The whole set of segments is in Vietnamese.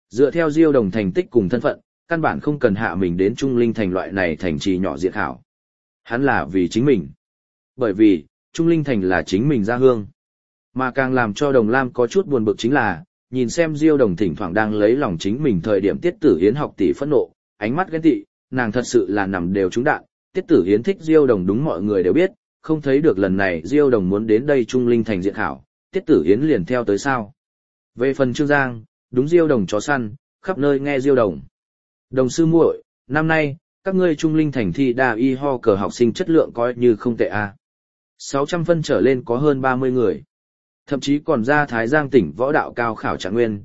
Dựa theo Diêu Đồng thành tích cùng thân phận, căn bản không cần hạ mình đến Trung Linh thành loại này thành trì nhỏ diện khảo. Hắn là vì chính mình. Bởi vì, Trung Linh thành là chính mình ra hương. Mà càng làm cho Đồng Lam có chút buồn bực chính là, nhìn xem Diêu Đồng thỉnh thoảng đang lấy lòng chính mình thời điểm Tiết Tử Hiến học tỷ phẫn nộ, ánh mắt ghen tị, nàng thật sự là nằm đều trúng đạn. Tiết Tử Hiến thích Diêu Đồng đúng mọi người đều biết, không thấy được lần này Diêu Đồng muốn đến đây Trung Linh thành diện khảo, Tiết Tử Hiến liền theo tới sao. Về phần Trương Giang, đúng Diêu Đồng chó săn, khắp nơi nghe Diêu Đồng. Đồng sư muội, năm nay, các ngươi Trung Linh thành thi đa y ho cờ học sinh chất lượng coi như không tệ a. 600 phân trở lên có hơn 30 người. Thậm chí còn ra Thái Giang tỉnh võ đạo cao khảo trạng nguyên,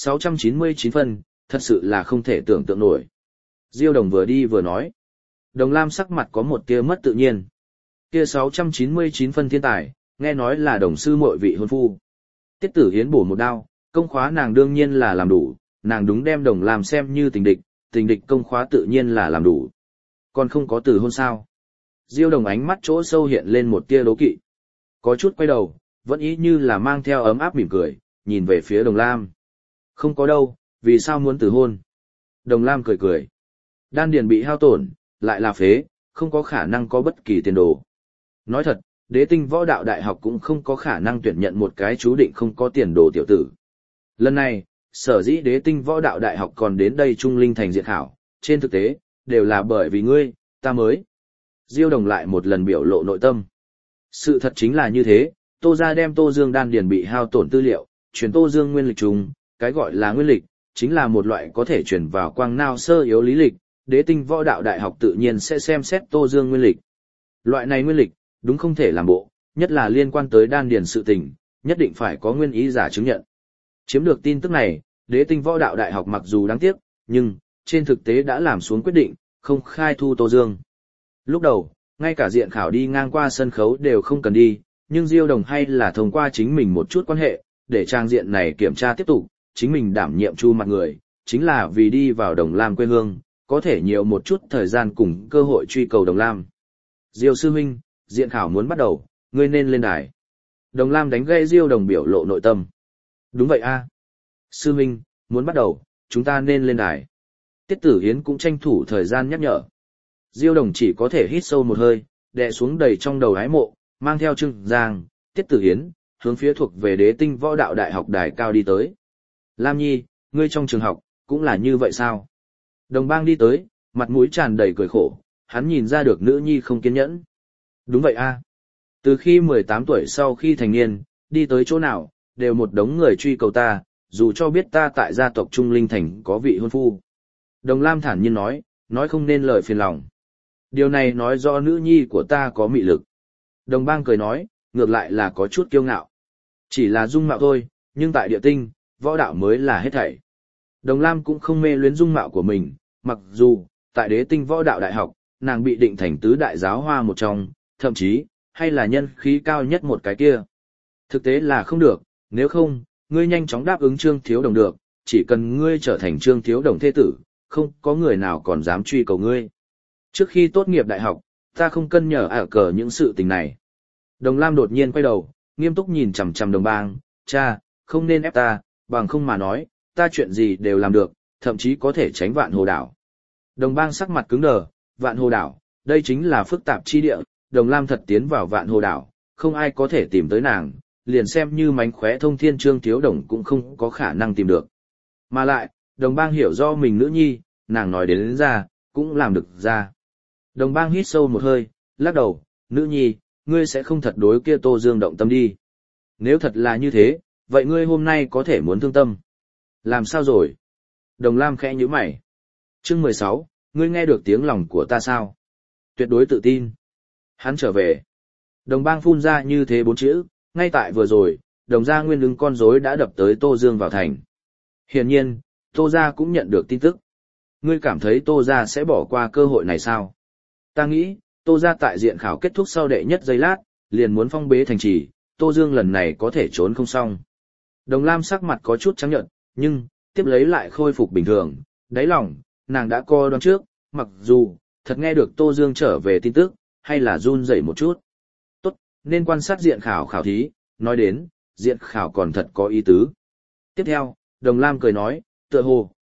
699 phân, thật sự là không thể tưởng tượng nổi. Diêu Đồng vừa đi vừa nói. Đồng Lam sắc mặt có một tia mất tự nhiên. Kia 699 phân thiên tài, nghe nói là đồng sư muội vị hôn phu. Tiết Tử Hiến bổ một đao, công khóa nàng đương nhiên là làm đủ, nàng đúng đem Đồng Lam xem như tình địch công khóa tự nhiên là làm đủ. Còn không có từ hôn sao. Diêu Đồng ánh mắt chỗ sâu hiện lên một tia đố kỵ. Có chút quay đầu, vẫn ý như là mang theo ấm áp mỉm cười, nhìn về phía Đồng Lam. Không có đâu, vì sao muốn từ hôn? Đồng Lam cười cười. Đan điền bị hao tổn, lại là phế, không có khả năng có bất kỳ tiền đồ. Nói thật, Đế Tinh Võ Đạo Đại học cũng không có khả năng tuyển nhận một cái chú định không có tiền đồ tiểu tử. Lần này, sở dĩ Đế Tinh Võ Đạo Đại học còn đến đây Trung Linh thành diện khảo, trên thực tế, đều là bởi vì ngươi, ta mới. Diêu Đồng lại một lần biểu lộ nội tâm. Sự thật chính là như thế, Tô gia đem Tô Dương đan điền bị hao tổn tư liệu, truyền Tô Dương nguyên lịch trùng, cái gọi là nguyên lịch, chính là một loại có thể truyền vào quang nao sơ yếu lý lịch, Đế Tinh Võ Đạo Đại học tự nhiên sẽ xem xét Tô Dương nguyên lịch. Loại này nguyên lịch, đúng không thể làm bộ, nhất là liên quan tới đan điền sự tình, nhất định phải có nguyên ý giả chứng nhận. Chiếm được tin tức này, Đế Tinh Võ Đạo Đại học mặc dù đáng tiếc, nhưng trên thực tế đã làm xuống quyết định, không khai thu Tô Dương. Lúc đầu, ngay cả diện khảo đi ngang qua sân khấu đều không cần đi, nhưng Diêu Đồng hay là thông qua chính mình một chút quan hệ, để trang diện này kiểm tra tiếp tục, chính mình đảm nhiệm chu mặt người, chính là vì đi vào Đồng Lam quê hương, có thể nhiều một chút thời gian cùng cơ hội truy cầu Đồng Lam. Diêu sư huynh, diện khảo muốn bắt đầu, ngươi nên lên đài. Đồng Lam đánh gây Diêu Đồng biểu lộ nội tâm. Đúng vậy a. Sư huynh, muốn bắt đầu, chúng ta nên lên đài. Tiết Tử Hiến cũng tranh thủ thời gian nhắc nhở. Diêu Đồng chỉ có thể hít sâu một hơi, đè xuống đầy trong đầu ái mộ, mang theo Trương Giang, Tiết Tử Hiến, hướng phía thuộc về Đế Tinh Võ Đạo Đại học đài cao đi tới. Lam Nhi, ngươi trong trường học, cũng là như vậy sao? Đồng Bang đi tới, mặt mũi tràn đầy cười khổ, hắn nhìn ra được nữ nhi không kiên nhẫn. Đúng vậy a. Từ khi 18 tuổi sau khi thành niên, đi tới chỗ nào, đều một đống người truy cầu ta, dù cho biết ta tại gia tộc Trung Linh Thành có vị hôn phu. Đồng Lam thản nhiên nói không nên lời phiền lòng. Điều này nói do nữ nhi của ta có mị lực. Đồng Bang cười nói, ngược lại là có chút kiêu ngạo. Chỉ là dung mạo thôi, nhưng tại địa tinh, võ đạo mới là hết thảy. Đồng Lam cũng không mê luyến dung mạo của mình, mặc dù, tại Đế Tinh Võ Đạo Đại học, nàng bị định thành tứ đại giáo hoa một trong, thậm chí, hay là nhân khí cao nhất một cái kia. Thực tế là không được, nếu không, ngươi nhanh chóng đáp ứng Trương Thiếu Đồng được, chỉ cần ngươi trở thành Trương Thiếu Đồng thế tử, không có người nào còn dám truy cầu ngươi. Trước khi tốt nghiệp đại học, ta không cân nhở ở cờ những sự tình này. Đồng Lam đột nhiên quay đầu, nghiêm túc nhìn chằm chằm Đồng Bang, cha, không nên ép ta, bằng không mà nói, ta chuyện gì đều làm được, thậm chí có thể tránh Vạn Hồ Đảo. Đồng Bang sắc mặt cứng đờ, Vạn Hồ Đảo, đây chính là phức tạp chi địa, Đồng Lam thật tiến vào Vạn Hồ Đảo, không ai có thể tìm tới nàng, liền xem như mánh khóe thông thiên Trương Thiếu Đồng cũng không có khả năng tìm được. Mà lại, Đồng Bang hiểu do mình nữ nhi, nàng nói đến ra, cũng làm được ra. Đồng Bang hít sâu một hơi, lắc đầu, nữ nhi, ngươi sẽ không thật đối kia Tô Dương động tâm đi. Nếu thật là như thế, vậy ngươi hôm nay có thể muốn thương tâm. Làm sao rồi? Đồng Lam khẽ nhíu mày. Chương 16, ngươi nghe được tiếng lòng của ta sao? Tuyệt đối tự tin. Hắn trở về. Đồng Bang phun ra như thế 4 chữ, ngay tại vừa rồi, Đồng gia nguyên ứng con rối đã đập tới Tô Dương vào thành. Hiển nhiên, Tô gia cũng nhận được tin tức. Ngươi cảm thấy Tô gia sẽ bỏ qua cơ hội này sao? Ta nghĩ, Tô gia tại diện khảo kết thúc sau đệ nhất giây lát, liền muốn phong bế thành trì, Tô Dương lần này có thể trốn không xong. Đồng Lam sắc mặt có chút trắng nhợt, nhưng, tiếp lấy lại khôi phục bình thường, đáy lòng, nàng đã coi đoán trước, mặc dù, thật nghe được Tô Dương trở về tin tức, hay là run rẩy một chút. Tốt, nên quan sát diện khảo khảo thí, nói đến, diện khảo còn thật có ý tứ. Tiếp theo, Đồng Lam cười nói, tựa hồ,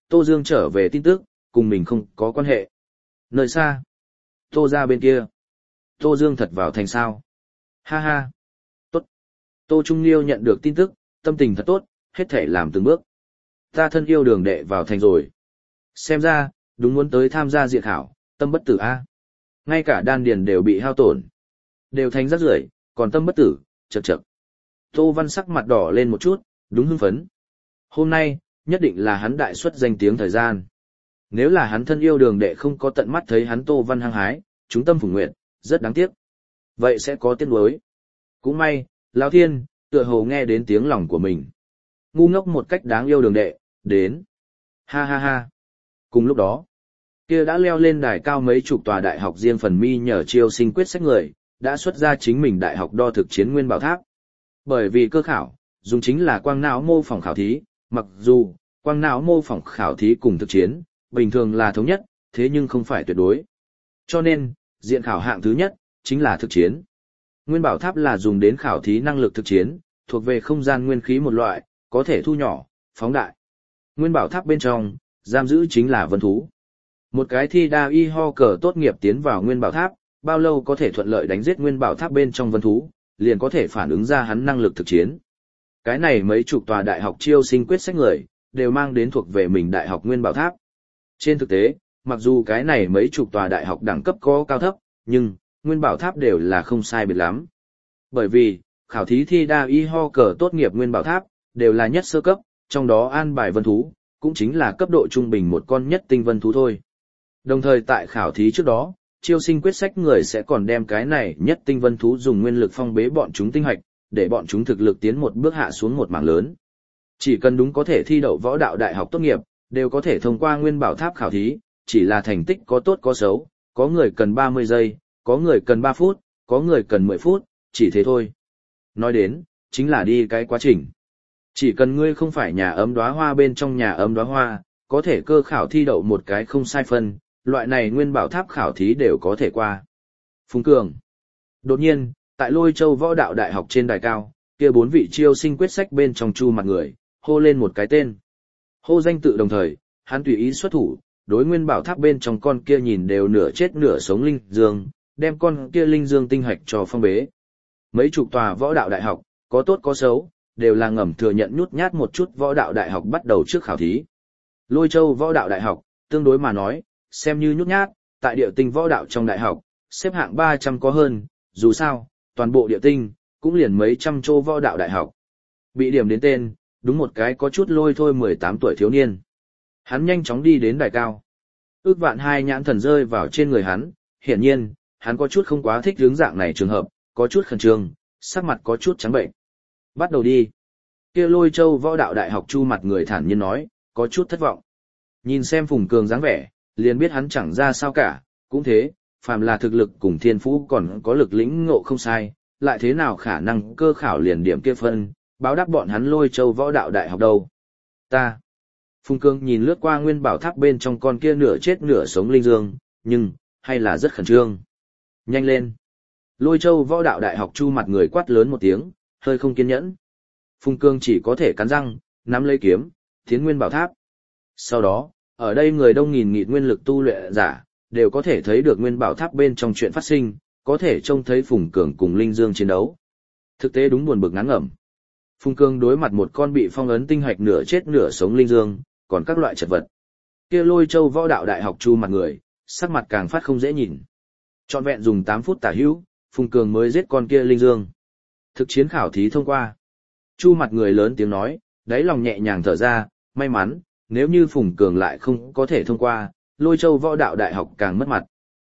Tô Dương trở về tin tức, cùng mình không có quan hệ. Nơi xa, Tô ra bên kia. Tô Dương thật vào thành sao? Ha ha. Tốt. Tô Trung Liêu nhận được tin tức, tâm tình thật tốt, hết thể làm từng bước. Ta thân yêu Đường đệ vào thành rồi. Xem ra, đúng muốn tới tham gia diệt khảo, tâm bất tử a. Ngay cả đan điền đều bị hao tổn. Đều thành rác rưởi, còn tâm bất tử, chậc chậc. Tô Văn sắc mặt đỏ lên một chút, đúng hưng phấn. Hôm nay, nhất định là hắn đại xuất danh tiếng thời gian. Nếu là hắn thân yêu Đường đệ không có tận mắt thấy hắn Tô Văn hăng hái, chúng tâm phùng nguyện, rất đáng tiếc. Vậy sẽ có tiếc nuối. Cũng may, Lão Thiên, tựa hồ nghe đến tiếng lòng của mình. Ngu ngốc một cách đáng yêu Đường đệ, đến. Ha ha ha. Cùng lúc đó, kia đã leo lên đài cao mấy chục tòa đại học riêng phần mi nhờ chiêu sinh quyết sách người, đã xuất ra chính mình đại học đo thực chiến nguyên bảo tháp. Bởi vì cơ khảo, dùng chính là quang não mô phỏng khảo thí, mặc dù quang não mô phỏng khảo thí cùng thực chiến, bình thường là thống nhất, thế nhưng không phải tuyệt đối. Cho nên, diện khảo hạng thứ nhất, chính là thực chiến. Nguyên bảo tháp là dùng đến khảo thí năng lực thực chiến, thuộc về không gian nguyên khí một loại, có thể thu nhỏ, phóng đại. Nguyên bảo tháp bên trong, giam giữ chính là vân thú. Một cái thi đa y ho cờ tốt nghiệp tiến vào nguyên bảo tháp, bao lâu có thể thuận lợi đánh giết nguyên bảo tháp bên trong vân thú, liền có thể phản ứng ra hắn năng lực thực chiến. Cái này mấy chục tòa đại học chiêu sinh quyết sách người, đều mang đến thuộc về mình đại học nguyên bảo tháp. Trên thực tế, mặc dù cái này mấy chục tòa đại học đẳng cấp có cao thấp, nhưng nguyên bảo tháp đều là không sai biệt lắm. Bởi vì, khảo thí thi đa y ho cờ tốt nghiệp nguyên bảo tháp, đều là nhất sơ cấp, trong đó an bài vân thú, cũng chính là cấp độ trung bình một con nhất tinh vân thú thôi. Đồng thời tại khảo thí trước đó, chiêu sinh quyết sách người sẽ còn đem cái này nhất tinh vân thú dùng nguyên lực phong bế bọn chúng tinh hạch, để bọn chúng thực lực tiến một bước hạ xuống một mảng lớn. Chỉ cần đúng có thể thi đậu võ đạo đại học tốt nghiệp, đều có thể thông qua nguyên bảo tháp khảo thí, chỉ là thành tích có tốt có xấu, có người cần 30 giây, có người cần 3 phút, có người cần 10 phút, chỉ thế thôi. Nói đến, chính là đi cái quá trình. Chỉ cần ngươi không phải nhà ấm đóa hoa bên trong nhà ấm đóa hoa, có thể cơ khảo thi đậu một cái không sai phân, loại này nguyên bảo tháp khảo thí đều có thể qua. Phùng Cường. Đột nhiên, tại Lôi Châu Võ Đạo Đại học trên đài cao, kia 4 vị chiêu sinh quyết sách bên trong chu mặt người, hô lên một cái tên. Hô danh tự đồng thời, hắn tùy ý xuất thủ, đối nguyên bảo tháp bên trong con kia nhìn đều nửa chết nửa sống linh dương, đem con kia linh dương tinh hạch cho phong bế. Mấy chục tòa võ đạo đại học, có tốt có xấu, đều là ngầm thừa nhận nhút nhát một chút võ đạo đại học bắt đầu trước khảo thí. Lôi Châu Võ Đạo Đại học, tương đối mà nói, xem như nhút nhát, tại địa tinh võ đạo trong đại học, xếp hạng 300 có hơn, dù sao, toàn bộ địa tinh, cũng liền mấy trăm châu võ đạo đại học. Bị điểm đến tên, đúng một cái có chút lôi thôi 18 tuổi thiếu niên. Hắn nhanh chóng đi đến đài cao. Ước vạn hai nhãn thần rơi vào trên người hắn, hiển nhiên, hắn có chút không quá thích hướng dạng này trường hợp, có chút khẩn trương, sắc mặt có chút trắng bệnh. Bắt đầu đi. Kia Lôi Châu Võ Đạo Đại học chu mặt người thản nhiên nói, có chút thất vọng. Nhìn xem Phùng Cường dáng vẻ, liền biết hắn chẳng ra sao cả, cũng thế, phàm là thực lực cùng thiên phú còn có lực lĩnh ngộ không sai, lại thế nào khả năng cơ khảo liền điểm kia phân, báo đáp bọn hắn Lôi Châu Võ Đạo Đại học đâu. Ta. Phùng Cường nhìn lướt qua nguyên bảo tháp bên trong con kia nửa chết nửa sống linh dương, nhưng, hay là rất khẩn trương. Nhanh lên. Lôi Châu Võ Đạo Đại học chu mặt người quát lớn một tiếng, hơi không kiên nhẫn. Phùng Cường chỉ có thể cắn răng, nắm lấy kiếm, tiến nguyên bảo tháp. Sau đó, ở đây người đông nghìn nghịt nguyên lực tu luyện giả, đều có thể thấy được nguyên bảo tháp bên trong chuyện phát sinh, có thể trông thấy Phùng Cường cùng Linh Dương chiến đấu. Thực tế đúng buồn bực ngán ngẩm. Phùng Cường đối mặt một con bị phong ấn tinh hạch nửa chết nửa sống Linh Dương, còn các loại chật vật. Kia Lôi Châu Võ Đạo Đại học chu mặt người, sắc mặt càng phát không dễ nhìn. Trọn vẹn dùng 8 phút tả hữu, Phùng Cường mới giết con kia Linh Dương. Thực chiến khảo thí thông qua. Chu mặt người lớn tiếng nói, đáy lòng nhẹ nhàng thở ra, may mắn, nếu như Phùng Cường lại không có thể thông qua, Lôi Châu Võ Đạo Đại học càng mất mặt.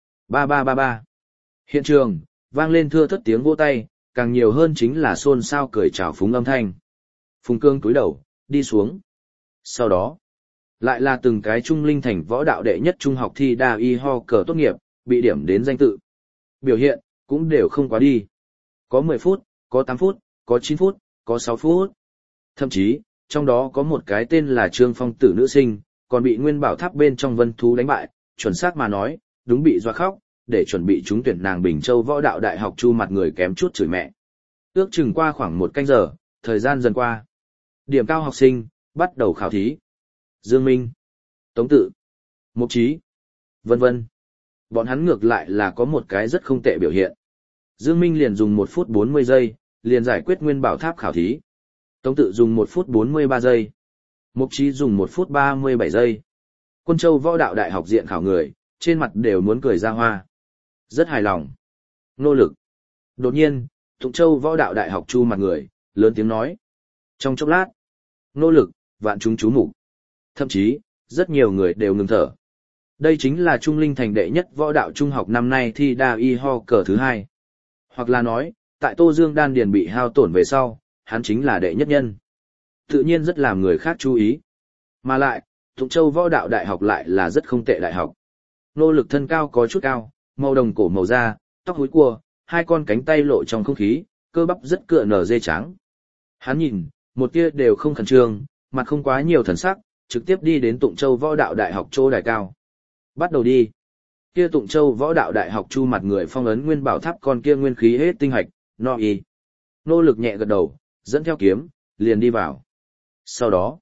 3333. Hiện trường, vang lên thưa thớt tiếng vỗ tay, càng nhiều hơn chính là xôn xao cười chào phúng âm thanh. Phùng Cường cúi đầu, đi xuống. Sau đó, lại là từng cái trung linh thành võ đạo đệ nhất trung học thi đa y ho cờ tốt nghiệp, bị điểm đến danh tự. Biểu hiện, cũng đều không quá đi. Có 10 phút, có 8 phút, có 9 phút, có 6 phút. Thậm chí, trong đó có một cái tên là Trương Phong tử nữ sinh, còn bị nguyên bảo tháp bên trong vân thú đánh bại, chuẩn xác mà nói, đúng bị dọa khóc, để chuẩn bị trúng tuyển nàng Bình Châu Võ Đạo Đại học chu mặt người kém chút chửi mẹ. Ước chừng qua khoảng 1 canh giờ, thời gian dần qua. Điểm cao học sinh, bắt đầu khảo thí. Dương Minh. Tống Tự, Mục Trí, vân vân. Bọn hắn ngược lại là có một cái rất không tệ biểu hiện. Dương Minh liền dùng 1 phút 40 giây, liền giải quyết nguyên bảo tháp khảo thí. Tống Tự dùng 1 phút 43 giây. Mục Trí dùng 1 phút 37 giây. Quân Châu Võ Đạo Đại học diện khảo người, trên mặt đều muốn cười ra hoa. Rất hài lòng. Nỗ lực. Đột nhiên, Tụng Châu Võ Đạo Đại học chu mặt người, lớn tiếng nói. Trong chốc lát, nỗ lực, vạn chúng chú mục. Thậm chí, rất nhiều người đều ngừng thở. Đây chính là Trung Linh Thành đệ nhất võ đạo trung học năm nay thi đa y ho cờ thứ 2. Hoặc là nói, tại Tô Dương đan điền bị hao tổn về sau, hắn chính là đệ nhất nhân. Tự nhiên rất làm người khác chú ý. Mà lại, Tụng Châu Võ Đạo Đại học lại là rất không tệ đại học. Nỗ lực thân cao có chút cao, màu đồng cổ màu da, tóc húi cua, 2 con cánh tay lộ trong không khí, cơ bắp rất cựa nở dê trắng. Hắn nhìn, một tia đều không khẩn trương, mặt không quá nhiều thần sắc, trực tiếp đi đến Tụng Châu Võ Đạo Đại học chỗ đài cao. Bắt đầu đi. Kia Tụng Châu Võ Đạo Đại học chu mặt người phong ấn nguyên bảo tháp con kia nguyên khí hết tinh hạch, no y. Nỗ lực nhẹ gật đầu, dẫn theo kiếm, liền đi vào. Sau đó,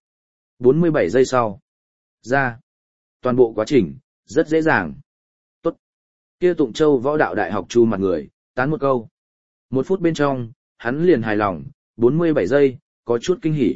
47 giây sau, ra. Toàn bộ quá trình, rất dễ dàng. Tốt. Kia Tụng Châu Võ Đạo Đại học chu mặt người, tán một câu. 1 phút bên trong, hắn liền hài lòng, 47 giây, có chút kinh hỉ.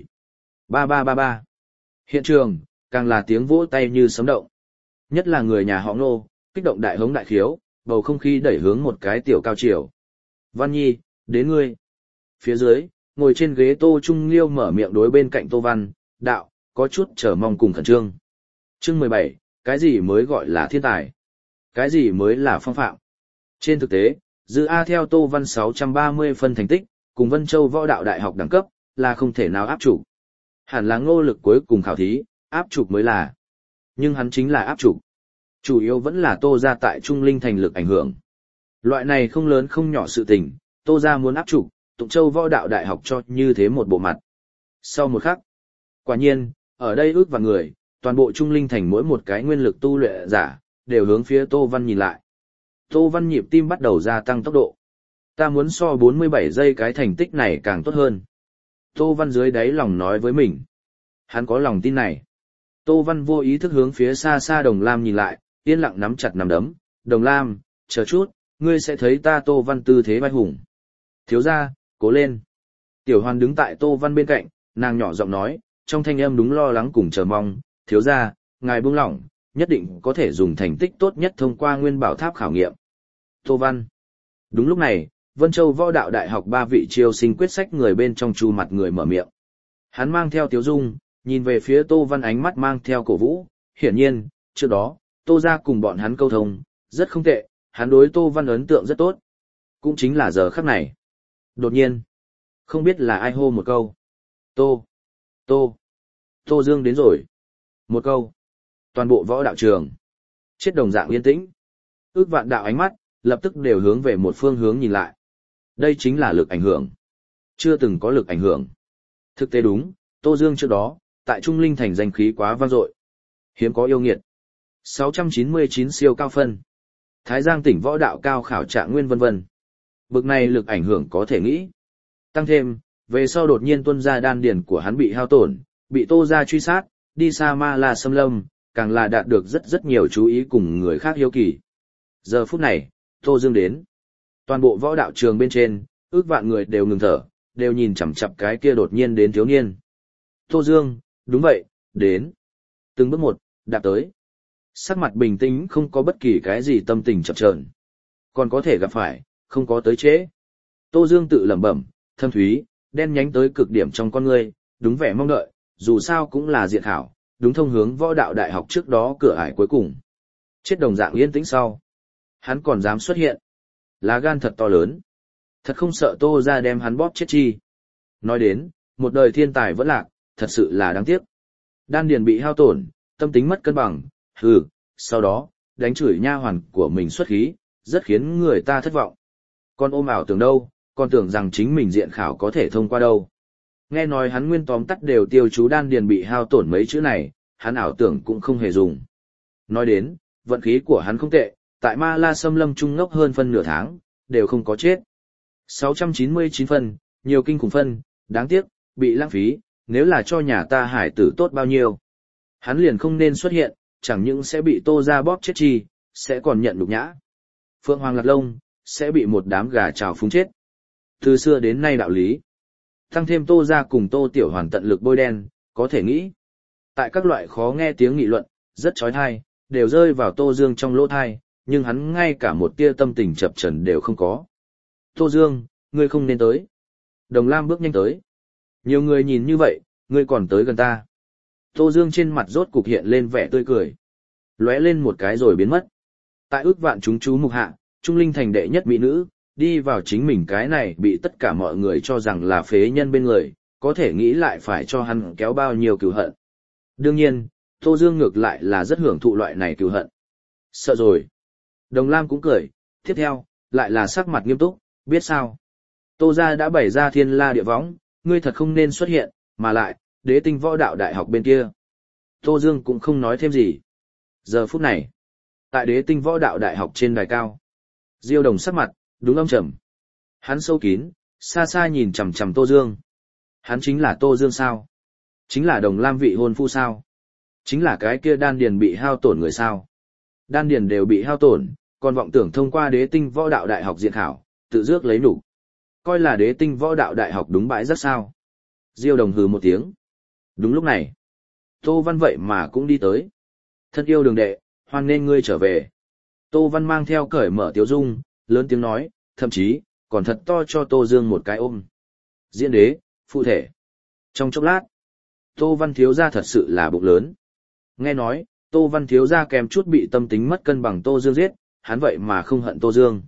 3333. Hiện trường, càng là tiếng vỗ tay như sấm động. Nhất là người nhà họ Ngô, kích động đại hống đại khiếu, bầu không khí đẩy hướng một cái tiểu cao chiều. Văn Nhi, đến ngươi. Phía dưới, ngồi trên ghế Tô Trung Liêu mở miệng đối bên cạnh Tô Văn, đạo, có chút chờ mong cùng khẩn trương. Chương 17, cái gì mới gọi là thiên tài? Cái gì mới là phong phạm? Trên thực tế, Dư A theo Tô Văn 630 phân thành tích, cùng Vân Châu Võ Đạo Đại học đẳng cấp, là không thể nào áp chủ. Hẳn là Ngô Lực cuối cùng khảo thí, áp trục mới là. Nhưng hắn chính là áp trục. Chủ yếu vẫn là Tô gia tại Trung Linh thành lực ảnh hưởng. Loại này không lớn không nhỏ sự tình, Tô gia muốn áp trục, Tụng Châu Võ Đạo Đại học cho như thế một bộ mặt. Sau một khắc, quả nhiên, ở đây ước vạn người, toàn bộ Trung Linh thành mỗi một cái nguyên lực tu luyện giả, đều hướng phía Tô Văn nhìn lại. Tô Văn nhịp tim bắt đầu gia tăng tốc độ. Ta muốn so 47 giây cái thành tích này càng tốt hơn. Tô Văn dưới đáy lòng nói với mình. Hắn có lòng tin này. Tô Văn vô ý thức hướng phía xa xa Đồng Lam nhìn lại, yên lặng nắm chặt nắm đấm. Đồng Lam, chờ chút, ngươi sẽ thấy ta Tô Văn tư thế vai hùng. Thiếu gia, cố lên. Tiểu Hoan đứng tại Tô Văn bên cạnh, nàng nhỏ giọng nói, trong thanh âm đúng lo lắng cùng chờ mong. Thiếu gia, ngài buông lỏng, nhất định có thể dùng thành tích tốt nhất thông qua nguyên bảo tháp khảo nghiệm. Tô Văn. Đúng lúc này, Vân Châu Võ Đạo Đại học 3 vị chiêu sinh quyết sách người bên trong chu mặt người mở miệng. Hắn mang theo tiếu dung, nhìn về phía Tô Văn ánh mắt mang theo cổ vũ, hiển nhiên, trước đó, Tô gia cùng bọn hắn câu thông, rất không tệ, hắn đối Tô Văn ấn tượng rất tốt. Cũng chính là giờ khắc này. Đột nhiên, không biết là ai hô một câu. Tô Dương đến rồi. Một câu. Toàn bộ võ đạo trường. Chết đồng dạng yên tĩnh. Ước vạn đạo ánh mắt, lập tức đều hướng về một phương hướng nhìn lại. Đây chính là lực ảnh hưởng. Chưa từng có lực ảnh hưởng. Thực tế đúng, Tô Dương trước đó, tại Trung Linh thành danh khí quá vang dội. Hiếm có yêu nghiệt. 699 siêu cao phân. Thái Giang tỉnh võ đạo cao khảo trạng nguyên vân vân. Bực này lực ảnh hưởng có thể nghĩ. Tăng thêm, về sau đột nhiên tuân ra đan điền của hắn bị hao tổn, bị Tô gia truy sát, đi xa Ma La xâm lâm, càng là đạt được rất nhiều chú ý cùng người khác hiếu kỳ. Giờ phút này, Tô Dương đến. Toàn bộ võ đạo trường bên trên, ước vạn người đều ngừng thở, đều nhìn chằm chằm cái kia đột nhiên đến thiếu niên. Tô Dương, đúng vậy, đến. Từng bước một, đạp tới. Sắc mặt bình tĩnh không có bất kỳ cái gì tâm tình chập chờn. Còn có thể gặp phải, không có tới trễ. Tô Dương tự lẩm bẩm, thâm thúy, đen nhánh tới cực điểm trong con ngươi, đúng vẻ mong đợi, dù sao cũng là diện khảo, đúng thông hướng võ đạo đại học trước đó cửa ải cuối cùng. Chết đồng dạng yên tĩnh sau. Hắn còn dám xuất hiện. Lá gan thật to lớn. Thật không sợ Tô ra đem hắn bóp chết chi. Nói đến, một đời thiên tài vẫn lạc, thật sự là đáng tiếc. Đan điền bị hao tổn, tâm tính mất cân bằng, sau đó, đánh chửi nha hoàn của mình xuất khí, rất khiến người ta thất vọng. Còn ôm ảo tưởng đâu, còn tưởng rằng chính mình diện khảo có thể thông qua đâu. Nghe nói hắn nguyên tóm tắt đều tiêu chú đan điền bị hao tổn mấy chữ này, hắn ảo tưởng cũng không hề dùng. Nói đến, vận khí của hắn không tệ, tại Ma La xâm lâm trung ngốc hơn phân nửa tháng, đều không có chết. 699 phân, nhiều kinh khủng phân, đáng tiếc, bị lãng phí, nếu là cho nhà ta hải tử tốt bao nhiêu. Hắn liền không nên xuất hiện, chẳng những sẽ bị Tô ra bóp chết chi, sẽ còn nhận nhục nhã. Phượng Hoàng Lạc Long sẽ bị một đám gà trào phúng chết. Từ xưa đến nay đạo lý. Tăng thêm Tô ra cùng Tô Tiểu Hoàn tận lực bôi đen, có thể nghĩ. Tại các loại khó nghe tiếng nghị luận, rất chói tai, đều rơi vào Tô Dương trong lỗ thai, nhưng hắn ngay cả một tia tâm tình chập chờn đều không có. Tô Dương, ngươi không nên tới. Đồng Lam bước nhanh tới. Nhiều người nhìn như vậy, ngươi còn tới gần ta. Tô Dương trên mặt rốt cục hiện lên vẻ tươi cười. Lóe lên một cái rồi biến mất. Tại ước vạn chúng chú mục hạ, Trung Linh thành đệ nhất mỹ nữ, đi vào chính mình cái này bị tất cả mọi người cho rằng là phế nhân bên người, có thể nghĩ lại phải cho hắn kéo bao nhiêu cừu hận. Đương nhiên, Tô Dương ngược lại là rất hưởng thụ loại này cừu hận. Sợ rồi. Đồng Lam cũng cười, tiếp theo, lại là sắc mặt nghiêm túc, biết sao. Tô gia đã bày ra thiên la địa võng, ngươi thật không nên xuất hiện, mà lại, Đế Tinh Võ Đạo Đại học bên kia. Tô Dương cũng không nói thêm gì. Giờ phút này, tại Đế Tinh Võ Đạo Đại học trên đài cao, Diêu Đồng sắc mặt, đúng âm trầm. Hắn sâu kín, xa xa nhìn chằm chằm Tô Dương. Hắn chính là Tô Dương sao? Chính là Đồng Lam vị hôn phu sao? Chính là cái kia đan điền bị hao tổn người sao? Đan điền đều bị hao tổn, còn vọng tưởng thông qua Đế Tinh Võ Đạo Đại học diện khảo, tự dước lấy nhục. Coi là Đế Tinh Võ Đạo Đại học đúng bãi rất sao? Diêu Đồng hừ một tiếng. Đúng lúc này, Tô Văn vậy mà cũng đi tới. Thân yêu đường đệ, hoan nên ngươi trở về. Tô Văn mang theo cởi mở tiếu dung, lớn tiếng nói, thậm chí, còn thật to cho Tô Dương một cái ôm. Diễn đế, phụ thể. Trong chốc lát, Tô Văn thiếu gia thật sự là bụng lớn. Nghe nói, Tô Văn thiếu gia kèm chút bị tâm tính mất cân bằng Tô Dương giết, hắn vậy mà không hận Tô Dương.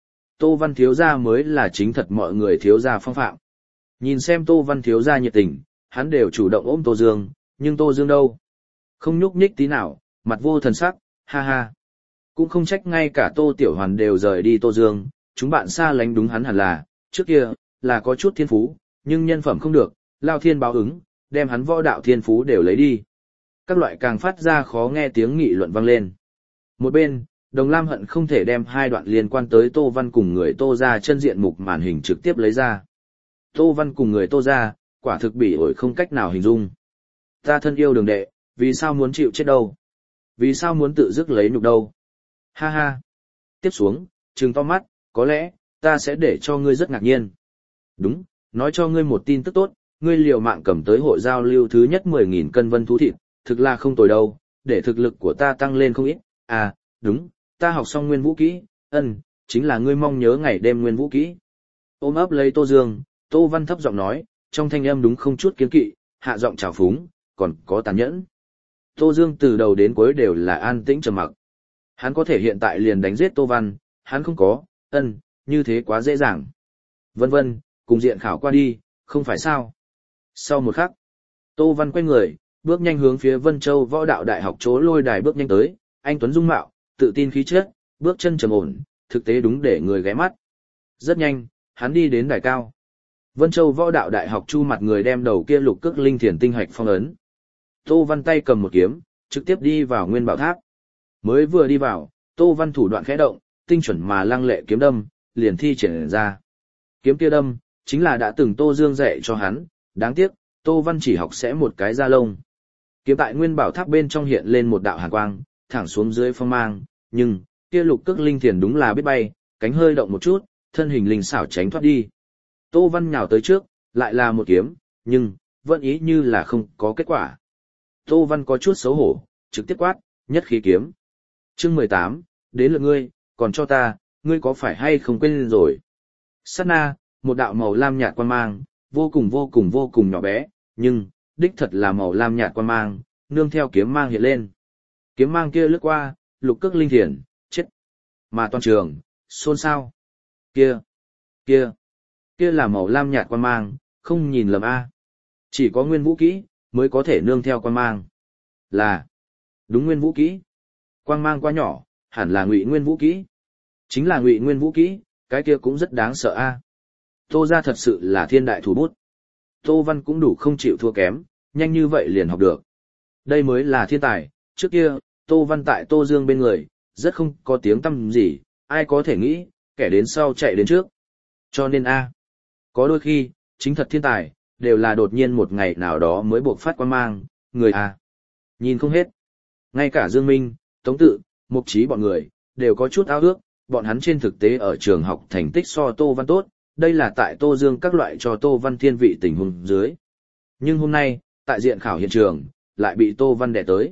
Tô Văn thiếu gia mới là chính thật mọi người thiếu gia phong phạm. Nhìn xem Tô Văn thiếu gia nhiệt tình, hắn đều chủ động ôm Tô Dương, nhưng Tô Dương đâu? Không nhúc nhích tí nào, mặt vô thần sắc, ha ha. Cũng không trách ngay cả Tô Tiểu Hoàn đều rời đi Tô Dương, chúng bạn xa lánh đúng hắn hẳn là, trước kia, là có chút thiên phú, nhưng nhân phẩm không được, lao thiên báo ứng, đem hắn võ đạo thiên phú đều lấy đi. Các loại càng phát ra khó nghe tiếng nghị luận vang lên. Một bên, Đồng Lam hận không thể đem hai đoạn liên quan tới Tô Văn cùng người Tô ra chân diện mục màn hình trực tiếp lấy ra. Tô Văn cùng người Tô ra, quả thực bỉ ổi không cách nào hình dung. Ta thân yêu đường đệ, vì sao muốn chịu chết đâu? Vì sao muốn tự dứt lấy nhục đâu? Ha ha. Tiếp xuống, trừng to mắt, có lẽ, ta sẽ để cho ngươi rất ngạc nhiên. Đúng, nói cho ngươi một tin tức tốt, ngươi liều mạng cầm tới hội giao lưu thứ nhất 10.000 cân vân thú thịt, thực là không tồi đâu, để thực lực của ta tăng lên không ít. À, đúng, ta học xong nguyên vũ kỹ, chính là ngươi mong nhớ ngày đêm nguyên vũ kỹ. Ôm ấp lấy Tô Dương, Tô Văn thấp giọng nói, trong thanh âm đúng không chút kiến kỵ, hạ giọng trào phúng, còn có tàn nhẫn. Tô Dương từ đầu đến cuối đều là an tĩnh trầm mặc. Hắn có thể hiện tại liền đánh giết Tô Văn, hắn không có, như thế quá dễ dàng. Vân vân, cùng diện khảo qua đi, không phải sao. Sau một khắc, Tô Văn quay người, bước nhanh hướng phía Vân Châu Võ Đạo Đại học chỗ lôi đài bước nhanh tới, anh tuấn dung mạo, tự tin khí chất, bước chân trầm ổn, thực tế đúng để người ghé mắt. Rất nhanh, hắn đi đến đài cao. Vân Châu Võ Đạo Đại học chu mặt người đem đầu kia lục cước linh thiền tinh hạch phong ấn. Tô Văn tay cầm một kiếm, trực tiếp đi vào Nguyên Bảo Tháp. Mới vừa đi vào, Tô Văn thủ đoạn khẽ động, tinh chuẩn mà lăng lệ kiếm đâm, liền thi triển ra. Kiếm kia đâm, chính là đã từng Tô Dương dạy cho hắn, đáng tiếc, Tô Văn chỉ học sẽ một cái da lông. Kiếm tại Nguyên Bảo Tháp bên trong hiện lên một đạo hàn quang, thẳng xuống dưới phong mang, nhưng, kia lục cước linh thiền đúng là biết bay, cánh hơi động một chút, thân hình linh xảo tránh thoát đi. Tô Văn nhào tới trước, lại là một kiếm, nhưng, vẫn ý như là không có kết quả. Tô Văn có chút xấu hổ, trực tiếp quát, nhất khí kiếm. Chương 18, đến lượt ngươi, còn cho ta, ngươi có phải hay không quên rồi. Sát na, một đạo màu lam nhạt quang mang, vô cùng nhỏ bé, nhưng, đích thật là màu lam nhạt quang mang, nương theo kiếm mang hiện lên. Kiếm mang kia lướt qua, lục cước linh thiền, chết. Mà toàn trường, xôn xao. Kia là màu lam nhạt quang mang, không nhìn lầm a. Chỉ có nguyên vũ kỹ, mới có thể nương theo quang mang. Là, đúng nguyên vũ kỹ. Quang mang quá nhỏ, hẳn là ngụy nguyên vũ kỹ. Chính là ngụy nguyên vũ kỹ, cái kia cũng rất đáng sợ a. Tô ra thật sự là thiên đại thủ bút. Tô Văn cũng đủ không chịu thua kém, nhanh như vậy liền học được. Đây mới là thiên tài, trước kia, Tô Văn tại Tô Dương bên người, rất không có tiếng tăm gì, ai có thể nghĩ, kẻ đến sau chạy đến trước. Cho nên có đôi khi, chính thật thiên tài, đều là đột nhiên một ngày nào đó mới buộc phát quang mang, người nhìn không hết. Ngay cả Dương Minh, Tống Tự, Mục Chí bọn người, đều có chút ao ước, bọn hắn trên thực tế ở trường học thành tích so Tô Văn tốt, đây là tại Tô Dương các loại cho Tô Văn thiên vị tình huống dưới. Nhưng hôm nay, tại diện khảo hiện trường, lại bị Tô Văn đè tới.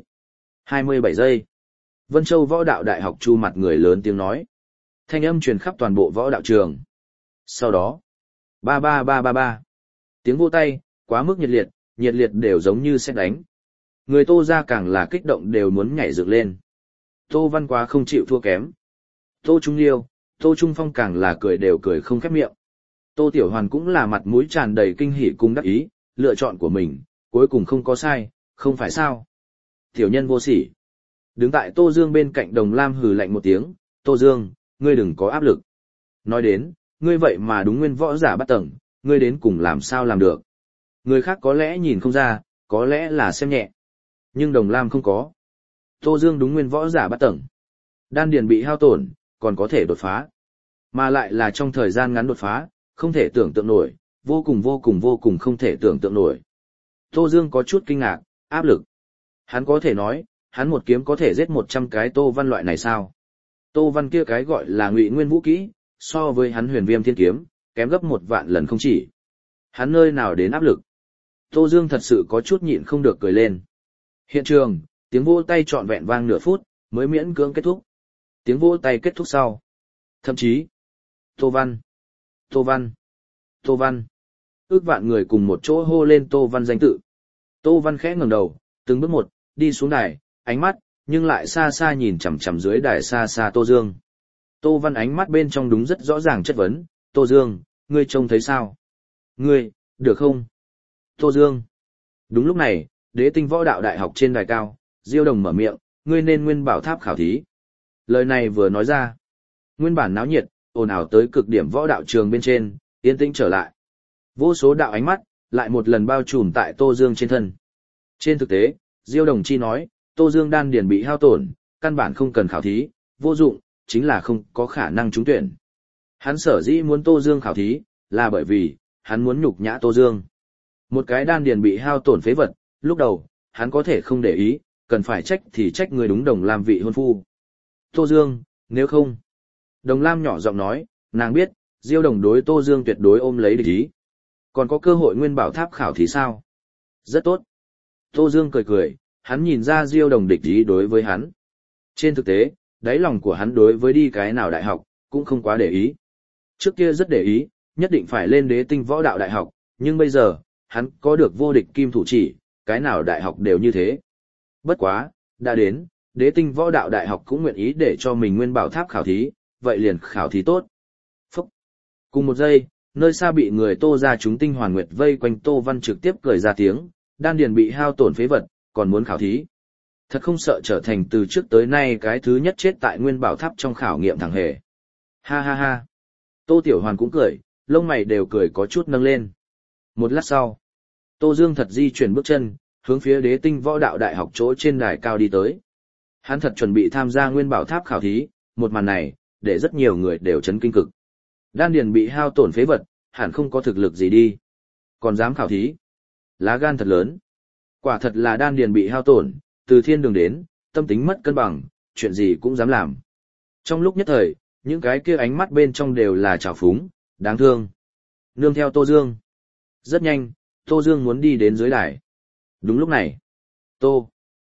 27 giây. Vân Châu Võ Đạo Đại học Chu mặt người lớn tiếng nói. Thanh âm truyền khắp toàn bộ võ đạo trường. Sau đó, ba ba ba ba ba. Tiếng vỗ tay, quá mức nhiệt liệt đều giống như sét đánh. Người Tô ra càng là kích động đều muốn nhảy dựng lên. Tô Văn quá không chịu thua kém. Tô Trung Liêu, Tô Trung Phong càng là cười đều cười không khép miệng. Tô Tiểu Hoàn cũng là mặt mũi tràn đầy kinh hỉ cùng đắc ý, lựa chọn của mình, cuối cùng không có sai, không phải sao. Tiểu nhân vô sỉ. Đứng tại Tô Dương bên cạnh Đồng Lam hừ lạnh một tiếng, Tô Dương, ngươi đừng có áp lực. Nói đến, ngươi vậy mà đúng nguyên võ giả bắt tầng, ngươi đến cùng làm sao làm được. Người khác có lẽ nhìn không ra, có lẽ là xem nhẹ. Nhưng Đồng Lam không có. Tô Dương đúng nguyên võ giả bắt tầng. Đan điền bị hao tổn, còn có thể đột phá. Mà lại là trong thời gian ngắn đột phá, không thể tưởng tượng nổi, vô cùng không thể tưởng tượng nổi. Tô Dương có chút kinh ngạc, áp lực. Hắn có thể nói, hắn một kiếm có thể giết 100 cái Tô Văn loại này sao? Tô Văn kia cái gọi là Ngụy Nguyên vũ kỹ, so với hắn Huyền Viêm Thiên kiếm, kém gấp 1.000 lần không chỉ. Hắn nơi nào đến áp lực? Tô Dương thật sự có chút nhịn không được cười lên. Hiện trường, tiếng vỗ tay trọn vẹn vang nửa phút, mới miễn cưỡng kết thúc. Tiếng vỗ tay kết thúc sau. Thậm chí, Tô Văn, Tô Văn, Tô Văn. Ước vạn người cùng một chỗ hô lên Tô Văn danh tự. Tô Văn khẽ ngẩng đầu, từng bước một, đi xuống đài, ánh mắt, nhưng lại xa xa nhìn chằm chằm dưới đài xa xa Tô Dương. Tô Văn ánh mắt bên trong đúng rất rõ ràng chất vấn, Tô Dương, ngươi trông thấy sao? Ngươi, được không? Tô Dương. Đúng lúc này, Đế Tinh Võ Đạo Đại học trên đài cao, Diêu Đồng mở miệng, ngươi nên nguyên bảo tháp khảo thí. Lời này vừa nói ra, nguyên bản náo nhiệt, ồn ào tới cực điểm võ đạo trường bên trên, yên tĩnh trở lại. Vô số đạo ánh mắt, lại một lần bao trùm tại Tô Dương trên thân. Trên thực tế, Diêu Đồng chi nói, Tô Dương đan điền bị hao tổn, căn bản không cần khảo thí, vô dụng, chính là không có khả năng trúng tuyển. Hắn sở dĩ muốn Tô Dương khảo thí, là bởi vì, hắn muốn nhục nhã Tô Dương. Một cái đan điền bị hao tổn phế vật, lúc đầu, hắn có thể không để ý, cần phải trách thì trách người đúng Đồng Lam vị hôn phu. Tô Dương, nếu không. Đồng Lam nhỏ giọng nói, nàng biết, Diêu Đồng đối Tô Dương tuyệt đối ôm lấy địch ý. Còn có cơ hội nguyên bảo tháp khảo thí sao? Rất tốt. Tô Dương cười cười, hắn nhìn ra Diêu Đồng địch ý đối với hắn. Trên thực tế, đáy lòng của hắn đối với đi cái nào đại học, cũng không quá để ý. Trước kia rất để ý, nhất định phải lên Đế Tinh Võ Đạo Đại học, nhưng bây giờ, hắn có được vô địch kim thủ chỉ, cái nào đại học đều như thế. Bất quá, đã đến, Đế Tinh Võ Đạo Đại học cũng nguyện ý để cho mình nguyên bảo tháp khảo thí, vậy liền khảo thí tốt. Phúc. Cùng một giây, nơi xa bị người Tô ra chúng tinh hoàn nguyệt vây quanh Tô Văn trực tiếp cười ra tiếng, đan điền bị hao tổn phế vật, còn muốn khảo thí. Thật không sợ trở thành từ trước tới nay cái thứ nhất chết tại nguyên bảo tháp trong khảo nghiệm thằng hề. Ha ha ha. Tô Tiểu Hoàn cũng cười, lông mày đều cười có chút nâng lên. Một lát sau, Tô Dương thật di chuyển bước chân, hướng phía Đế Tinh Võ Đạo Đại học chỗ trên đài cao đi tới. Hắn thật chuẩn bị tham gia nguyên bảo tháp khảo thí, một màn này, để rất nhiều người đều chấn kinh cực. Đan điền bị hao tổn phế vật, hẳn không có thực lực gì đi. Còn dám khảo thí. Lá gan thật lớn. Quả thật là đan điền bị hao tổn, từ thiên đường đến, tâm tính mất cân bằng, chuyện gì cũng dám làm. Trong lúc nhất thời, những cái kia ánh mắt bên trong đều là trào phúng, đáng thương. Nương theo Tô Dương. Rất nhanh, Tô Dương muốn đi đến dưới đài. Đúng lúc này. Tô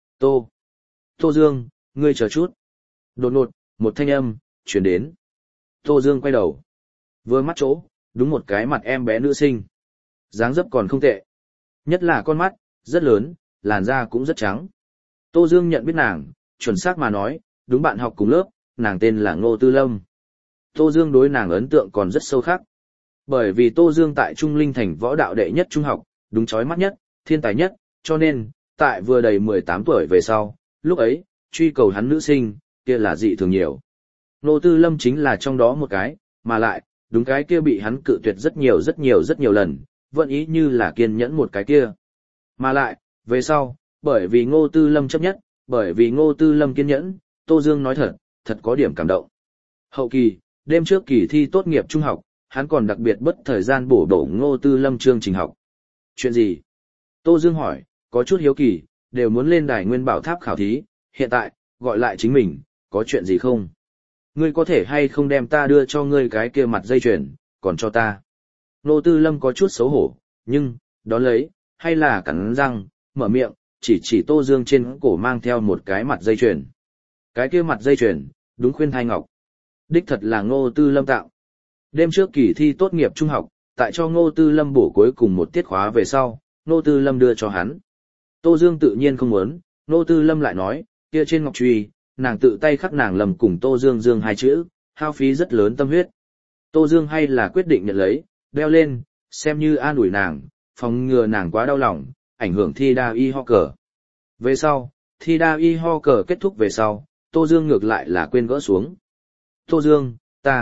Dương, ngươi chờ chút. Đột ngột, một thanh âm, chuyển đến. Tô Dương quay đầu. Vừa mắt chỗ, đúng một cái mặt em bé nữ sinh. Dáng dấp còn không tệ. Nhất là con mắt, rất lớn, làn da cũng rất trắng. Tô Dương nhận biết nàng, chuẩn xác mà nói, đúng bạn học cùng lớp, nàng tên là Ngô Tư Lâm. Tô Dương đối nàng ấn tượng còn rất sâu khắc. Bởi vì Tô Dương tại Trung Linh thành võ đạo đệ nhất trung học, đúng chói mắt nhất, thiên tài nhất, cho nên, tại vừa đầy 18 tuổi về sau, lúc ấy, truy cầu hắn nữ sinh, kia là dị thường nhiều. Ngô Tư Lâm chính là trong đó một cái, mà lại, đúng cái kia bị hắn cự tuyệt rất nhiều lần, vẫn ý như là kiên nhẫn một cái kia. Mà lại, về sau, bởi vì Ngô Tư Lâm chấp nhất, bởi vì Ngô Tư Lâm kiên nhẫn, Tô Dương nói thật có điểm cảm động. Hậu kỳ, đêm trước kỳ thi tốt nghiệp trung học, hắn còn đặc biệt bất thời gian bổ đổ Ngô Tư Lâm chương trình học. Chuyện gì? Tô Dương hỏi, có chút hiếu kỳ, đều muốn lên đài nguyên bảo tháp khảo thí, hiện tại, gọi lại chính mình, có chuyện gì không? Ngươi có thể hay không đem ta đưa cho ngươi cái kia mặt dây chuyền, còn cho ta. Ngô Tư Lâm có chút xấu hổ, nhưng, đón lấy, hay là cắn răng, mở miệng, chỉ Tô Dương trên cổ mang theo một cái mặt dây chuyền. Cái kia mặt dây chuyền, đúng khuyên thai ngọc. Đích thật là Ngô Tư Lâm tạo. Đêm trước kỳ thi tốt nghiệp trung học, tại cho Ngô Tư Lâm bổ cuối cùng một tiết khóa về sau, Ngô Tư Lâm đưa cho hắn. Tô Dương tự nhiên không muốn, Ngô Tư Lâm lại nói, kia trên ngọc truy, nàng tự tay khắc nàng lầm cùng Tô Dương Dương hai chữ, hao phí rất lớn tâm huyết. Tô Dương hay là quyết định nhận lấy, đeo lên, xem như an ủi nàng, phòng ngừa nàng quá đau lòng, ảnh hưởng thi đa y ho cờ. Về sau, thi đa y ho cờ kết thúc về sau, Tô Dương ngược lại là quên gỡ xuống. Tô Dương,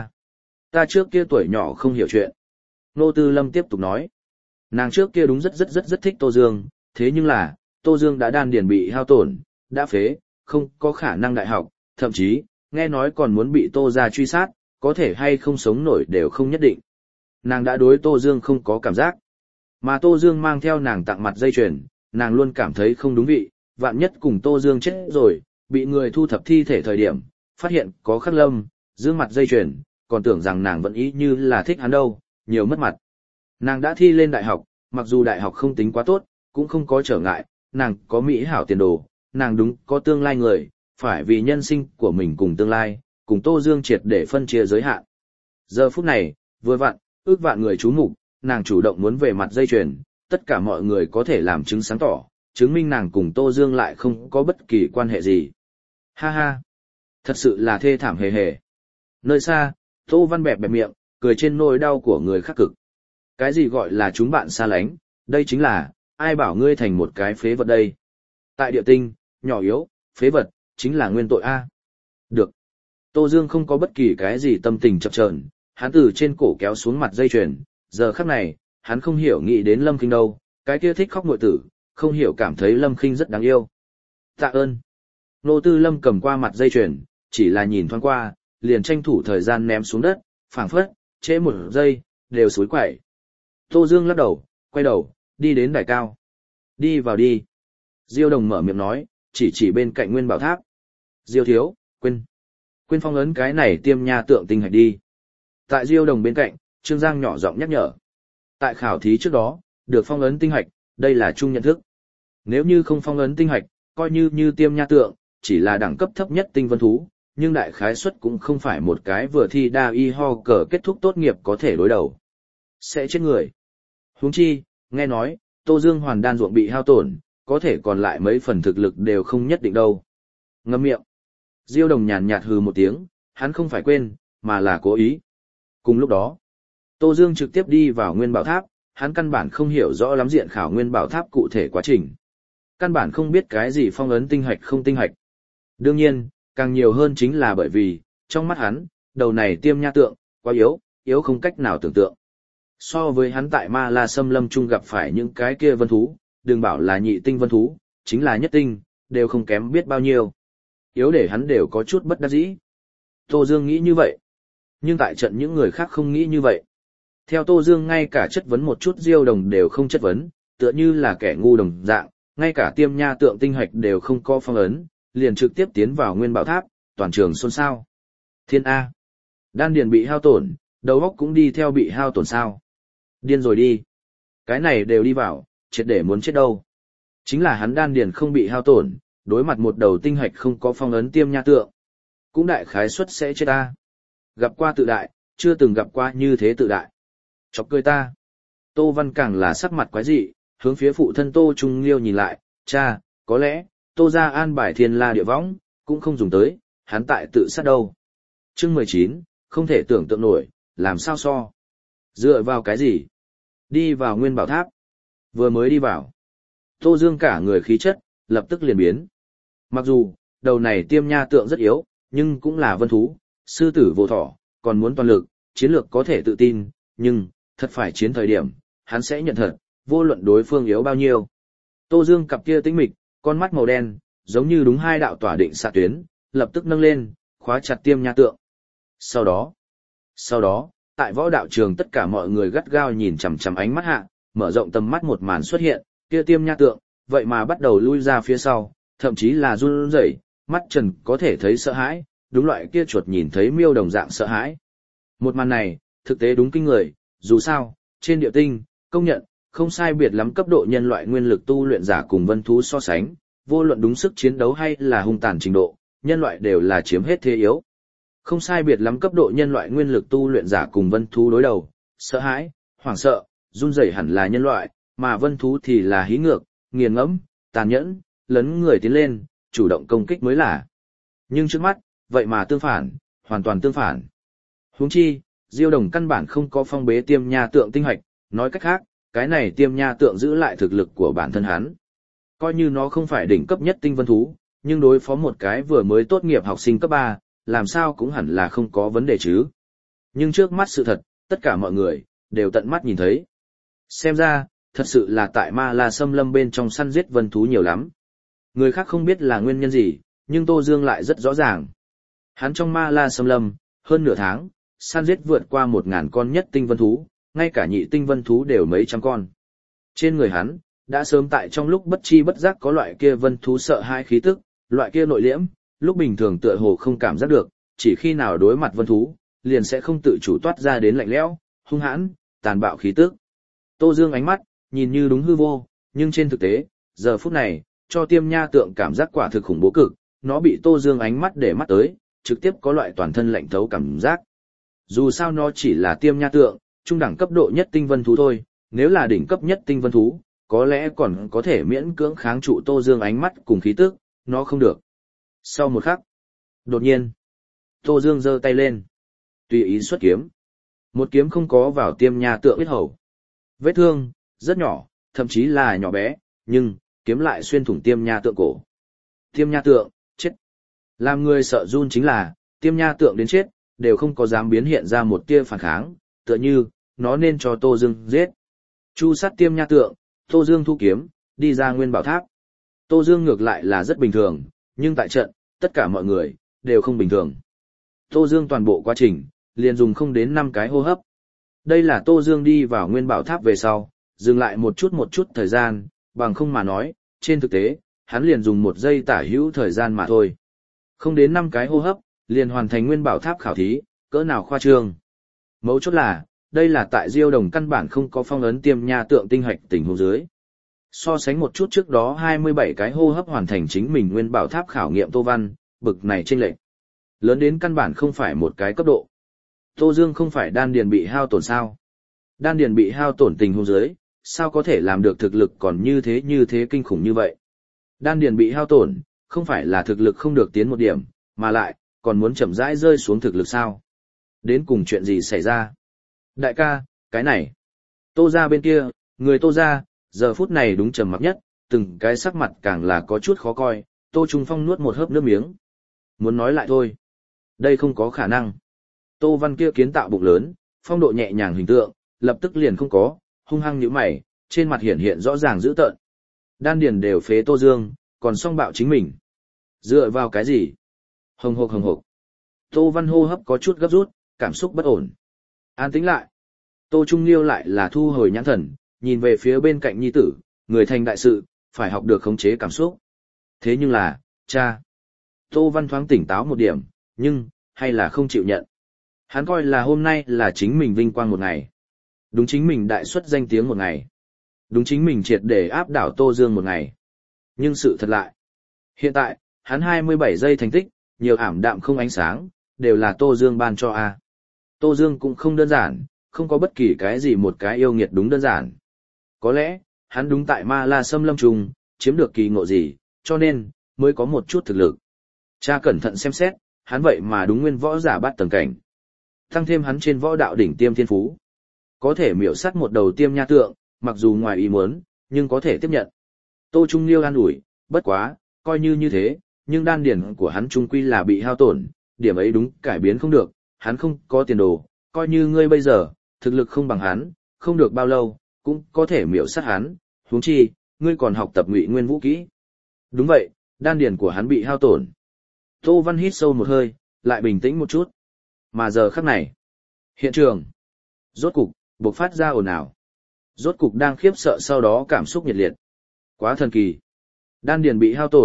ta trước kia tuổi nhỏ không hiểu chuyện. Ngô Tư Lâm tiếp tục nói. Nàng trước kia đúng rất thích Tô Dương, thế nhưng là, Tô Dương đã đan điền bị hao tổn, đã phế, không có khả năng đại học, thậm chí, nghe nói còn muốn bị Tô gia truy sát, có thể hay không sống nổi đều không nhất định. Nàng đã đối Tô Dương không có cảm giác. Mà Tô Dương mang theo nàng tặng mặt dây chuyền, nàng luôn cảm thấy không đúng vị, vạn nhất cùng Tô Dương chết rồi, bị người thu thập thi thể thời điểm, phát hiện có khắc lâm, dương mặt dây chuyền, còn tưởng rằng nàng vẫn ý như là thích hắn đâu, nhiều mất mặt. Nàng đã thi lên đại học, mặc dù đại học không tính quá tốt, cũng không có trở ngại, nàng có mỹ hảo tiền đồ, nàng đúng có tương lai người, phải vì nhân sinh của mình cùng tương lai, cùng Tô Dương triệt để phân chia giới hạn. Giờ phút này, vừa vặn, ước vạn người chú mục, nàng chủ động muốn về mặt dây chuyền, tất cả mọi người có thể làm chứng sáng tỏ, chứng minh nàng cùng Tô Dương lại không có bất kỳ quan hệ gì. Ha ha, thật sự là thê thảm hề hề. Nơi xa, Tô Văn bẹp bẹp miệng, cười trên nỗi đau của người khác cực. Cái gì gọi là chúng bạn xa lánh, đây chính là, ai bảo ngươi thành một cái phế vật đây. Tại địa tinh, nhỏ yếu, phế vật, chính là nguyên tội A. Được. Tô Dương không có bất kỳ cái gì tâm tình chập chờn, hắn từ trên cổ kéo xuống mặt dây chuyền, giờ khắc này, hắn không hiểu nghĩ đến Lâm Khinh đâu, cái kia thích khóc muội tử, không hiểu cảm thấy Lâm Khinh rất đáng yêu. Tạ ơn. Ngô Tư Lâm cầm qua mặt dây chuyền, chỉ là nhìn thoáng qua, liền tranh thủ thời gian ném xuống đất, phảng phất, trễ một giây, đều xối quẩy. Tô Dương lắc đầu, quay đầu, đi đến đài cao. Đi vào đi. Diêu Đồng mở miệng nói, chỉ bên cạnh Nguyên Bảo Tháp. Diêu thiếu, quên phong ấn cái này tiêm nha tượng tinh hạch đi. Tại Diêu Đồng bên cạnh, Trương Giang nhỏ giọng nhắc nhở. Tại khảo thí trước đó, được phong ấn tinh hạch, đây là chung nhận thức. Nếu như không phong ấn tinh hạch, coi như tiêm nha tượng, chỉ là đẳng cấp thấp nhất tinh vân thú, nhưng đại khái suất cũng không phải một cái vừa thi đa y ho cờ kết thúc tốt nghiệp có thể đối đầu. Sẽ chết người. Huống chi, nghe nói, Tô Dương hoàn đan ruộng bị hao tổn, có thể còn lại mấy phần thực lực đều không nhất định đâu. Ngậm miệng. Diêu Đồng nhàn nhạt hừ một tiếng, hắn không phải quên, mà là cố ý. Cùng lúc đó, Tô Dương trực tiếp đi vào Nguyên Bảo Tháp, hắn căn bản không hiểu rõ lắm diện khảo Nguyên Bảo Tháp cụ thể quá trình. Căn bản không biết cái gì phong ấn tinh hạch không tinh hạch. Đương nhiên, càng nhiều hơn chính là bởi vì, trong mắt hắn, đầu này tiêm nha tượng, quá yếu không cách nào tưởng tượng. So với hắn tại Ma La Xâm Lâm Trung gặp phải những cái kia vân thú, đừng bảo là nhị tinh vân thú, chính là nhất tinh, đều không kém biết bao nhiêu. Yếu để hắn đều có chút bất đắc dĩ. Tô Dương nghĩ như vậy. Nhưng tại trận những người khác không nghĩ như vậy. Theo Tô Dương ngay cả chất vấn một chút Diêu Đồng đều không chất vấn, tựa như là kẻ ngu đồng dạng, ngay cả tiêm nha tượng tinh hạch đều không có phong ấn, liền trực tiếp tiến vào Nguyên Bảo Tháp, toàn trường xôn xao. Thiên A. Đan điền bị hao tổn, đầu óc cũng đi theo bị hao tổn sao. Điên rồi đi. Cái này đều đi vào, triệt để muốn chết đâu. Chính là hắn đan điền không bị hao tổn, đối mặt một đầu tinh hạch không có phong ấn tiêm nha tượng. Cũng đại khái suất sẽ chết ta. Gặp qua tự đại, chưa từng gặp qua như thế tự đại. Chọc cười ta. Tô Văn càng là sắc mặt quái dị, hướng phía phụ thân Tô Trung Liêu nhìn lại, cha, có lẽ, Tô gia an bài thiên la địa võng, cũng không dùng tới, hắn tại tự sát đâu. Chương 19, không thể tưởng tượng nổi, làm sao so. Dựa vào cái gì? Đi vào Nguyên Bảo Tháp. Vừa mới đi vào. Tô Dương cả người khí chất, lập tức liền biến. Mặc dù, đầu này tiêm nha tượng rất yếu, nhưng cũng là vân thú, sư tử vô thỏ, còn muốn toàn lực, chiến lược có thể tự tin, nhưng, thật phải chiến thời điểm, hắn sẽ nhận thật, vô luận đối phương yếu bao nhiêu. Tô Dương cặp kia tĩnh mịch, con mắt màu đen, giống như đúng hai đạo tỏa định xạ tuyến, lập tức nâng lên, khóa chặt tiêm nha tượng. Sau đó, tại võ đạo trường tất cả mọi người gắt gao nhìn chằm chằm ánh mắt hạ, mở rộng tầm mắt một màn xuất hiện, kia tiêm nha tượng, vậy mà bắt đầu lui ra phía sau, thậm chí là run rẩy, mắt trần có thể thấy sợ hãi, đúng loại kia chuột nhìn thấy miêu đồng dạng sợ hãi. Một màn này, thực tế đúng kinh người, dù sao, trên địa tinh, công nhận, không sai biệt lắm cấp độ nhân loại nguyên lực tu luyện giả cùng vân thú so sánh, vô luận đúng sức chiến đấu hay là hung tàn trình độ, nhân loại đều là chiếm hết thế yếu. Không sai biệt lắm cấp độ nhân loại nguyên lực tu luyện giả cùng vân thú đối đầu, sợ hãi, hoảng sợ, run rẩy hẳn là nhân loại, mà vân thú thì là hí ngược, nghiền ngẫm, tàn nhẫn, lấn người tiến lên, chủ động công kích mới là. Nhưng trước mắt, vậy mà tương phản, hoàn toàn tương phản. Huống chi, Diêu Đồng căn bản không có phong bế tiêm nha tượng tinh hạch, nói cách khác, cái này tiêm nha tượng giữ lại thực lực của bản thân hắn. Coi như nó không phải đỉnh cấp nhất tinh vân thú, nhưng đối phó một cái vừa mới tốt nghiệp học sinh cấp 3, làm sao cũng hẳn là không có vấn đề chứ. Nhưng trước mắt sự thật, tất cả mọi người, đều tận mắt nhìn thấy. Xem ra, thật sự là tại Ma La Xâm Lâm bên trong săn giết vân thú nhiều lắm. Người khác không biết là nguyên nhân gì, nhưng Tô Dương lại rất rõ ràng. Hắn trong Ma La Xâm Lâm, hơn nửa tháng, săn giết vượt qua 1000 con nhất tinh vân thú, ngay cả nhị tinh vân thú đều mấy trăm con. Trên người hắn, đã sớm tại trong lúc bất chi bất giác có loại kia vân thú sợ hãi khí tức, loại kia nội liễm, lúc bình thường tựa hồ không cảm giác được, chỉ khi nào đối mặt vân thú, liền sẽ không tự chủ toát ra đến lạnh lẽo, hung hãn, tàn bạo khí tức. Tô Dương ánh mắt, nhìn như đúng hư vô, nhưng trên thực tế, giờ phút này, cho tiêm nha tượng cảm giác quả thực khủng bố cực, nó bị Tô Dương ánh mắt để mắt tới, trực tiếp có loại toàn thân lạnh thấu cảm giác. Dù sao nó chỉ là tiêm nha tượng, trung đẳng cấp độ nhất tinh vân thú thôi, nếu là đỉnh cấp nhất tinh vân thú, có lẽ còn có thể miễn cưỡng kháng trụ Tô Dương ánh mắt cùng khí tức, nó không được. Sau một khắc, đột nhiên, Tô Dương giơ tay lên, tùy ý xuất kiếm. Một kiếm không có vào tiêm nha tượng huyết hầu. Vết thương, rất nhỏ, thậm chí là nhỏ bé, nhưng, kiếm lại xuyên thủng tiêm nha tượng cổ. Tiêm nha tượng, chết. Làm người sợ run chính là, tiêm nha tượng đến chết, đều không có dám biến hiện ra một tia phản kháng, tựa như, nó nên cho Tô Dương giết. Chu sát tiêm nha tượng, Tô Dương thu kiếm, đi ra Nguyên Bảo Tháp. Tô Dương ngược lại là rất bình thường, nhưng tại trận, tất cả mọi người, đều không bình thường. Tô Dương toàn bộ quá trình, liền dùng không đến 5 cái hô hấp. Đây là Tô Dương đi vào Nguyên Bảo Tháp về sau, dừng lại một chút thời gian, bằng không mà nói, trên thực tế, hắn liền dùng 1 giây tả hữu thời gian mà thôi. Không đến 5 cái hô hấp, liền hoàn thành Nguyên Bảo Tháp khảo thí, cỡ nào khoa trương. Mấu chốt là, đây là tại Diêu Đồng căn bản không có phong ấn tiêm nha tượng tinh hạch tình huống dưới. So sánh một chút trước đó 27 cái hô hấp hoàn thành chính mình Nguyên Bảo Tháp khảo nghiệm Tô Văn, bực này chênh lệch lớn đến căn bản không phải một cái cấp độ. Tô Dương không phải đan điền bị hao tổn sao? Đan điền bị hao tổn tình huống dưới, sao có thể làm được thực lực còn như thế kinh khủng như vậy? Đan điền bị hao tổn, không phải là thực lực không được tiến một điểm, mà lại, còn muốn chậm rãi rơi xuống thực lực sao? Đến cùng chuyện gì xảy ra? Đại ca, cái này. Tô ra bên kia, người Tô ra, giờ phút này đúng trầm mặc nhất, từng cái sắc mặt càng là có chút khó coi, Tô Trung Phong nuốt một hớp nước miếng. Muốn nói lại thôi. Đây không có khả năng. Tô Văn kia kiến tạo bụng lớn, phong độ nhẹ nhàng hình tượng, lập tức liền không có, hung hăng nhíu mày, trên mặt hiện rõ ràng dữ tợn. Đan điền đều phế Tô Dương, còn song bạo chính mình. Dựa vào cái gì? Hồng hộc. Tô Văn hô hấp có chút gấp rút, cảm xúc bất ổn. An tĩnh lại. Tô Trung Liêu lại là thu hồi nhãn thần, nhìn về phía bên cạnh nhi tử, người thành đại sự, phải học được khống chế cảm xúc. Thế nhưng là, cha. Tô Văn thoáng tỉnh táo một điểm, nhưng, hay là không chịu nhận. Hắn coi là hôm nay là chính mình vinh quang một ngày. Đúng chính mình đại xuất danh tiếng một ngày. Đúng chính mình triệt để áp đảo Tô Dương một ngày. Nhưng sự thật lại. Hiện tại, hắn 27 giây thành tích, nhiều ảm đạm không ánh sáng, đều là Tô Dương ban cho A. Tô Dương cũng không đơn giản, không có bất kỳ cái gì một cái yêu nghiệt đúng đơn giản. Có lẽ, hắn đúng tại Ma La Xâm Lâm trùng, chiếm được kỳ ngộ gì, cho nên, mới có một chút thực lực. Cha cẩn thận xem xét, hắn vậy mà đúng nguyên võ giả bát tầng cảnh. Tăng thêm hắn trên võ đạo đỉnh tiêm thiên phú. Có thể miểu sát một đầu tiêm nha tượng, mặc dù ngoài ý muốn, nhưng có thể tiếp nhận. Tô Trung Liêu an ủi, bất quá, coi như thế, nhưng đan điển của hắn trung quy là bị hao tổn, điểm ấy đúng cải biến không được, hắn không có tiền đồ, coi như ngươi bây giờ, thực lực không bằng hắn, không được bao lâu, cũng có thể miểu sát hắn, huống chi, ngươi còn học tập Ngụy Nguyên vũ kỹ. Đúng vậy, đan điển của hắn bị hao tổn. Tô Văn hít sâu một hơi, lại bình tĩnh một chút. Mà giờ khắc này, hiện trường, rốt cục, bộc phát ra ồn ào. Rốt cục đang khiếp sợ sau đó cảm xúc nhiệt liệt. Quá thần kỳ. Đan điền bị hao tổn,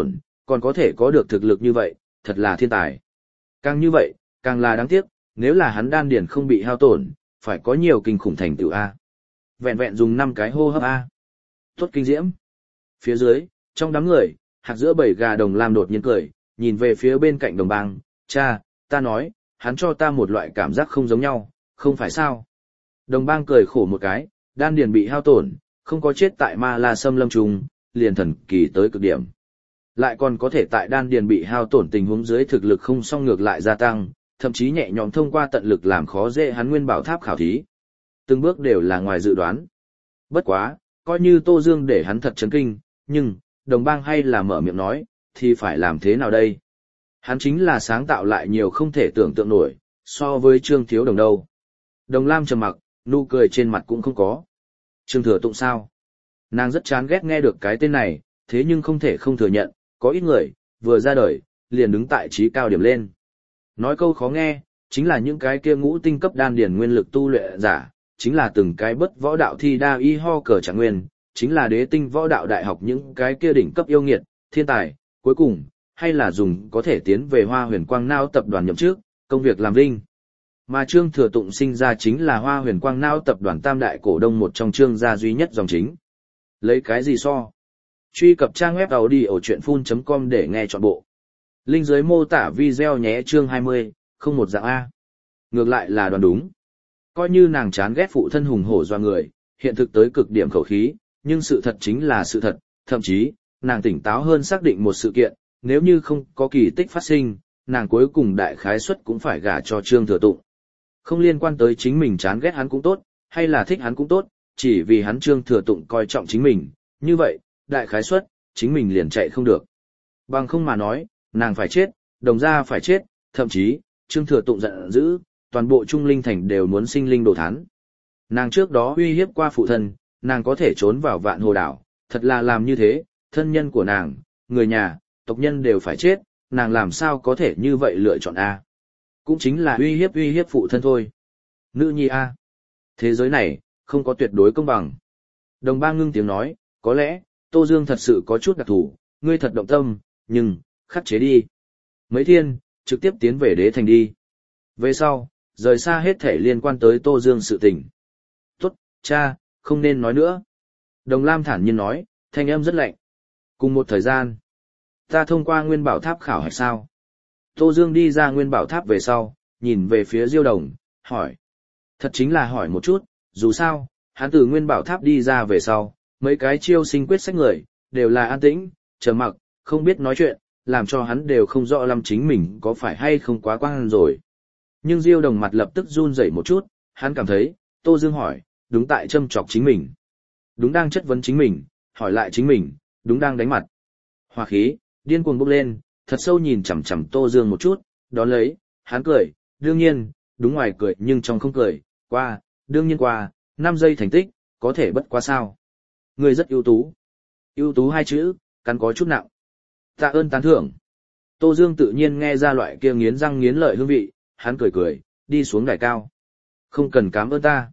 còn có thể có được thực lực như vậy, thật là thiên tài. Càng như vậy, càng là đáng tiếc, nếu là hắn đan điền không bị hao tổn, phải có nhiều kinh khủng thành tựu A. Vẹn vẹn dùng 5 cái hô hấp A. Tốt kinh diễm. Phía dưới, trong đám người, hạc giữa bầy gà Đồng Lam đột nhiên cười, nhìn về phía bên cạnh Đồng Bang, cha, ta nói, hắn cho ta một loại cảm giác không giống nhau, không phải sao. Đồng Bang cười khổ một cái, đan điền bị hao tổn, không có chết tại Ma La Sâm Lâm trùng, liền thần kỳ tới cực điểm. Lại còn có thể tại đan điền bị hao tổn tình huống dưới thực lực không song ngược lại gia tăng, thậm chí nhẹ nhõm thông qua tận lực làm khó dễ hắn Nguyên Bảo Tháp khảo thí. Từng bước đều là ngoài dự đoán. Bất quá, coi như Tô Dương để hắn thật chấn kinh, nhưng, Đồng Bang hay là mở miệng nói, thì phải làm thế nào đây? Hắn chính là sáng tạo lại nhiều không thể tưởng tượng nổi, so với Trương Thiếu Đồng đâu. Đồng Lam trầm mặc, nụ cười trên mặt cũng không có. Trương Thừa Tụng sao? Nàng rất chán ghét nghe được cái tên này, thế nhưng không thể không thừa nhận, có ít người, vừa ra đời, liền đứng tại trí cao điểm lên. Nói câu khó nghe, chính là những cái kia ngũ tinh cấp đan điển nguyên lực tu luyện giả, chính là từng cái bất võ đạo thi đa y ho cờ trạng nguyên, chính là đế tinh võ đạo đại học những cái kia đỉnh cấp yêu nghiệt, thiên tài, cuối cùng, hay là dùng có thể tiến về Hoa Huyền Quang Nao tập đoàn nhậm chức, công việc làm vinh. Mà Trương Thừa Tụng sinh ra chính là Hoa Huyền Quang Nao tập đoàn tam đại cổ đông một trong Trương gia duy nhất dòng chính. Lấy cái gì so? Truy cập trang web audiochuyenphun.com để nghe trọn bộ. Link dưới mô tả video nhé. Chương 20, không một dạng A. Ngược lại là đoán đúng. Coi như nàng chán ghét phụ thân hùng hổ doa người, hiện thực tới cực điểm khẩu khí, nhưng sự thật chính là sự thật, thậm chí, nàng tỉnh táo hơn xác định một sự kiện, nếu như không có kỳ tích phát sinh, nàng cuối cùng đại khái suất cũng phải gả cho Trương Thừa Tụng. Không liên quan tới chính mình chán ghét hắn cũng tốt, hay là thích hắn cũng tốt, chỉ vì hắn Trương Thừa Tụng coi trọng chính mình, như vậy, đại khái suất, chính mình liền chạy không được. Bằng không mà nói, nàng phải chết, Đồng gia phải chết, thậm chí, Trương Thừa Tụng giận dữ, toàn bộ Trung Linh Thành đều muốn sinh linh đồ thán. Nàng trước đó uy hiếp qua phụ thân, nàng có thể trốn vào Vạn Hồ Đảo, thật là làm như thế, thân nhân của nàng, người nhà, tộc nhân đều phải chết, nàng làm sao có thể như vậy lựa chọn A. Cũng chính là uy hiếp phụ thân thôi. Nữ nhi A. Thế giới này, không có tuyệt đối công bằng. Đồng Bang ngưng tiếng nói, có lẽ, Tô Dương thật sự có chút đặc thù, ngươi thật động tâm, nhưng, khắc chế đi. Mấy thiên, trực tiếp tiến về đế thành đi. Về sau, rời xa hết thể liên quan tới Tô Dương sự tình. Tốt, cha, không nên nói nữa. Đồng Lam thản nhiên nói, thanh âm rất lạnh. Cùng một thời gian, ta thông qua Nguyên Bảo Tháp khảo hạch sao? Tô Dương đi ra Nguyên Bảo Tháp về sau, nhìn về phía Diêu Đồng, hỏi. Thật chính là hỏi một chút, dù sao, hắn từ Nguyên Bảo Tháp đi ra về sau, mấy cái chiêu sinh quyết sách người, đều là an tĩnh, trầm mặc, không biết nói chuyện, làm cho hắn đều không rõ lắm chính mình có phải hay không quá quang rồi. Nhưng Diêu Đồng mặt lập tức run rẩy một chút, hắn cảm thấy, Tô Dương hỏi, đúng tại châm chọc chính mình. Đúng đang chất vấn chính mình, hỏi lại chính mình, đúng đang đánh mặt. Hỏa khí, điên cuồng bốc lên, thật sâu nhìn chằm chằm Tô Dương một chút, đón lấy, hắn cười, đương nhiên, đúng ngoài cười nhưng trong không cười, qua, đương nhiên qua, 5 giây thành tích, có thể bất quá sao. Người rất ưu tú. Ưu tú 2 chữ, cắn có chút nặng. Tạ ơn tán thưởng. Tô Dương tự nhiên nghe ra loại kia nghiến răng nghiến lợi hương vị, hắn cười cười, đi xuống đài cao. Không cần cảm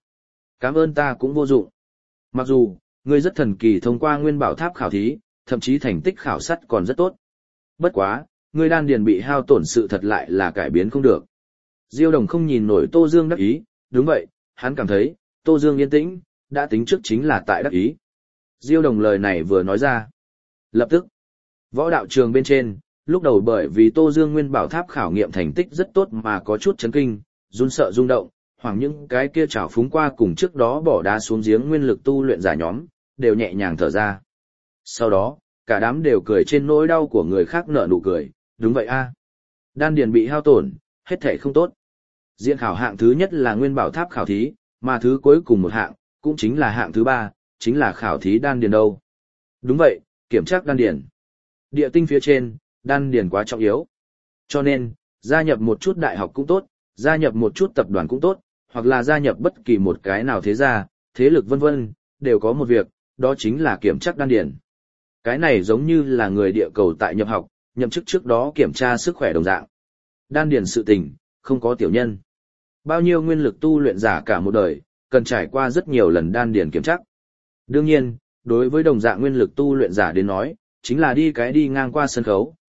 ơn ta cũng vô dụng. Mặc dù, ngươi rất thần kỳ thông qua Nguyên Bảo Tháp khảo thí, thậm chí thành tích khảo sát còn rất tốt. Bất quá, ngươi đan điền bị hao tổn sự thật lại là cải biến không được. Diêu Đồng không nhìn nổi Tô Dương đắc ý, đúng vậy, hắn cảm thấy, Tô Dương yên tĩnh, đã tính trước chính là tại đắc ý. Diêu Đồng lời này vừa nói ra. Lập tức, võ đạo trường bên trên, lúc đầu bởi vì Tô Dương Nguyên Bảo Tháp khảo nghiệm thành tích rất tốt mà có chút chấn kinh, run sợ rung động, hoặc những cái kia trào phúng qua cùng trước đó bỏ đá xuống giếng nguyên lực tu luyện giả nhóm, đều nhẹ nhàng thở ra. Sau đó, cả đám đều cười trên nỗi đau của người khác nở nụ cười, đúng vậy a. Đan điền bị hao tổn, hết thể không tốt. Diện khảo hạng thứ nhất là Nguyên Bảo Tháp khảo thí, mà thứ cuối cùng một hạng, cũng chính là hạng thứ 3, chính là khảo thí đan điền đâu. Đúng vậy, kiểm tra đan điền. Địa tinh phía trên, đan điền quá trọng yếu. Cho nên, gia nhập một chút đại học cũng tốt, gia nhập một chút tập đoàn cũng tốt, hoặc là gia nhập bất kỳ một cái nào thế gia, thế lực vân vân, đều có một việc, đó chính là kiểm tra đan điền. Cái này giống như là người địa cầu tại nhập học, nhậm chức trước đó kiểm tra sức khỏe đồng dạng. Đan điền sự tình, không có tiểu nhân. Bao nhiêu nguyên lực tu luyện giả cả một đời, cần trải qua rất nhiều lần đan điền kiểm tra. Đương nhiên, đối với đồng dạng nguyên lực tu luyện giả đến nói, chính là đi ngang qua sân khấu,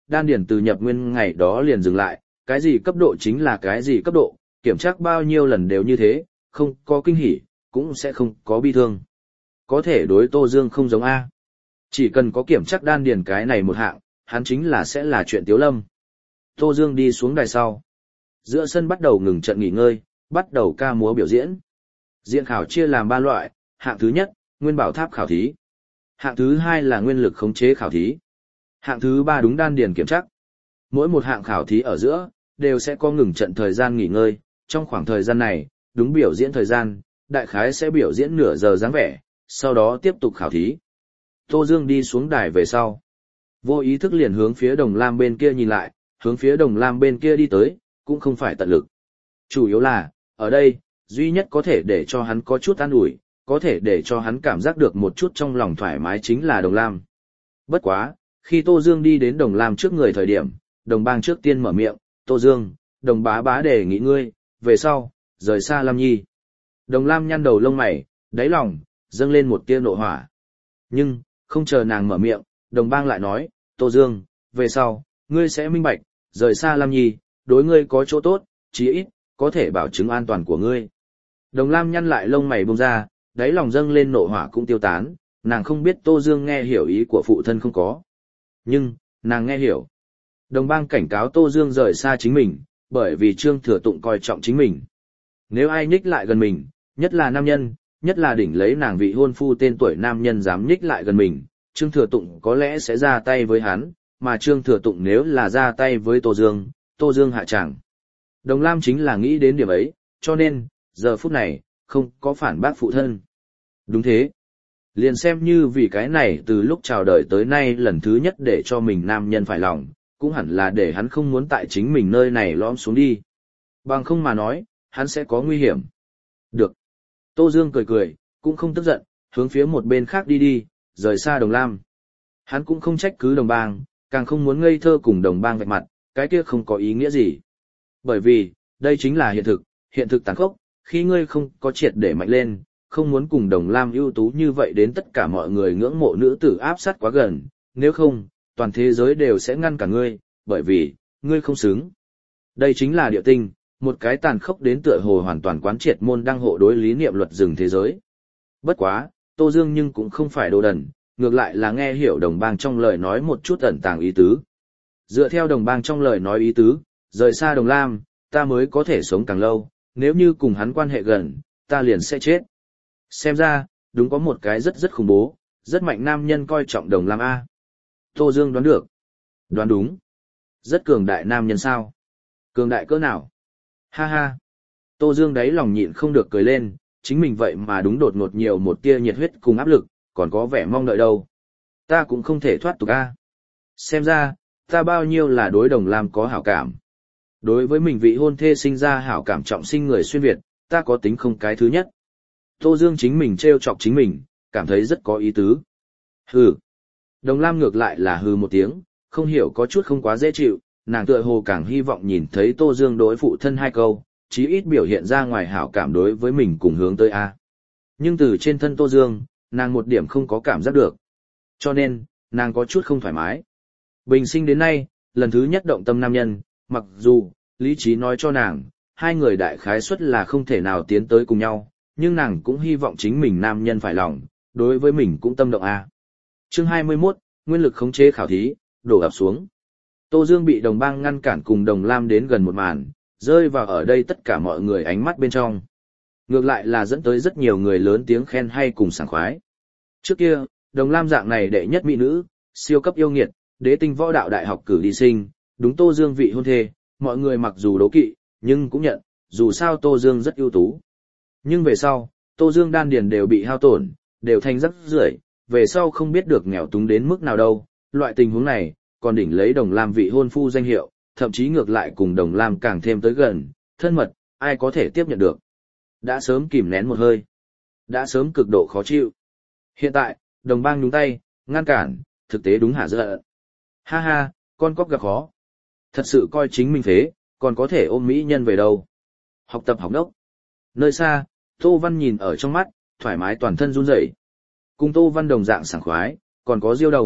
đan điển từ nhập nguyên ngày đó liền dừng lại, cái gì cấp độ chính là cái gì cấp độ, kiểm tra bao nhiêu lần đều như thế, không có kinh hỉ, cũng sẽ không có bi thương. Có thể đối Tô Dương không giống A. Chỉ cần có kiểm tra đan điển cái này một hạng, hắn chính là sẽ là chuyện tiếu lâm. Tô Dương đi xuống đài sau. Giữa sân bắt đầu ngừng trận nghỉ ngơi, bắt đầu ca múa biểu diễn. Diện khảo chia làm 3 loại, hạng thứ nhất, nguyên bảo tháp khảo thí. Hạng thứ 2 là nguyên lực khống chế khảo thí. Hạng thứ 3 đúng đan điền kiểm tra. Mỗi một hạng khảo thí ở giữa, đều sẽ có ngừng trận thời gian nghỉ ngơi, trong khoảng thời gian này, đúng biểu diễn thời gian, đại khái sẽ biểu diễn nửa giờ dáng vẻ, sau đó tiếp tục khảo thí. Tô Dương đi xuống đài về sau. Vô ý thức liền hướng phía Đồng Lam bên kia nhìn lại, hướng phía Đồng Lam bên kia đi tới, cũng không phải tận lực. Chủ yếu là, ở đây, duy nhất có thể để cho hắn có chút an ủi, có thể để cho hắn cảm giác được một chút trong lòng thoải mái chính là Đồng Lam. Bất quá, khi Tô Dương đi đến Đồng Lam trước người thời điểm, Đồng Bang trước tiên mở miệng, Tô Dương, Đồng bá bá đề nghị ngươi, về sau, rời xa Lam Nhi. Đồng Lam nhăn đầu lông mày, đáy lòng, dâng lên một tia nộ hỏa. Nhưng, không chờ nàng mở miệng, Đồng Bang lại nói, Tô Dương, về sau, ngươi sẽ minh bạch, rời xa Lam Nhi, đối ngươi có chỗ tốt, chí ít, có thể bảo chứng an toàn của ngươi. Đồng Lam nhăn lại lông mày bông ra, đáy lòng dâng lên nộ hỏa cũng tiêu tán, nàng không biết Tô Dương nghe hiểu ý của phụ thân không có. Nhưng, nàng nghe hiểu. Đồng Bang cảnh cáo Tô Dương rời xa chính mình, bởi vì Trương Thừa Tụng coi trọng chính mình. Nếu ai nhích lại gần mình, nhất là nam nhân, nhất là đỉnh lấy nàng vị hôn phu tên tuổi nam nhân dám nhích lại gần mình, Trương Thừa Tụng có lẽ sẽ ra tay với hắn, mà Trương Thừa Tụng nếu là ra tay với Tô Dương hạ tràng. Đồng Lam chính là nghĩ đến điểm ấy, cho nên, giờ phút này, không có phản bác phụ thân. Đúng thế. Liền xem như vì cái này từ lúc chào đời tới nay lần thứ nhất để cho mình nam nhân phải lòng, cũng hẳn là để hắn không muốn tại chính mình nơi này lõm xuống đi. Bằng không mà nói, hắn sẽ có nguy hiểm. Được. Tô Dương cười cười, cũng không tức giận, hướng phía một bên khác đi, rời xa Đồng Lam. Hắn cũng không trách cứ Đồng Bang, càng không muốn ngây thơ cùng Đồng Bang vạch mặt, cái kia không có ý nghĩa gì. Bởi vì, đây chính là hiện thực tàn khốc, khi ngươi không có triệt để mạnh lên, không muốn cùng Đồng Lam ưu tú như vậy đến tất cả mọi người ngưỡng mộ nữ tử áp sát quá gần, nếu không, toàn thế giới đều sẽ ngăn cả ngươi, bởi vì, ngươi không xứng. Đây chính là địa tinh, một cái tàn khốc đến tựa hồ hoàn toàn quán triệt môn đăng hộ đối lý niệm luật rừng thế giới. Bất quá, Tô Dương nhưng cũng không phải đồ đần, ngược lại là nghe hiểu Đồng Bang trong lời nói một chút ẩn tàng ý tứ. Dựa theo Đồng Bang trong lời nói ý tứ, rời xa Đồng Lam, ta mới có thể sống càng lâu, nếu như cùng hắn quan hệ gần, ta liền sẽ chết. Xem ra, đúng có một cái rất khủng bố, rất mạnh nam nhân coi trọng Đồng Lam A. Tô Dương đoán được. Đoán đúng. Rất cường đại nam nhân sao? Cường đại cỡ nào? Ha ha. Tô Dương đáy lòng nhịn không được cười lên, chính mình vậy mà đúng đột ngột nhiều một tia nhiệt huyết cùng áp lực, còn có vẻ mong đợi đâu. Ta cũng không thể thoát tục A. Xem ra, ta bao nhiêu là đối Đồng Lam có hảo cảm. Đối với mình vị hôn thê sinh ra hảo cảm trọng sinh người xuyên Việt, ta có tính không cái thứ nhất. Tô Dương chính mình trêu chọc chính mình, cảm thấy rất có ý tứ. Hừ. Đồng Lam ngược lại là hừ một tiếng, không hiểu có chút không quá dễ chịu, nàng tựa hồ càng hy vọng nhìn thấy Tô Dương đối phụ thân 2 câu, chí ít biểu hiện ra ngoài hảo cảm đối với mình cùng hướng tới A. Nhưng từ trên thân Tô Dương, nàng một điểm không có cảm giác được. Cho nên, nàng có chút không thoải mái. Bình sinh đến nay, lần thứ nhất động tâm nam nhân, mặc dù, lý trí nói cho nàng, 2 người đại khái suất là không thể nào tiến tới cùng nhau, nhưng nàng cũng hy vọng chính mình nam nhân phải lòng, đối với mình cũng tâm động A. Chương 21, nguyên lực khống chế khảo thí, đổ ập xuống. Tô Dương bị Đồng Bang ngăn cản cùng Đồng Lam đến gần một màn, rơi vào ở đây tất cả mọi người ánh mắt bên trong. Ngược lại là dẫn tới rất nhiều người lớn tiếng khen hay cùng sảng khoái. Trước kia, Đồng Lam dạng này đệ nhất mỹ nữ, siêu cấp yêu nghiệt, đế tinh võ đạo đại học cử đi sinh, đúng Tô Dương vị hôn thê, mọi người mặc dù đố kỵ, nhưng cũng nhận, dù sao Tô Dương rất ưu tú. Nhưng về sau, Tô Dương đan điền đều bị hao tổn, đều thành rắc rưởi, về sau không biết được nghèo túng đến mức nào đâu, loại tình huống này, còn đỉnh lấy Đồng Lam vị hôn phu danh hiệu, thậm chí ngược lại cùng Đồng Lam càng thêm tới gần, thân mật, ai có thể tiếp nhận được. Đã sớm kìm nén một hơi, đã sớm cực độ khó chịu. Hiện tại, Đồng Bang nhúng tay, ngăn cản, thực tế đúng hả giận. Ha ha, con cóc gặp khó. Thật sự coi chính mình phế, còn có thể ôm mỹ nhân về đâu. Học tập học đốc. Nơi xa, Tô Văn nhìn ở trong mắt, thoải mái toàn thân run rẩy. Cùng Tô Văn đồng dạng sảng khoái, còn có Diêu Đồng,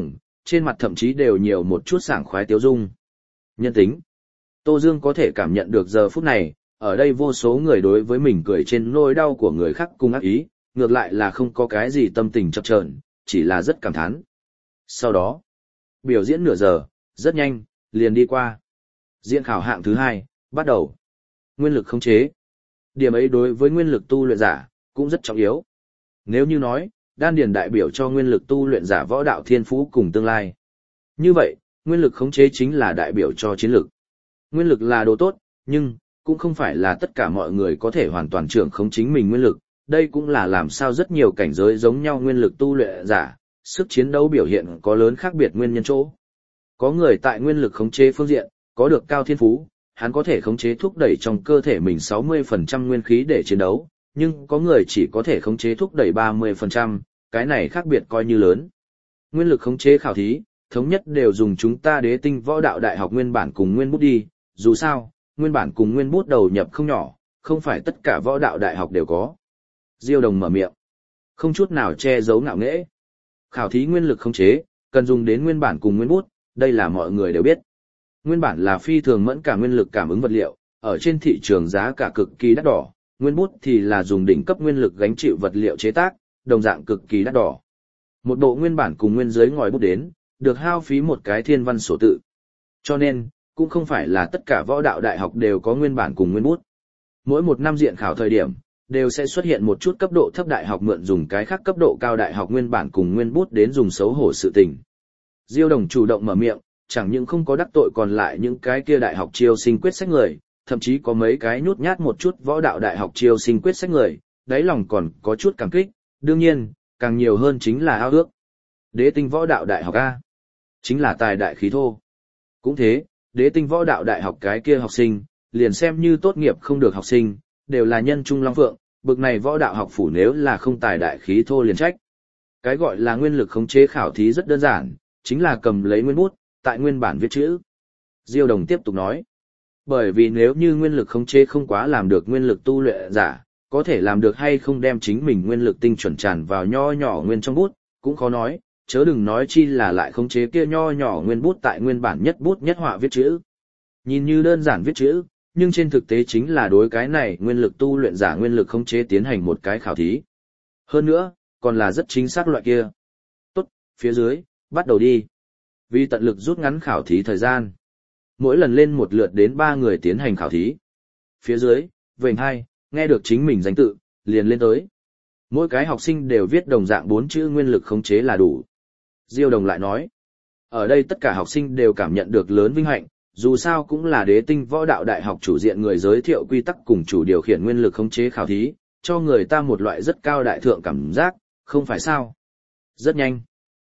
trên mặt thậm chí đều nhiều một chút sảng khoái tiếu dung. Nhân tính. Tô Dương có thể cảm nhận được giờ phút này, ở đây vô số người đối với mình cười trên nỗi đau của người khác cùng ác ý, ngược lại là không có cái gì tâm tình chập chờn, chỉ là rất cảm thán. Sau đó, biểu diễn nửa giờ, rất nhanh, liền đi qua. Diễn khảo hạng thứ 2, bắt đầu. Nguyên lực khống chế. Điểm ấy đối với nguyên lực tu luyện giả, cũng rất trọng yếu. Nếu như nói, đan điền đại biểu cho nguyên lực tu luyện giả võ đạo thiên phú cùng tương lai. Như vậy, nguyên lực khống chế chính là đại biểu cho chiến lực. Nguyên lực là đồ tốt, nhưng cũng không phải là tất cả mọi người có thể hoàn toàn trưởng khống chính mình nguyên lực. Đây cũng là làm sao rất nhiều cảnh giới giống nhau nguyên lực tu luyện giả, sức chiến đấu biểu hiện có lớn khác biệt nguyên nhân chỗ. Có người tại nguyên lực khống chế phương diện, có được cao thiên phú, hắn có thể khống chế thúc đẩy trong cơ thể mình 60% nguyên khí để chiến đấu, nhưng có người chỉ có thể khống chế thúc đẩy 30%, cái này khác biệt coi như lớn. Nguyên lực khống chế khảo thí, thống nhất đều dùng chúng ta Đế Tinh Võ Đạo Đại học nguyên bản cùng nguyên bút đi, dù sao, nguyên bản cùng nguyên bút đầu nhập không nhỏ, không phải tất cả võ đạo đại học đều có. Diêu Đồng mở miệng, không chút nào che giấu ngạo nghễ. Khảo thí nguyên lực khống chế, cần dùng đến nguyên bản cùng nguyên bút, đây là mọi người đều biết. Nguyên bản là phi thường mẫn cả nguyên lực cảm ứng vật liệu, ở trên thị trường giá cả cực kỳ đắt đỏ, nguyên bút thì là dùng đỉnh cấp nguyên lực gánh chịu vật liệu chế tác, đồng dạng cực kỳ đắt đỏ. Một bộ nguyên bản cùng nguyên giới ngòi bút đến, được hao phí một cái thiên văn sổ tự. Cho nên, cũng không phải là tất cả võ đạo đại học đều có nguyên bản cùng nguyên bút. Mỗi một năm diện khảo thời điểm, đều sẽ xuất hiện một chút cấp độ thấp đại học mượn dùng cái khác cấp độ cao đại học nguyên bản cùng nguyên bút đến dùng xấu hổ sự tình. Diêu Đồng chủ động mở miệng, chẳng những không có đắc tội còn lại những cái kia đại học chiêu sinh quyết sách người, thậm chí có mấy cái nhút nhát một chút võ đạo đại học chiêu sinh quyết sách người, đáy lòng còn có chút cảm kích, đương nhiên, càng nhiều hơn chính là ao ước. Đế Tinh Võ Đạo Đại học A, chính là tài đại khí thô. Cũng thế, Đế Tinh Võ Đạo Đại học cái kia học sinh, liền xem như tốt nghiệp không được học sinh, đều là nhân trung long phượng, bực này võ đạo học phủ nếu là không tài đại khí thô liền trách. Cái gọi là nguyên lực khống chế khảo thí rất đơn giản, chính là cầm lấy nguyên bút, tại nguyên bản viết chữ. Diêu Đồng tiếp tục nói, bởi vì nếu như nguyên lực khống chế không quá làm được nguyên lực tu luyện giả, có thể làm được hay không đem chính mình nguyên lực tinh chuẩn tràn vào nho nhỏ nguyên trong bút, cũng khó nói, chớ đừng nói chi là lại khống chế kia nho nhỏ nguyên bút tại nguyên bản nhất bút nhất họa viết chữ. Nhìn như đơn giản viết chữ, nhưng trên thực tế chính là đối cái này nguyên lực tu luyện giả nguyên lực khống chế tiến hành một cái khảo thí. Hơn nữa, còn là rất chính xác loại kia. Tốt, phía dưới, bắt đầu đi. Vì tận lực rút ngắn khảo thí thời gian. Mỗi lần lên một lượt đến 3 người tiến hành khảo thí. Phía dưới, vệnh 2, nghe được chính mình danh tự, liền lên tới. Mỗi cái học sinh đều viết đồng dạng 4 chữ nguyên lực khống chế là đủ. Diêu Đồng lại nói, ở đây tất cả học sinh đều cảm nhận được lớn vinh hạnh, dù sao cũng là Đế Tinh Võ Đạo Đại học chủ diện người giới thiệu quy tắc cùng chủ điều khiển nguyên lực khống chế khảo thí, cho người ta một loại rất cao đại thượng cảm giác, không phải sao? Rất nhanh.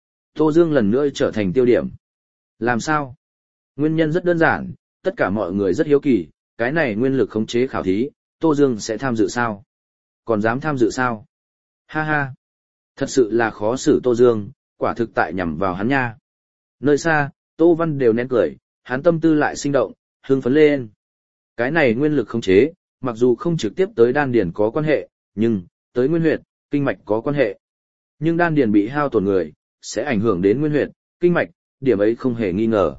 Tô Dương lần nữa trở thành tiêu điểm. Làm sao? Nguyên nhân rất đơn giản, tất cả mọi người rất hiếu kỳ, cái này nguyên lực khống chế khảo thí, Tô Dương sẽ tham dự sao? Còn dám tham dự sao? Ha ha! Thật sự là khó xử Tô Dương, quả thực tại nhằm vào hắn nha. Nơi xa, Tô Văn đều nén cười, hắn tâm tư lại sinh động, hưng phấn lên. Cái này nguyên lực khống chế, mặc dù không trực tiếp tới đan điền có quan hệ, nhưng, tới nguyên huyệt, kinh mạch có quan hệ. Nhưng đan điền bị hao tổn người, sẽ ảnh hưởng đến nguyên huyệt, kinh mạch, điểm ấy không hề nghi ngờ.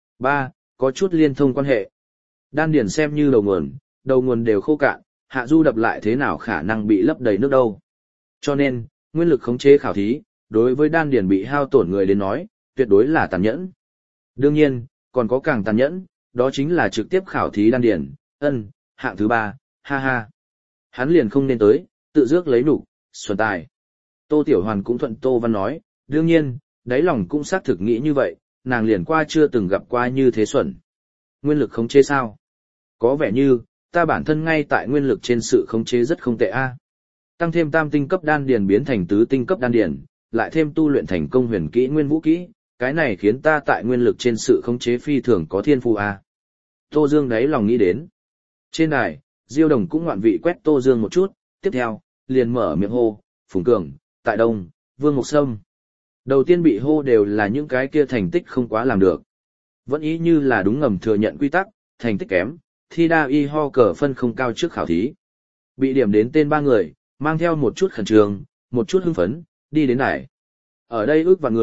3. Có chút liên thông quan hệ. Đan điền xem như đầu nguồn đều khô cạn, hạ du đập lại thế nào khả năng bị lấp đầy nước đâu. Cho nên, nguyên lực khống chế khảo thí, đối với đan điền bị hao tổn người đến nói, tuyệt đối là tàn nhẫn. Đương nhiên, còn có càng tàn nhẫn, đó chính là trực tiếp khảo thí đan điền, hạng thứ 3, ha ha. Hắn liền không nên tới, tự dước lấy nụ, xuân tài. Tô Tiểu Hoàn cũng thuận Tô Văn nói, đương nhiên, đáy lòng cũng xác thực nghĩ như vậy, nàng liền qua chưa từng gặp qua như thế xuẩn. Nguyên lực khống chế sao? Có vẻ như, ta bản thân ngay tại nguyên lực trên sự khống chế rất không tệ a. Tăng thêm tam tinh cấp đan điền biến thành tứ tinh cấp đan điền, lại thêm tu luyện thành công huyền kỹ nguyên vũ kỹ, cái này khiến ta tại nguyên lực trên sự khống chế phi thường có thiên phú a. Tô Dương đáy lòng nghĩ đến. Trên đài, Diêu Đồng cũng ngoạn vị quét Tô Dương một chút, tiếp theo, liền mở miệng hô, Phùng Cường, tại Đông, Vương Mộc Sâm. Đầu tiên bị hô đều là những cái kia thành tích không quá làm được. Vẫn ý như là đúng ngầm thừa nhận quy tắc, thành tích kém, thi đa y ho cờ phân không cao trước khảo thí. Bị điểm đến tên 3 người, mang theo một chút khẩn trương, một chút hưng phấn, đi đến đài. Ở đây ước vạn người,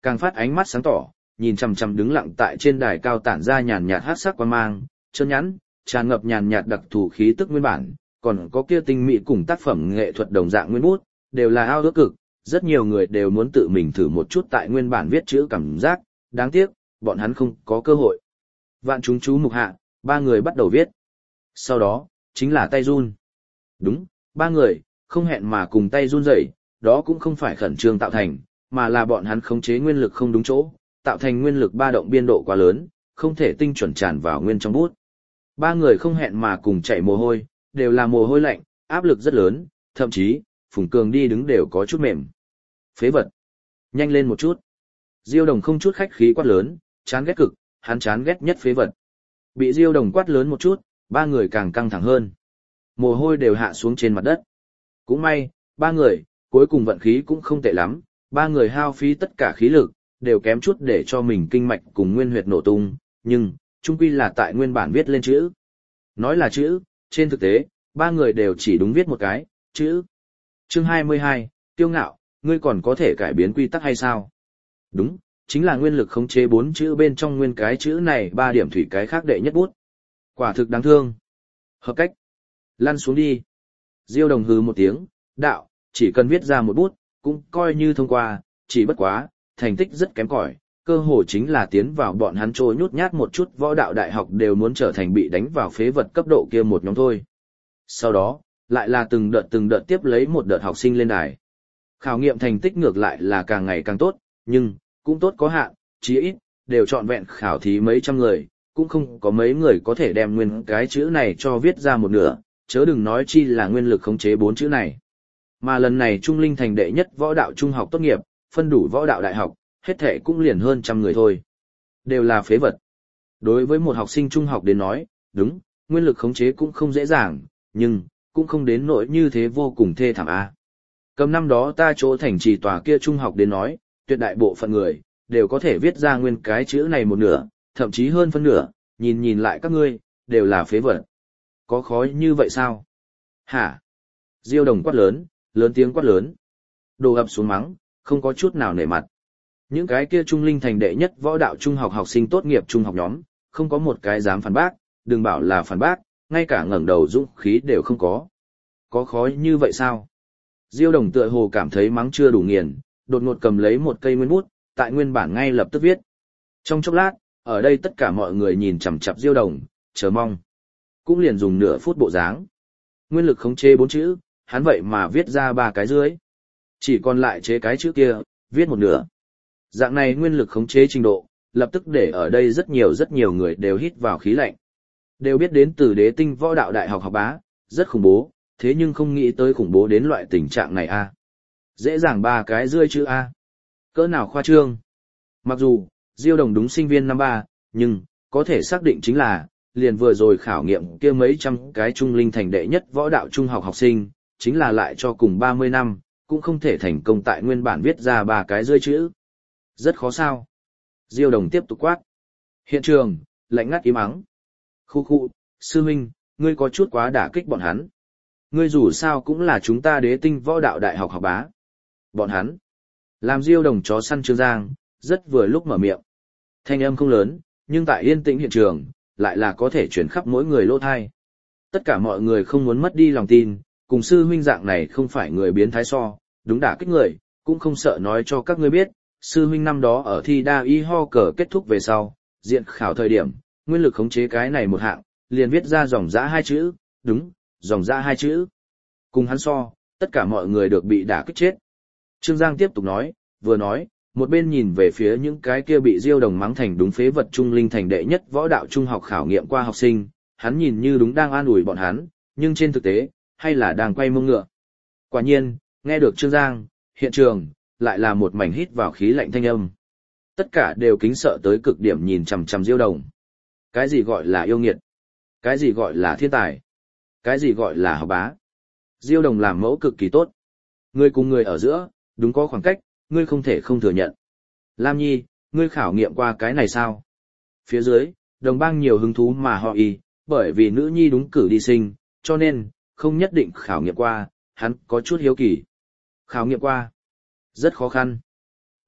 càng phát ánh mắt sáng tỏ, nhìn chằm chằm đứng lặng tại trên đài cao tản ra nhàn nhạt hắc sắc quang mang, chân nhẵn, tràn ngập nhàn nhạt đặc thù khí tức nguyên bản, còn có kia tinh mỹ cùng tác phẩm nghệ thuật đồng dạng nguyên bút, đều là ao ước cực, rất nhiều người đều muốn tự mình thử một chút tại nguyên bản viết chữ cảm giác, đáng tiếc, bọn hắn không có cơ hội. Vạn chúng chú mục hạ, ba người bắt đầu viết. Sau đó, chính là tay run. Đúng, ba người, không hẹn mà cùng tay run rẩy, đó cũng không phải khẩn trương tạo thành, mà là bọn hắn khống chế nguyên lực không đúng chỗ, tạo thành nguyên lực ba động biên độ quá lớn, không thể tinh chuẩn tràn vào nguyên trong bút. Ba người không hẹn mà cùng chảy mồ hôi, đều là mồ hôi lạnh, áp lực rất lớn, thậm chí, Phùng Cường đi đứng đều có chút mềm. Phế vật. Nhanh lên một chút. Diêu Đồng không chút khách khí quát lớn, chán ghét cực, hắn chán ghét nhất phế vật. Bị Diêu Đồng quát lớn một chút, ba người càng căng thẳng hơn. Mồ hôi đều hạ xuống trên mặt đất. Cũng may, ba người, cuối cùng vận khí cũng không tệ lắm, ba người hao phí tất cả khí lực, đều kém chút để cho mình kinh mạch cùng nguyên huyệt nổ tung, nhưng, chung quy là tại nguyên bản viết lên chữ. Nói là chữ, trên thực tế, ba người đều chỉ đúng viết một cái, chữ. Chương 22, Kiêu ngạo, ngươi còn có thể cải biến quy tắc hay sao? Đúng, chính là nguyên lực khống chế 4 chữ bên trong nguyên cái chữ này 3 điểm thủy cái khác đệ nhất bút. Quả thực đáng thương. Hợp cách. Lăn xuống đi. Diêu Đồng hừ một tiếng, đạo, chỉ cần viết ra một bút, cũng coi như thông qua, chỉ bất quá, thành tích rất kém cỏi, cơ hồ chính là tiến vào bọn hắn trôi nhút nhát một chút võ đạo đại học đều muốn trở thành bị đánh vào phế vật cấp độ kia một nhóm thôi. Sau đó, lại là từng đợt tiếp lấy một đợt học sinh lên đài. Khảo nghiệm thành tích ngược lại là càng ngày càng tốt, nhưng, cũng tốt có hạn, chí ít, đều trọn vẹn khảo thí mấy trăm người, cũng không có mấy người có thể đem nguyên cái chữ này cho viết ra một nửa, chớ đừng nói chi là nguyên lực khống chế 4 chữ này. Mà lần này Trung Linh thành đệ nhất võ đạo trung học tốt nghiệp, phân đủ võ đạo đại học, hết thể cũng liền hơn trăm người thôi. Đều là phế vật. Đối với một học sinh trung học đến nói, đúng, nguyên lực khống chế cũng không dễ dàng, nhưng, cũng không đến nỗi như thế vô cùng thê thảm a. Cầm năm đó ta chỗ thành trì tòa kia trung học đến nói, tuyệt đại bộ phận người, đều có thể viết ra nguyên cái chữ này một nửa, thậm chí hơn phân nửa, nhìn lại các ngươi, đều là phế vật. Có khó như vậy sao? Hả? Diêu Đồng quát lớn, lớn tiếng quát lớn. Đồ ập xuống mắng, không có chút nào nể mặt. Những cái kia Trung Linh thành đệ nhất võ đạo trung học học sinh tốt nghiệp trung học nhóm, không có một cái dám phản bác, đừng bảo là phản bác, ngay cả ngẩng đầu dũng khí đều không có. Có khó như vậy sao? Diêu Đồng tựa hồ cảm thấy mắng chưa đủ nghiền, đột ngột cầm lấy một cây nguyên bút, tại nguyên bản ngay lập tức viết. Trong chốc lát, ở đây tất cả mọi người nhìn chằm chằm Diêu Đồng, chờ mong. Cũng liền dùng nửa phút bộ dáng. Nguyên lực khống chế 4 chữ, hắn vậy mà viết ra 3 cái dưới. Chỉ còn lại chế cái chữ kia, viết một nửa. Dạng này nguyên lực khống chế trình độ, lập tức để ở đây rất nhiều người đều hít vào khí lạnh. Đều biết đến từ Đế Tinh Võ Đạo Đại học học bá, rất khủng bố, thế nhưng không nghĩ tới khủng bố đến loại tình trạng này a. Dễ dàng 3 cái rơi chữ a. Cỡ nào khoa trương. Mặc dù, Diêu Đồng đúng sinh viên năm 3, nhưng, có thể xác định chính là, liền vừa rồi khảo nghiệm kia mấy trăm cái Trung Linh thành đệ nhất võ đạo trung học học sinh, chính là lại cho cùng 30 năm, cũng không thể thành công tại nguyên bản viết ra 3 cái rơi chữ. Rất khó sao. Diêu Đồng tiếp tục quát. Hiện trường, lạnh ngắt im ắng. Khu, sư huynh, ngươi có chút quá đả kích bọn hắn. Ngươi dù sao cũng là chúng ta Đế Tinh Võ Đạo Đại học học bá. Bọn hắn. Làm Diêu Đồng chó săn Trương Giang, rất vừa lúc mở miệng. Thanh âm không lớn, nhưng tại yên tĩnh hiện trường, lại là có thể truyền khắp mỗi người lỗ thai. Tất cả mọi người không muốn mất đi lòng tin, cùng sư huynh dạng này không phải người biến thái so, đúng đả kích người, cũng không sợ nói cho các ngươi biết, sư huynh năm đó ở thi đa y ho cờ kết thúc về sau, diện khảo thời điểm, nguyên lực khống chế cái này một hạng, liền viết ra dòng dã 2 chữ, đúng, dòng dã 2 chữ. Cùng hắn so, tất cả mọi người được bị đả kích chết. Trương Giang tiếp tục nói, vừa nói, một bên nhìn về phía những cái kia bị Diêu Đồng mắng thành đúng phế vật Trung Linh thành đệ nhất võ đạo trung học khảo nghiệm qua học sinh, hắn nhìn như đúng đang an ủi bọn hắn, nhưng trên thực tế, hay là đang quay mông ngựa. Quả nhiên, nghe được Trương Giang, hiện trường, lại là một mảnh hít vào khí lạnh thanh âm. Tất cả đều kính sợ tới cực điểm nhìn chằm chằm Diêu Đồng. Cái gì gọi là yêu nghiệt? Cái gì gọi là thiên tài? Cái gì gọi là học bá? Diêu Đồng làm mẫu cực kỳ tốt. Người cùng người ở giữa, đúng có khoảng cách, ngươi không thể không thừa nhận. Lam Nhi, ngươi khảo nghiệm qua cái này sao? Phía dưới, đồng bang nhiều hứng thú mà họ y, bởi vì nữ nhi đúng cử đi sinh, cho nên, không nhất định khảo nghiệm qua, hắn có chút hiếu kỳ. Khảo nghiệm qua. Rất khó khăn.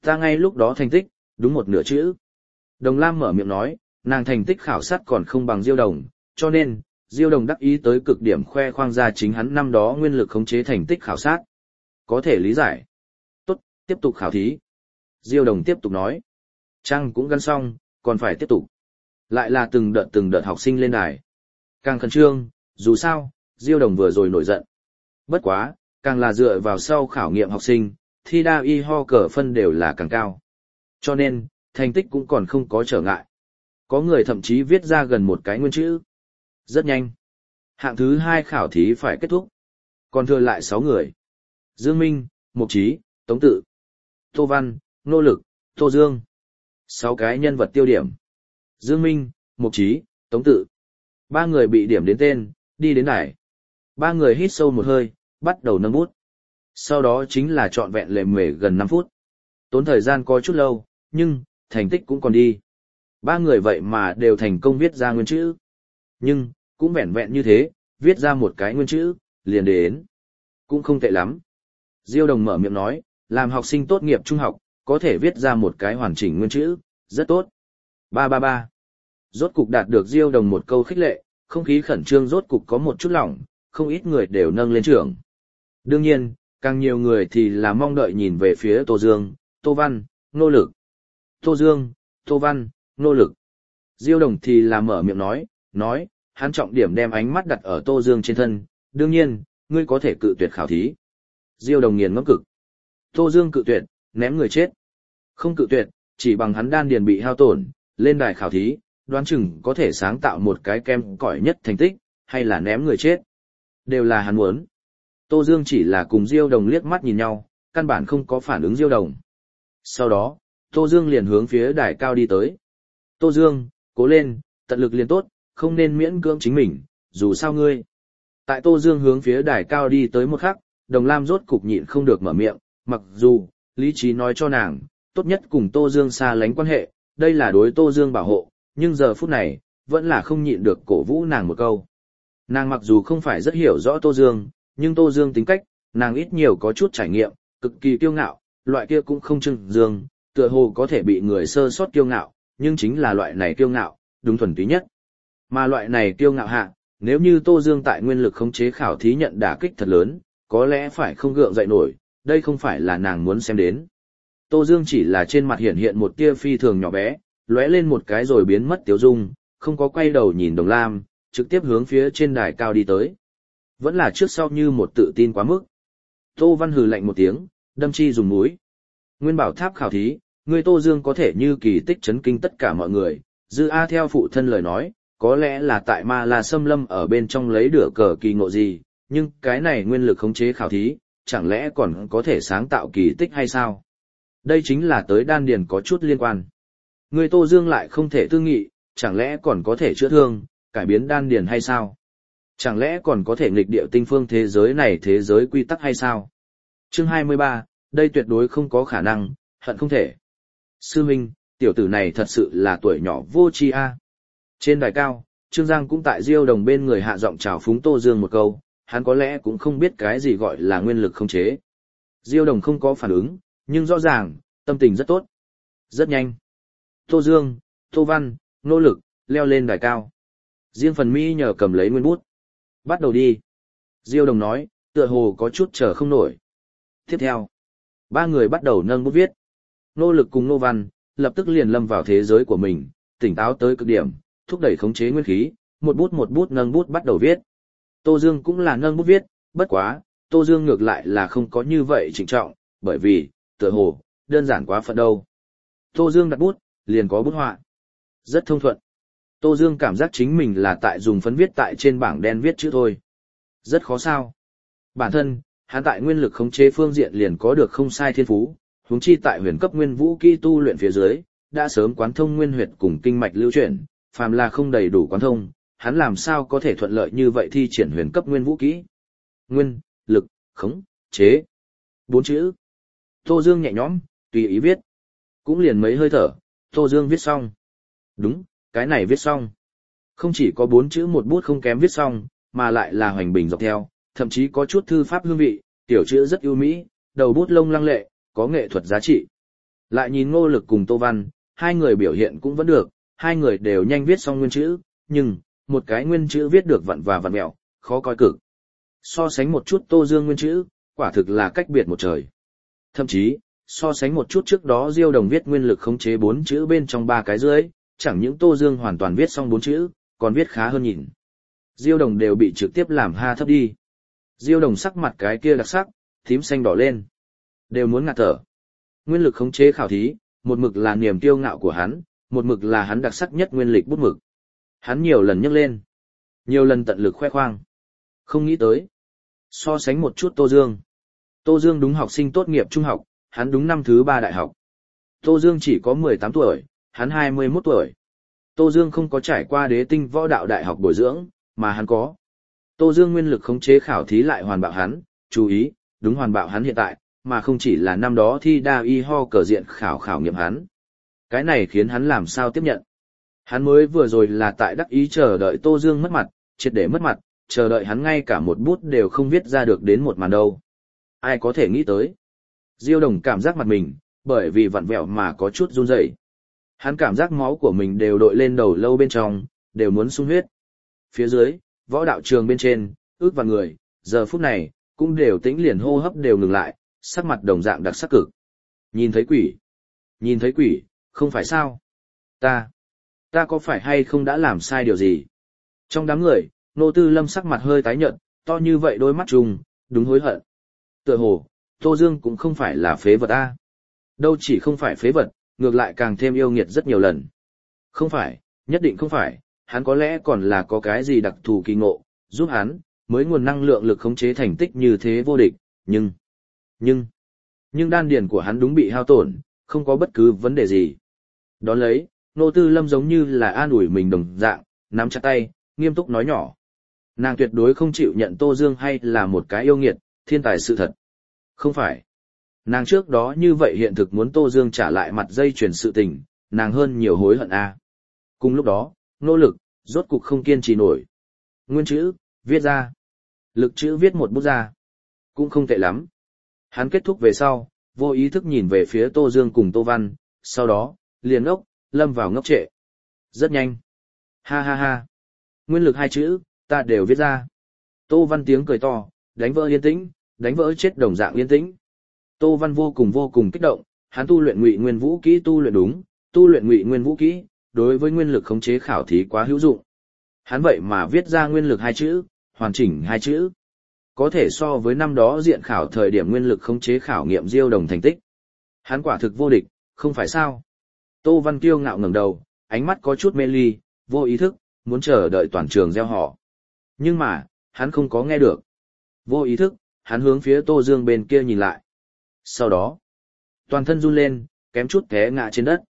Ta ngay lúc đó thành tích, đúng một nửa chữ. Đồng Lam mở miệng nói, nàng thành tích khảo sát còn không bằng Diêu Đồng, cho nên, Diêu Đồng đắc ý tới cực điểm khoe khoang ra chính hắn năm đó nguyên lực khống chế thành tích khảo sát. Có thể lý giải. Tốt, tiếp tục khảo thí. Diêu Đồng tiếp tục nói. Trăng cũng gắn xong, còn phải tiếp tục. Lại là từng đợt học sinh lên đài. Càng khẩn trương, dù sao, Diêu Đồng vừa rồi nổi giận. Bất quá, càng là dựa vào sau khảo nghiệm học sinh, thi đa y ho cờ phân đều là càng cao. Cho nên, thành tích cũng còn không có trở ngại. Có người thậm chí viết ra gần một cái nguyên chữ. Rất nhanh. Hạng thứ 2 khảo thí phải kết thúc. Còn thừa lại 6 người. Dương Minh, Mục Chí, Tống Tự, Tô Văn, Nô Lực, Tô Dương. 6 cái nhân vật tiêu điểm. Dương Minh, Mục Chí, Tống Tự. 3 người bị điểm đến tên, đi đến đài. 3 người hít sâu một hơi, bắt đầu nâng bút. Sau đó chính là trọn vẹn lề mề gần 5 phút. Tốn thời gian có chút lâu, nhưng, thành tích cũng còn đi. 3 người vậy mà đều thành công viết ra nguyên chữ. Nhưng, cũng vẹn vẹn như thế, viết ra một cái nguyên chữ, liền đến. Cũng không tệ lắm. Diêu Đồng mở miệng nói, làm học sinh tốt nghiệp trung học, có thể viết ra một cái hoàn chỉnh nguyên chữ, rất tốt. 333. Rốt cục đạt được Diêu Đồng một câu khích lệ, không khí khẩn trương rốt cục có một chút lỏng, không ít người đều nâng lên trưởng. Đương nhiên, càng nhiều người thì là mong đợi nhìn về phía Tô Dương, Tô Văn, Nô Lực. Tô Dương, Tô Văn, Nô Lực. Diêu Đồng thì là mở miệng nói, hắn trọng điểm đem ánh mắt đặt ở Tô Dương trên thân, đương nhiên, ngươi có thể cự tuyệt khảo thí. Diêu Đồng nghiền ngẫm cực. Tô Dương cự tuyệt, ném người chết. Không cự tuyệt, chỉ bằng hắn đan điền bị hao tổn, lên đài khảo thí, đoán chừng có thể sáng tạo một cái kem cỏi nhất thành tích, hay là ném người chết. Đều là hắn muốn. Tô Dương chỉ là cùng Diêu Đồng liếc mắt nhìn nhau, căn bản không có phản ứng Diêu Đồng. Sau đó, Tô Dương liền hướng phía đài cao đi tới. Tô Dương, cố lên, tận lực liền tốt, không nên miễn cưỡng chính mình, dù sao ngươi. Tại Tô Dương hướng phía đài cao đi tới một khắc, Đồng Lam rốt cục nhịn không được mở miệng, mặc dù, lý trí nói cho nàng, tốt nhất cùng Tô Dương xa lánh quan hệ, đây là đối Tô Dương bảo hộ, nhưng giờ phút này, vẫn là không nhịn được cổ vũ nàng một câu. Nàng mặc dù không phải rất hiểu rõ Tô Dương, nhưng Tô Dương tính cách, nàng ít nhiều có chút trải nghiệm, cực kỳ kiêu ngạo, loại kia cũng không trưng dương, tựa hồ có thể bị người sơ sót kiêu ngạo, nhưng chính là loại này kiêu ngạo, đúng thuần túy nhất. Mà loại này kiêu ngạo hạ, nếu như Tô Dương tại nguyên lực khống chế khảo thí nhận đả kích thật lớn, có lẽ phải không gượng dậy nổi, đây không phải là nàng muốn xem đến. Tô Dương chỉ là trên mặt hiện hiện một tia phi thường nhỏ bé, lóe lên một cái rồi biến mất tiêu dung, không có quay đầu nhìn Đồng Lam, trực tiếp hướng phía trên đài cao đi tới. Vẫn là trước sau như một tự tin quá mức. Tô Văn hừ lạnh một tiếng, đâm chi dùng mũi. Nguyên bảo tháp khảo thí, người Tô Dương có thể như kỳ tích chấn kinh tất cả mọi người, Dư A theo phụ thân lời nói, có lẽ là tại Ma La Xâm Lâm ở bên trong lấy được cờ kỳ ngộ gì, nhưng cái này nguyên lực khống chế khảo thí, chẳng lẽ còn có thể sáng tạo kỳ tích hay sao? Đây chính là tới đan điền có chút liên quan. Người Tô Dương lại không thể tư nghị, chẳng lẽ còn có thể chữa thương, cải biến đan điền hay sao? Chẳng lẽ còn có thể nghịch điệu tinh phương thế giới này thế giới quy tắc hay sao? Chương 23, đây tuyệt đối không có khả năng, hận không thể. Sư huynh, tiểu tử này thật sự là tuổi nhỏ vô tri a. Trên đài cao, Trương Giang cũng tại Diêu Đồng bên người hạ giọng chào phúng Tô Dương một câu, hắn có lẽ cũng không biết cái gì gọi là nguyên lực khống chế. Diêu Đồng không có phản ứng, nhưng rõ ràng, tâm tình rất tốt. Rất nhanh. Tô Dương, Tô Văn, nỗ lực, leo lên đài cao. Riêng phần mi nhờ cầm lấy nguyên bút. Bắt đầu đi. Diêu Đồng nói, tựa hồ có chút chờ không nổi. Tiếp theo, 3 người bắt đầu nâng bút viết. Nỗ lực cùng Nô Văn, lập tức liền lâm vào thế giới của mình, tỉnh táo tới cực điểm, thúc đẩy khống chế nguyên khí, một bút nâng bút bắt đầu viết. Tô Dương cũng là nâng bút viết, bất quá, Tô Dương ngược lại là không có như vậy trịnh trọng, bởi vì, tựa hồ, đơn giản quá phận đâu. Tô Dương đặt bút, liền có bút họa. Rất thông thuận. Tô Dương cảm giác chính mình là tại dùng phấn viết tại trên bảng đen viết chữ thôi. Rất khó sao. Bản thân, hắn tại nguyên lực khống chế phương diện liền có được không sai thiên phú, huống chi tại huyền cấp nguyên vũ kỹ tu luyện phía dưới, đã sớm quán thông nguyên huyệt cùng kinh mạch lưu chuyển, phàm là không đầy đủ quán thông, hắn làm sao có thể thuận lợi như vậy thi triển huyền cấp nguyên vũ kỹ. Nguyên, lực, khống, chế. 4 chữ. Tô Dương nhẹ nhõm, tùy ý viết. Cũng liền mấy hơi thở, Tô Dương viết xong. Đúng, cái này viết xong. Không chỉ có 4 chữ một bút không kém viết xong, mà lại là hoành bình dọc theo, thậm chí có chút thư pháp hương vị, tiểu chữ rất ưu mỹ, đầu bút lông lăng lệ, có nghệ thuật giá trị. Lại nhìn Ngô Lực cùng Tô Văn, hai người biểu hiện cũng vẫn được, hai người đều nhanh viết xong nguyên chữ, nhưng, một cái nguyên chữ viết được vặn và vặn mẹo, khó coi cực. So sánh một chút Tô Dương nguyên chữ, quả thực là cách biệt một trời. Thậm chí, so sánh một chút trước đó Diêu Đồng viết nguyên lực khống chế 4 chữ bên trong 3 cái dưới, chẳng những Tô Dương hoàn toàn viết xong 4 chữ, còn viết khá hơn nhìn. Diêu Đồng đều bị trực tiếp làm ha thấp đi. Diêu Đồng sắc mặt cái kia đặc sắc, tím xanh đỏ lên, đều muốn ngạt thở. Nguyên lực khống chế khảo thí, một mực là niềm kiêu ngạo của hắn, một mực là hắn đặc sắc nhất nguyên lịch bút mực. Hắn nhiều lần nhắc lên, nhiều lần tận lực khoe khoang. Không nghĩ tới, so sánh một chút Tô Dương. Tô Dương đúng học sinh tốt nghiệp trung học, hắn đúng năm thứ 3 đại học. Tô Dương chỉ có 18 tuổi, hắn 21 tuổi. Tô Dương không có trải qua đế tinh võ đạo đại học bồi dưỡng, mà hắn có. Tô Dương nguyên lực khống chế khảo thí lại hoàn bạo hắn, chú ý, đúng hoàn bạo hắn hiện tại, mà không chỉ là năm đó thi đa y ho cờ diện khảo nghiệm hắn. Cái này khiến hắn làm sao tiếp nhận. Hắn mới vừa rồi là tại đắc ý chờ đợi Tô Dương mất mặt, triệt để mất mặt, chờ đợi hắn ngay cả một bút đều không viết ra được đến một màn đâu. Ai có thể nghĩ tới. Diêu Đồng cảm giác mặt mình, bởi vì vặn vẹo mà có chút run rẩy. Hắn cảm giác máu của mình đều đội lên đầu lâu bên trong, đều muốn sung huyết. Phía dưới, võ đạo trường bên trên, ước vạn người, giờ phút này, cũng đều tĩnh liền hô hấp đều ngừng lại, sắc mặt đồng dạng đặc sắc cực. Nhìn thấy quỷ, không phải sao? Ta có phải hay không đã làm sai điều gì? Trong đám người, Nô Tư Lâm sắc mặt hơi tái nhợt, to như vậy đôi mắt trùng, đúng hối hận. Tựa hồ, Tô Dương cũng không phải là phế vật a. Đâu chỉ không phải phế vật, ngược lại càng thêm yêu nghiệt rất nhiều lần. Không phải, nhất định không phải, hắn có lẽ còn là có cái gì đặc thù kỳ ngộ, giúp hắn, mới nguồn năng lượng lực khống chế thành tích như thế vô địch, nhưng đan điền của hắn đúng bị hao tổn, không có bất cứ vấn đề gì. Đón lấy, Nô Tư Lâm giống như là an ủi mình đồng dạng, nắm chặt tay, nghiêm túc nói nhỏ. Nàng tuyệt đối không chịu nhận Tô Dương hay là một cái yêu nghiệt, thiên tài sự thật. Không phải. Nàng trước đó như vậy hiện thực muốn Tô Dương trả lại mặt dây chuyền sự tình, nàng hơn nhiều hối hận a. Cùng lúc đó, nỗ lực, rốt cục không kiên trì nổi. Nguyên chữ, viết ra. Lực chữ viết một bút ra. Cũng không tệ lắm. Hắn kết thúc về sau, vô ý thức nhìn về phía Tô Dương cùng Tô Văn, sau đó, liền ngốc, lâm vào ngốc trệ. Rất nhanh. Ha ha ha. Nguyên lực 2 chữ, ta đều viết ra. Tô Văn tiếng cười to, đánh vỡ yên tĩnh, đánh vỡ chết đồng dạng yên tĩnh. Tô Văn vô cùng kích động, hắn tu luyện Ngụy Nguyên Vũ kỹ tu luyện đúng, tu luyện Ngụy Nguyên Vũ kỹ, đối với nguyên lực khống chế khảo thí quá hữu dụng. Hắn vậy mà viết ra nguyên lực 2 chữ, hoàn chỉnh 2 chữ. Có thể so với năm đó diện khảo thời điểm nguyên lực khống chế khảo nghiệm Diêu Đồng thành tích. Hắn quả thực vô địch, không phải sao? Tô Văn kiêu ngạo ngẩng đầu, ánh mắt có chút mê ly, vô ý thức, muốn chờ đợi toàn trường gieo họ. Nhưng mà, hắn không có nghe được. Vô ý thức, hắn hướng phía Tô Dương bên kia nhìn lại. Sau đó, toàn thân run lên, kém chút té ngã trên đất.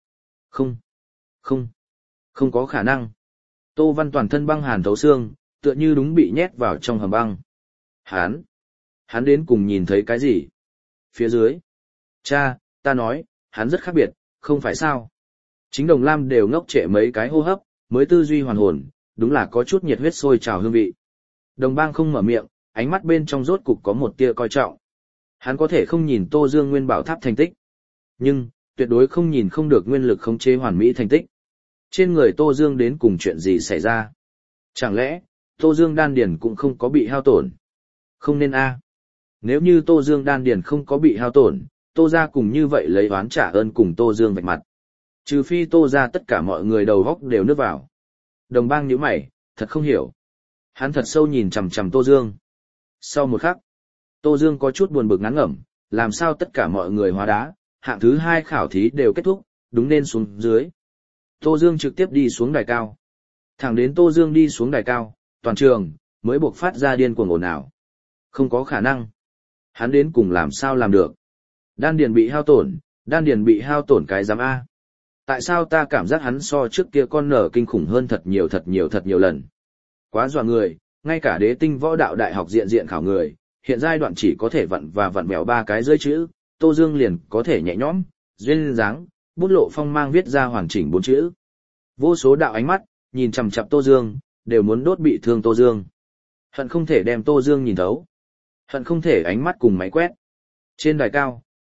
Không có khả năng. Tô Văn toàn thân băng hàn thấu xương, tựa như đúng bị nhét vào trong hầm băng. Hắn đến cùng nhìn thấy cái gì? Phía dưới. Cha, ta nói, hắn rất khác biệt, không phải sao? Chính Đồng Lam đều ngốc trệ mấy cái hô hấp, mới tư duy hoàn hồn, đúng là có chút nhiệt huyết sôi trào hương vị. Đồng Bang không mở miệng, ánh mắt bên trong rốt cục có một tia coi trọng. Hắn có thể không nhìn Tô Dương Nguyên Bảo Tháp thành tích, nhưng tuyệt đối không nhìn không được nguyên lực khống chế hoàn mỹ thành tích. Trên người Tô Dương đến cùng chuyện gì xảy ra? Chẳng lẽ, Tô Dương đan điền cũng không có bị hao tổn? Không nên a. Nếu như Tô Dương đan điền không có bị hao tổn, Tô gia cùng như vậy lấy oán trả ơn cùng Tô Dương vạch mặt. Trừ phi Tô gia tất cả mọi người đầu góc đều nước vào. Đồng Bang nhíu mày, thật không hiểu. Hắn thật sâu nhìn chằm chằm Tô Dương. Sau một khắc, Tô Dương có chút buồn bực ngán ngẩm, làm sao tất cả mọi người hóa đá, hạng thứ 2 khảo thí đều kết thúc, đúng nên xuống dưới. Tô Dương trực tiếp đi xuống đài cao. Thẳng đến Tô Dương đi xuống đài cao, toàn trường mới buộc phát ra điên cuồng ồn ào. Không có khả năng. Hắn đến cùng làm sao làm được? Đan điền bị hao tổn cái giám A. Tại sao ta cảm giác hắn so trước kia con nở kinh khủng hơn thật nhiều lần? Quá dọa người, ngay cả đế tinh võ đạo đại học diện khảo người, hiện giai đoạn chỉ có thể vặn và vặn mèo 3 cái rơi chữ, Tô Dương liền có thể nhẹ nhõm, duyên dáng, bút lộ phong mang viết ra hoàn chỉnh 4 chữ. Vô số đạo ánh mắt, nhìn chằm chằm Tô Dương, đều muốn đốt bị thương Tô Dương. Hận không thể đem Tô Dương nhìn thấu. Hận không thể ánh mắt cùng máy quét. Trên đài cao,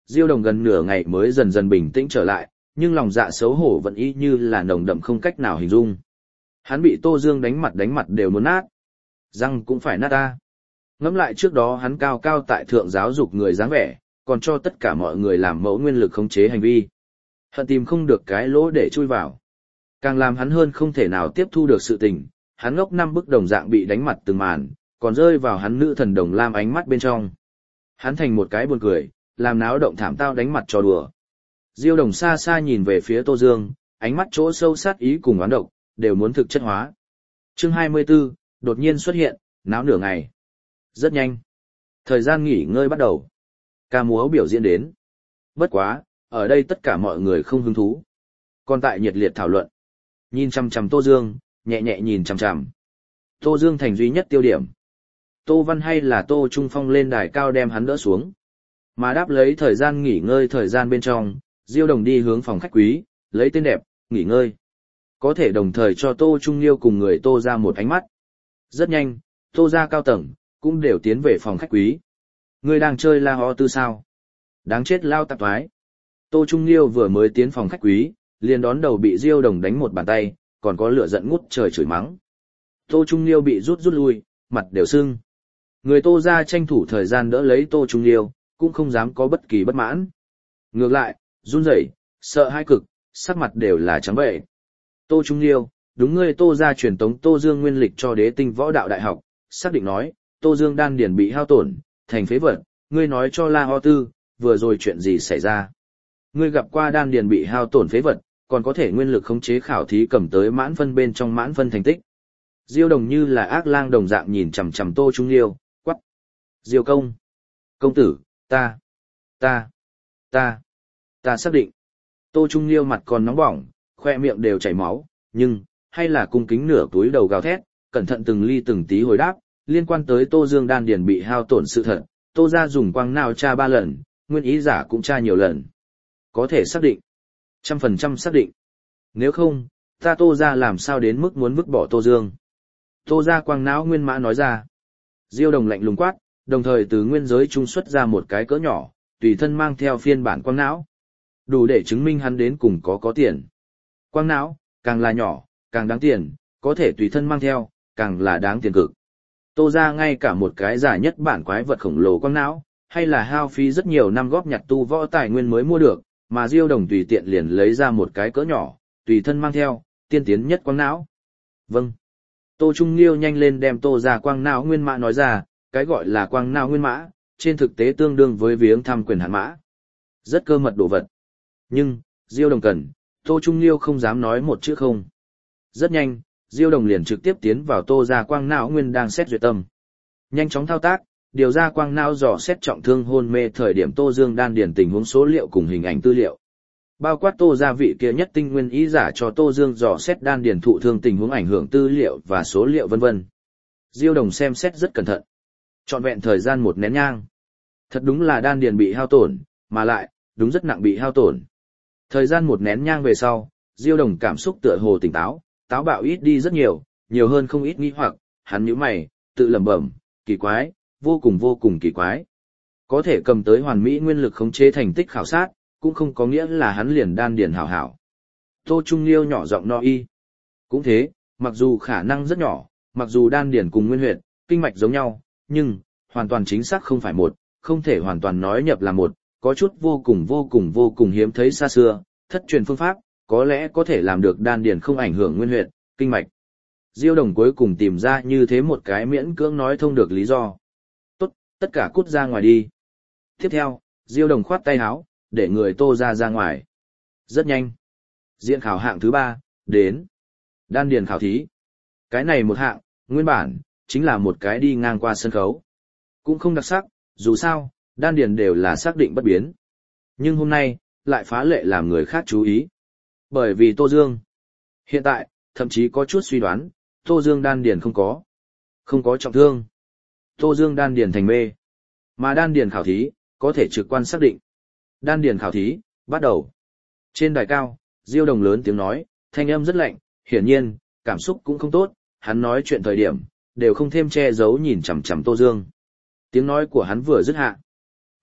Diêu Đồng gần nửa ngày mới dần dần bình tĩnh trở lại, nhưng lòng dạ xấu hổ vẫn y như là nồng đậm không cách nào hình dung. Hắn bị Tô Dương đánh mặt đều muốn nát. Răng cũng phải nát ta. Ngẫm lại trước đó hắn cao cao tại thượng giáo dục người dáng vẻ, còn cho tất cả mọi người làm mẫu nguyên lực khống chế hành vi. Hận tìm không được cái lỗ để chui vào. Càng làm hắn hơn không thể nào tiếp thu được sự tình, hắn ngốc năm bức đồng dạng bị đánh mặt từng màn, còn rơi vào hắn nữ thần đồng lam ánh mắt bên trong. Hắn thành một cái buồn cười, làm náo động thảm tao đánh mặt trò đùa. Diêu Đồng xa xa nhìn về phía Tô Dương, ánh mắt chỗ sâu sát ý cùng oán độc, đều muốn thực chất hóa. Chương 24, đột nhiên xuất hiện, náo nửa ngày. Rất nhanh. Thời gian nghỉ ngơi bắt đầu. Ca múa biểu diễn đến. Bất quá, ở đây tất cả mọi người không hứng thú. Còn tại nhiệt liệt thảo luận. Nhìn chằm chằm Tô Dương, nhẹ nhẹ nhìn chằm chằm. Tô Dương thành duy nhất tiêu điểm. Tô Văn hay là Tô Trung Phong lên đài cao đem hắn đỡ xuống. Mà đáp lấy thời gian nghỉ ngơi thời gian bên trong, Diêu Đồng đi hướng phòng khách quý, lấy tên đẹp, nghỉ ngơi. Có thể đồng thời cho Tô Trung Liêu cùng người Tô ra một ánh mắt. Rất nhanh, Tô ra cao tầng, cũng đều tiến về phòng khách quý. Ngươi đang chơi La Ho Tư sao? Đáng chết lao tạp thoái. Tô Trung Liêu vừa mới tiến phòng khách quý, liền đón đầu bị Diêu Đồng đánh một bàn tay, còn có lửa giận ngút trời chửi mắng. Tô Trung Liêu bị rút lui, mặt đều sưng. Người Tô ra tranh thủ thời gian đỡ lấy Tô Trung Liêu, cũng không dám có bất kỳ bất mãn. Ngược lại, run rẩy, sợ hai cực, sắc mặt đều là trắng bệ. Tô Trung Liêu, đúng ngươi Tô ra truyền tống Tô Dương nguyên lịch cho Đế Tinh Võ Đạo Đại học, xác định nói, Tô Dương đan điển bị hao tổn, thành phế vật, ngươi nói cho La Ho Tư, vừa rồi chuyện gì xảy ra. Ngươi gặp qua đan điển bị hao tổn phế vật, còn có thể nguyên lực khống chế khảo thí cầm tới mãn phân bên trong mãn phân thành tích. Diêu Đồng như là ác lang đồng dạng nhìn chằm chằm Tô Trung Liêu, quắc. Diêu công. Công tử, ta xác định. Tô Trung Liêu mặt còn nóng bỏng, khoe miệng đều chảy máu, nhưng, hay là cung kính nửa túi đầu gào thét, cẩn thận từng ly từng tí hồi đáp, liên quan tới Tô Dương đan điển bị hao tổn sự thật, Tô ra dùng quang nào tra 3 lần, nguyên ý giả cũng tra nhiều lần. Có thể xác định. 100% xác định. Nếu không, ta Tô ra làm sao đến mức muốn vứt bỏ Tô Dương. Tô ra quang não nguyên mã nói ra. Diêu Đồng lạnh lùng quát, đồng thời từ nguyên giới trung xuất ra một cái cỡ nhỏ, tùy thân mang theo phiên bản quang não. Đủ để chứng minh hắn đến cùng có tiền. Quang não, càng là nhỏ, càng đáng tiền, có thể tùy thân mang theo, càng là đáng tiền cực. Tô ra ngay cả một cái giả nhất bản quái vật khổng lồ quang não, hay là hao phí rất nhiều năm góp nhặt tu võ tài nguyên mới mua được, mà Diêu Đồng tùy tiện liền lấy ra một cái cỡ nhỏ, tùy thân mang theo, tiên tiến nhất quang não. Vâng. Tô Trung Liêu nhanh lên đem Tô ra quang não nguyên mã nói ra, cái gọi là quang não nguyên mã, trên thực tế tương đương với viếng thăm quyền hạn mã. Rất cơ mật đồ vật. Nhưng, Diêu Đồng cần, Tô Trung Liêu không dám nói một chữ không. Rất nhanh, Diêu Đồng liền trực tiếp tiến vào Tô ra quang não nguyên đang xét duyệt tâm. Nhanh chóng thao tác, điều ra quang não dò xét trọng thương hôn mê thời điểm Tô Dương đan điển tình huống số liệu cùng hình ảnh tư liệu. Bao quát Tô gia vị kia nhất tinh nguyên ý giả cho Tô Dương dò xét đan điển thụ thương tình huống ảnh hưởng tư liệu và số liệu vân vân. Diêu Đồng xem xét rất cẩn thận. Trọn vẹn thời gian một nén nhang. Thật đúng là đan điển bị hao tổn, mà lại, đúng rất nặng bị hao tổn. Thời gian một nén nhang về sau, Diêu Đồng cảm xúc tựa hồ tỉnh táo, táo bạo ít đi rất nhiều, nhiều hơn không ít nghi hoặc, hắn nhíu mày, tự lẩm bẩm, kỳ quái, vô cùng kỳ quái. Có thể cầm tới hoàn mỹ nguyên lực khống chế thành tích khảo sát, cũng không có nghĩa là hắn liền đan điển hảo hảo. Tô Trung Liêu nhỏ giọng no y. Cũng thế, mặc dù khả năng rất nhỏ, mặc dù đan điển cùng nguyên huyệt, kinh mạch giống nhau, nhưng, hoàn toàn chính xác không phải một, không thể hoàn toàn nói nhập là một, có chút vô cùng hiếm thấy xa xưa, thất truyền phương pháp, có lẽ có thể làm được đan điển không ảnh hưởng nguyên huyệt, kinh mạch. Diêu Đồng cuối cùng tìm ra như thế một cái miễn cưỡng nói thông được lý do. Tốt, tất cả cút ra ngoài đi. Tiếp theo, Diêu Đồng khoát tay áo, để người Tô ra ngoài. Rất nhanh. Diện khảo hạng thứ 3, đến. Đan điền khảo thí. Cái này một hạng, nguyên bản, chính là một cái đi ngang qua sân khấu. Cũng không đặc sắc, dù sao, đan điền đều là xác định bất biến. Nhưng hôm nay, lại phá lệ làm người khác chú ý. Bởi vì Tô Dương. Hiện tại, thậm chí có chút suy đoán, Tô Dương đan điền không có trọng thương. Tô Dương đan điền thành mê. Mà đan điền khảo thí, có thể trực quan xác định. Đan điền khảo thí, bắt đầu. Trên đài cao, Diêu Đồng lớn tiếng nói, thanh âm rất lạnh, hiển nhiên, cảm xúc cũng không tốt, hắn nói chuyện thời điểm, đều không thêm che giấu nhìn chằm chằm Tô Dương. Tiếng nói của hắn vừa dứt hạ.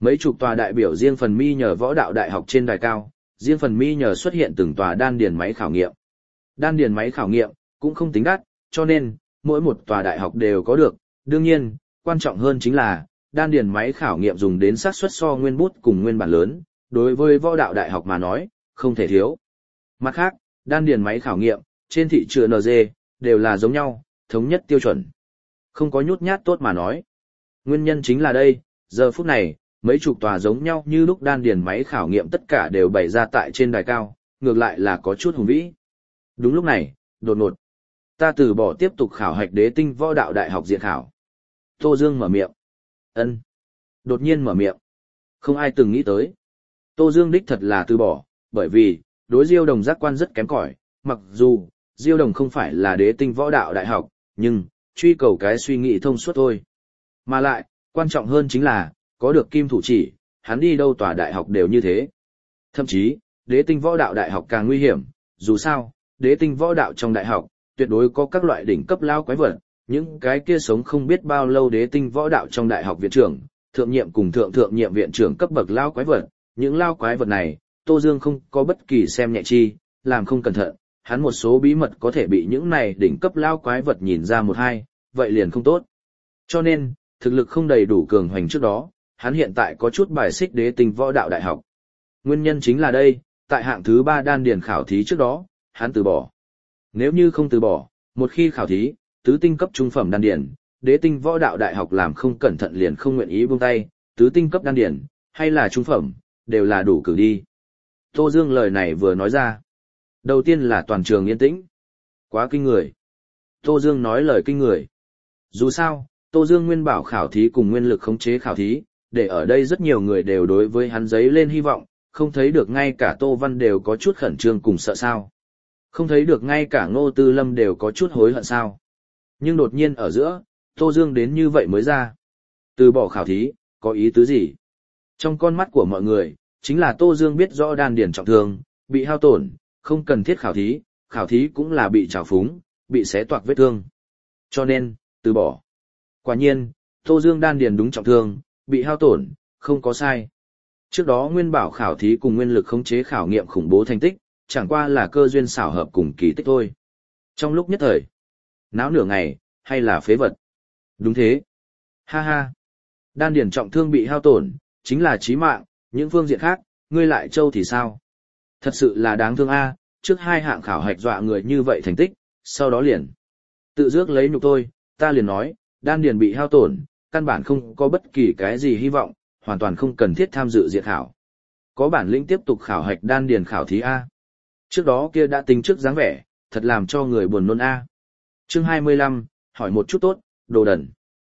Mấy chục tòa đại biểu riêng phần mi nhờ võ đạo đại học trên đài cao, riêng phần mi nhờ xuất hiện từng tòa đan điền máy khảo nghiệm. Đan điền máy khảo nghiệm cũng không tính đắt, cho nên mỗi một tòa đại học đều có được. Đương nhiên, quan trọng hơn chính là đan điền máy khảo nghiệm dùng đến xác suất so nguyên bút cùng nguyên bản lớn, đối với võ đạo đại học mà nói, không thể thiếu. Mặt khác, đan điền máy khảo nghiệm trên thị trường NG đều là giống nhau, thống nhất tiêu chuẩn. Không có nhút nhát tốt mà nói. Nguyên nhân chính là đây, giờ phút này, mấy chục tòa giống nhau như lúc đan điền máy khảo nghiệm tất cả đều bày ra tại trên đài cao, ngược lại là có chút hùng vĩ. Đúng lúc này, đột ngột, ta từ bỏ tiếp tục khảo hạch đế tinh võ đạo đại học diện khảo. Tô Dương mở miệng. Ân. Đột nhiên mở miệng. Không ai từng nghĩ tới. Tô Dương đích thật là từ bỏ, bởi vì, đối Diêu Đồng giác quan rất kém cỏi, mặc dù, Diêu Đồng không phải là đế tinh võ đạo đại học, nhưng, truy cầu cái suy nghĩ thông suốt thôi. Mà lại, quan trọng hơn chính là, có được kim thủ chỉ, hắn đi đâu tòa đại học đều như thế. Thậm chí, đế tinh võ đạo đại học càng nguy hiểm, dù sao, đế tinh võ đạo trong đại học, tuyệt đối có các loại đỉnh cấp lao quái vật, những cái kia sống không biết bao lâu đế tinh võ đạo trong đại học viện trưởng, thượng nhiệm cùng thượng thượng nhiệm viện trưởng cấp bậc lao quái vật, những lao quái vật này, Tô Dương không có bất kỳ xem nhẹ chi, làm không cẩn thận, hắn một số bí mật có thể bị những này đỉnh cấp lao quái vật nhìn ra một hai, vậy liền không tốt. Cho nên, thực lực không đầy đủ cường hoành trước đó, hắn hiện tại có chút bài xích đế tinh võ đạo đại học. Nguyên nhân chính là đây, tại hạng thứ 3 đan điền khảo thí trước đó, hắn từ bỏ. Nếu như không từ bỏ, một khi khảo thí, tứ tinh cấp trung phẩm đan điền, đế tinh võ đạo đại học làm không cẩn thận liền không nguyện ý buông tay, tứ tinh cấp đan điền, hay là trung phẩm, đều là đủ cử đi. Tô Dương lời này vừa nói ra. Đầu tiên là toàn trường yên tĩnh. Quá kinh người. Tô Dương nói lời kinh người. Dù sao, Tô Dương nguyên bảo khảo thí cùng nguyên lực khống chế khảo thí, để ở đây rất nhiều người đều đối với hắn giấy lên hy vọng, không thấy được ngay cả Tô Văn đều có chút khẩn trương cùng sợ sao. Không thấy được ngay cả Ngô Tư Lâm đều có chút hối hận sao. Nhưng đột nhiên ở giữa, Tô Dương đến như vậy mới ra. Từ bỏ khảo thí, có ý tứ gì? Trong con mắt của mọi người, chính là Tô Dương biết rõ đan điền trọng thương, bị hao tổn, không cần thiết khảo thí cũng là bị trào phúng, bị xé toạc vết thương. Cho nên, từ bỏ. Quả nhiên, Tô Dương đan điền đúng trọng thương, bị hao tổn, không có sai. Trước đó nguyên bảo khảo thí cùng nguyên lực khống chế khảo nghiệm khủng bố thành tích, chẳng qua là cơ duyên xảo hợp cùng kỳ tích thôi. Trong lúc nhất thời, náo nửa ngày, hay là phế vật. Đúng thế. Ha ha. Đan điền trọng thương bị hao tổn, chính là chí mạng, những phương diện khác, ngươi lại châu thì sao? Thật sự là đáng thương a, trước 2 hạng khảo hạch dọa người như vậy thành tích, sau đó liền tự dước lấy nhục tôi, ta liền nói, đan điền bị hao tổn, căn bản không có bất kỳ cái gì hy vọng, hoàn toàn không cần thiết tham dự diệt khảo. Có bản lĩnh tiếp tục khảo hạch đan điền khảo thí a. Trước đó kia đã tính trước dáng vẻ, thật làm cho người buồn nôn a. Chương 25, hỏi một chút tốt, đồ đần.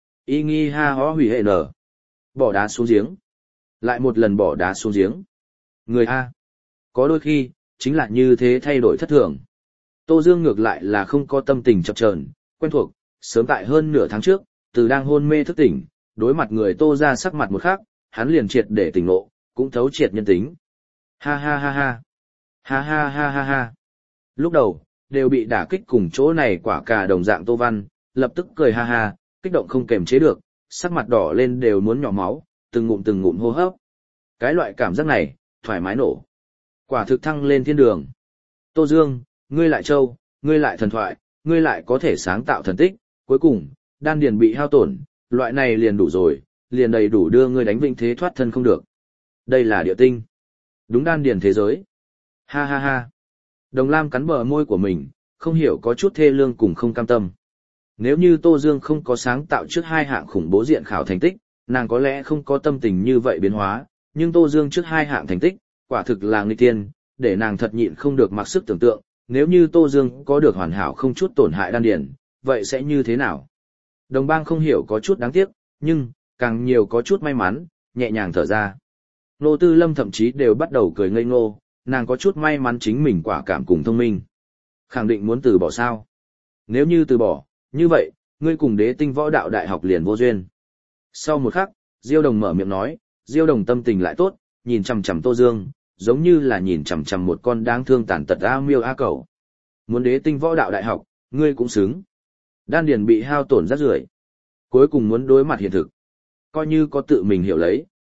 Y nghi ha ho hủy hệ nở. Bỏ đá xuống giếng. Lại một lần bỏ đá xuống giếng. Người a. Có đôi khi, chính là như thế thay đổi thất thường. Tô Dương ngược lại là không có tâm tình chập chờn, quen thuộc, sớm tại hơn nửa tháng trước, từ đang hôn mê thức tỉnh, đối mặt người Tô ra sắc mặt một khắc, hắn liền triệt để tỉnh ngộ, cũng thấu triệt nhân tính. Ha ha ha ha. Ha ha ha ha ha. Lúc đầu, đều bị đả kích cùng chỗ này quả cà đồng dạng Tô Văn, lập tức cười ha ha, kích động không kềm chế được, sắc mặt đỏ lên đều muốn nhỏ máu, từng ngụm hô hấp. Cái loại cảm giác này, thoải mái nổ. Quả thực thăng lên thiên đường. Tô Dương, ngươi lại trâu, ngươi lại thần thoại, ngươi lại có thể sáng tạo thần tích, cuối cùng, đan điền bị hao tổn, loại này liền đủ rồi, liền đầy đủ đưa ngươi đánh vĩnh thế thoát thân không được. Đây là địa tinh. Đúng đan điền thế giới. Ha ha ha. Đồng Lam cắn bờ môi của mình, không hiểu có chút thê lương cùng không cam tâm. Nếu như Tô Dương không có sáng tạo trước 2 hạng khủng bố diện khảo thành tích, nàng có lẽ không có tâm tình như vậy biến hóa, nhưng Tô Dương trước 2 hạng thành tích, quả thực là nghịch tiên, để nàng thật nhịn không được mặc sức tưởng tượng, nếu như Tô Dương có được hoàn hảo không chút tổn hại đan điền, vậy sẽ như thế nào? Đồng Bang không hiểu có chút đáng tiếc, nhưng, càng nhiều có chút may mắn, nhẹ nhàng thở ra. Nô Tư Lâm thậm chí đều bắt đầu cười ngây ngô, nàng có chút may mắn chính mình quả cảm cùng thông minh. Khẳng định muốn từ bỏ sao? Nếu như từ bỏ, như vậy, ngươi cùng đế tinh võ đạo đại học liền vô duyên. Sau một khắc, Diêu Đồng mở miệng nói, Diêu Đồng tâm tình lại tốt, nhìn chằm chằm Tô Dương, giống như là nhìn chằm chằm một con đáng thương tàn tật a miêu a cẩu. Muốn đế tinh võ đạo đại học, ngươi cũng xứng. Đan điền bị hao tổn rất rưởi, cuối cùng muốn đối mặt hiện thực. Coi như có tự mình hiểu lấy,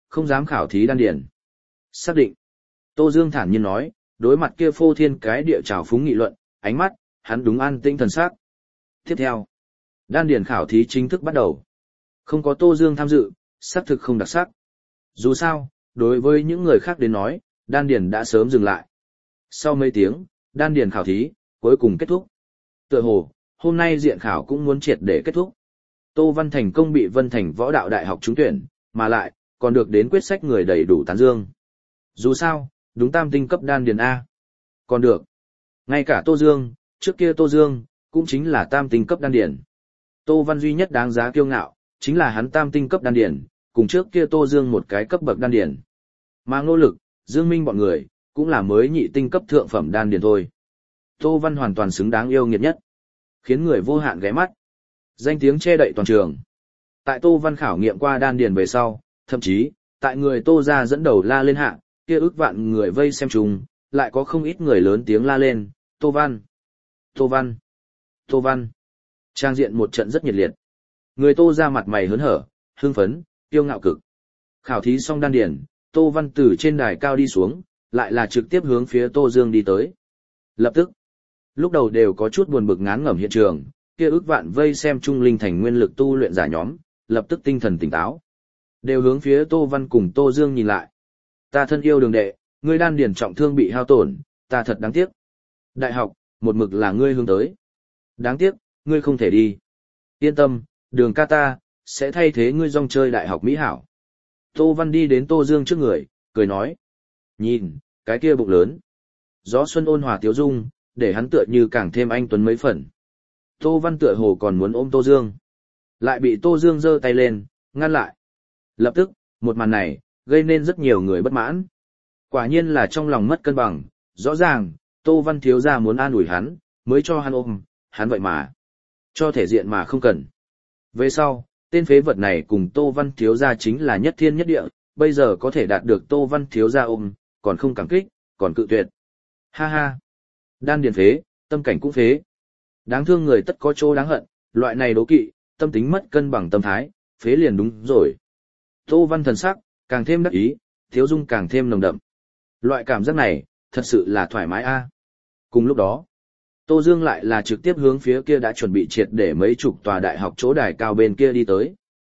không dám khảo thí đan điền. Xác định. Tô Dương thản nhiên nói, đối mặt kia phô thiên cái địa trào phúng nghị luận, ánh mắt, hắn đúng an tĩnh thần sắc. Tiếp theo, đan điền khảo thí chính thức bắt đầu. Không có Tô Dương tham dự, xác thực không đặc sắc. Dù sao, đối với những người khác đến nói, đan điền đã sớm dừng lại. Sau mấy tiếng, đan điền khảo thí, cuối cùng kết thúc. Tựa hồ, hôm nay diện khảo cũng muốn triệt để kết thúc. Tô Văn thành công bị Vân Thành Võ Đạo Đại học trúng tuyển, mà lại, còn được đến quyết sách người đầy đủ tán dương. Dù sao, đúng tam tinh cấp đan điền A. Còn được. Ngay cả Tô Dương, trước kia Tô Dương, cũng chính là tam tinh cấp đan điền. Tô Văn duy nhất đáng giá kiêu ngạo, chính là hắn tam tinh cấp đan điền, cùng trước kia Tô Dương một cái cấp bậc đan điền. Mà Ngô Lực, Dương Minh bọn người, cũng là mới nhị tinh cấp thượng phẩm đan điền thôi. Tô Văn hoàn toàn xứng đáng yêu nghiệt nhất, khiến người vô hạn ghé mắt. Danh tiếng che đậy toàn trường. Tại Tô Văn khảo nghiệm qua đan điền về sau, thậm chí, tại người Tô gia dẫn đầu la lên hạ, kia ước vạn người vây xem chung, lại có không ít người lớn tiếng la lên, Tô Văn, Tô Văn, Tô Văn. Trang diện một trận rất nhiệt liệt. Người Tô gia mặt mày hớn hở, hưng phấn, kiêu ngạo cực. Khảo thí xong đan điền, Tô Văn từ trên đài cao đi xuống, lại là trực tiếp hướng phía Tô Dương đi tới. Lập tức, lúc đầu đều có chút buồn bực ngán ngẩm hiện trường, kia ước vạn vây xem trung linh thành nguyên lực tu luyện giả nhóm, lập tức tinh thần tỉnh táo. Đều hướng phía Tô Văn cùng Tô Dương nhìn lại. Ta thân yêu đường đệ, ngươi đan điền trọng thương bị hao tổn, ta thật đáng tiếc. Đại học, một mực là ngươi hướng tới. Đáng tiếc, ngươi không thể đi. Yên tâm, đường ca ta, sẽ thay thế ngươi dòng chơi đại học Mỹ hảo. Tô Văn đi đến Tô Dương trước người, cười nói. Nhìn, cái kia bụng lớn. Gió xuân ôn hòa tiếu dung, để hắn tựa như càng thêm anh tuấn mấy phần. Tô Văn tựa hồ còn muốn ôm Tô Dương. Lại bị Tô Dương giơ tay lên, ngăn lại. Lập tức, một màn này, gây nên rất nhiều người bất mãn. Quả nhiên là trong lòng mất cân bằng, rõ ràng, Tô Văn thiếu gia muốn an ủi hắn, mới cho hắn ôm, hắn vậy mà. Cho thể diện mà không cần. Về sau, tên phế vật này cùng Tô Văn thiếu gia chính là nhất thiên nhất địa, bây giờ có thể đạt được Tô Văn thiếu gia ôm, còn không cảm kích, còn cự tuyệt. Ha ha. Đan điền phế, tâm cảnh cũng phế. Đáng thương người tất có chỗ đáng hận, loại này đố kỵ, tâm tính mất cân bằng tâm thái, phế liền đúng rồi. Tô Văn thần sắc, càng thêm đắc ý, thiếu dung càng thêm nồng đậm. Loại cảm giác này, thật sự là thoải mái a. Cùng lúc đó, Tô Dương lại là trực tiếp hướng phía kia đã chuẩn bị triệt để mấy chục tòa đại học chỗ đài cao bên kia đi tới.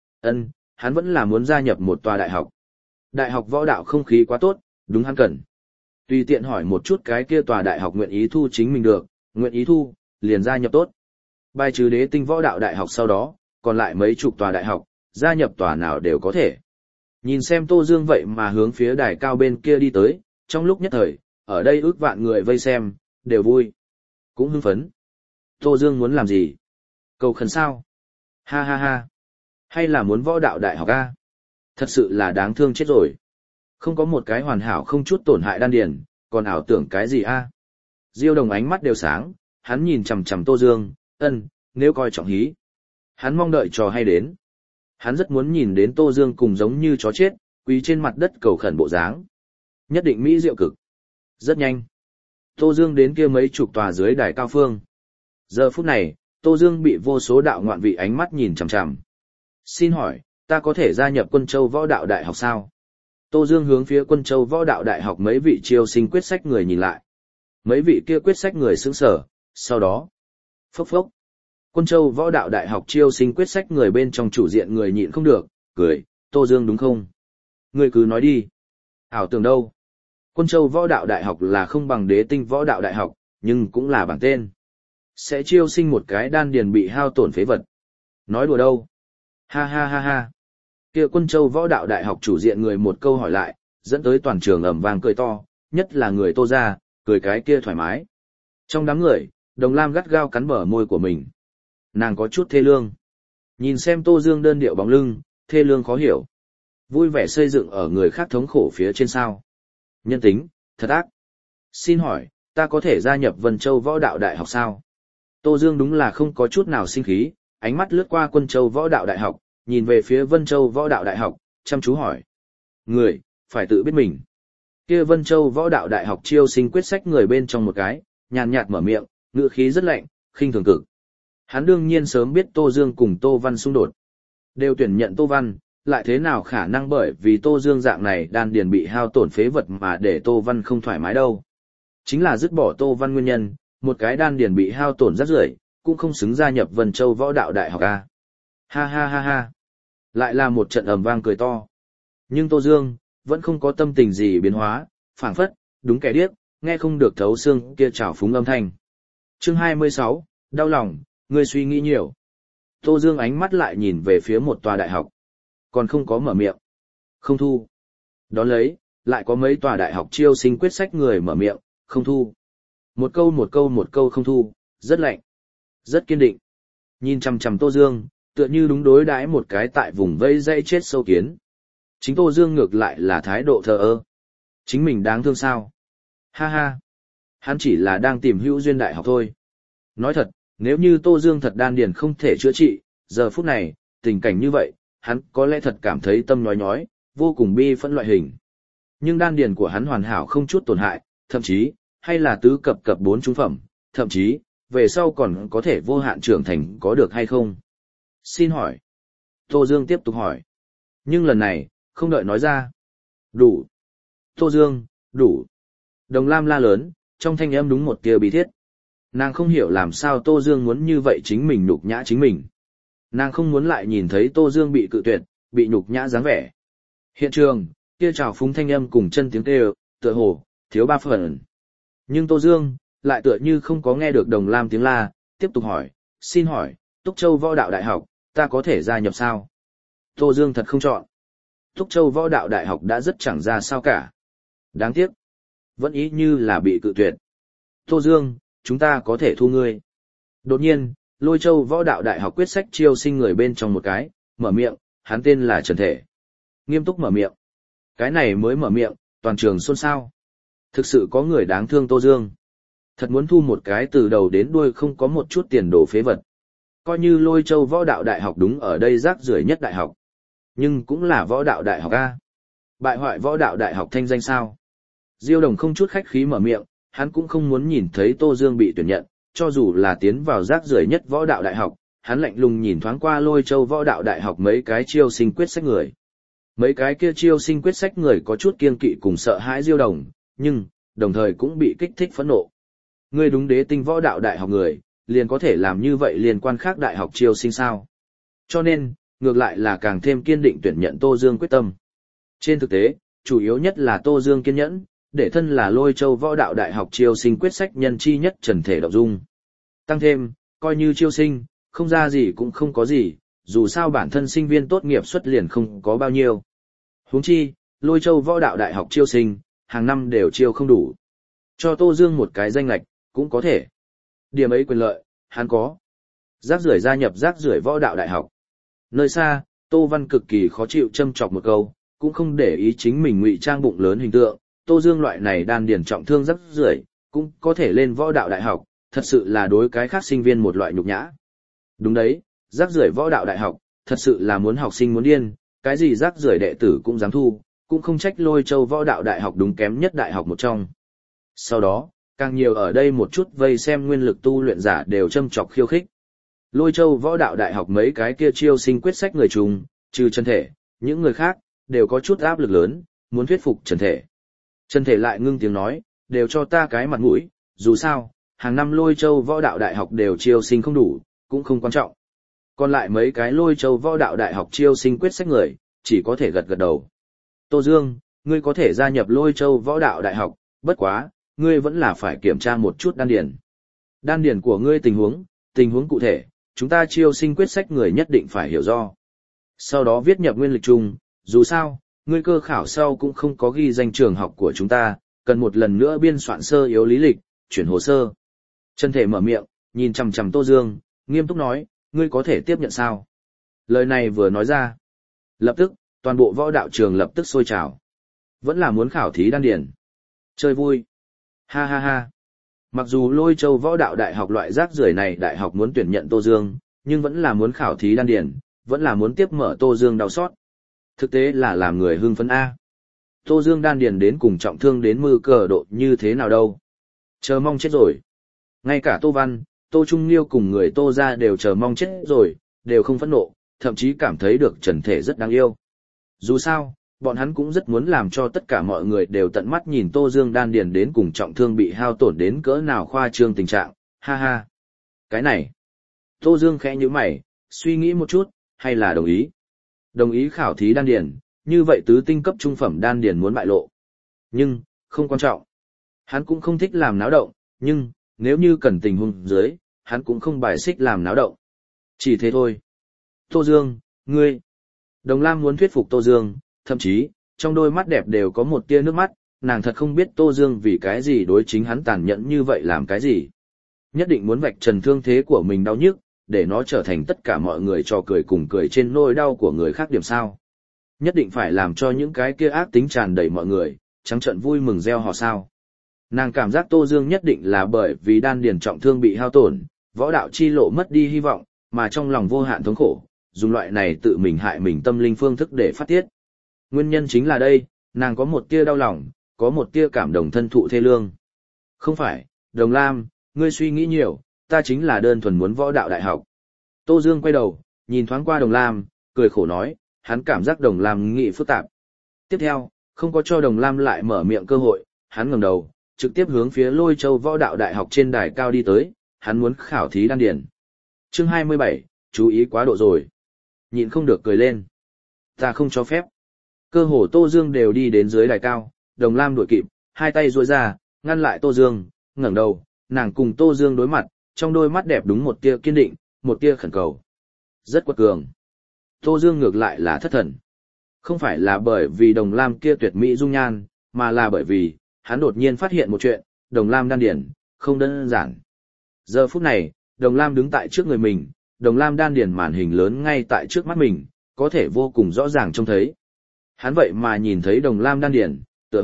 Hắn vẫn là muốn gia nhập một tòa đại học. Đại học võ đạo không khí quá tốt, đúng hắn cần. Tùy tiện hỏi một chút cái kia tòa đại học nguyện ý thu chính mình được, nguyện ý thu, liền gia nhập tốt. Bài trừ Đế Tinh Võ Đạo Đại học sau đó, còn lại mấy chục tòa đại học, gia nhập tòa nào đều có thể. Nhìn xem Tô Dương vậy mà hướng phía đài cao bên kia đi tới, trong lúc nhất thời, ở đây ước vạn người vây xem, đều vui, cũng hưng phấn. Tô Dương muốn làm gì? Cầu khẩn sao? Ha ha ha. Hay là muốn võ đạo đại học a? Thật sự là đáng thương chết rồi. Không có một cái hoàn hảo không chút tổn hại đan điền, còn ảo tưởng cái gì a? Diêu Đồng ánh mắt đều sáng, hắn nhìn chằm chằm Tô Dương, nếu coi trọng hí. Hắn mong đợi trò hay đến. Hắn rất muốn nhìn đến Tô Dương cùng giống như chó chết, quỳ trên mặt đất cầu khẩn bộ dáng. Nhất định mỹ diệu cực. Rất nhanh. Tô Dương đến kia mấy chục tòa dưới đài cao phương. Giờ phút này, Tô Dương bị vô số đạo ngoạn vị ánh mắt nhìn chằm chằm. Xin hỏi, ta có thể gia nhập Quân Châu Võ Đạo Đại học sao? Tô Dương hướng phía Quân Châu Võ Đạo Đại học mấy vị chiêu sinh quyết sách người nhìn lại. Mấy vị kia quyết sách người sững sờ, sau đó, phốc phốc. Quân Châu Võ Đạo Đại học chiêu sinh quyết sách người bên trong chủ diện người nhịn không được, cười, Tô Dương đúng không? Người cứ nói đi. Ảo tưởng đâu? Quân Châu Võ Đạo Đại học là không bằng Đế Tinh Võ Đạo Đại học, nhưng cũng là bảng tên. Sẽ chiêu sinh một cái đan điền bị hao tổn phế vật. Nói đùa đâu? Ha ha ha ha. Kia Quân Châu Võ Đạo Đại học chủ diện người một câu hỏi lại, dẫn tới toàn trường ầm vang cười to, nhất là người Tô gia, cười cái kia thoải mái. Trong đám người, Đồng Lam gắt gao cắn bờ môi của mình. Nàng có chút thê lương. Nhìn xem Tô Dương đơn điệu bóng lưng, thê lương khó hiểu. Vui vẻ xây dựng ở người khác thống khổ phía trên sao. Nhân tính, thật ác. Xin hỏi, ta có thể gia nhập Vân Châu Võ Đạo Đại học sao? Tô Dương đúng là không có chút nào sinh khí, ánh mắt lướt qua Quân Châu Võ Đạo Đại học, nhìn về phía Vân Châu Võ Đạo Đại học, chăm chú hỏi. Người, phải tự biết mình. Kia Vân Châu Võ Đạo Đại học chiêu sinh quyết sách người bên trong một cái, nhàn nhạt mở miệng, ngữ khí rất lạnh, khinh thường cực. Hắn đương nhiên sớm biết Tô Dương cùng Tô Văn xung đột. Đều tuyển nhận Tô Văn, lại thế nào khả năng bởi vì Tô Dương dạng này đan điền bị hao tổn phế vật mà để Tô Văn không thoải mái đâu. Chính là dứt bỏ Tô Văn nguyên nhân, một cái đan điền bị hao tổn rất rưởi, cũng không xứng gia nhập Vân Châu Võ Đạo Đại học a. Ha ha ha ha. Lại là một trận ầm vang cười to. Nhưng Tô Dương vẫn không có tâm tình gì biến hóa, phảng phất đúng kẻ điếc, nghe không được thấu xương kia trào phúng âm thanh. Chương 26, đau lòng, ngươi suy nghĩ nhiều. Tô Dương ánh mắt lại nhìn về phía một tòa đại học. Còn không có mở miệng. Không thu. Đón lấy, lại có mấy tòa đại học chiêu sinh quyết sách người mở miệng, không thu. Một câu không thu, rất lạnh. Rất kiên định. Nhìn chằm chằm Tô Dương, tựa như đúng đối đãi một cái tại vùng vây dây chết sâu kiến. Chính Tô Dương ngược lại là thái độ thờ ơ. Chính mình đáng thương sao? Ha ha. Hắn chỉ là đang tìm hữu duyên đại học thôi. Nói thật, nếu như Tô Dương thật đan điền không thể chữa trị, giờ phút này, tình cảnh như vậy, hắn có lẽ thật cảm thấy tâm nhói nhói, vô cùng bi phẫn loại hình. Nhưng đan điền của hắn hoàn hảo không chút tổn hại, thậm chí, hay là tứ cập 4 trung phẩm, thậm chí, về sau còn có thể vô hạn trưởng thành có được hay không? Xin hỏi. Tô Dương tiếp tục hỏi. Nhưng lần này, không đợi nói ra. Đủ. Tô Dương, đủ. Đồng Lam la lớn, trong thanh âm đúng một tia bí thiết. Nàng không hiểu làm sao Tô Dương muốn như vậy chính mình nhục nhã chính mình. Nàng không muốn lại nhìn thấy Tô Dương bị cự tuyệt, bị nhục nhã dáng vẻ. Hiện trường, kia trào phúng thanh âm cùng chân tiếng kêu, tựa hồ, thiếu 3 phần. Nhưng Tô Dương, lại tựa như không có nghe được Đồng Lam tiếng la, tiếp tục hỏi, xin hỏi, Túc Châu Võ Đạo Đại học, ta có thể gia nhập sao? Tô Dương thật không chọn. Túc Châu Võ Đạo Đại học đã rất chẳng ra sao cả. Đáng tiếc. Vẫn ý như là bị cự tuyệt. Tô Dương, chúng ta có thể thu ngươi. Đột nhiên, Lôi Châu Võ Đạo Đại học quyết sách chiêu sinh người bên trong một cái, mở miệng, hắn tên là Trần Thể. Nghiêm túc mở miệng. Cái này mới mở miệng, toàn trường xôn xao. Thực sự có người đáng thương Tô Dương. Thật muốn thu một cái từ đầu đến đuôi không có một chút tiền đồ phế vật. Coi như Lôi Châu Võ Đạo Đại học đúng ở đây rác rưởi nhất đại học. Nhưng cũng là Võ Đạo Đại học A. Bại hoại Võ Đạo Đại học thanh danh sao. Diêu Đồng không chút khách khí mở miệng, hắn cũng không muốn nhìn thấy Tô Dương bị tuyển nhận, cho dù là tiến vào rác rưởi nhất Võ Đạo Đại học, hắn lạnh lùng nhìn thoáng qua Lôi Châu Võ Đạo Đại học mấy cái chiêu sinh quyết sách người. Mấy cái kia chiêu sinh quyết sách người có chút kiêng kỵ cùng sợ hãi Diêu Đồng, nhưng, đồng thời cũng bị kích thích phẫn nộ. Ngươi đúng đế tinh Võ Đạo Đại học người, liền có thể làm như vậy liên quan khác đại học chiêu sinh sao. Cho nên, ngược lại là càng thêm kiên định tuyển nhận Tô Dương quyết tâm. Trên thực tế, chủ yếu nhất là Tô Dương kiên nhẫn, để thân là Lôi Châu Võ Đạo Đại học chiêu sinh quyết sách nhân chi nhất Trần Thể động dung. Tăng thêm, coi như chiêu sinh, không ra gì cũng không có gì, dù sao bản thân sinh viên tốt nghiệp xuất liền không có bao nhiêu. Huống chi, Lôi Châu Võ Đạo Đại học chiêu sinh, hàng năm đều chiêu không đủ. Cho Tô Dương một cái danh lệch, cũng có thể. Điểm ấy quyền lợi, hắn có. Rác rưởi gia nhập rác rưởi Võ Đạo Đại học. Nơi xa, Tô Văn cực kỳ khó chịu châm chọc một câu, cũng không để ý chính mình ngụy trang bụng lớn hình tượng. Tô Dương loại này đan điền trọng thương rác rưởi, cũng có thể lên Võ Đạo Đại học, thật sự là đối cái khác sinh viên một loại nhục nhã. Đúng đấy, rác rưởi Võ Đạo Đại học, thật sự là muốn học sinh muốn điên, cái gì rác rưởi đệ tử cũng dám thu, cũng không trách Lôi Châu Võ Đạo Đại học đúng kém nhất đại học một trong. Sau đó, càng nhiều ở đây một chút vây xem nguyên lực tu luyện giả đều châm chọc khiêu khích. Lôi Châu Võ Đạo Đại học mấy cái kia chiêu sinh quyết sách người trùng, trừ Trần Thể, những người khác, đều có chút áp lực lớn, muốn thuyết phục Trần Thể. Trần Thể lại ngưng tiếng nói, đều cho ta cái mặt mũi, dù sao, hàng năm Lôi Châu Võ Đạo Đại học đều chiêu sinh không đủ, cũng không quan trọng. Còn lại mấy cái Lôi Châu Võ Đạo Đại học chiêu sinh quyết sách người, chỉ có thể gật gật đầu. Tô Dương, ngươi có thể gia nhập Lôi Châu Võ Đạo Đại học, bất quá, ngươi vẫn là phải kiểm tra một chút đan điền. Đan điền của ngươi tình huống cụ thể, chúng ta chiêu sinh quyết sách người nhất định phải hiểu do. Sau đó viết nhập nguyên lịch chung, dù sao, ngươi cơ khảo sau cũng không có ghi danh trường học của chúng ta, cần một lần nữa biên soạn sơ yếu lý lịch, chuyển hồ sơ. Trần Thể mở miệng, nhìn chằm chằm Tô Dương, nghiêm túc nói, ngươi có thể tiếp nhận sao? Lời này vừa nói ra. Lập tức, toàn bộ võ đạo trường lập tức sôi trào. Vẫn là muốn khảo thí đan điền. Chơi vui. Ha ha ha. Mặc dù Lôi Châu Võ Đạo Đại học loại rác rưởi này đại học muốn tuyển nhận Tô Dương, nhưng vẫn là muốn khảo thí đan điền, vẫn là muốn tiếp mở Tô Dương đau xót. Thực tế là làm người hưng phấn A. Tô Dương đan điền đến cùng trọng thương đến mư cờ độ như thế nào đâu. Chờ mong chết rồi. Ngay cả Tô Văn, Tô Trung Liêu cùng người Tô ra đều chờ mong chết rồi, đều không phẫn nộ, thậm chí cảm thấy được Trần Thể rất đáng yêu. Dù sao, bọn hắn cũng rất muốn làm cho tất cả mọi người đều tận mắt nhìn Tô Dương đan điền đến cùng trọng thương bị hao tổn đến cỡ nào khoa trương tình trạng, ha ha. Cái này, Tô Dương khẽ nhíu mày, suy nghĩ một chút, hay là đồng ý. Đồng ý khảo thí đan điền, như vậy tứ tinh cấp trung phẩm đan điền muốn bại lộ. Nhưng, không quan trọng. Hắn cũng không thích làm náo động, nhưng, nếu như cần tình huống dưới, hắn cũng không bài xích làm náo động. Chỉ thế thôi. Tô Dương, ngươi. Đồng Lam muốn thuyết phục Tô Dương, thậm chí, trong đôi mắt đẹp đều có một tia nước mắt, nàng thật không biết Tô Dương vì cái gì đối chính hắn tàn nhẫn như vậy làm cái gì. Nhất định muốn vạch trần thương thế của mình đau nhức, để nó trở thành tất cả mọi người trò cười cùng cười trên nỗi đau của người khác điểm sao. Nhất định phải làm cho những cái kia ác tính tràn đầy mọi người, trắng trợn vui mừng reo hò sao. Nàng cảm giác Tô Dương nhất định là bởi vì đan điền trọng thương bị hao tổn, võ đạo chi lộ mất đi hy vọng, mà trong lòng vô hạn thống khổ, dùng loại này tự mình hại mình tâm linh phương thức để phát tiết. Nguyên nhân chính là đây, nàng có một tia đau lòng, có một tia cảm động thân thụ thê lương. Không phải, Đồng Lam, ngươi suy nghĩ nhiều, ta chính là đơn thuần muốn võ đạo đại học. Tô Dương quay đầu, nhìn thoáng qua Đồng Lam, cười khổ nói, hắn cảm giác Đồng Lam nghĩ phức tạp. Tiếp theo, không có cho Đồng Lam lại mở miệng cơ hội, hắn ngẩng đầu, trực tiếp hướng phía Lôi Châu Võ Đạo Đại học trên đài cao đi tới, hắn muốn khảo thí đan điền. Chương 27, chú ý quá độ rồi. Nhịn không được cười lên. Ta không cho phép. Cơ hồ Tô Dương đều đi đến dưới đài cao, Đồng Lam đuổi kịp, hai tay duỗi ra, ngăn lại Tô Dương, ngẩng đầu, nàng cùng Tô Dương đối mặt, trong đôi mắt đẹp đúng một tia kiên định, một tia khẩn cầu. Rất quật cường. Tô Dương ngược lại là thất thần. Không phải là bởi vì Đồng Lam kia tuyệt mỹ dung nhan, mà là bởi vì, hắn đột nhiên phát hiện một chuyện, Đồng Lam đan điển, không đơn giản. Giờ phút này, Đồng Lam đứng tại trước người mình, Đồng Lam đan điển màn hình lớn ngay tại trước mắt mình, có thể vô cùng rõ ràng trông thấy. Hắn vậy mà nhìn thấy Đồng Lam đan điển, tựa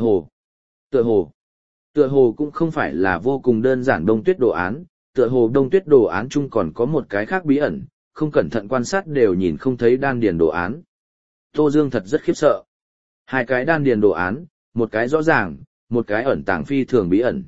hồ cũng không phải là vô cùng đơn giản đông tuyết đồ án, tựa hồ đông tuyết đồ án chung còn có một cái khác bí ẩn, không cẩn thận quan sát đều nhìn không thấy đan điển đồ án. Tô Dương thật rất khiếp sợ. Hai cái đan điển đồ án, một cái rõ ràng, một cái ẩn tàng phi thường bí ẩn.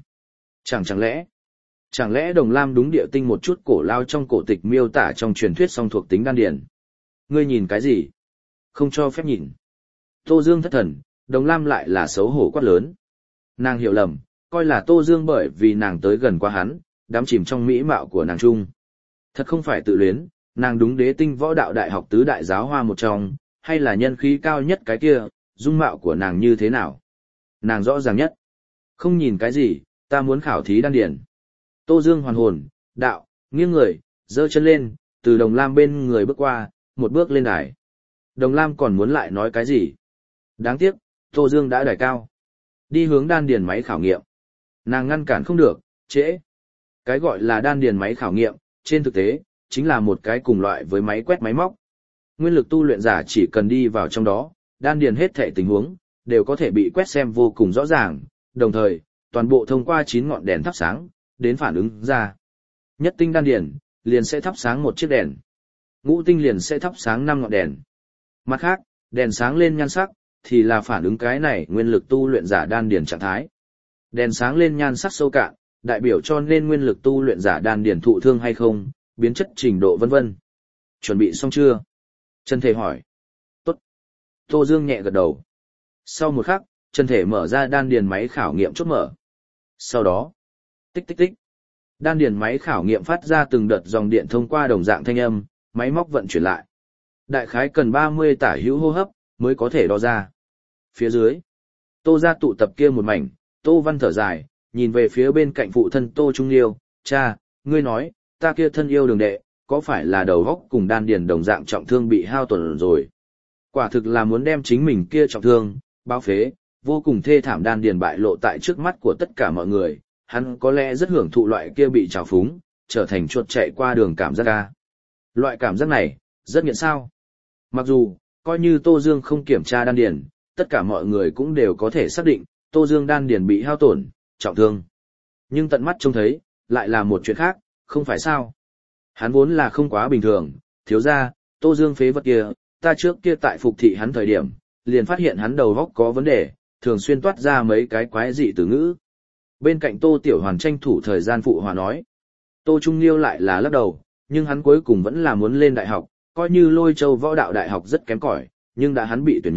Chẳng lẽ Đồng Lam đúng địa tinh một chút cổ lao trong cổ tịch miêu tả trong truyền thuyết song thuộc tính đan điển. Ngươi nhìn cái gì? Không cho phép nhìn. Tô Dương thất thần, Đồng Lam lại là xấu hổ quát lớn. Nàng hiểu lầm, coi là Tô Dương bởi vì nàng tới gần qua hắn, đắm chìm trong mỹ mạo của nàng trung. Thật không phải tự luyến, nàng đúng đế tinh võ đạo đại học tứ đại giáo hoa một trong, hay là nhân khí cao nhất cái kia, dung mạo của nàng như thế nào? Nàng rõ ràng nhất. Không nhìn cái gì, ta muốn khảo thí đan điển. Tô Dương hoàn hồn, đạo, nghiêng người, giơ chân lên, từ Đồng Lam bên người bước qua, một bước lên đài. Đồng Lam còn muốn lại nói cái gì? Đáng tiếc, Tô Dương đã đài cao. Đi hướng đan điền máy khảo nghiệm. Nàng ngăn cản không được, trễ. Cái gọi là đan điền máy khảo nghiệm, trên thực tế, chính là một cái cùng loại với máy quét máy móc. Nguyên lực tu luyện giả chỉ cần đi vào trong đó, đan điền hết thảy tình huống, đều có thể bị quét xem vô cùng rõ ràng, đồng thời, toàn bộ thông qua 9 ngọn đèn thắp sáng, đến phản ứng ra. Nhất tinh đan điền, liền sẽ thắp sáng một chiếc đèn. Ngũ tinh liền sẽ thắp sáng 5 ngọn đèn. Mặt khác, đèn sáng lên nhan sắc, thì là phản ứng cái này nguyên lực tu luyện giả đan điền trạng thái. Đèn sáng lên nhan sắc sâu cạn, đại biểu cho nên nguyên lực tu luyện giả đan điền thụ thương hay không, biến chất trình độ vân vân. Chuẩn bị xong chưa? Trần Thể hỏi. Tốt. Tô Dương nhẹ gật đầu. Sau một khắc, Trần Thể mở ra đan điền máy khảo nghiệm chốt mở. Sau đó, tích tích tích. Đan điền máy khảo nghiệm phát ra từng đợt dòng điện thông qua đồng dạng thanh âm, máy móc vận chuyển lại. Đại khái cần 30 tả hữu hô hấp mới có thể đo ra. Phía dưới, Tô gia tụ tập kia một mảnh, Tô Văn thở dài, nhìn về phía bên cạnh phụ thân Tô Trung Liêu, cha, ngươi nói, ta kia thân yêu đường đệ, có phải là đầu góc cùng đan điền đồng dạng trọng thương bị hao tổn rồi. Quả thực là muốn đem chính mình kia trọng thương, báo phế, vô cùng thê thảm đan điền bại lộ tại trước mắt của tất cả mọi người, hắn có lẽ rất hưởng thụ loại kia bị trào phúng, trở thành chuột chạy qua đường cảm giác ca. Loại cảm giác này, rất nghiện sao. Mặc dù, coi như Tô Dương không kiểm tra đan điền, tất cả mọi người cũng đều có thể xác định, Tô Dương đan điền bị hao tổn, trọng thương. Nhưng tận mắt trông thấy, lại là một chuyện khác, không phải sao. Hắn vốn là không quá bình thường, thiếu ra, Tô Dương phế vật kia, ta trước kia tại phục thị hắn thời điểm, liền phát hiện hắn đầu góc có vấn đề, thường xuyên toát ra mấy cái quái dị từ ngữ. Bên cạnh Tô Tiểu Hoàn tranh thủ thời gian phụ hòa nói. Tô Trung Liêu lại là lắc đầu, nhưng hắn cuối cùng vẫn là muốn lên đại học, coi như Lôi Châu Võ Đạo Đại học rất kém cỏi, nhưng đã hắn bị tuyển nhận,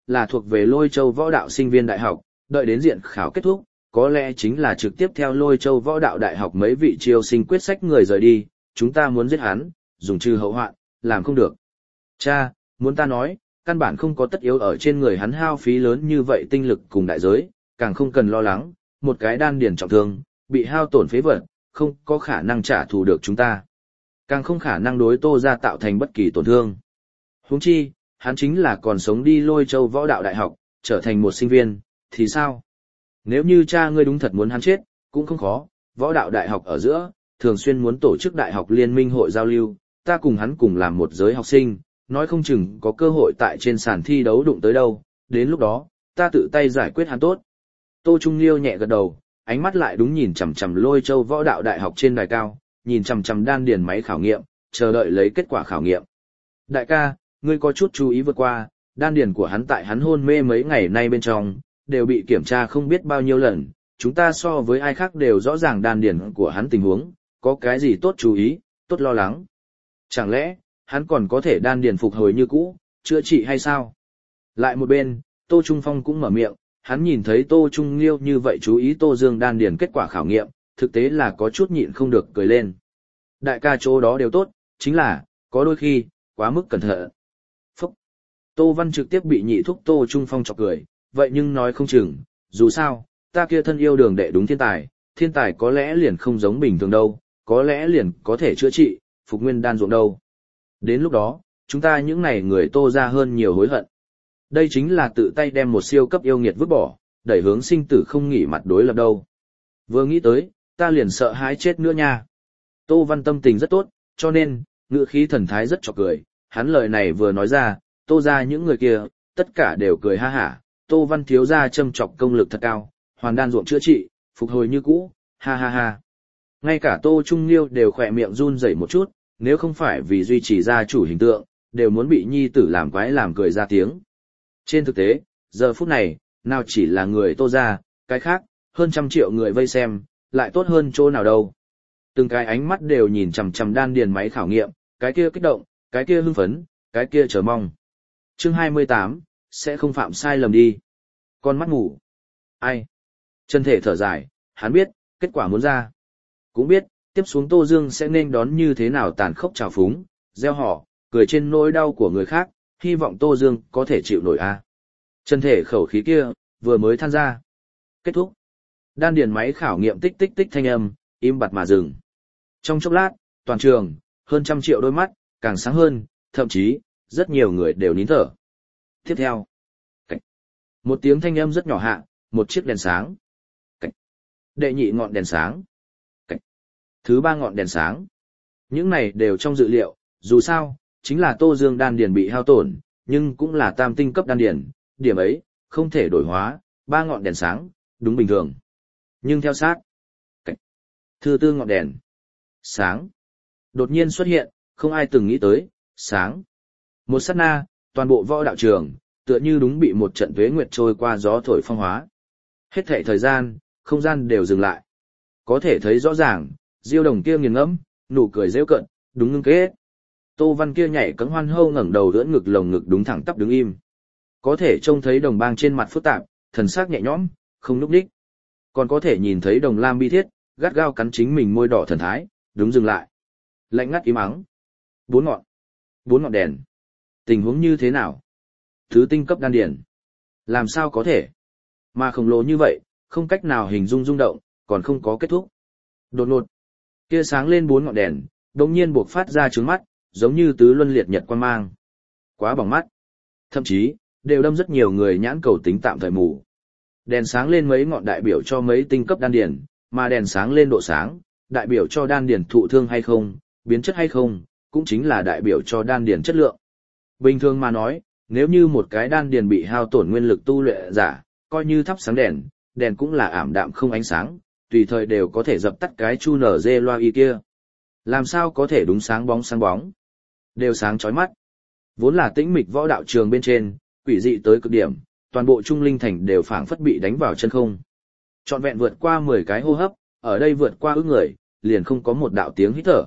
là thuộc về Lôi Châu Võ Đạo sinh viên đại học, đợi đến diện khảo kết thúc, có lẽ chính là trực tiếp theo Lôi Châu Võ Đạo đại học mấy vị chiêu sinh quyết sách người rời đi, chúng ta muốn giết hắn, dùng trừ hậu hoạn, làm không được. Cha, muốn ta nói, căn bản không có tất yếu ở trên người hắn hao phí lớn như vậy tinh lực cùng đại giới, càng không cần lo lắng, một cái đan điền trọng thương, bị hao tổn phế vật, không có khả năng trả thù được chúng ta. Càng không khả năng đối Tô gia tạo thành bất kỳ tổn thương. Huống chi, hắn chính là còn sống đi Lôi Châu Võ Đạo đại học, trở thành một sinh viên, thì sao? Nếu như cha ngươi đúng thật muốn hắn chết, cũng không khó, Võ Đạo đại học ở giữa, thường xuyên muốn tổ chức đại học liên minh hội giao lưu, ta cùng hắn cùng làm một giới học sinh, nói không chừng có cơ hội tại trên sàn thi đấu đụng tới đâu, đến lúc đó, ta tự tay giải quyết hắn tốt. Tô Trung Liêu nhẹ gật đầu, ánh mắt lại đúng nhìn chằm chằm Lôi Châu Võ Đạo đại học trên đài cao, nhìn chằm chằm đan điền máy khảo nghiệm, chờ đợi lấy kết quả khảo nghiệm. Đại ca, ngươi có chút chú ý vượt qua, đan điền của hắn tại hắn hôn mê mấy ngày nay bên trong, đều bị kiểm tra không biết bao nhiêu lần, chúng ta so với ai khác đều rõ ràng đan điền của hắn tình huống, có cái gì tốt chú ý, tốt lo lắng. Chẳng lẽ, hắn còn có thể đan điền phục hồi như cũ, chữa trị hay sao? Lại một bên, Tô Trung Phong cũng mở miệng, hắn nhìn thấy Tô Trung Liêu như vậy chú ý Tô Dương đan điền kết quả khảo nghiệm, thực tế là có chút nhịn không được cười lên. Đại ca chỗ đó đều tốt, chính là, có đôi khi, quá mức cẩn thận. Phúc! Tô Văn trực tiếp bị nhị thúc Tô Trung Phong chọc cười, vậy nhưng nói không chừng, dù sao, ta kia thân yêu đường đệ đúng thiên tài có lẽ liền không giống bình thường đâu, có lẽ liền có thể chữa trị, phục nguyên đan ruộng đâu. Đến lúc đó, chúng ta những này người Tô ra hơn nhiều hối hận. Đây chính là tự tay đem một siêu cấp yêu nghiệt vứt bỏ, đẩy hướng sinh tử không nghỉ mặt đối lập đâu. Vừa nghĩ tới, ta liền sợ hãi chết nữa nha. Tô Văn tâm tình rất tốt, cho nên, ngữ khí thần thái rất chọc cười, hắn lời này vừa nói ra, Tô ra những người kia, tất cả đều cười ha hả, Tô Văn thiếu ra châm chọc công lực thật cao, hoàn đan ruộng chữa trị, phục hồi như cũ, ha ha ha. Ngay cả Tô Trung Liêu đều khỏe miệng run rẩy một chút, nếu không phải vì duy trì gia chủ hình tượng, đều muốn bị nhi tử làm quái làm cười ra tiếng. Trên thực tế, giờ phút này, nào chỉ là người Tô ra, cái khác, hơn 100 triệu người vây xem, lại tốt hơn chỗ nào đâu. Từng cái ánh mắt đều nhìn chằm chằm đan điền máy khảo nghiệm, cái kia kích động, cái kia hưng phấn, cái kia chờ mong. Chương 28, sẽ không phạm sai lầm đi. Con mắt ngủ. Ai? Chân thể thở dài, hắn biết, kết quả muốn ra. Cũng biết, tiếp xuống Tô Dương sẽ nên đón như thế nào tàn khốc trào phúng, gieo họ, cười trên nỗi đau của người khác, hy vọng Tô Dương có thể chịu nổi a. Chân thể khẩu khí kia, vừa mới than ra. Kết thúc. Đan điền máy khảo nghiệm tích tích tích thanh âm, im bặt mà dừng. Trong chốc lát, toàn trường, hơn 100 triệu đôi mắt, càng sáng hơn, thậm chí, rất nhiều người đều nín thở. Tiếp theo, Cảnh. Một tiếng thanh âm rất nhỏ hạ, một chiếc đèn sáng. Cảnh. Đệ nhị ngọn đèn sáng. Cảnh. Thứ ba ngọn đèn sáng. Những này đều trong dự liệu, dù sao, chính là Tô Dương đan điền bị hao tổn, nhưng cũng là tam tinh cấp đan điền, điểm ấy, không thể đổi hóa, ba ngọn đèn sáng, đúng bình thường. Nhưng theo sát, Cảnh. Thứ tư ngọn đèn. Sáng. Đột nhiên xuất hiện, không ai từng nghĩ tới, sáng. Một sát na, toàn bộ võ đạo trường, tựa như đúng bị một trận tuế nguyệt trôi qua gió thổi phong hóa. Hết thảy thời gian, không gian đều dừng lại. Có thể thấy rõ ràng, Diêu Đồng kia nghiền ngẫm, nụ cười giễu cợt, đúng ngưng kết. Tô Văn kia nhảy cẫng hoan hô ngẩng đầu đỡ ngực lồng ngực đúng thẳng tắp đứng im. Có thể trông thấy Đồng Bang trên mặt phức tạp, thần sắc nhẹ nhõm, không nhúc nhích. Còn có thể nhìn thấy Đồng Lam bi thiết, gắt gao cắn chính mình môi đỏ thần thái, đúng dừng lại. Lạnh ngắt im ắng. Bốn ngọn đèn. Tình huống như thế nào? Thứ tinh cấp đan điền. Làm sao có thể? Mà khổng lồ như vậy, không cách nào hình dung rung động, còn không có kết thúc. Đột ngột, kia sáng lên 4 ngọn đèn, đột nhiên buộc phát ra trướng mắt, giống như tứ luân liệt nhật quang mang. Quá bỏng mắt. Thậm chí, đều đâm rất nhiều người nhãn cầu tính tạm thời mù. Đèn sáng lên mấy ngọn đại biểu cho mấy tinh cấp đan điền, mà đèn sáng lên độ sáng, đại biểu cho đan điền thụ thương hay không, biến chất hay không, cũng chính là đại biểu cho đan điền chất lượng. Bình thường mà nói, nếu như một cái đan điền bị hao tổn nguyên lực tu luyện giả, coi như thắp sáng đèn, đèn cũng là ảm đạm không ánh sáng, tùy thời đều có thể dập tắt cái chu nở dê loa y kia. Làm sao có thể đúng sáng bóng, đều sáng chói mắt. Vốn là tĩnh mịch võ đạo trường bên trên, quỷ dị tới cực điểm, toàn bộ Trung Linh Thành đều phảng phất bị đánh vào chân không. Trọn vẹn vượt qua 10 cái hô hấp, ở đây vượt qua ước người, liền không có một đạo tiếng hít thở.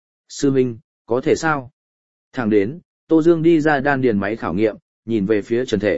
Sư Minh, có thể sao? Thẳng đến, Tô Dương đi ra đan điền máy khảo nghiệm, nhìn về phía Trần Thể,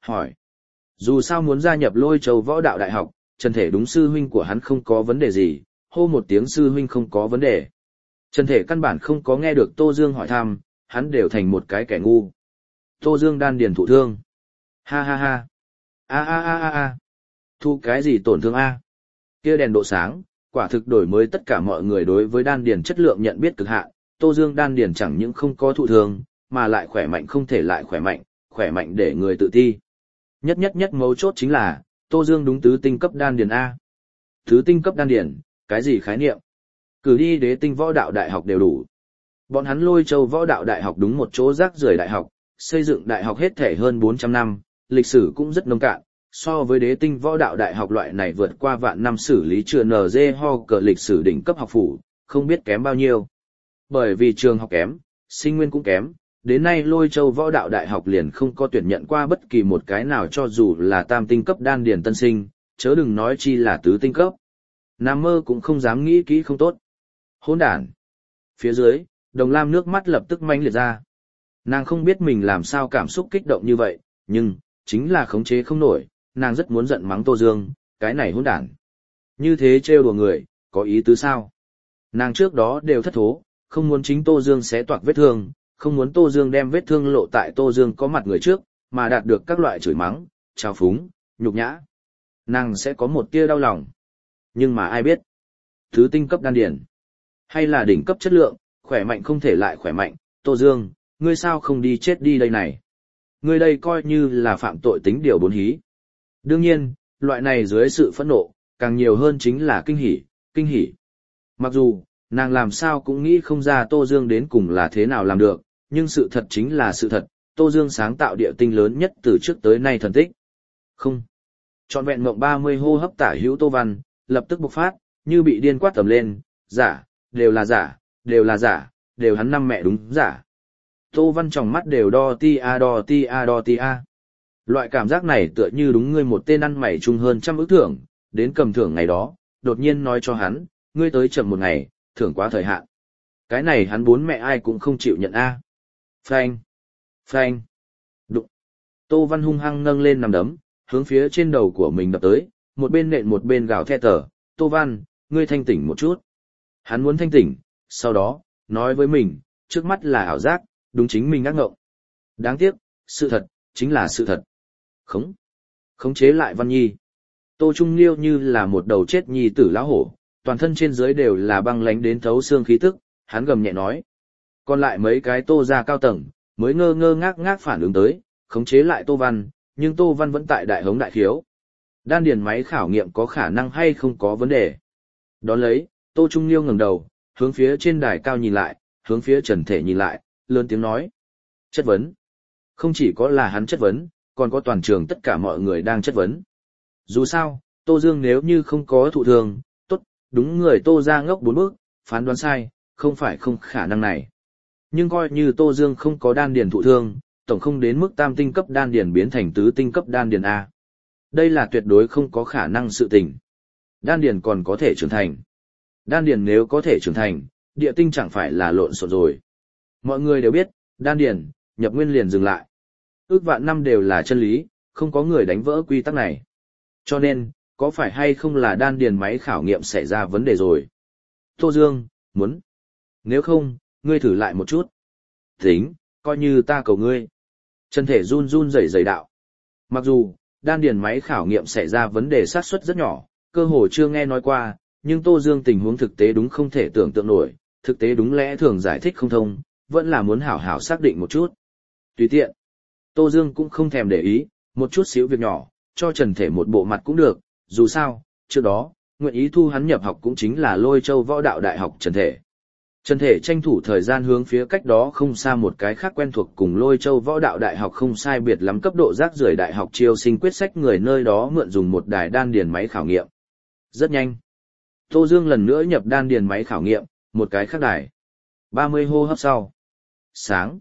hỏi. Dù sao muốn gia nhập Lôi Châu Võ Đạo Đại học, Trần Thể đúng sư huynh của hắn không có vấn đề gì, hô một tiếng sư huynh không có vấn đề. Trần Thể căn bản không có nghe được Tô Dương hỏi thăm, hắn đều thành một cái kẻ ngu. Tô Dương đan điền thụ thương. Ha ha ha. A a a a a. Thu cái gì tổn thương a? Kia đèn độ sáng, quả thực đổi mới tất cả mọi người đối với đan điền chất lượng nhận biết cực hạn. Tô Dương đan điền chẳng những không có thụ thương, mà lại khỏe mạnh không thể lại khỏe mạnh để người tự ti. Nhất mấu chốt chính là, Tô Dương đúng tứ tinh cấp đan điền A. Tứ tinh cấp đan điền, cái gì khái niệm? Cử đi Đế Tinh Võ Đạo Đại học đều đủ. Bọn hắn Lôi Châu Võ Đạo Đại học đúng một chỗ rác rưởi đại học, xây dựng đại học hết thể hơn 400 năm, lịch sử cũng rất nông cạn. So với Đế Tinh Võ Đạo Đại học loại này vượt qua vạn năm xử lý chưa NG ho cờ lịch sử đỉnh cấp học phủ, không biết kém bao nhiêu. Bởi vì trường học kém, sinh nguyên cũng kém, đến nay Lôi Châu Võ Đạo Đại học liền không có tuyển nhận qua bất kỳ một cái nào cho dù là tam tinh cấp đan điền tân sinh, chớ đừng nói chi là tứ tinh cấp. Nam mơ cũng không dám nghĩ kỹ không tốt. Hỗn đản. Phía dưới, Đồng Lam nước mắt lập tức manh liệt ra. Nàng không biết mình làm sao cảm xúc kích động như vậy, nhưng, chính là khống chế không nổi, nàng rất muốn giận mắng Tô Dương, cái này hỗn đản. Như thế trêu đùa người, có ý tứ sao? Nàng trước đó đều thất thố, không muốn chính Tô Dương xé toạc vết thương, không muốn Tô Dương đem vết thương lộ tại Tô Dương có mặt người trước, mà đạt được các loại chửi mắng, trào phúng, nhục nhã. Nàng sẽ có một tia đau lòng. Nhưng mà ai biết? Thứ tinh cấp đan điển, hay là đỉnh cấp chất lượng, khỏe mạnh không thể lại khỏe mạnh, Tô Dương, ngươi sao không đi chết đi đây này? Ngươi đây coi như là phạm tội tính điều 4 hí. Đương nhiên, loại này dưới sự phẫn nộ, càng nhiều hơn chính là kinh hỉ. Mặc dù, nàng làm sao cũng nghĩ không ra Tô Dương đến cùng là thế nào làm được, nhưng sự thật chính là sự thật, Tô Dương sáng tạo địa tinh lớn nhất từ trước tới nay thần tích. Không. Trọn vẹn mộng 30 hô hấp tả hữu Tô Văn, lập tức bộc phát, như bị điên quát tầm lên, giả, đều là giả, đều hắn năm mẹ đúng giả. Tô Văn trong mắt đều đo ti a. Loại cảm giác này tựa như đúng ngươi một tên ăn mày chung hơn trăm ức thưởng, đến cầm thưởng ngày đó, đột nhiên nói cho hắn, ngươi tới chậm một ngày, thưởng quá thời hạn. Cái này hắn bốn mẹ ai cũng không chịu nhận a. Phanh. Đụng. Tô Văn hung hăng nâng lên nằm đấm, hướng phía trên đầu của mình đập tới, một bên nện một bên gào thét tở, Tô Văn, ngươi thanh tỉnh một chút. Hắn muốn thanh tỉnh, sau đó, nói với mình, trước mắt là ảo giác, đúng chính mình ác ngộng. Đáng tiếc, sự thật, chính là sự thật. Khống chế lại Văn Nhi. Tô Trung Liêu như là một đầu chết nhi tử lão hổ, toàn thân trên dưới đều là băng lánh đến thấu xương khí tức, hắn gầm nhẹ nói. Còn lại mấy cái Tô gia cao tầng, mới ngơ ngác phản ứng tới, khống chế lại Tô Văn, nhưng Tô Văn vẫn tại đại hống đại khiếu. Đan điền máy khảo nghiệm có khả năng hay không có vấn đề. Đón lấy, Tô Trung Liêu ngẩng đầu, hướng phía trên đài cao nhìn lại, hướng phía Trần Thể nhìn lại, lớn tiếng nói. Chất vấn. Không chỉ có là hắn chất vấn, còn có toàn trường tất cả mọi người đang chất vấn. Dù sao, Tô Dương nếu như không có thụ thường, tốt, đúng người Tô ra ngốc 4 bước, phán đoán sai, không phải không khả năng này. Nhưng coi như Tô Dương không có đan điền thụ thương, tổng không đến mức tam tinh cấp đan điền biến thành tứ tinh cấp đan điền A. Đây là tuyệt đối không có khả năng sự tình. Đan điền còn có thể trưởng thành. Đan điền nếu có thể trưởng thành, địa tinh chẳng phải là lộn xộn rồi. Mọi người đều biết, đan điền, nhập nguyên liền dừng lại. Ước vạn năm đều là chân lý, không có người đánh vỡ quy tắc này. Cho nên, có phải hay không là đan điền máy khảo nghiệm xảy ra vấn đề rồi? Tô Dương, muốn. Nếu không, ngươi thử lại một chút. Tính, coi như ta cầu ngươi. Chân thể run rẩy đạo. Mặc dù, đan điền máy khảo nghiệm xảy ra vấn đề xác suất rất nhỏ, cơ hồ chưa nghe nói qua, nhưng Tô Dương tình huống thực tế đúng không thể tưởng tượng nổi, thực tế đúng lẽ thường giải thích không thông, vẫn là muốn hảo hảo xác định một chút. Tùy tiện. Tô Dương cũng không thèm để ý, một chút xíu việc nhỏ, cho Trần Thể một bộ mặt cũng được, dù sao, trước đó, nguyện ý thu hắn nhập học cũng chính là Lôi Châu Võ Đạo Đại học Trần Thể. Trần Thể tranh thủ thời gian hướng phía cách đó không xa một cái khác quen thuộc cùng Lôi Châu Võ Đạo Đại học không sai biệt lắm cấp độ rác rưởi đại học chiêu sinh quyết sách người nơi đó mượn dùng một đài đan điền máy khảo nghiệm. Rất nhanh. Tô Dương lần nữa nhập đan điền máy khảo nghiệm, một cái khác đài. 30 hô hấp sau. Sáng.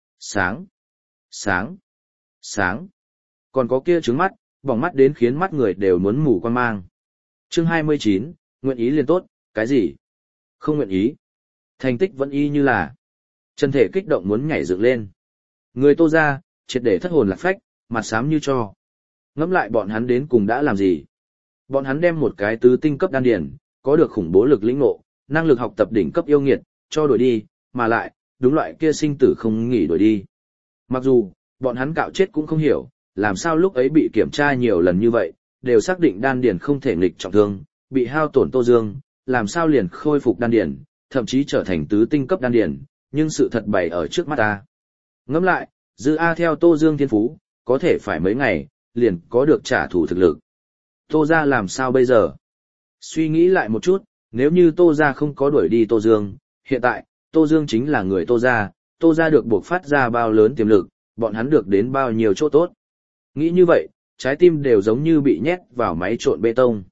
Còn có kia trứng mắt, bỏng mắt đến khiến mắt người đều muốn mù quan mang. Chương 29, nguyện ý liền tốt, cái gì? Không nguyện ý. Thành tích vẫn y như là. Trần Thể kích động muốn nhảy dựng lên. Người Tô ra, triệt để thất hồn lạc phách, mặt xám như cho. Ngẫm lại bọn hắn đến cùng đã làm gì? Bọn hắn đem một cái tứ tinh cấp đan điển, có được khủng bố lực lĩnh ngộ, năng lực học tập đỉnh cấp yêu nghiệt, cho đuổi đi, mà lại, đúng loại kia sinh tử không nghỉ đuổi đi. Mặc dù, bọn hắn cạo chết cũng không hiểu, làm sao lúc ấy bị kiểm tra nhiều lần như vậy, đều xác định đan điển không thể nghịch trọng thương, bị hao tổn Tô Dương, làm sao liền khôi phục đan điển, thậm chí trở thành tứ tinh cấp đan điển, nhưng sự thật bày ở trước mắt ta. Ngẫm lại, Dư A theo Tô Dương thiên phú, có thể phải mấy ngày, liền có được trả thù thực lực. Tô gia làm sao bây giờ? Suy nghĩ lại một chút, nếu như Tô gia không có đuổi đi Tô Dương, hiện tại, Tô Dương chính là người Tô gia được buộc phát ra bao lớn tiềm lực, bọn hắn được đến bao nhiêu chỗ tốt. Nghĩ như vậy, trái tim đều giống như bị nhét vào máy trộn bê tông.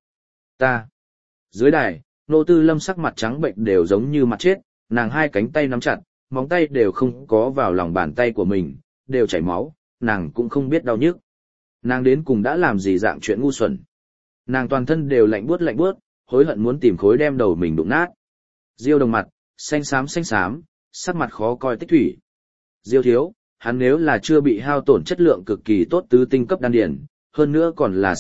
Dưới đài, Nô Tư Lâm sắc mặt trắng bệnh đều giống như mặt chết, nàng hai cánh tay nắm chặt, móng tay đều không có vào lòng bàn tay của mình, đều chảy máu, nàng cũng không biết đau nhức. Nàng đến cùng đã làm gì dạng chuyện ngu xuẩn. Nàng toàn thân đều lạnh buốt, hối hận muốn tìm khối đem đầu mình đụng nát. Diêu Đồng mặt, xanh xám, sắc mặt khó coi tích thủy. Diêu thiếu, hắn nếu là chưa bị hao tổn chất lượng cực kỳ tốt tứ tinh cấp đan điển, hơn nữa còn là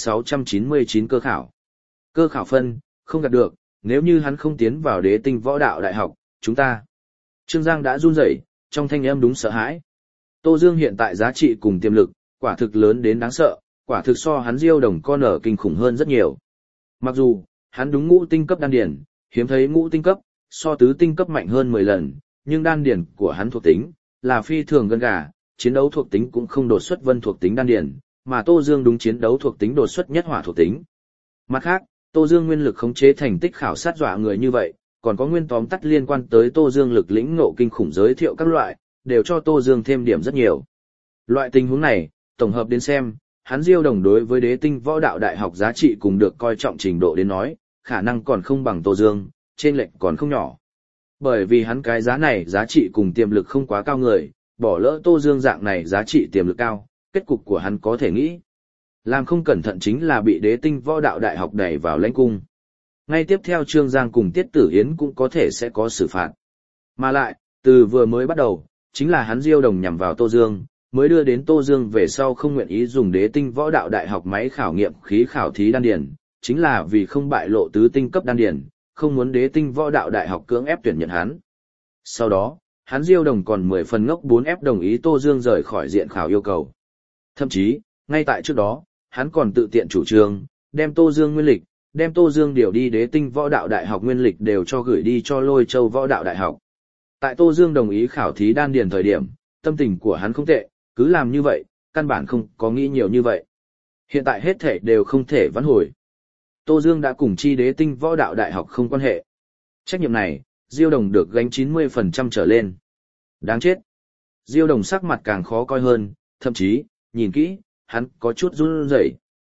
699 cơ khảo. Cơ khảo phân, không gạt được, nếu như hắn không tiến vào Đế Tinh Võ Đạo Đại học, chúng ta. Trương Giang đã run rẩy, trong thanh âm đúng sợ hãi. Tô Dương hiện tại giá trị cùng tiềm lực, quả thực lớn đến đáng sợ, quả thực so hắn Diêu Đồng con ở kinh khủng hơn rất nhiều. Mặc dù, hắn đúng ngũ tinh cấp đan điển, hiếm thấy ngũ tinh cấp, so tứ tinh cấp mạnh hơn 10 lần, nhưng đan điển của hắn thuộc tính, là phi thường gân gà, chiến đấu thuộc tính cũng không đột xuất vân thuộc tính đan điển, mà Tô Dương đúng chiến đấu thuộc tính đột xuất nhất hỏa thuộc tính. Mặt khác, Tô Dương nguyên lực khống chế thành tích khảo sát dọa người như vậy, còn có nguyên tóm tắt liên quan tới Tô Dương lực lĩnh ngộ kinh khủng giới thiệu các loại, đều cho Tô Dương thêm điểm rất nhiều. Loại tình huống này, tổng hợp đến xem, hắn Diêu Đồng đối với Đế Tinh Võ Đạo Đại học giá trị cùng được coi trọng trình độ đến nói, khả năng còn không bằng Tô Dương, trên lệch còn không nhỏ. Bởi vì hắn cái giá này giá trị cùng tiềm lực không quá cao người, bỏ lỡ Tô Dương dạng này giá trị tiềm lực cao, kết cục của hắn có thể nghĩ. Làm không cẩn thận chính là bị Đế Tinh Võ Đạo Đại học đẩy vào lãnh cung. Ngay tiếp theo Trương Giang cùng Tiết Tử Hiến cũng có thể sẽ có xử phạt. Mà lại, từ vừa mới bắt đầu, chính là hắn Diêu Đồng nhằm vào Tô Dương, mới đưa đến Tô Dương về sau không nguyện ý dùng Đế Tinh Võ Đạo Đại học máy khảo nghiệm khí khảo thí đan điển, chính là vì không bại lộ tứ tinh cấp đan điển, không muốn Đế Tinh Võ Đạo Đại học cưỡng ép tuyển nhận hắn. Sau đó, hắn Diêu Đồng còn 10 phần ngốc 4 ép đồng ý Tô Dương rời khỏi diện khảo yêu cầu. Thậm chí, ngay tại trước đó, hắn còn tự tiện chủ trương, đem Tô Dương nguyên lịch, đem Tô Dương điều đi Đế Tinh Võ Đạo Đại học nguyên lịch đều cho gửi đi cho Lôi Châu Võ Đạo Đại học. Tại Tô Dương đồng ý khảo thí đan điền thời điểm, tâm tình của hắn không tệ, cứ làm như vậy, căn bản không có nghĩ nhiều như vậy. Hiện tại hết thể đều không thể vãn hồi. Tô Dương đã cùng chi Đế Tinh Võ Đạo Đại học không quan hệ. Trách nhiệm này, Diêu Đồng được gánh 90% trở lên. Đáng chết. Diêu Đồng sắc mặt càng khó coi hơn, thậm chí, nhìn kỹ, hắn có chút run rẩy.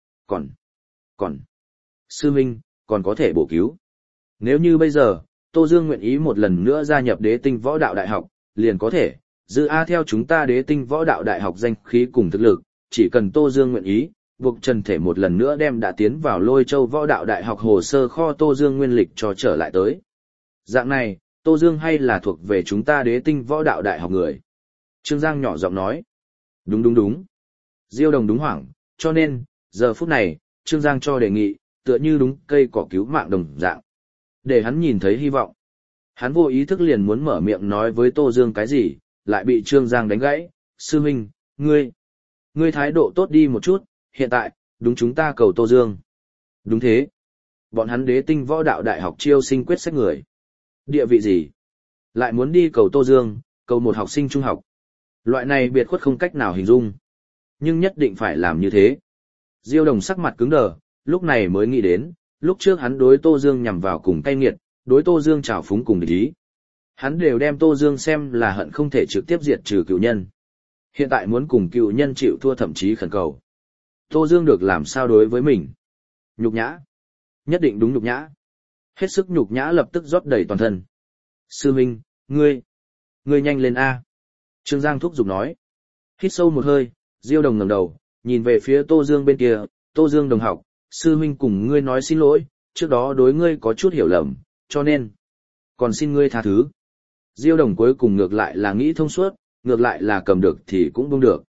Còn. Sư Minh, còn có thể bổ cứu. Nếu như bây giờ, Tô Dương nguyện ý một lần nữa gia nhập Đế Tinh Võ Đạo Đại học, liền có thể, Dư A theo chúng ta Đế Tinh Võ Đạo Đại học danh khí cùng thực lực, chỉ cần Tô Dương nguyện ý, buộc Trần Thể một lần nữa đem đã tiến vào Lôi Châu Võ Đạo Đại học hồ sơ kho Tô Dương nguyên lịch cho trở lại tới. Dạng này, Tô Dương hay là thuộc về chúng ta Đế Tinh Võ Đạo Đại học người. Trương Giang nhỏ giọng nói. Đúng. Diêu Đồng đúng hoảng, cho nên, giờ phút này, Trương Giang cho đề nghị, tựa như đúng cây cỏ cứu mạng đồng dạng. Để hắn nhìn thấy hy vọng. Hắn vô ý thức liền muốn mở miệng nói với Tô Dương cái gì, lại bị Trương Giang đánh gãy. Sư Minh, ngươi thái độ tốt đi một chút, hiện tại, đúng chúng ta cầu Tô Dương. Đúng thế. Bọn hắn Đế Tinh Võ Đạo Đại học chiêu sinh quyết sách người. Địa vị gì? Lại muốn đi cầu Tô Dương, cầu một học sinh trung học. Loại này biệt khuất không cách nào hình dung. Nhưng nhất định phải làm như thế. Diêu Đồng sắc mặt cứng đờ, lúc này mới nghĩ đến, lúc trước hắn đối Tô Dương nhằm vào cùng cay nghiệt, đối Tô Dương trào phúng cùng địch ý. Hắn đều đem Tô Dương xem là hận không thể trực tiếp diệt trừ cựu nhân. Hiện tại muốn cùng cựu nhân chịu thua thậm chí khẩn cầu. Tô Dương được làm sao đối với mình? Nhục nhã. Nhất định đúng nhục nhã. Hết sức nhục nhã lập tức rót đầy toàn thân. Sư Minh, ngươi nhanh lên A. Trương Giang thúc giục nói. Hít sâu một hơi, Diêu Đồng ngẩng đầu, nhìn về phía Tô Dương bên kia. Tô Dương đồng học, sư huynh cùng ngươi nói xin lỗi, trước đó đối ngươi có chút hiểu lầm, cho nên, còn xin ngươi tha thứ. Diêu Đồng cuối cùng ngược lại là nghĩ thông suốt, ngược lại là cầm được thì cũng buông được.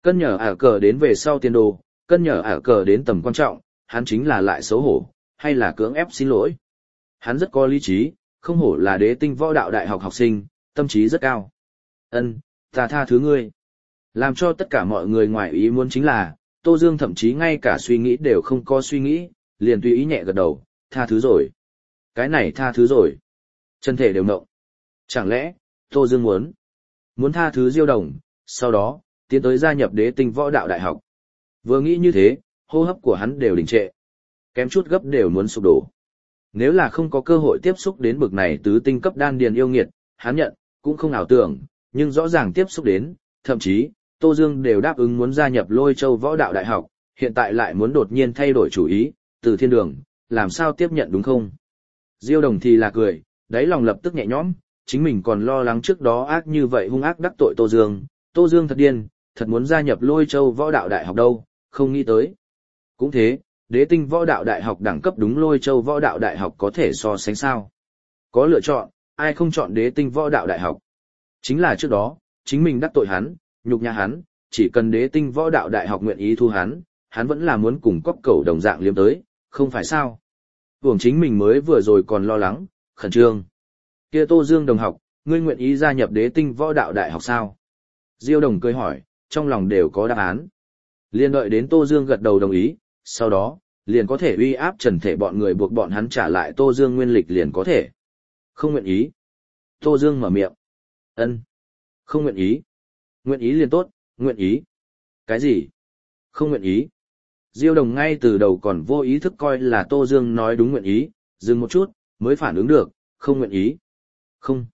Cân nhở ả cờ đến về sau tiền đồ, cân nhở ả cờ đến tầm quan trọng, hắn chính là lại xấu hổ, hay là cưỡng ép xin lỗi. Hắn rất có lý trí, không hổ là đế tinh võ đạo đại học học sinh, tâm trí rất cao. Ân, ta tha thứ ngươi. Làm cho tất cả mọi người ngoài ý muốn chính là, Tô Dương thậm chí ngay cả suy nghĩ đều không có suy nghĩ, liền tùy ý nhẹ gật đầu, tha thứ rồi. Cái này tha thứ rồi. Chân thể đều nộng. Chẳng lẽ, Tô Dương muốn tha thứ Diêu Đồng, sau đó, tiến tới gia nhập đế tinh võ đạo đại học. Vừa nghĩ như thế, hô hấp của hắn đều đình trệ. Kém chút gấp đều muốn sụp đổ. Nếu là không có cơ hội tiếp xúc đến bực này tứ tinh cấp đan điền yêu nghiệt, hắn nhận, cũng không ảo tưởng, nhưng rõ ràng tiếp xúc đến, thậm chí, Tô Dương đều đáp ứng muốn gia nhập Lôi Châu võ đạo đại học, hiện tại lại muốn đột nhiên thay đổi chủ ý, từ thiên đường, làm sao tiếp nhận đúng không? Diêu Đồng thì là cười, đáy lòng lập tức nhẹ nhõm, chính mình còn lo lắng trước đó ác như vậy hung ác đắc tội Tô Dương thật điên, thật muốn gia nhập Lôi Châu võ đạo đại học đâu, không nghĩ tới. Cũng thế, đế tinh võ đạo đại học đẳng cấp đúng Lôi Châu võ đạo đại học có thể so sánh sao. Có lựa chọn, ai không chọn đế tinh võ đạo đại học. Chính là trước đó, chính mình đắc tội hắn, nhục nhã hắn, chỉ cần đế tinh võ đạo đại học nguyện ý thu hắn vẫn là muốn cùng cóc cẩu đồng dạng liếm tới, không phải sao. Hưởng chính mình mới vừa rồi còn lo lắng, khẩn trương. Kia Tô Dương đồng học, ngươi nguyện ý gia nhập đế tinh võ đạo đại học sao? Diêu Đồng cười hỏi, trong lòng đều có đáp án. Liên đợi đến Tô Dương gật đầu đồng ý, sau đó, liền có thể uy áp trần thể bọn người buộc bọn hắn trả lại Tô Dương nguyên lịch liền có thể. Không nguyện ý. Tô Dương mở miệng. Ân. Không nguyện ý. Nguyện ý liền tốt, nguyện ý. Cái gì? Không nguyện ý. Diêu Đồng ngay từ đầu còn vô ý thức coi là Tô Dương nói đúng nguyện ý, dừng một chút, mới phản ứng được, không nguyện ý. Không.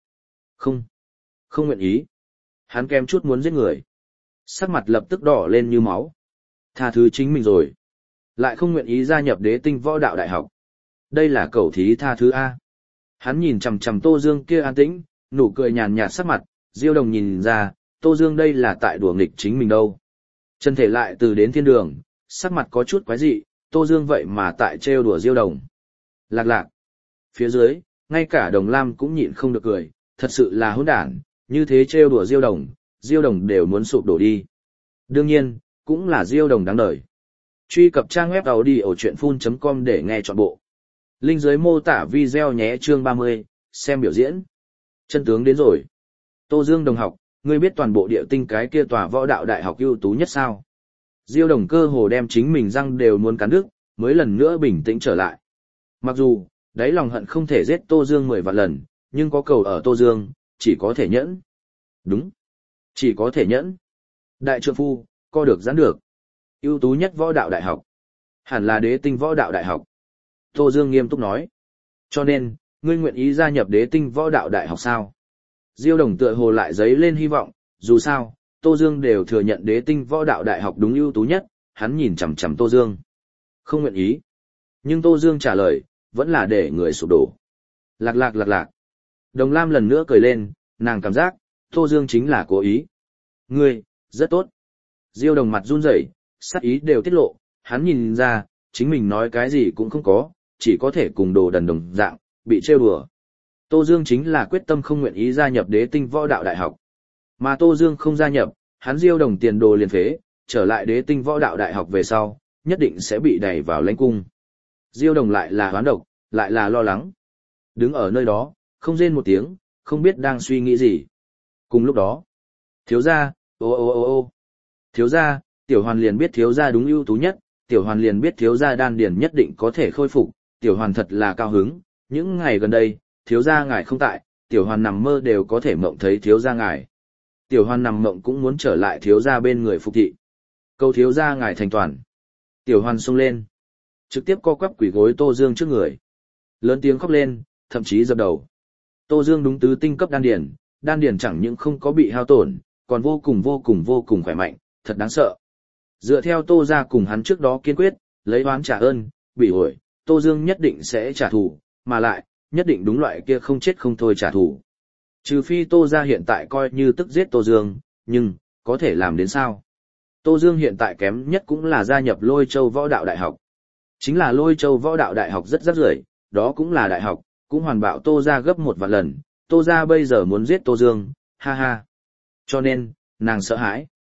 Không nguyện ý. Hắn kém chút muốn giết người. Sắc mặt lập tức đỏ lên như máu. Tha thứ chính mình rồi. Lại không nguyện ý gia nhập đế tinh võ đạo đại học. Đây là cẩu thí tha thứ A. Hắn nhìn chằm chằm Tô Dương kia an tĩnh, nụ cười nhàn nhạt sắc mặt, Diêu Đồng nhìn ra, Tô Dương đây là tại đùa nghịch chính mình đâu. Chân thể lại từ đến thiên đường, sắc mặt có chút quái dị, Tô Dương vậy mà tại trêu đùa Diêu Đồng. Lạc lạc. Phía dưới, ngay cả Đồng Lam cũng nhịn không được cười, thật sự là hỗn đản, như thế trêu đùa Diêu Đồng đều muốn sụp đổ đi. Đương nhiên, cũng là Diêu Đồng đáng đời. Truy cập trang web audiochuyenphun.com để nghe trọn bộ. Link dưới mô tả video nhé chương 30, xem biểu diễn. Chân tướng đến rồi. Tô Dương đồng học, ngươi biết toàn bộ địa tinh cái kia tòa võ đạo đại học ưu tú nhất sao? Diêu Đồng cơ hồ đem chính mình răng đều muốn cắn đứt, mới lần nữa bình tĩnh trở lại. Mặc dù, đáy lòng hận không thể giết Tô Dương 10 vạn lần, nhưng có cầu ở Tô Dương, chỉ có thể nhẫn. Đúng. Chỉ có thể nhẫn. Đại trượng phu, co được giãn được. Ưu tú nhất võ đạo đại học. Hẳn là đế tinh võ đạo đại học. Tô Dương nghiêm túc nói. Cho nên, ngươi nguyện ý gia nhập đế tinh võ đạo đại học sao? Diêu Đồng tựa hồ lại giấy lên hy vọng, dù sao, Tô Dương đều thừa nhận đế tinh võ đạo đại học đúng ưu tú nhất, hắn nhìn chằm chằm Tô Dương. Không nguyện ý. Nhưng Tô Dương trả lời, vẫn là để người sụp đổ. Lạc lạc lạc lạc. Đồng Lam lần nữa cười lên, nàng cảm giác, Tô Dương chính là cố ý. Ngươi, rất tốt. Diêu Đồng mặt run rẩy, sắc ý đều tiết lộ, hắn nhìn ra, chính mình nói cái gì cũng không có, chỉ có thể cùng đồ đần đồng dạng, bị trêu đùa. Tô Dương chính là quyết tâm không nguyện ý gia nhập đế tinh võ đạo đại học. Mà Tô Dương không gia nhập, hắn Diêu Đồng tiền đồ liền phế, trở lại đế tinh võ đạo đại học về sau, nhất định sẽ bị đẩy vào lãnh cung. Diêu Đồng lại là hoán độc, lại là lo lắng. Đứng ở nơi đó, không rên một tiếng, không biết đang suy nghĩ gì. Cùng lúc đó, thiếu gia, ô. Thiếu gia, Tiểu Hoàn liền biết thiếu gia đúng ưu tú nhất, Tiểu Hoàn liền biết thiếu gia đan điền nhất định có thể khôi phục, Tiểu Hoàn thật là cao hứng, những ngày gần đây, thiếu gia ngài không tại, Tiểu Hoàn nằm mơ đều có thể mộng thấy thiếu gia ngài. Tiểu Hoàn nằm mộng cũng muốn trở lại thiếu gia bên người phục thị. Cầu thiếu gia ngài thành toàn. Tiểu Hoàn xông lên, trực tiếp co quắp quỳ gối Tô Dương trước người. Lớn tiếng khóc lên, thậm chí dập đầu. Tô Dương đúng tứ tinh cấp đan điền chẳng những không có bị hao tổn, còn vô cùng khỏe mạnh, thật đáng sợ. Dựa theo Tô gia cùng hắn trước đó kiên quyết, lấy oán trả ơn, bị ổi, Tô Dương nhất định sẽ trả thù, mà lại, nhất định đúng loại kia không chết không thôi trả thù. Trừ phi Tô gia hiện tại coi như tức giết Tô Dương, nhưng, có thể làm đến sao? Tô Dương hiện tại kém nhất cũng là gia nhập Lôi Châu võ đạo đại học. Chính là Lôi Châu võ đạo đại học rất rắc rưởi, đó cũng là đại học, cũng hoàn bạo Tô gia gấp 1 vạn lần, Tô gia bây giờ muốn giết Tô Dương, ha ha. Cho nên, nàng sợ hãi.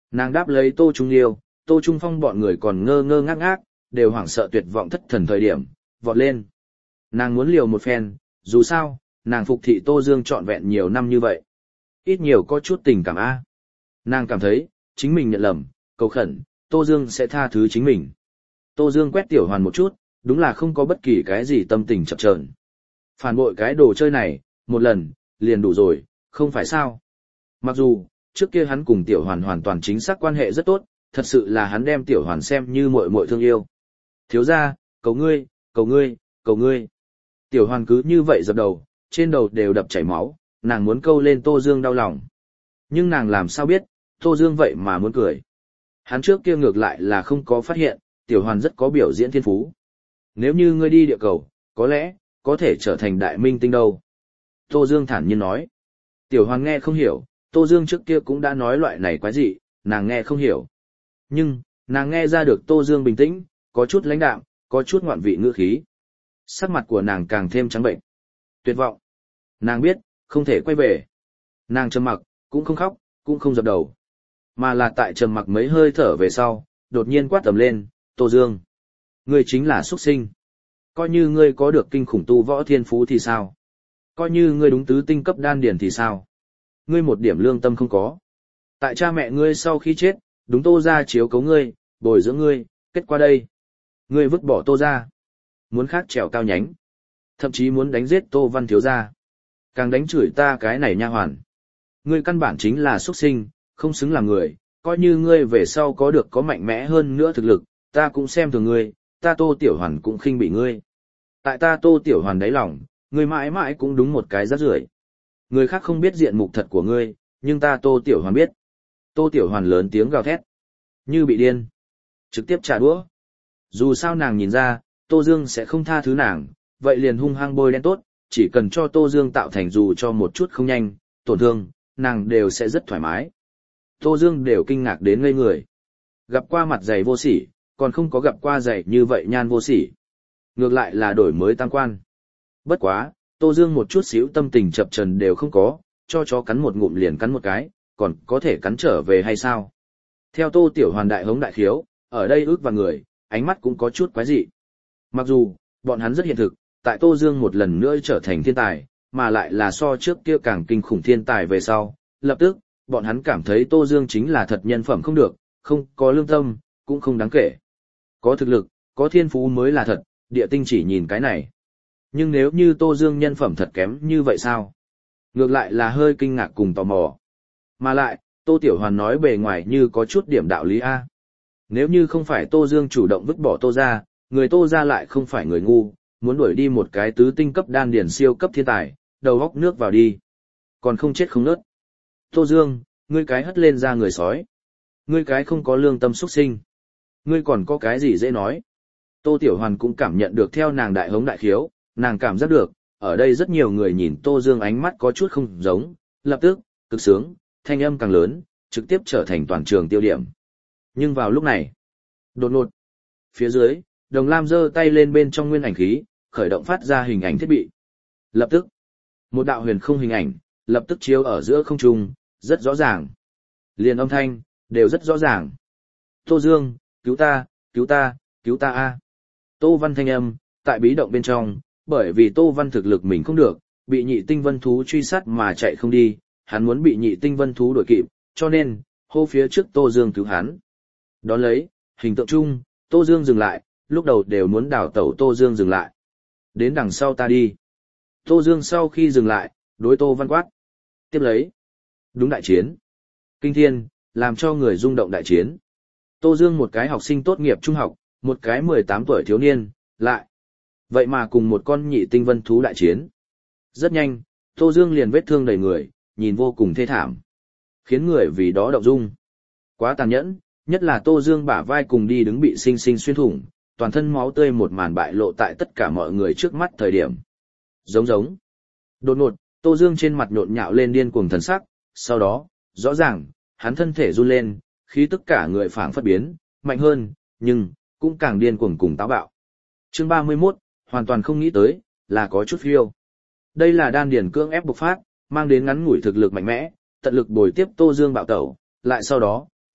Nàng đáp lấy Tô Trung Liêu, Tô Trung Phong bọn người còn ngơ ngơ ngác ngác, đều hoảng sợ tuyệt vọng thất thần thời điểm, vọt lên. Nàng muốn liều một phen, dù sao, nàng phục thị Tô Dương trọn vẹn nhiều năm như vậy. Ít nhiều có chút tình cảm a. Nàng cảm thấy, chính mình nhận lầm, cầu khẩn, Tô Dương sẽ tha thứ chính mình. Tô Dương quét Tiểu Hoàn một chút, đúng là không có bất kỳ cái gì tâm tình chập chờn. Phản bội cái đồ chơi này, một lần, liền đủ rồi, không phải sao. Mặc dù, trước kia hắn cùng Tiểu Hoàn hoàn toàn chính xác quan hệ rất tốt, thật sự là hắn đem Tiểu Hoàn xem như muội muội thương yêu. Thiếu gia, cầu ngươi, cầu ngươi, cầu ngươi. Tiểu Hoàn cứ như vậy dập đầu, trên đầu đều đập chảy máu, nàng muốn câu lên Tô Dương đau lòng. Nhưng nàng làm sao biết, Tô Dương vậy mà muốn cười. Hắn trước kia ngược lại là không có phát hiện, Tiểu Hoàn rất có biểu diễn thiên phú. Nếu như ngươi đi địa cầu, có lẽ, có thể trở thành đại minh tinh đâu. Tô Dương thản nhiên nói. Tiểu Hoàn nghe không hiểu, Tô Dương trước kia cũng đã nói loại này quái dị, nàng nghe không hiểu. Nhưng, nàng nghe ra được Tô Dương bình tĩnh, có chút lãnh đạm, có chút ngoạn vị ngữ khí. Sắc mặt của nàng càng thêm trắng bệnh. Tuyệt vọng. Nàng biết, không thể quay về. Nàng trầm mặc, cũng không khóc, cũng không dập đầu. Mà là tại trầm mặc mấy hơi thở về sau, đột nhiên quát tầm lên, Tô Dương. Ngươi chính là xuất sinh. Coi như ngươi có được kinh khủng tu võ thiên phú thì sao? Coi như ngươi đúng tứ tinh cấp đan điển thì sao? Ngươi một điểm lương tâm không có. Tại cha mẹ ngươi sau khi chết, đúng Tô gia chiếu cấu ngươi, bồi dưỡng ngươi, kết quả đây. Ngươi vứt bỏ Tô gia. Muốn khác trèo cao nhánh. Thậm chí muốn đánh giết Tô Văn thiếu gia. Càng đánh chửi ta cái này nha hoàn. Ngươi căn bản chính là xuất sinh, không xứng làm người, coi như ngươi về sau có mạnh mẽ hơn nữa thực lực, ta cũng xem thường ngươi, ta Tô Tiểu Hoàn cũng khinh bị ngươi. Tại ta Tô Tiểu Hoàn đáy lòng, ngươi mãi mãi cũng đúng một cái rác rưởi. Người khác không biết diện mục thật của ngươi, nhưng ta Tô Tiểu Hoàn biết. Tô Tiểu Hoàn lớn tiếng gào thét, như bị điên, trực tiếp trả đũa. Dù sao nàng nhìn ra, Tô Dương sẽ không tha thứ nàng, vậy liền hung hăng bôi đen tốt, chỉ cần cho Tô Dương tạo thành dù cho một chút không nhanh, tổn thương, nàng đều sẽ rất thoải mái. Tô Dương đều kinh ngạc đến ngây người. Gặp qua mặt dày vô sỉ, còn không có gặp qua dày như vậy nhan vô sỉ. Ngược lại là đổi mới tam quan. Bất quá, Tô Dương một chút xíu tâm tình chập trần đều không có, cho chó cắn một ngụm liền cắn một cái, còn có thể cắn trở về hay sao? Theo Tô Tiểu Hoàn đại hống đại khiếu, ở đây ước và người, ánh mắt cũng có chút quái dị. Mặc dù, bọn hắn rất hiện thực, tại Tô Dương một lần nữa trở thành thiên tài, mà lại là so trước kia càng kinh khủng thiên tài về sau, lập tức, bọn hắn cảm thấy Tô Dương chính là thật nhân phẩm không được, không có lương tâm, cũng không đáng kể. Có thực lực, có thiên phú mới là thật, địa tinh chỉ nhìn cái này. Nhưng nếu như Tô Dương nhân phẩm thật kém như vậy sao? Ngược lại là hơi kinh ngạc cùng tò mò. Mà lại, Tô Tiểu Hoàn nói bề ngoài như có chút điểm đạo lý A. Nếu như không phải Tô Dương chủ động vứt bỏ Tô ra, người Tô ra lại không phải người ngu, muốn đuổi đi một cái tứ tinh cấp đan điển siêu cấp thiên tài, đầu góc nước vào đi. Còn không chết không nớt. Tô Dương, ngươi cái hất lên ra người sói. Ngươi cái không có lương tâm xuất sinh. Ngươi còn có cái gì dễ nói. Tô Tiểu Hoàn cũng cảm nhận được theo nàng đại hống đại khiếu, nàng cảm giác được, ở đây rất nhiều người nhìn Tô Dương ánh mắt có chút không giống, lập tức, cực sướng, thanh âm càng lớn, trực tiếp trở thành toàn trường tiêu điểm. Nhưng vào lúc này, đột ngột, phía dưới, Đồng Lam giơ tay lên bên trong nguyên ảnh khí, khởi động phát ra hình ảnh thiết bị. Lập tức, một đạo huyền không hình ảnh, lập tức chiếu ở giữa không trung, rất rõ ràng. Liền âm thanh, đều rất rõ ràng. Tô Dương, cứu ta, cứu ta, cứu ta a. Tô Văn thanh âm, tại bí động bên trong, bởi vì Tô Văn thực lực mình không được, bị nhị tinh vân thú truy sát mà chạy không đi, hắn muốn bị nhị tinh vân thú đuổi kịp, cho nên, hô phía trước Tô Dương cứu hắn. Đón lấy, hình tượng chung, Tô Dương dừng lại, lúc đầu đều muốn đảo tẩu Tô Dương dừng lại. Đến đằng sau ta đi. Tô Dương sau khi dừng lại, đối Tô Văn quát. Tiếp lấy. Đúng đại chiến. Kinh thiên, làm cho người rung động đại chiến. Tô Dương một cái học sinh tốt nghiệp trung học, một cái 18 tuổi thiếu niên, lại. Vậy mà cùng một con nhị tinh vân thú đại chiến. Rất nhanh, Tô Dương liền vết thương đầy người, nhìn vô cùng thê thảm. Khiến người vì đó động dung. Quá tàn nhẫn, nhất là Tô Dương bả vai cùng đi đứng bị sinh sinh xuyên thủng, toàn thân máu tươi một màn bại lộ tại tất cả mọi người trước mắt thời điểm. Giống. Đột ngột, Tô Dương trên mặt nhộn nhạo lên điên cuồng thần sắc, sau đó, rõ ràng, hắn thân thể run lên, khí tất cả người phảng phất biến, mạnh hơn, nhưng, cũng càng điên cuồng cùng táo bạo. Chương 31, hoàn toàn không nghĩ tới, là có chút phiêu. Đây là đan điển cưỡng ép bộc phát, mang đến ngắn ngủi thực lực mạnh mẽ, tận lực bồi tiếp Tô Dương bạo tẩu, lại sau đó,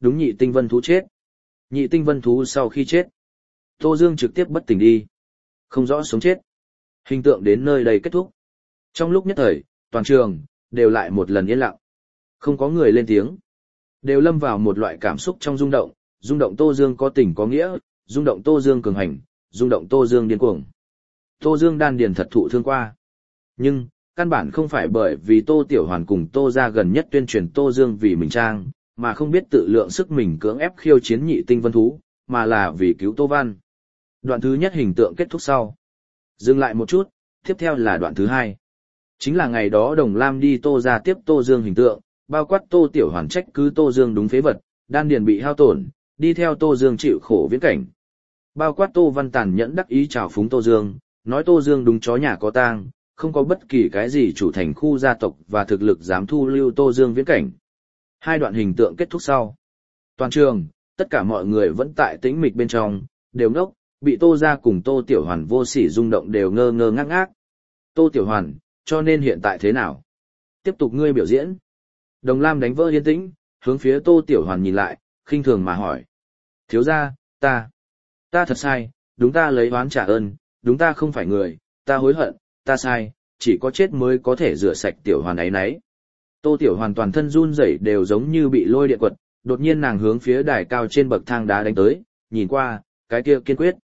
đúng nhị tinh vân thú chết. Nhị tinh vân thú sau khi chết, Tô Dương trực tiếp bất tỉnh đi. Không rõ sống chết. Hình tượng đến nơi đây kết thúc. Trong lúc nhất thời, toàn trường, đều lại một lần yên lặng. Không có người lên tiếng. Đều lâm vào một loại cảm xúc trong rung động Tô Dương có tình có nghĩa, rung động Tô Dương cường hành, rung động Tô Dương điên cuồng. Tô Dương đan điền thật thụ thương qua. Nhưng, căn bản không phải bởi vì Tô Tiểu Hoàn cùng Tô gia gần nhất tuyên truyền Tô Dương vì mình trang, mà không biết tự lượng sức mình cưỡng ép khiêu chiến nhị tinh vân thú, mà là vì cứu Tô Văn. Đoạn thứ nhất hình tượng kết thúc sau. Dừng lại một chút, tiếp theo là đoạn thứ hai. Chính là ngày đó Đồng Lam đi Tô gia tiếp Tô Dương hình tượng, bao quát Tô Tiểu Hoàn trách cứ Tô Dương đúng phế vật, đan điền bị hao tổn, đi theo Tô Dương chịu khổ viễn cảnh. Bao quát Tô Văn tàn nhẫn đắc ý chào phúng Tô Dương, nói Tô Dương đúng chó nhà có tang, không có bất kỳ cái gì chủ thành khu gia tộc và thực lực dám thu lưu Tô Dương viễn cảnh. Hai đoạn hình tượng kết thúc sau. Toàn trường, tất cả mọi người vẫn tại tĩnh mịch bên trong, đều ngốc, bị Tô gia cùng Tô Tiểu Hoàn vô sỉ rung động đều ngơ ngơ ngác ngác. Tô Tiểu Hoàn, cho nên hiện tại thế nào? Tiếp tục ngươi biểu diễn. Đồng Lam đánh vỡ yên tĩnh, hướng phía Tô Tiểu Hoàn nhìn lại, khinh thường mà hỏi. Thiếu gia, ta thật sai, đúng ta lấy oán trả ơn, đúng ta không phải người, ta hối hận, ta sai, chỉ có chết mới có thể rửa sạch Tiểu Hoàn ấy nấy. Tô Tiểu Hoàn toàn thân run rẩy đều giống như bị lôi điện quật, đột nhiên nàng hướng phía đài cao trên bậc thang đá đánh tới, nhìn qua, cái kia kiên quyết.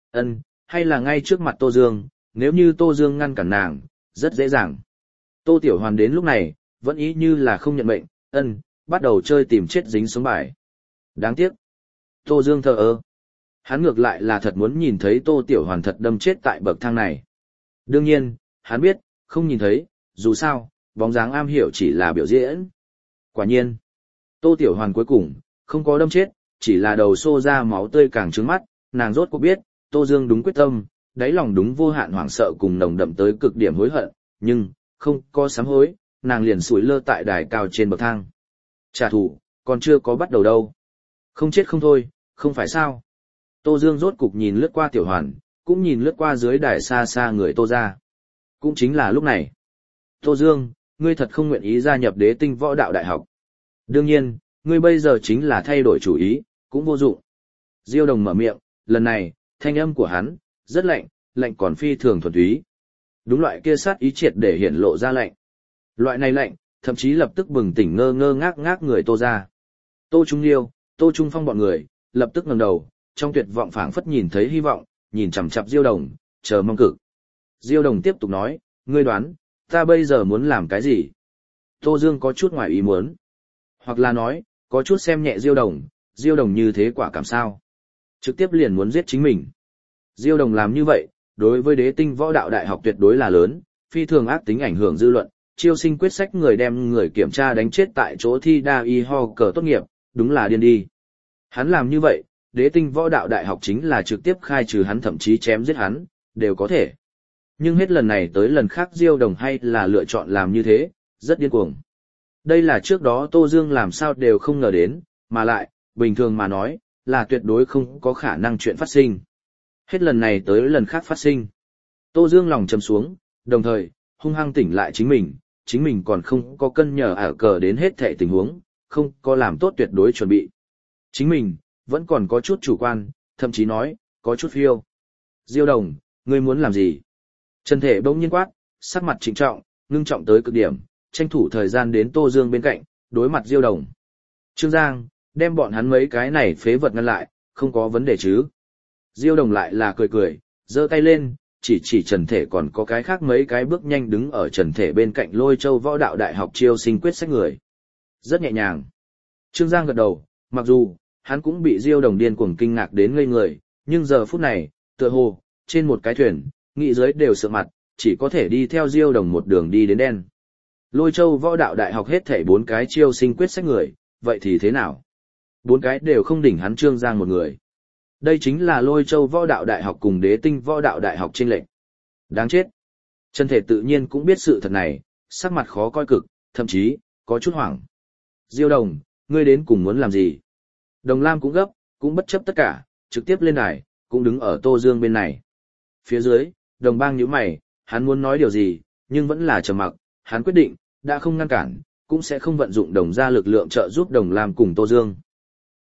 Hay là ngay trước mặt Tô Dương, nếu như Tô Dương ngăn cản nàng, rất dễ dàng. Tô Tiểu Hoàn đến lúc này, vẫn ý như là không nhận mệnh, bắt đầu chơi tìm chết dính xuống bài. Đáng tiếc. Tô Dương thờ ơ. Hắn ngược lại là thật muốn nhìn thấy Tô Tiểu Hoàn thật đâm chết tại bậc thang này. Đương nhiên, hắn biết, không nhìn thấy, dù sao, bóng dáng am hiểu chỉ là biểu diễn. Quả nhiên, Tô Tiểu Hoàn cuối cùng, không có đâm chết, chỉ là đầu xô ra máu tươi càng trướng mắt, nàng rốt cuộc biết, Tô Dương đúng quyết tâm, đáy lòng đúng vô hạn hoảng sợ cùng nồng đậm tới cực điểm hối hận, nhưng, không có sám hối, nàng liền sủi lơ tại đài cao trên bậc thang. Trả thù, còn chưa có bắt đầu đâu. Không chết không thôi, không phải sao. Tô Dương rốt cục nhìn lướt qua Tiểu Hoàn, cũng nhìn lướt qua dưới đài xa xa người Tô gia. Cũng chính là lúc này. Tô Dương, ngươi thật không nguyện ý gia nhập Đế Tinh Võ Đạo Đại học. Đương nhiên, ngươi bây giờ chính là thay đổi chủ ý, cũng vô dụng. Diêu Đồng mở miệng, lần này, thanh âm của hắn, rất lạnh, lạnh còn phi thường thuần túy. Đúng loại kia sát ý triệt để hiển lộ ra lạnh. Loại này lạnh, thậm chí lập tức bừng tỉnh ngơ ngơ ngác ngác người Tô gia. Tô Trung Liêu, Tô Trung Phong bọn người, lập tức ngẩng đầu, trong tuyệt vọng phảng phất nhìn thấy hy vọng, nhìn chằm chằm Diêu Đồng, chờ mong cực. Diêu Đồng tiếp tục nói, ngươi đoán, ta bây giờ muốn làm cái gì? Tô Dương có chút ngoài ý muốn. Hoặc là nói, có chút xem nhẹ Diêu Đồng như thế quả cảm sao? Trực tiếp liền muốn giết chính mình. Diêu Đồng làm như vậy, đối với Đế Tinh Võ Đạo Đại học tuyệt đối là lớn, phi thường ác tính ảnh hưởng dư luận, chiêu sinh quyết sách người đem người kiểm tra đánh chết tại chỗ thi đa y ho cờ tốt nghiệp, đúng là điên đi. Hắn làm như vậy, Đế Tinh Võ Đạo Đại học chính là trực tiếp khai trừ hắn thậm chí chém giết hắn, đều có thể. Nhưng hết lần này tới lần khác Diêu Đồng hay là lựa chọn làm như thế, rất điên cuồng. Đây là trước đó Tô Dương làm sao đều không ngờ đến, mà lại, bình thường mà nói, là tuyệt đối không có khả năng chuyện phát sinh. Hết lần này tới lần khác phát sinh. Tô Dương lòng trầm xuống, đồng thời, hung hăng tỉnh lại chính mình còn không có cân nhờ ả cờ đến hết thệ tình huống, không có làm tốt tuyệt đối chuẩn bị. Chính mình, vẫn còn có chút chủ quan, thậm chí nói, có chút phiêu. Diêu Đồng, ngươi muốn làm gì? Trần Thể bỗng nhiên quát, sắc mặt trịnh trọng, ngưng trọng tới cực điểm, tranh thủ thời gian đến Tô Dương bên cạnh, đối mặt Diêu Đồng. Trương Giang, đem bọn hắn mấy cái này phế vật ngăn lại, không có vấn đề chứ. Diêu Đồng lại là cười cười, giơ tay lên, chỉ Trần Thể còn có cái khác mấy cái bước nhanh đứng ở Trần Thể bên cạnh Lôi Châu Võ Đạo Đại học chiêu sinh quyết sách người. Rất nhẹ nhàng. Trương Giang gật đầu, mặc dù, hắn cũng bị Diêu Đồng điên cuồng kinh ngạc đến ngây người, nhưng giờ phút này, tựa hồ, trên một cái thuyền, nghị giới đều sợ mặt, chỉ có thể đi theo Diêu Đồng một đường đi đến đen. Lôi Châu Võ Đạo Đại học hết thảy 4 cái chiêu sinh quyết sách người, vậy thì thế nào? 4 cái đều không đỉnh hắn Trương Giang một người. Đây chính là Lôi Châu Võ Đạo Đại học cùng Đế Tinh Võ Đạo Đại học chênh lệch. Đáng chết. Trần Thể tự nhiên cũng biết sự thật này, sắc mặt khó coi cực, thậm chí, có chút hoảng. Diêu Đồng, ngươi đến cùng muốn làm gì? Đồng Lam cũng gấp, cũng bất chấp tất cả, trực tiếp lên đài, cũng đứng ở Tô Dương bên này. Phía dưới, Đồng Bang nhíu mày, hắn muốn nói điều gì, nhưng vẫn là trầm mặc, hắn quyết định, đã không ngăn cản, cũng sẽ không vận dụng đồng gia lực lượng trợ giúp Đồng Lam cùng Tô Dương.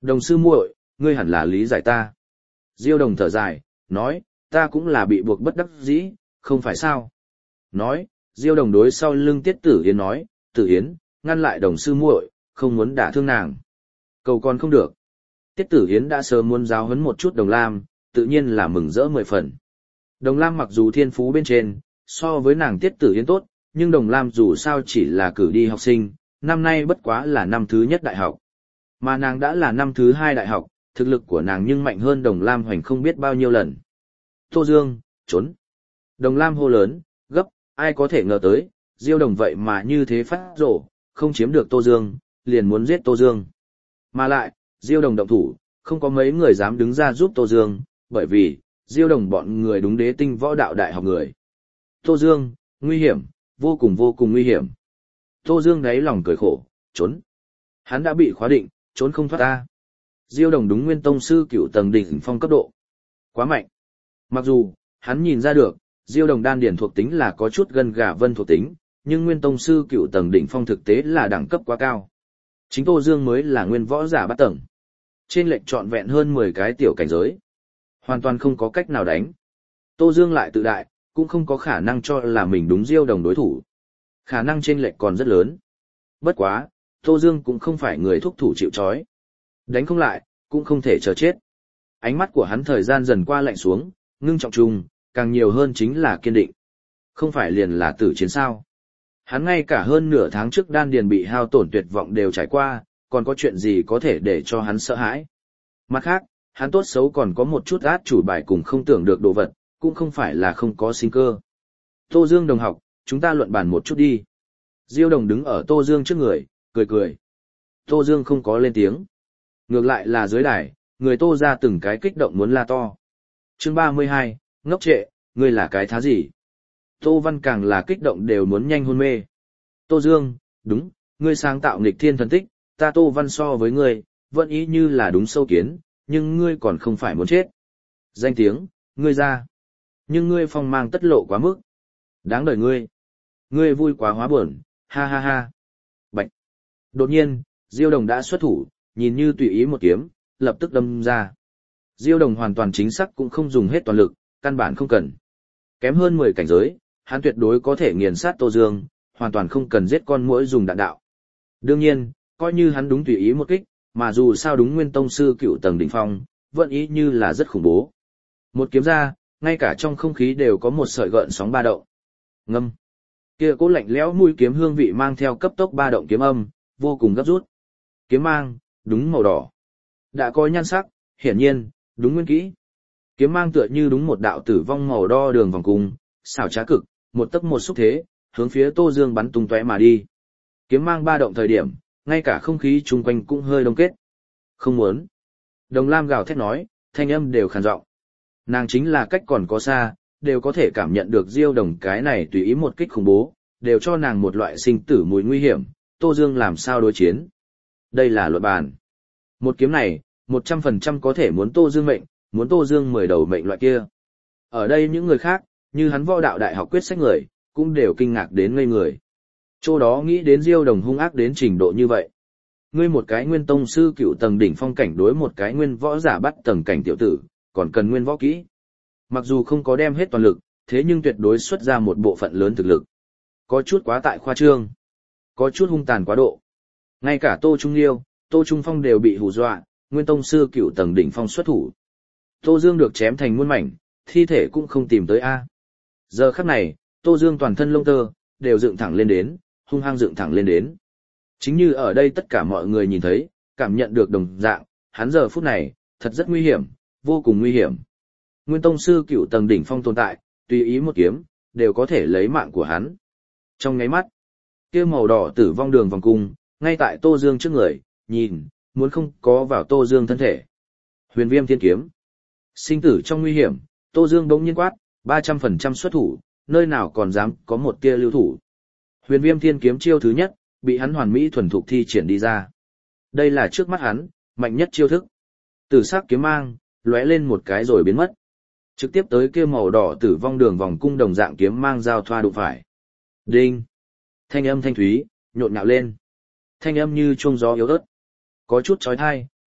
Đồng sư muội, ngươi hẳn là lý giải ta. Diêu Đồng thở dài, nói, ta cũng là bị buộc bất đắc dĩ, không phải sao. Nói, Diêu Đồng đối sau lưng Tiết Tử Yến nói, Tử Yến, ngăn lại đồng sư muội, không muốn đả thương nàng. Cầu còn không được. Tiết Tử Yến đã sớm muốn giáo huấn một chút Đồng Lam, tự nhiên là mừng rỡ 10 phần. Đồng Lam mặc dù thiên phú bên trên, so với nàng Tiết Tử Yến tốt, nhưng Đồng Lam dù sao chỉ là cử đi học sinh, năm nay bất quá là năm thứ nhất đại học. Mà nàng đã là năm thứ 2 đại học, thực lực của nàng nhưng mạnh hơn Đồng Lam Hoành không biết bao nhiêu lần. Tô Dương, trốn. Đồng Lam hô lớn, gấp, ai có thể ngờ tới, Diêu Đồng vậy mà như thế phát rổ, không chiếm được Tô Dương, liền muốn giết Tô Dương. Mà lại, Diêu Đồng động thủ, không có mấy người dám đứng ra giúp Tô Dương, bởi vì, Diêu Đồng bọn người đúng đế tinh võ đạo đại học người. Tô Dương, nguy hiểm, vô cùng nguy hiểm. Tô Dương đáy lòng cười khổ, trốn. Hắn đã bị khóa định, trốn không thoát ta. Diêu Đồng đúng nguyên tông sư cửu tầng đỉnh phong cấp độ. Quá mạnh. Mặc dù, hắn nhìn ra được, Diêu Đồng đan điển thuộc tính là có chút gân gà vân thuộc tính, nhưng nguyên tông sư cửu tầng đỉnh phong thực tế là đẳng cấp quá cao. Chính Tô Dương mới là nguyên võ giả bát tầng. Trên lệch trọn vẹn hơn 10 cái tiểu cảnh giới. Hoàn toàn không có cách nào đánh. Tô Dương lại tự đại, cũng không có khả năng cho là mình đúng Diêu Đồng đối thủ. Khả năng trên lệch còn rất lớn. Bất quá, Tô Dương cũng không phải người thúc thủ chịu trói. Đánh không lại, cũng không thể chờ chết. Ánh mắt của hắn thời gian dần qua lạnh xuống, ngưng trọng trùng, càng nhiều hơn chính là kiên định. Không phải liền là tử chiến sao. Hắn ngay cả hơn nửa tháng trước đan điền bị hao tổn tuyệt vọng đều trải qua, còn có chuyện gì có thể để cho hắn sợ hãi. Mặt khác, hắn tốt xấu còn có một chút át chủ bài cùng không tưởng được đồ vật, cũng không phải là không có sinh cơ. Tô Dương đồng học, chúng ta luận bàn một chút đi. Diêu Đồng đứng ở Tô Dương trước người, cười cười. Tô Dương không có lên tiếng. Ngược lại là dưới đài, người Tô ra từng cái kích động muốn la to. Chương 32, ngốc trệ, ngươi là cái thá gì? Tô Văn càng là kích động đều muốn nhanh hôn mê. Tô Dương, đúng, ngươi sáng tạo nghịch thiên thần tích, ta Tô Văn so với ngươi, vẫn ý như là đúng sâu kiến, nhưng ngươi còn không phải muốn chết. Danh tiếng, ngươi ra. Nhưng ngươi phong mang tất lộ quá mức. Đáng đời ngươi. Ngươi vui quá hóa buồn, ha ha ha. Bạch. Đột nhiên, Diêu Đồng đã xuất thủ, nhìn như tùy ý một kiếm, lập tức đâm ra. Diêu Đồng hoàn toàn chính xác cũng không dùng hết toàn lực, căn bản không cần. Kém hơn 10 cảnh giới, hắn tuyệt đối có thể nghiền sát Tô Dương, hoàn toàn không cần giết con muỗi dùng đạn đạo. Đương nhiên, coi như hắn đúng tùy ý một kích, mà dù sao đúng nguyên tông sư cựu tầng đỉnh phong, vẫn ý như là rất khủng bố. Một kiếm ra, ngay cả trong không khí đều có một sợi gợn sóng ba động. Ngâm. Kia cố lạnh lẽo mũi kiếm hương vị mang theo cấp tốc ba động kiếm âm, vô cùng gấp rút. Kiếm mang, đúng màu đỏ. Đã có nhan sắc, hiển nhiên, đúng nguyên kỹ. Kiếm mang tựa như đúng một đạo tử vong màu đo đường vòng cung, xảo trá cực, một tấc một xúc thế, hướng phía Tô Dương bắn tung tóe mà đi. Kiếm mang ba động thời điểm, ngay cả không khí chung quanh cũng hơi đông kết. Không muốn. Đồng Lam gào thét nói, thanh âm đều khàn giọng. Nàng chính là cách còn có xa, đều có thể cảm nhận được Diêu Đồng cái này tùy ý một kích khủng bố, đều cho nàng một loại sinh tử mùi nguy hiểm, Tô Dương làm sao đối chiến. Đây là luận bàn. Một kiếm này, 100% có thể muốn Tô Dương mệnh, muốn Tô Dương 10 đầu mệnh loại kia. Ở đây những người khác, như hắn võ đạo đại học quyết sách người, cũng đều kinh ngạc đến ngây người. Chỗ đó nghĩ đến Diêu Đồng hung ác đến trình độ như vậy. Ngươi một cái nguyên tông sư cựu tầng đỉnh phong cảnh đối một cái nguyên võ giả bắt tầng cảnh tiểu tử, còn cần nguyên võ kỹ. Mặc dù không có đem hết toàn lực, thế nhưng tuyệt đối xuất ra một bộ phận lớn thực lực. Có chút quá tại khoa trương, có chút hung tàn quá độ. Ngay cả Tô Trung Liêu, Tô Trung Phong đều bị hù dọa, nguyên tông sư cựu tầng đỉnh phong xuất thủ. Tô Dương được chém thành muôn mảnh, thi thể cũng không tìm tới a. Giờ khắc này, Tô Dương toàn thân lông tơ đều dựng thẳng lên đến, hung hăng dựng thẳng lên đến. Chính như ở đây tất cả mọi người nhìn thấy, cảm nhận được đồng dạng, hắn giờ phút này thật rất nguy hiểm, vô cùng nguy hiểm. Nguyên tông sư cựu tầng đỉnh phong tồn tại, tùy ý một kiếm đều có thể lấy mạng của hắn. Trong nháy mắt, kia màu đỏ tử vong đường vòng cung, ngay tại Tô Dương trước người, nhìn, muốn không có vào Tô Dương thân thể. Huyền Viêm Thiên Kiếm. Sinh tử trong nguy hiểm, Tô Dương bỗng nhiên quát, 300% xuất thủ, nơi nào còn dám có một tia lưu thủ. Huyền Viêm Thiên Kiếm chiêu thứ nhất, bị hắn hoàn mỹ thuần thục thi triển đi ra. Đây là trước mắt hắn, mạnh nhất chiêu thức. Tử sắc kiếm mang, lóe lên một cái rồi biến mất. Trực tiếp tới kia màu đỏ tử vong đường vòng cung đồng dạng kiếm mang giao thoa đụng phải. Đinh. Thanh âm thanh thúy, nhộn nhạo lên. Thanh âm như chuông gió yếu ớt. Có chút chói tai,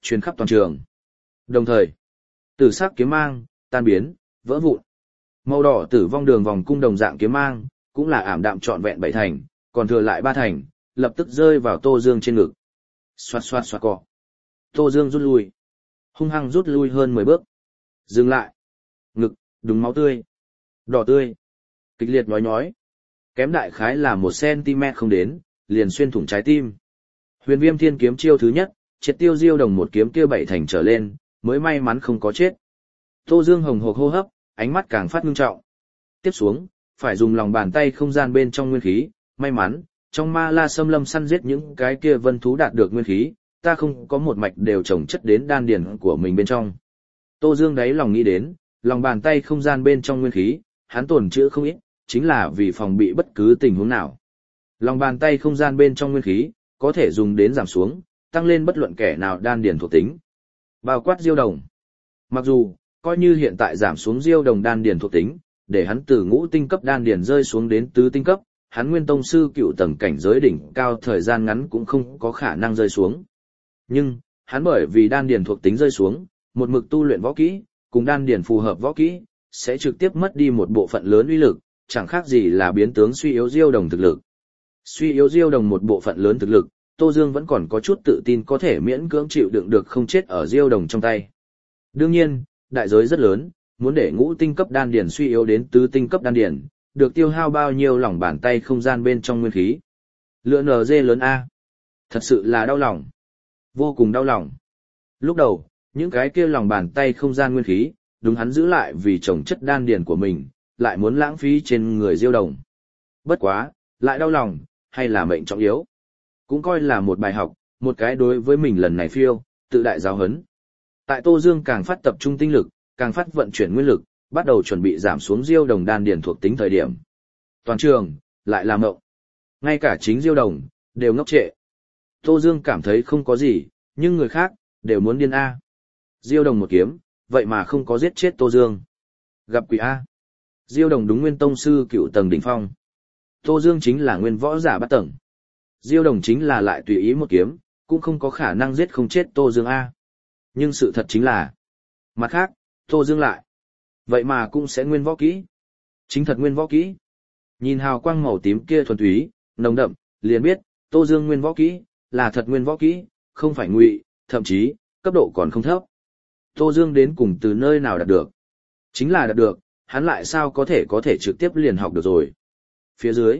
truyền khắp toàn trường. Đồng thời, tử sắc kiếm mang, tan biến, vỡ vụn. Màu đỏ tử vong đường vòng cung đồng dạng kiếm mang, cũng là ảm đạm trọn vẹn 7 thành, còn thừa lại 3 thành, lập tức rơi vào Tô Dương trên ngực. Xoạt xoạt xoạt cọ. Tô Dương rút lui. Hung hăng rút lui hơn 10 bước. Dừng lại. Ngực, đúng máu tươi. Đỏ tươi. Kịch liệt nhói nhói. Kém đại khái là 1 cm không đến, liền xuyên thủng trái tim. Huyền Viêm Thiên kiếm chiêu thứ nhất, triệt tiêu Diêu Đồng một kiếm kia 7 thành trở lên, mới may mắn không có chết. Tô Dương hồng hộc hô hấp, ánh mắt càng phát ngưng trọng. Tiếp xuống, phải dùng lòng bàn tay không gian bên trong nguyên khí, may mắn, trong ma la xâm lâm săn giết những cái kia vân thú đạt được nguyên khí, ta không có một mạch đều trồng chất đến đan điền của mình bên trong. Tô Dương đáy lòng nghĩ đến, lòng bàn tay không gian bên trong nguyên khí, hắn tồn trữ không ít, chính là vì phòng bị bất cứ tình huống nào. Lòng bàn tay không gian bên trong nguyên khí, có thể dùng đến giảm xuống, tăng lên bất luận kẻ nào đan điền thuộc tính. Bao quát Diêu Đồng. Mặc dù, coi như hiện tại giảm xuống Diêu Đồng đan điền thuộc tính, để hắn từ ngũ tinh cấp đan điền rơi xuống đến tứ tinh cấp, hắn nguyên tông sư cựu tầng cảnh giới đỉnh cao thời gian ngắn cũng không có khả năng rơi xuống. Nhưng, hắn bởi vì đan điền thuộc tính rơi xuống, một mực tu luyện võ kỹ, cùng đan điền phù hợp võ kỹ, sẽ trực tiếp mất đi một bộ phận lớn uy lực, chẳng khác gì là biến tướng suy yếu Diêu Đồng thực lực. Suy yếu Diêu Đồng một bộ phận lớn thực lực, Tô Dương vẫn còn có chút tự tin có thể miễn cưỡng chịu đựng được không chết ở Diêu Đồng trong tay. Đương nhiên, đại giới rất lớn, muốn để ngũ tinh cấp đan điền suy yếu đến tứ tinh cấp đan điền, được tiêu hao bao nhiêu lòng bàn tay không gian bên trong nguyên khí. Lựa NG lớn A. Thật sự là đau lòng. Vô cùng đau lòng. Lúc đầu, những cái kia lòng bàn tay không gian nguyên khí, đúng hắn giữ lại vì trồng chất đan điền của mình, lại muốn lãng phí trên người Diêu Đồng. Bất quá, lại đau lòng, hay là mệnh trọng yếu. Cũng coi là một bài học, một cái đối với mình lần này phiêu, tự đại giáo hấn. Tại Tô Dương càng phát tập trung tinh lực, càng phát vận chuyển nguyên lực, bắt đầu chuẩn bị giảm xuống Diêu Đồng đan điền thuộc tính thời điểm. Toàn trường, lại làm ngộng. Ngay cả chính Diêu Đồng, đều ngốc trệ. Tô Dương cảm thấy không có gì, nhưng người khác, đều muốn điên A. Diêu Đồng một kiếm, vậy mà không có giết chết Tô Dương. Gặp quỷ A. Diêu Đồng đúng nguyên tông sư cựu tầng đỉnh phong. Tô Dương chính là nguyên võ giả bát tầng. Diêu Đồng chính là lại tùy ý một kiếm, cũng không có khả năng giết không chết Tô Dương A. Nhưng sự thật chính là, mặt khác, Tô Dương lại. Vậy mà cũng sẽ nguyên võ kỹ. Chính thật nguyên võ kỹ. Nhìn hào quang màu tím kia thuần túy, nồng đậm, liền biết, Tô Dương nguyên võ kỹ, là thật nguyên võ kỹ, không phải ngụy, thậm chí, cấp độ còn không thấp. Tô Dương đến cùng từ nơi nào đạt được. Chính là đạt được, hắn lại sao có thể trực tiếp liền học được rồi. Phía dưới,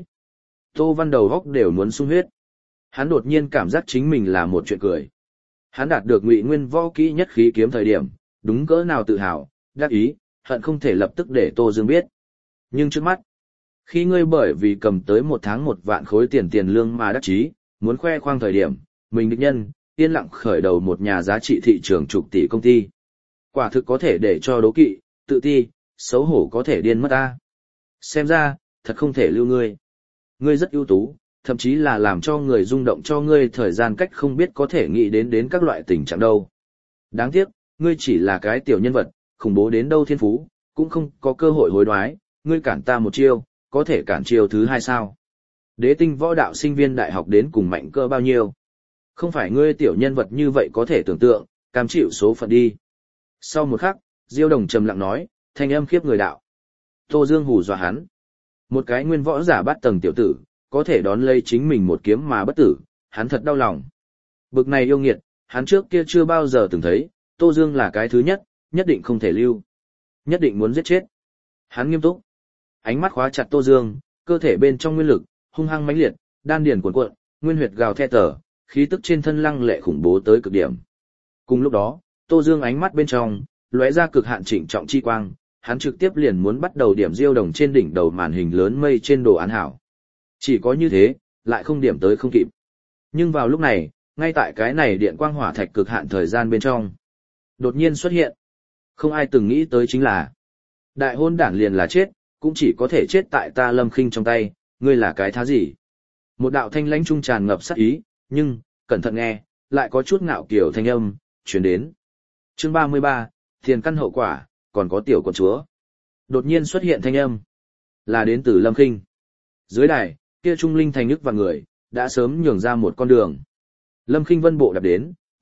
Tô Văn đầu góc đều muốn sung huyết. Hắn đột nhiên cảm giác chính mình là một chuyện cười. Hắn đạt được ngụy nguyên võ kỹ nhất khí kiếm thời điểm, đúng cỡ nào tự hào, đắc ý, hận không thể lập tức để Tô Dương biết. Nhưng trước mắt, khi ngươi bởi vì cầm tới 1 tháng 1 vạn khối tiền lương mà đắc chí, muốn khoe khoang thời điểm, mình địch nhân, yên lặng khởi đầu một nhà giá trị thị trường chục tỷ công ty. Quả thực có thể để cho đố kỵ, tự ti, xấu hổ có thể điên mất ta. Xem ra, thật không thể lưu ngươi. Ngươi rất ưu tú, thậm chí là làm cho người rung động cho ngươi thời gian cách không biết có thể nghĩ đến các loại tình trạng đâu. Đáng tiếc, ngươi chỉ là cái tiểu nhân vật, khủng bố đến đâu thiên phú, cũng không có cơ hội hối đoái, ngươi cản ta một chiêu, có thể cản chiêu thứ hai sao? Đế tinh võ đạo sinh viên đại học đến cùng mạnh cỡ bao nhiêu? Không phải ngươi tiểu nhân vật như vậy có thể tưởng tượng, cam chịu số phận đi. Sau một khắc, Diêu Đồng trầm lặng nói, thanh âm khiếp người đạo. Tô Dương hù dọa hắn. Một cái nguyên võ giả bát tầng tiểu tử, có thể đón lấy chính mình một kiếm mà bất tử, hắn thật đau lòng. Bực này yêu nghiệt, hắn trước kia chưa bao giờ từng thấy, Tô Dương là cái thứ nhất, nhất định không thể lưu. Nhất định muốn giết chết. Hắn nghiêm túc. Ánh mắt khóa chặt Tô Dương, cơ thể bên trong nguyên lực, hung hăng mãnh liệt, đan điền cuồn cuộn, nguyên huyệt gào thét tở, khí tức trên thân lăng lệ khủng bố tới cực điểm. Cùng lúc đó, Tô Dương ánh mắt bên trong, lóe ra cực hạn trịnh trọng chi quang, hắn trực tiếp liền muốn bắt đầu điểm Diêu Đồng trên đỉnh đầu màn hình lớn mây trên đồ án hảo. Chỉ có như thế, lại không điểm tới không kịp. Nhưng vào lúc này, ngay tại cái này điện quang hỏa thạch cực hạn thời gian bên trong, đột nhiên xuất hiện. Không ai từng nghĩ tới chính là, đại hôn đản liền là chết, cũng chỉ có thể chết tại ta Lâm Khinh trong tay, ngươi là cái thá gì? Một đạo thanh lãnh trung tràn ngập sát ý, nhưng, cẩn thận nghe, lại có chút ngạo kiều thanh âm, truyền đến. Chương 33, tiền căn hậu quả, còn có tiểu con chúa. Đột nhiên xuất hiện thanh âm, là đến từ Lâm Khinh. Dưới đài, kia trung linh thành nhức và người, đã sớm nhường ra một con đường. Lâm Khinh vân bộ đạp đến,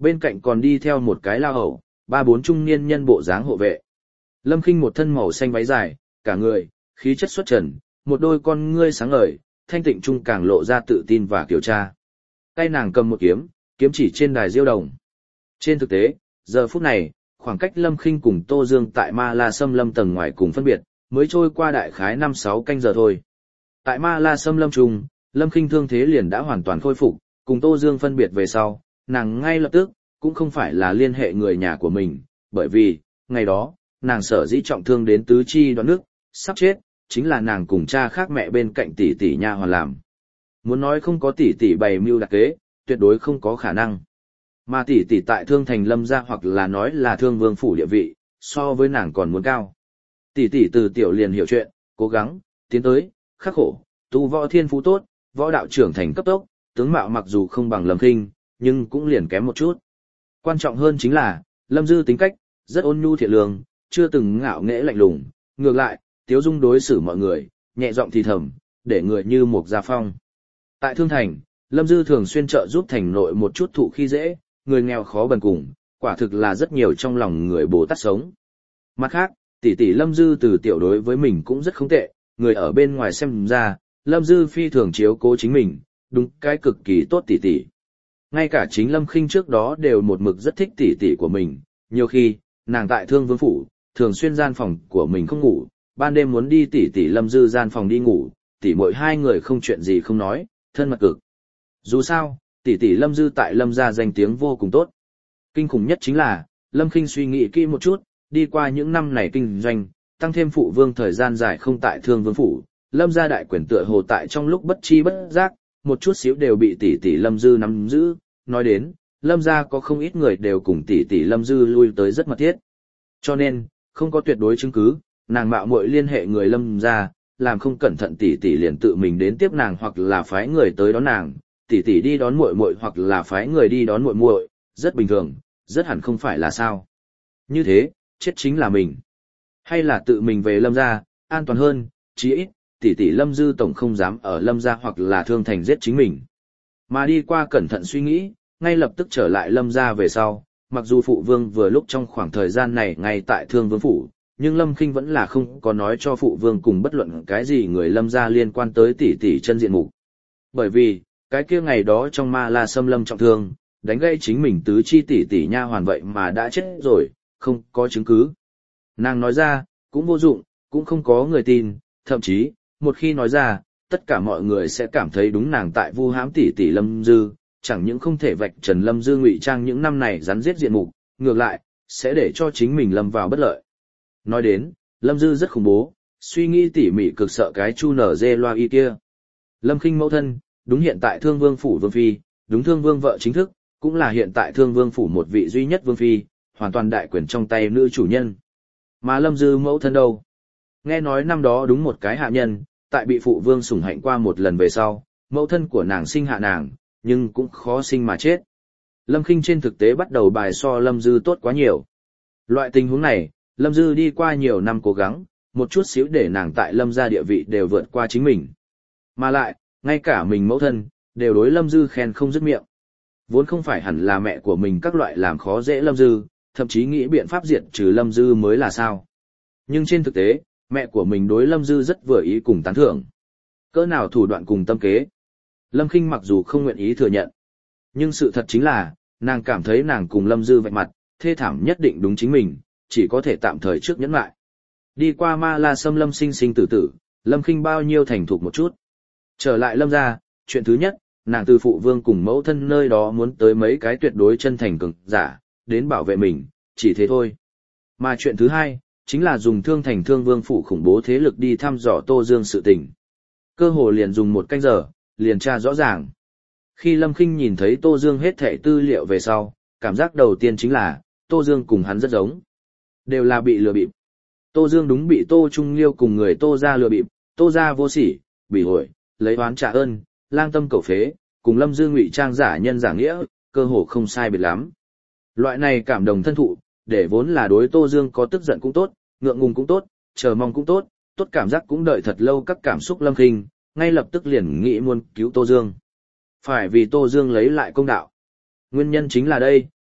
Bên cạnh còn đi theo một cái lao hầu, ba bốn trung niên nhân bộ dáng hộ vệ. Lâm Khinh một thân màu xanh váy dài, cả người, khí chất xuất trần, một đôi con ngươi sáng ngời, thanh tịnh trung càng lộ ra tự tin và kiêu cha. Tay nàng cầm một kiếm, kiếm chỉ trên đài diêu đồng. Trên thực tế, giờ phút này, khoảng cách Lâm Khinh cùng Tô Dương tại Ma La Xâm Lâm tầng ngoài cùng phân biệt, mới trôi qua đại khái 5-6 canh giờ thôi. Tại Ma La Xâm Lâm trung, Lâm Khinh thương thế liền đã hoàn toàn khôi phục, cùng Tô Dương phân biệt về sau, nàng ngay lập tức, cũng không phải là liên hệ người nhà của mình, bởi vì, ngày đó, nàng sở dĩ trọng thương đến tứ chi đoạn nước, sắp chết, chính là nàng cùng cha khác mẹ bên cạnh tỷ tỷ nha hoàn làm. Muốn nói không có tỷ tỷ bày mưu đặc kế, tuyệt đối không có khả năng. Mà tỷ tỷ tại Thương Thành Lâm gia hoặc là nói là Thương Vương phủ địa vị, so với nàng còn muốn cao. Tỷ tỷ từ tiểu liền hiểu chuyện, cố gắng, tiến tới, khắc khổ, tu võ thiên phú tốt, võ đạo trưởng thành cấp tốc, tướng mạo mặc dù không bằng Lâm Khinh, nhưng cũng liền kém một chút. Quan trọng hơn chính là, Lâm Dư tính cách, rất ôn nhu thiện lương, chưa từng ngạo nghễ lạnh lùng, ngược lại, tiếu dung đối xử mọi người, nhẹ giọng thì thầm, để người như một gia phong. Tại Thương Thành, Lâm Dư thường xuyên trợ giúp thành nội một chút thụ khi dễ, người nghèo khó bần cùng, quả thực là rất nhiều trong lòng người Bồ Tát sống. Mặt khác, tỷ tỷ Lâm Dư từ tiểu đối với mình cũng rất không tệ, người ở bên ngoài xem ra, Lâm Dư phi thường chiếu cố chính mình, đúng cái cực kỳ tốt tỷ tỷ. Ngay cả chính Lâm Khinh trước đó đều một mực rất thích tỷ tỷ của mình, nhiều khi, nàng tại Thương Vương phủ, thường xuyên gian phòng của mình không ngủ, ban đêm muốn đi tỷ tỷ Lâm Dư gian phòng đi ngủ, tỷ muội hai người không chuyện gì không nói, thân mật cực. Dù sao, tỷ tỷ Lâm Dư tại Lâm gia danh tiếng vô cùng tốt. Kinh khủng nhất chính là, Lâm Khinh suy nghĩ kỹ một chút, đi qua những năm này kinh doanh, tăng thêm phụ vương thời gian dài không tại Thương Vương phủ, Lâm gia đại quyền tựa hồ tại trong lúc bất chi bất giác, một chút xíu đều bị tỷ tỷ Lâm Dư nắm giữ, nói đến, Lâm gia có không ít người đều cùng tỷ tỷ Lâm Dư lui tới rất mật thiết. Cho nên, không có tuyệt đối chứng cứ, nàng mạo muội liên hệ người Lâm gia, làm không cẩn thận tỷ tỷ liền tự mình đến tiếp nàng hoặc là phái người tới đón nàng, tỷ tỷ đi đón muội muội hoặc là phái người đi đón muội muội, rất bình thường, rất hẳn không phải là sao. Như thế, chết chính là mình. Hay là tự mình về Lâm gia, an toàn hơn, chí ít, tỷ tỷ Lâm Dư tổng không dám ở Lâm gia hoặc là Thương Thành giết chính mình. Mà đi qua cẩn thận suy nghĩ, ngay lập tức trở lại Lâm gia về sau, mặc dù phụ vương vừa lúc trong khoảng thời gian này ngay tại Thương Vương phủ, nhưng Lâm Khinh vẫn là không có nói cho phụ vương cùng bất luận cái gì người Lâm gia liên quan tới tỷ tỷ chân diện mục. Bởi vì, cái kia ngày đó trong Ma La Xâm Lâm trọng thương, đánh gây chính mình tứ chi tỷ tỷ nha hoàn vậy mà đã chết rồi, không có chứng cứ. Nàng nói ra, cũng vô dụng, cũng không có người tin, thậm chí, một khi nói ra, tất cả mọi người sẽ cảm thấy đúng nàng tại vu hãm tỷ tỷ Lâm Dư, chẳng những không thể vạch trần Lâm Dư ngụy trang những năm này rắn giết diện mục, ngược lại, sẽ để cho chính mình lâm vào bất lợi. Nói đến, Lâm Dư rất khủng bố, suy nghĩ tỉ mỉ cực sợ cái chu nở dê loa y kia. Lâm Khinh mẫu thân, đúng hiện tại Thương Vương phủ vương phi, đúng Thương Vương vợ chính thức, cũng là hiện tại Thương Vương phủ một vị duy nhất vương phi, hoàn toàn đại quyền trong tay nữ chủ nhân. Mà Lâm Dư mẫu thân đâu? Nghe nói năm đó đúng một cái hạ nhân, tại bị phụ vương sủng hạnh qua một lần về sau, mẫu thân của nàng sinh hạ nàng, nhưng cũng khó sinh mà chết. Lâm Khinh trên thực tế bắt đầu bài so Lâm Dư tốt quá nhiều. Loại tình huống này, Lâm Dư đi qua nhiều năm cố gắng, một chút xíu để nàng tại Lâm gia địa vị đều vượt qua chính mình. Mà lại, ngay cả mình mẫu thân, đều đối Lâm Dư khen không dứt miệng. Vốn không phải hẳn là mẹ của mình các loại làm khó dễ Lâm Dư, thậm chí nghĩ biện pháp diệt trừ Lâm Dư mới là sao. Nhưng trên thực tế, mẹ của mình đối Lâm Dư rất vừa ý cùng tán thưởng. Cỡ nào thủ đoạn cùng tâm kế. Lâm Khinh mặc dù không nguyện ý thừa nhận, nhưng sự thật chính là, nàng cảm thấy nàng cùng Lâm Dư vạch mặt, thê thảm nhất định đúng chính mình, chỉ có thể tạm thời trước nhẫn lại. Đi qua Ma La Xâm Lâm sinh sinh tử tử, Lâm Khinh bao nhiêu thành thục một chút. Trở lại Lâm gia, chuyện thứ nhất, nàng từ phụ vương cùng mẫu thân nơi đó muốn tới mấy cái tuyệt đối chân thành cường giả, đến bảo vệ mình, chỉ thế thôi. Mà chuyện thứ hai, chính là dùng Thương Thành Thương Vương phủ khủng bố thế lực đi thăm dò Tô Dương sự tình. Cơ hồ liền dùng 1 canh giờ, liền tra rõ ràng. Khi Lâm Khinh nhìn thấy Tô Dương hết thảy tư liệu về sau, cảm giác đầu tiên chính là, Tô Dương cùng hắn rất giống. Đều là bị lừa bịp. Tô Dương đúng bị Tô Trung Liêu cùng người Tô gia lừa bịp, Tô gia vô sỉ, bị hội, lấy oán trả ơn, lang tâm cầu phế, cùng Lâm Dư ngụy trang giả nhân giả nghĩa, cơ hồ không sai biệt lắm. Loại này cảm đồng thân thụ, để vốn là đối Tô Dương có tức giận cũng tốt, ngượng ngùng cũng tốt, chờ mong cũng tốt, tốt cảm giác cũng đợi thật lâu các cảm xúc Lâm Khinh, ngay lập tức liền nghĩ muốn cứu Tô Dương. Phải vì Tô Dương lấy lại công đạo. Nguyên nhân chính là đây,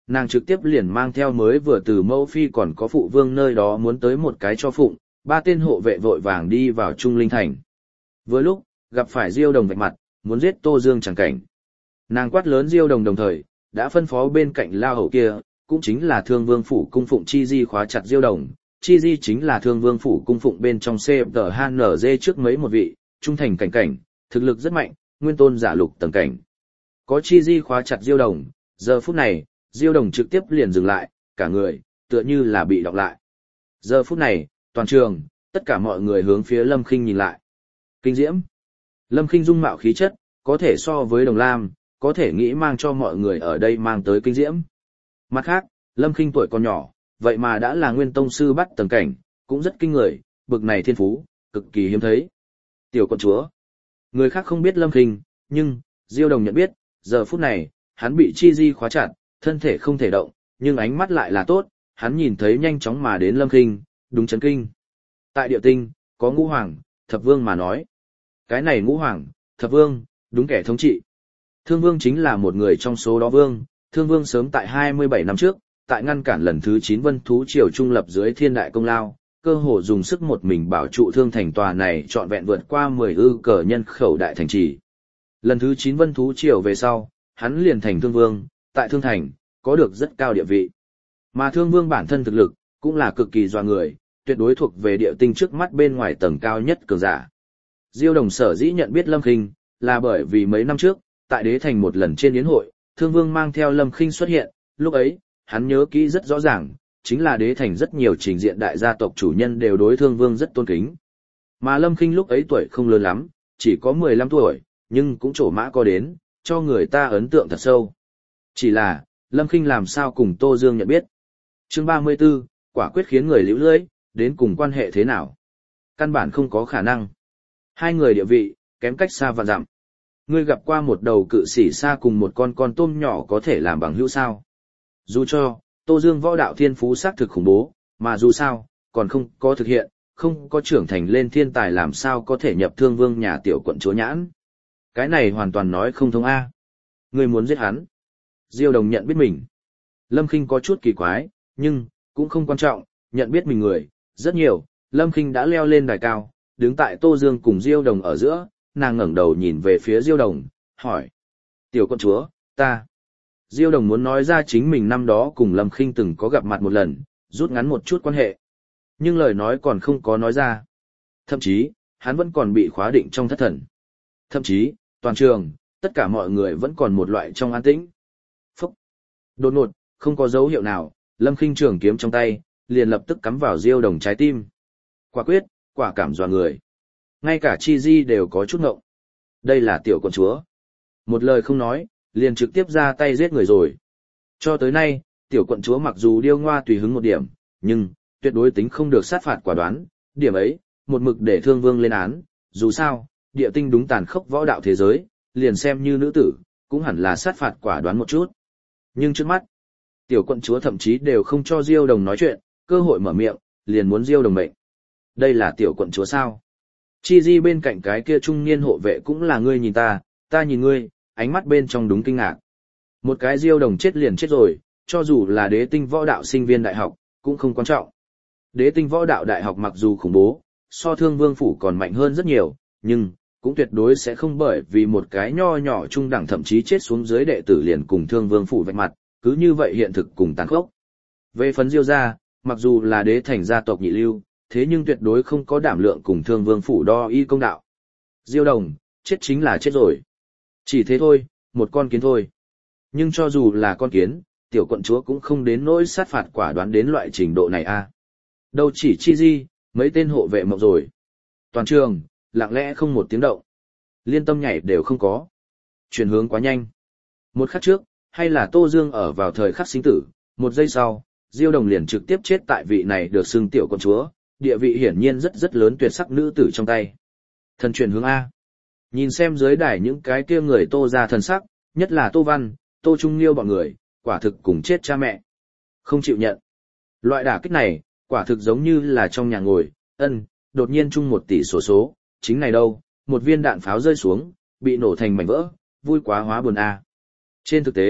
nàng trực tiếp liền mang theo mới vừa từ mẫu phi còn có phụ vương nơi đó muốn tới một cái cho phụng, 3 tên hộ vệ vội vàng đi vào Trung Linh Thành. Vừa lúc, gặp phải Diêu Đồng vạch mặt, muốn giết Tô Dương chẳng cảnh. Nàng quát lớn Diêu Đồng đồng thời, đã phân phó bên cạnh lao hầu kia, cũng chính là Thương Vương phủ cung phụng Chi Di khóa chặt Diêu Đồng. Chi Di chính là Thương Vương phủ cung phụng bên trong CFTHNZ trước mấy một vị, trung thành cảnh cảnh, thực lực rất mạnh, nguyên tôn giả lục tầng cảnh. Có Chi Di khóa chặt Diêu Đồng, giờ phút này, Diêu Đồng trực tiếp liền dừng lại, cả người, tựa như là bị đọc lại. Giờ phút này, toàn trường, tất cả mọi người hướng phía Lâm Khinh nhìn lại. Kinh diễm. Lâm Khinh dung mạo khí chất, có thể so với Đồng Lam, có thể nghĩ mang cho mọi người ở đây mang tới kinh diễm. Mặt khác, Lâm Khinh tuổi còn nhỏ, vậy mà đã là nguyên tông sư bắt tầng cảnh, cũng rất kinh người, bực này thiên phú, cực kỳ hiếm thấy. Tiểu con chúa. Người khác không biết Lâm Khinh, nhưng, Diêu Đồng nhận biết, giờ phút này, hắn bị Chi Di khóa chặt, thân thể không thể động, nhưng ánh mắt lại là tốt, hắn nhìn thấy nhanh chóng mà đến Lâm Khinh, đúng chấn kinh. Tại địa tinh, có ngũ hoàng, thập vương mà nói. Cái này ngũ hoàng, thập vương, đúng kẻ thống trị. Thương vương chính là một người trong số đó vương, thương vương sớm tại 27 năm trước, tại ngăn cản lần thứ 9 vân thú triều trung lập dưới thiên đại công lao, cơ hồ dùng sức một mình bảo trụ thương thành tòa này trọn vẹn vượt qua 10 cờ nhân khẩu đại thành trì. Lần thứ 9 vân thú triều về sau, hắn liền thành thương vương, tại thương thành, có được rất cao địa vị. Mà thương vương bản thân thực lực, cũng là cực kỳ doa người, tuyệt đối thuộc về địa tinh trước mắt bên ngoài tầng cao nhất cường giả. Diêu Đồng sở dĩ nhận biết Lâm Khinh, là bởi vì mấy năm trước, tại đế thành một lần trên yến hội, thương vương mang theo Lâm Khinh xuất hiện, lúc ấy, hắn nhớ kỹ rất rõ ràng, chính là đế thành rất nhiều trình diện đại gia tộc chủ nhân đều đối thương vương rất tôn kính. Mà Lâm Khinh lúc ấy tuổi không lớn lắm, chỉ có 15 tuổi, nhưng cũng trổ mã có đến, cho người ta ấn tượng thật sâu. Chỉ là, Lâm Khinh làm sao cùng Tô Dương nhận biết. Chương 34, quả quyết khiến người liễu lưỡi, đến cùng quan hệ thế nào? Căn bản không có khả năng. Hai người địa vị, kém cách xa vạn dặm. Ngươi gặp qua một đầu cự sĩ xa cùng một con tôm nhỏ có thể làm bằng hữu sao? Dù cho, Tô Dương võ đạo thiên phú xác thực khủng bố, mà dù sao, còn không có thực hiện, không có trưởng thành lên thiên tài làm sao có thể nhập thương vương nhà tiểu quận chúa nhãn. Cái này hoàn toàn nói không thông A. Ngươi muốn giết hắn. Diêu Đồng nhận biết mình. Lâm Khinh có chút kỳ quái, nhưng, cũng không quan trọng, nhận biết mình người, rất nhiều. Lâm Khinh đã leo lên đài cao, đứng tại Tô Dương cùng Diêu Đồng ở giữa, nàng ngẩng đầu nhìn về phía Diêu Đồng, hỏi. Tiểu quận chúa, ta. Diêu Đồng muốn nói ra chính mình năm đó cùng Lâm Khinh từng có gặp mặt một lần, rút ngắn một chút quan hệ. Nhưng lời nói còn không có nói ra. Thậm chí, hắn vẫn còn bị khóa định trong thất thần. Thậm chí, toàn trường, tất cả mọi người vẫn còn một loại trong an tĩnh. Phúc! Đột ngột, không có dấu hiệu nào, Lâm Khinh trường kiếm trong tay, liền lập tức cắm vào Diêu Đồng trái tim. Quả quyết, quả cảm dọa người. Ngay cả Chi Di đều có chút ngộng. Đây là tiểu quận chúa. Một lời không nói, liền trực tiếp ra tay giết người rồi. Cho tới nay, tiểu quận chúa mặc dù điêu ngoa tùy hứng một điểm, nhưng, tuyệt đối tính không được sát phạt quả đoán. Điểm ấy, một mực để thương vương lên án. Dù sao, địa tinh đúng tàn khốc võ đạo thế giới, liền xem như nữ tử, cũng hẳn là sát phạt quả đoán một chút. Nhưng trước mắt, tiểu quận chúa thậm chí đều không cho Diêu Đồng nói chuyện, cơ hội mở miệng, liền muốn Diêu Đồng mệnh. Đây là tiểu quận chúa sao? Chi Di bên cạnh cái kia trung niên hộ vệ cũng là ngươi nhìn ta nhìn ngươi, ánh mắt bên trong đúng kinh ngạc. Một cái Diêu Đồng chết liền chết rồi, cho dù là đế tinh võ đạo sinh viên đại học, cũng không quan trọng. Đế tinh võ đạo đại học mặc dù khủng bố, so thương vương phủ còn mạnh hơn rất nhiều, nhưng, cũng tuyệt đối sẽ không bởi vì một cái nho nhỏ trung đẳng thậm chí chết xuống dưới đệ tử liền cùng thương vương phủ vạch mặt, cứ như vậy hiện thực cùng tàn khốc. Về phần Diêu gia, mặc dù là đế thành gia tộc nhị lưu, thế nhưng tuyệt đối không có đảm lượng cùng thương vương phủ đo y công đạo. Diêu Đồng, chết chính là chết rồi. Chỉ thế thôi, một con kiến thôi. Nhưng cho dù là con kiến, tiểu quận chúa cũng không đến nỗi sát phạt quả đoán đến loại trình độ này a. Đâu chỉ Chi Di, mấy tên hộ vệ mộng rồi. Toàn trường, lặng lẽ không một tiếng động. Liên tâm nhảy đều không có. Chuyển hướng quá nhanh. Một khắc trước, hay là Tô Dương ở vào thời khắc sinh tử, một giây sau, Diêu Đồng liền trực tiếp chết tại vị này được xưng tiểu quận chúa, địa vị hiển nhiên rất rất lớn tuyệt sắc nữ tử trong tay. Thần chuyển hướng A. Nhìn xem dưới đài những cái kia người Tô ra thần sắc, nhất là Tô Văn, Tô Trung Liêu bọn người, quả thực cùng chết cha mẹ. Không chịu nhận. Loại đả kích này, quả thực giống như là trong nhà ngồi, đột nhiên chung 1 tỷ số, chính này đâu, một viên đạn pháo rơi xuống, bị nổ thành mảnh vỡ, vui quá hóa buồn A. Trên thực tế,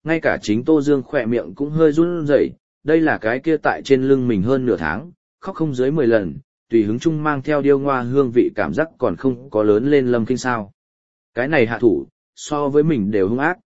ngay cả chính Tô Dương khỏe miệng cũng hơi run rẩy, đây là cái kia tại trên lưng mình hơn nửa tháng, khóc không dưới 10 lần, tùy hứng chung mang theo điêu ngoa hương vị cảm giác còn không có lớn lên Lâm Kinh sao. Cái này hạ thủ, so với mình đều hung ác.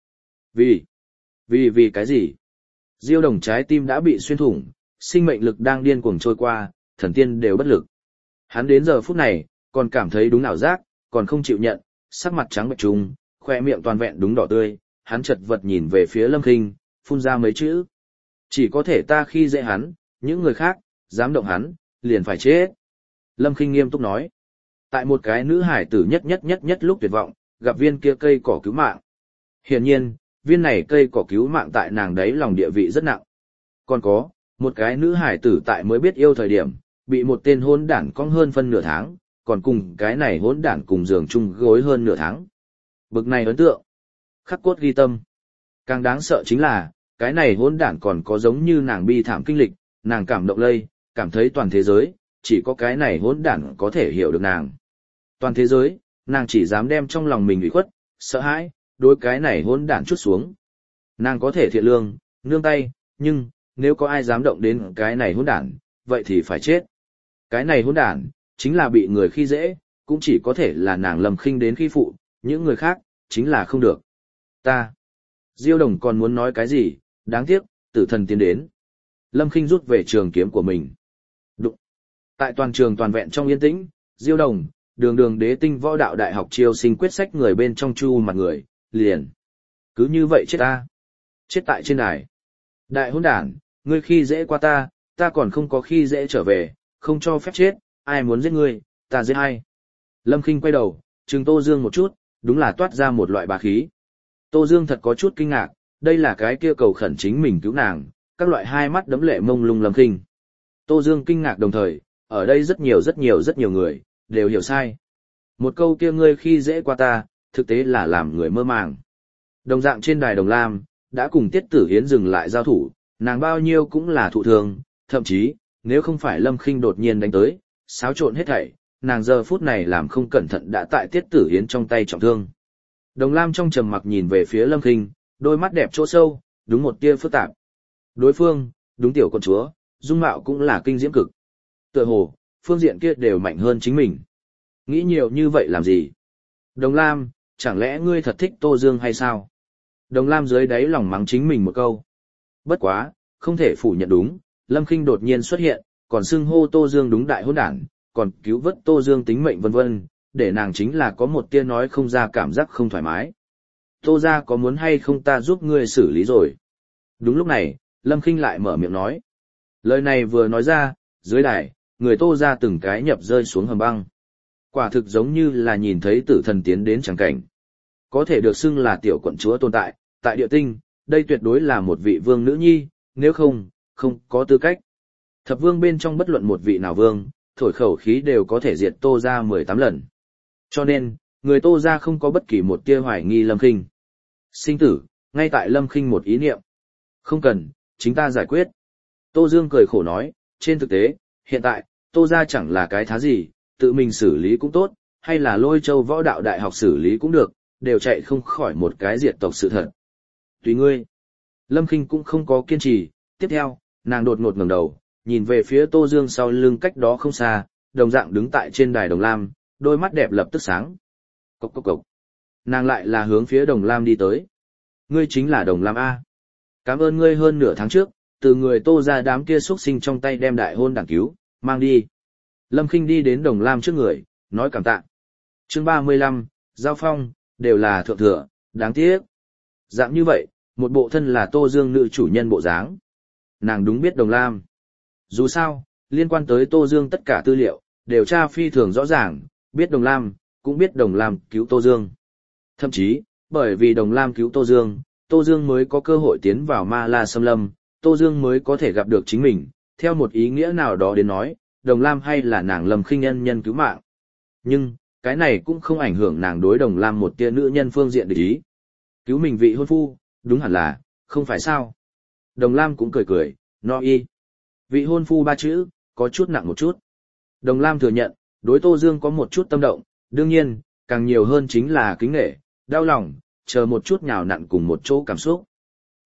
Vì cái gì? Diêu Đồng trái tim đã bị xuyên thủng, sinh mệnh lực đang điên cuồng trôi qua, thần tiên đều bất lực. Hắn đến giờ phút này, còn cảm thấy đúng ảo giác, còn không chịu nhận, sắc mặt trắng bệch trùng, khoe miệng toàn vẹn đúng đỏ tươi, hắn chật vật nhìn về phía Lâm Kinh, phun ra mấy chữ. Chỉ có thể ta khi dễ hắn, những người khác, dám động hắn, liền phải chết. Lâm Kinh nghiêm túc nói. Tại một cái nữ hải tử nhất lúc tuyệt vọng, gặp viên kia cây cỏ cứu mạng. Hiển nhiên, viên này cây cỏ cứu mạng tại nàng đấy lòng địa vị rất nặng. Còn có, một cái nữ hải tử tại mới biết yêu thời điểm, bị một tên hỗn đản cong hơn phân nửa tháng, còn cùng cái này hỗn đản cùng giường chung gối hơn nửa tháng. Bực này ấn tượng, khắc cốt ghi tâm. Càng đáng sợ chính là, cái này hỗn đản còn có giống như nàng bi thảm kinh lịch, nàng cảm động lây, cảm thấy toàn thế giới, chỉ có cái này hỗn đản có thể hiểu được nàng. Toàn thế giới, nàng chỉ dám đem trong lòng mình ủy khuất, sợ hãi, đối cái này hỗn đản chút xuống. Nàng có thể thiện lương, nương tay, nhưng, nếu có ai dám động đến cái này hỗn đản, vậy thì phải chết. Cái này hỗn đản, chính là bị người khi dễ, cũng chỉ có thể là nàng Lâm Khinh đến khi phụ, những người khác, chính là không được. Diêu Đồng còn muốn nói cái gì, đáng tiếc, tử thần tiến đến. Lâm Khinh rút về trường kiếm của mình. Đụng. Tại toàn trường toàn vẹn trong yên tĩnh, Diêu Đồng, đường đế tinh võ đạo đại học chiêu sinh quyết sách người bên trong chu mặt người, liền. Cứ như vậy chết ta. Chết tại trên đài. Đại hỗn đản, ngươi khi dễ qua ta còn không có khi dễ trở về, không cho phép chết, ai muốn giết ngươi, ta giết ai. Lâm Khinh quay đầu, trừng Tô Dương một chút, đúng là toát ra một loại bá khí. Tô Dương thật có chút kinh ngạc, đây là cái kia cầu khẩn chính mình cứu nàng, các loại hai mắt đấm lệ mông lung Lâm Khinh. Tô Dương kinh ngạc đồng thời, ở đây rất nhiều người, đều hiểu sai. Một câu kia ngươi khi dễ qua ta, thực tế là làm người mơ màng. Đồng dạng trên đài Đồng Lam, đã cùng Tiết Tử Hiến dừng lại giao thủ, nàng bao nhiêu cũng là thụ thương, thậm chí, nếu không phải Lâm Khinh đột nhiên đánh tới, xáo trộn hết thảy, nàng giờ phút này làm không cẩn thận đã tại Tiết Tử Hiến trong tay trọng thương. Đồng Lam trong trầm mặc nhìn về phía Lâm Khinh, đôi mắt đẹp chỗ sâu, đúng một tia phức tạp. Đối phương, đúng tiểu con chúa, dung mạo cũng là kinh diễm cực. Tựa hồ, phương diện kia đều mạnh hơn chính mình. Nghĩ nhiều như vậy làm gì? Đồng Lam, chẳng lẽ ngươi thật thích Tô Dương hay sao? Đồng Lam dưới đáy lòng mắng chính mình một câu. Bất quá, không thể phủ nhận đúng, Lâm Khinh đột nhiên xuất hiện, còn xưng hô Tô Dương đúng đại hỗn đản, còn cứu vớt Tô Dương tính mệnh vân vân, để nàng chính là có một tia nói không ra cảm giác không thoải mái. Tô gia có muốn hay không ta giúp ngươi xử lý rồi? Đúng lúc này, Lâm Khinh lại mở miệng nói. Lời này vừa nói ra, dưới đài, người Tô gia từng cái nhập rơi xuống hầm băng. Quả thực giống như là nhìn thấy tử thần tiến đến chẳng cảnh. Có thể được xưng là tiểu quận chúa tồn tại, tại địa tinh, đây tuyệt đối là một vị vương nữ nhi, nếu không có tư cách. Thập vương bên trong bất luận một vị nào vương, thổi khẩu khí đều có thể diệt Tô gia 18 lần. Cho nên, người Tô gia không có bất kỳ một tia hoài nghi Lâm Khinh. Sinh tử, ngay tại Lâm Khinh một ý niệm. Không cần, chính ta giải quyết. Tô Dương cười khổ nói, trên thực tế, hiện tại, Tô gia chẳng là cái thá gì, tự mình xử lý cũng tốt, hay là Lôi Châu võ đạo đại học xử lý cũng được, đều chạy không khỏi một cái diệt tộc sự thật. Tùy ngươi. Lâm Khinh cũng không có kiên trì, tiếp theo, nàng đột ngột ngẩng đầu, nhìn về phía Tô Dương sau lưng cách đó không xa, đồng dạng đứng tại trên đài Đồng Lam, đôi mắt đẹp lập tức sáng. Cốc cốc cốc. Nàng lại là hướng phía Đồng Lam đi tới. Ngươi chính là Đồng Lam A. Cảm ơn ngươi hơn nửa tháng trước, từ người Tô ra đám kia xuất sinh trong tay đem đại hôn đảng cứu, mang đi. Lâm Khinh đi đến Đồng Lam trước người, nói cảm tạ. Chương 35, Giao Phong, đều là thượng thừa, đáng tiếc. Dạng như vậy, một bộ thân là Tô Dương nữ chủ nhân bộ dáng. Nàng đúng biết Đồng Lam. Dù sao, liên quan tới Tô Dương tất cả tư liệu, đều tra phi thường rõ ràng, biết Đồng Lam, cũng biết Đồng Lam cứu Tô Dương. Thậm chí, bởi vì Đồng Lam cứu Tô Dương mới có cơ hội tiến vào Ma La Xâm Lâm, Tô Dương mới có thể gặp được chính mình, theo một ý nghĩa nào đó đến nói, Đồng Lam hay là nàng Lâm Khinh nhân cứu mạng. Nhưng, cái này cũng không ảnh hưởng nàng đối Đồng Lam một tia nữ nhân phương diện địch ý. Cứu mình vị hôn phu, đúng hẳn là, không phải sao. Đồng Lam cũng cười cười, no y. Vị hôn phu ba chữ, có chút nặng một chút. Đồng Lam thừa nhận, đối Tô Dương có một chút tâm động, đương nhiên, càng nhiều hơn chính là kính nể, đau lòng, chờ một chút nhào nặn cùng một chỗ cảm xúc.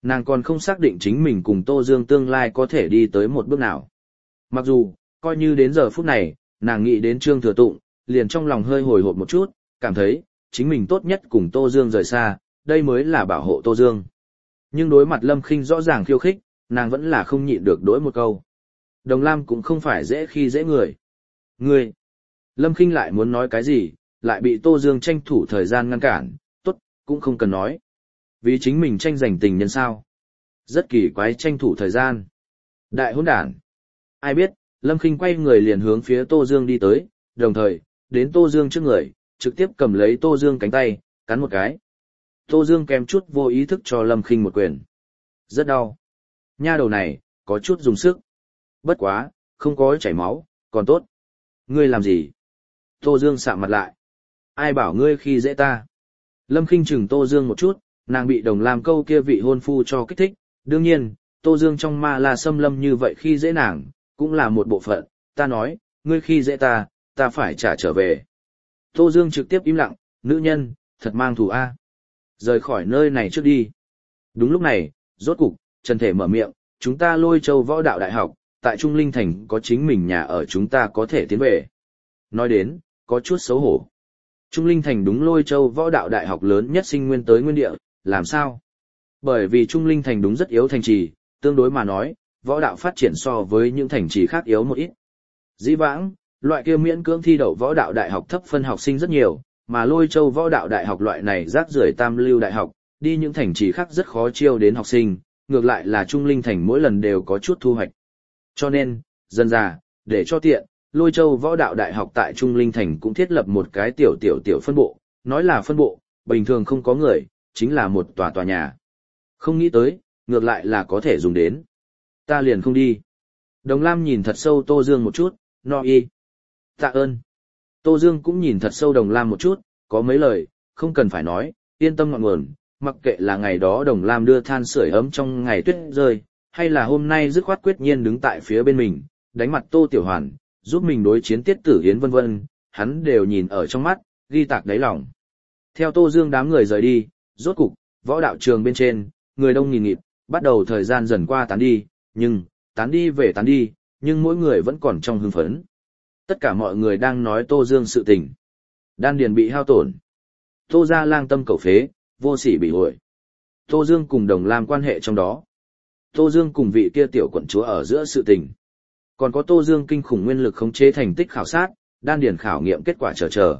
Nàng còn không xác định chính mình cùng Tô Dương tương lai có thể đi tới một bước nào. Mặc dù, coi như đến giờ phút này, nàng nghĩ đến Trương Thừa Tụng, liền trong lòng hơi hồi hộp một chút, cảm thấy, chính mình tốt nhất cùng Tô Dương rời xa, đây mới là bảo hộ Tô Dương. Nhưng đối mặt Lâm Khinh rõ ràng khiêu khích, nàng vẫn là không nhịn được đối một câu. Đồng Lam cũng không phải dễ khi dễ người. Ngươi! Lâm Khinh lại muốn nói cái gì, lại bị Tô Dương tranh thủ thời gian ngăn cản, tốt, cũng không cần nói. Vì chính mình tranh giành tình nhân sao. Rất kỳ quái tranh thủ thời gian. Đại hỗn đản. Ai biết, Lâm Khinh quay người liền hướng phía Tô Dương đi tới, đồng thời, đến Tô Dương trước người, trực tiếp cầm lấy Tô Dương cánh tay, cắn một cái. Tô Dương kèm chút vô ý thức cho Lâm Khinh một quyền. Rất đau. Nha đầu này, có chút dùng sức. Bất quá, không có chảy máu, còn tốt. Ngươi làm gì? Tô Dương sạm mặt lại. Ai bảo ngươi khi dễ ta? Lâm Khinh chừng Tô Dương một chút, nàng bị Đồng Lam câu kia vị hôn phu cho kích thích. Đương nhiên, Tô Dương trong ma la xâm lâm như vậy khi dễ nàng, cũng là một bộ phận. Ta nói, ngươi khi dễ ta, ta phải trả trở về. Tô Dương trực tiếp im lặng, nữ nhân, thật mang thù a. Rời khỏi nơi này trước đi. Đúng lúc này, rốt cục, Trần Thể mở miệng, chúng ta Lôi Châu Võ Đạo Đại học, tại Trung Linh Thành có chính mình nhà ở, chúng ta có thể tiến về. Nói đến, có chút xấu hổ. Trung Linh Thành đúng Lôi Châu Võ Đạo Đại học lớn nhất sinh nguyên tới nguyên địa, làm sao? Bởi vì Trung Linh Thành đúng rất yếu thành trì, tương đối mà nói, võ đạo phát triển so với những thành trì khác yếu một ít. Dĩ vãng, loại kia miễn cưỡng thi đậu võ đạo đại học thấp phân học sinh rất nhiều, mà Lôi Châu Võ Đạo Đại học loại này rác rưởi tam lưu đại học, đi những thành trì khác rất khó chiêu đến học sinh, ngược lại là Trung Linh Thành mỗi lần đều có chút thu hoạch. Cho nên, dần dà, để cho tiện, Lôi Châu Võ Đạo Đại học tại Trung Linh Thành cũng thiết lập một cái tiểu phân bộ, nói là phân bộ, bình thường không có người, chính là một tòa nhà. Không nghĩ tới, ngược lại là có thể dùng đến. Ta liền không đi. Đồng Lam nhìn thật sâu Tô Dương một chút, no y. Tạ ơn. Tô Dương cũng nhìn thật sâu Đồng Lam một chút, có mấy lời, không cần phải nói, yên tâm ngọn nguồn, mặc kệ là ngày đó Đồng Lam đưa than sưởi ấm trong ngày tuyết rơi, hay là hôm nay dứt khoát quyết nhiên đứng tại phía bên mình, đánh mặt Tô Tiểu Hoàn, giúp mình đối chiến Tiết Tử Hiến vân vân, hắn đều nhìn ở trong mắt, ghi tạc đáy lòng. Theo Tô Dương đám người rời đi, rốt cục, võ đạo trường bên trên, người đông nghìn nghịt, bắt đầu thời gian dần qua tán đi, nhưng, tán đi về tán đi, nhưng mỗi người vẫn còn trong hưng phấn. Tất cả mọi người đang nói Tô Dương sự tình. Đan điền bị hao tổn. Tô gia lang tâm cầu phế, vô sỉ bị hội. Tô Dương cùng Đồng Lam quan hệ trong đó. Tô Dương cùng vị kia tiểu quận chúa ở giữa sự tình. Còn có Tô Dương kinh khủng nguyên lực khống chế thành tích khảo sát, đan điền khảo nghiệm kết quả chờ.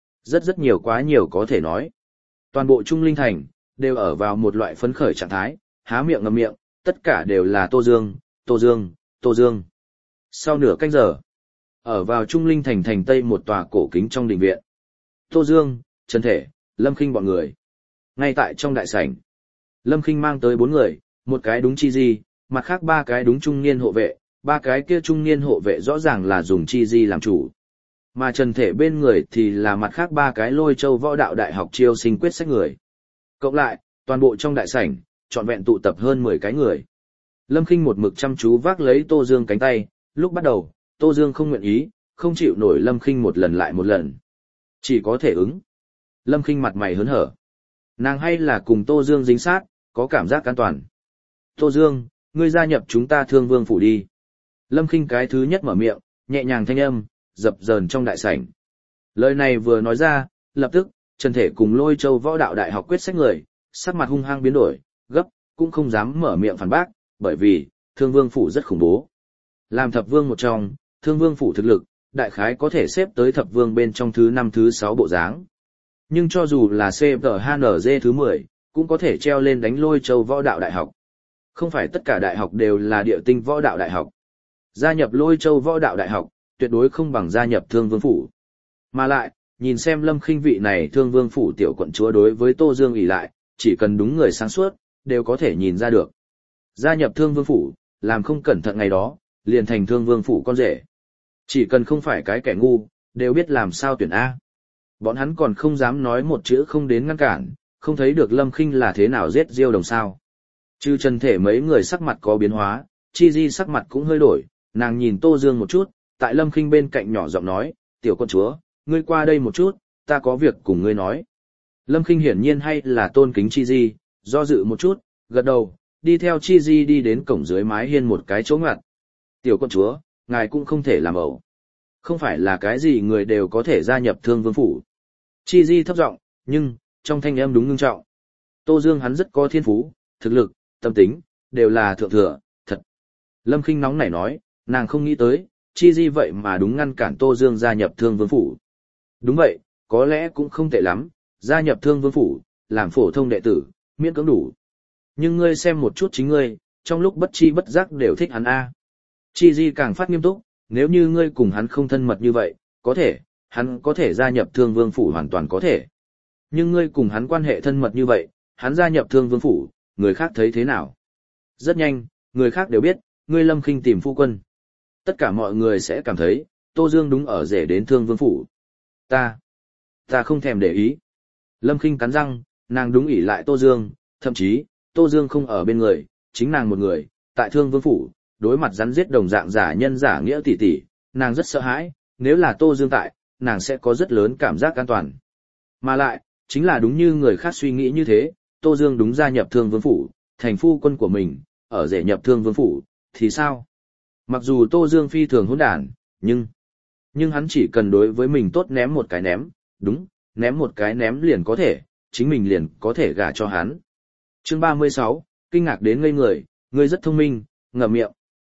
Rất nhiều quá nhiều có thể nói. Toàn bộ Trung Linh Thành, đều ở vào một loại phấn khởi trạng thái, há miệng ngậm miệng, tất cả đều là Tô Dương, Tô Dương, Tô Dương. Sau nửa canh giờ, ở vào Trung Linh Thành thành Tây một tòa cổ kính trong đình viện. Tô Dương, Trần Thể, Lâm Khinh bọn người. Ngay tại trong đại sảnh, Lâm Khinh mang tới 4 người, một cái đúng chi di, mặt khác 3 cái đúng trung niên hộ vệ, 3 cái kia trung niên hộ vệ rõ ràng là dùng chi di làm chủ. Mà Trần Thể bên người thì là mặt khác 3 cái Lôi Châu Võ Đạo Đại học chiêu sinh quyết sách người. Cộng lại, toàn bộ trong đại sảnh, trọn vẹn tụ tập hơn 10 cái người. Lâm Khinh một mực chăm chú vác lấy Tô Dương cánh tay, lúc bắt đầu, Tô Dương không nguyện ý, không chịu nổi Lâm Khinh một lần lại một lần. Chỉ có thể ứng. Lâm Khinh mặt mày hớn hở. Nàng hay là cùng Tô Dương dính sát, có cảm giác an toàn. Tô Dương, ngươi gia nhập chúng ta Thương Vương phủ đi. Lâm Khinh cái thứ nhất mở miệng, nhẹ nhàng thanh âm, dập dờn trong đại sảnh. Lời này vừa nói ra, lập tức, Trần Thể cùng Lôi Châu Võ Đạo Đại học quyết sách người, sắc mặt hung hăng biến đổi, gấp, cũng không dám mở miệng phản bác, bởi vì, Thương Vương phủ rất khủng bố. Làm thập vương một trong, Thương Vương phủ thực lực, đại khái có thể xếp tới thập vương bên trong thứ 5 thứ 6 bộ dáng. Nhưng cho dù là CPHNG thứ 10, cũng có thể treo lên đánh Lôi Châu Võ Đạo Đại học. Không phải tất cả đại học đều là địa tinh võ đạo đại học. Gia nhập Lôi Châu Võ Đạo Đại học, tuyệt đối không bằng gia nhập Thương Vương phủ. Mà lại, nhìn xem Lâm Khinh vị này Thương Vương phủ tiểu quận chúa đối với Tô Dương ỷ lại, chỉ cần đúng người sáng suốt, đều có thể nhìn ra được. Gia nhập Thương Vương phủ, làm không cẩn thận ngày đó, liền thành Thương Vương phủ con rể. Chỉ cần không phải cái kẻ ngu, đều biết làm sao tuyển A. Bọn hắn còn không dám nói một chữ không đến ngăn cản, không thấy được Lâm Khinh là thế nào giết Diêu Đồng sao. Trừ Trần Thể mấy người sắc mặt có biến hóa, Chi Di sắc mặt cũng hơi đổi, nàng nhìn Tô Dương một chút, tại Lâm Khinh bên cạnh nhỏ giọng nói, tiểu con chúa, ngươi qua đây một chút, ta có việc cùng ngươi nói. Lâm Khinh hiển nhiên hay là tôn kính Chi Di, do dự một chút, gật đầu, đi theo Chi Di đi đến cổng dưới mái hiên một cái chỗ ngoặt. Tiểu quận chúa, ngài cũng không thể làm ẩu. Không phải là cái gì người đều có thể gia nhập Thương Vương phủ. Chi Di thấp giọng, nhưng trong thanh âm đúng ngưng trọng. Tô Dương hắn rất có thiên phú, thực lực, tâm tính, đều là thượng thừa, thật. Lâm Khinh nóng nảy nói, nàng không nghĩ tới, Chi Di vậy mà đúng ngăn cản Tô Dương gia nhập Thương Vương phủ. Đúng vậy, có lẽ cũng không tệ lắm, gia nhập Thương Vương phủ, làm phổ thông đệ tử, miễn cưỡng đủ. Nhưng ngươi xem một chút chính ngươi, trong lúc bất chi bất giác đều thích hắn a. Chi Di càng phát nghiêm túc, nếu như ngươi cùng hắn không thân mật như vậy, có thể, hắn có thể gia nhập Thương Vương phủ hoàn toàn có thể. Nhưng ngươi cùng hắn quan hệ thân mật như vậy, hắn gia nhập Thương Vương phủ, người khác thấy thế nào? Rất nhanh, người khác đều biết, ngươi Lâm Khinh tìm phu quân. Tất cả mọi người sẽ cảm thấy, Tô Dương đúng ở rể đến Thương Vương phủ. Ta không thèm để ý. Lâm Khinh cắn răng, nàng đúng ỷ lại Tô Dương, thậm chí, Tô Dương không ở bên người, chính nàng một người, tại Thương Vương phủ, đối mặt rắn giết đồng dạng giả nhân giả nghĩa tỷ tỷ, nàng rất sợ hãi, nếu là Tô Dương tại, nàng sẽ có rất lớn cảm giác an toàn. Mà lại, chính là đúng như người khác suy nghĩ như thế, Tô Dương đúng gia nhập Thương Vương phủ, thành phu quân của mình, ở rể nhập Thương Vương phủ, thì sao? Mặc dù Tô Dương phi thường hỗn đản, nhưng hắn chỉ cần đối với mình tốt ném một cái ném, đúng, ném một cái ném liền có thể, chính mình liền có thể gả cho hắn. Chương 36, kinh ngạc đến ngây người, ngươi rất thông minh, ngậm miệng.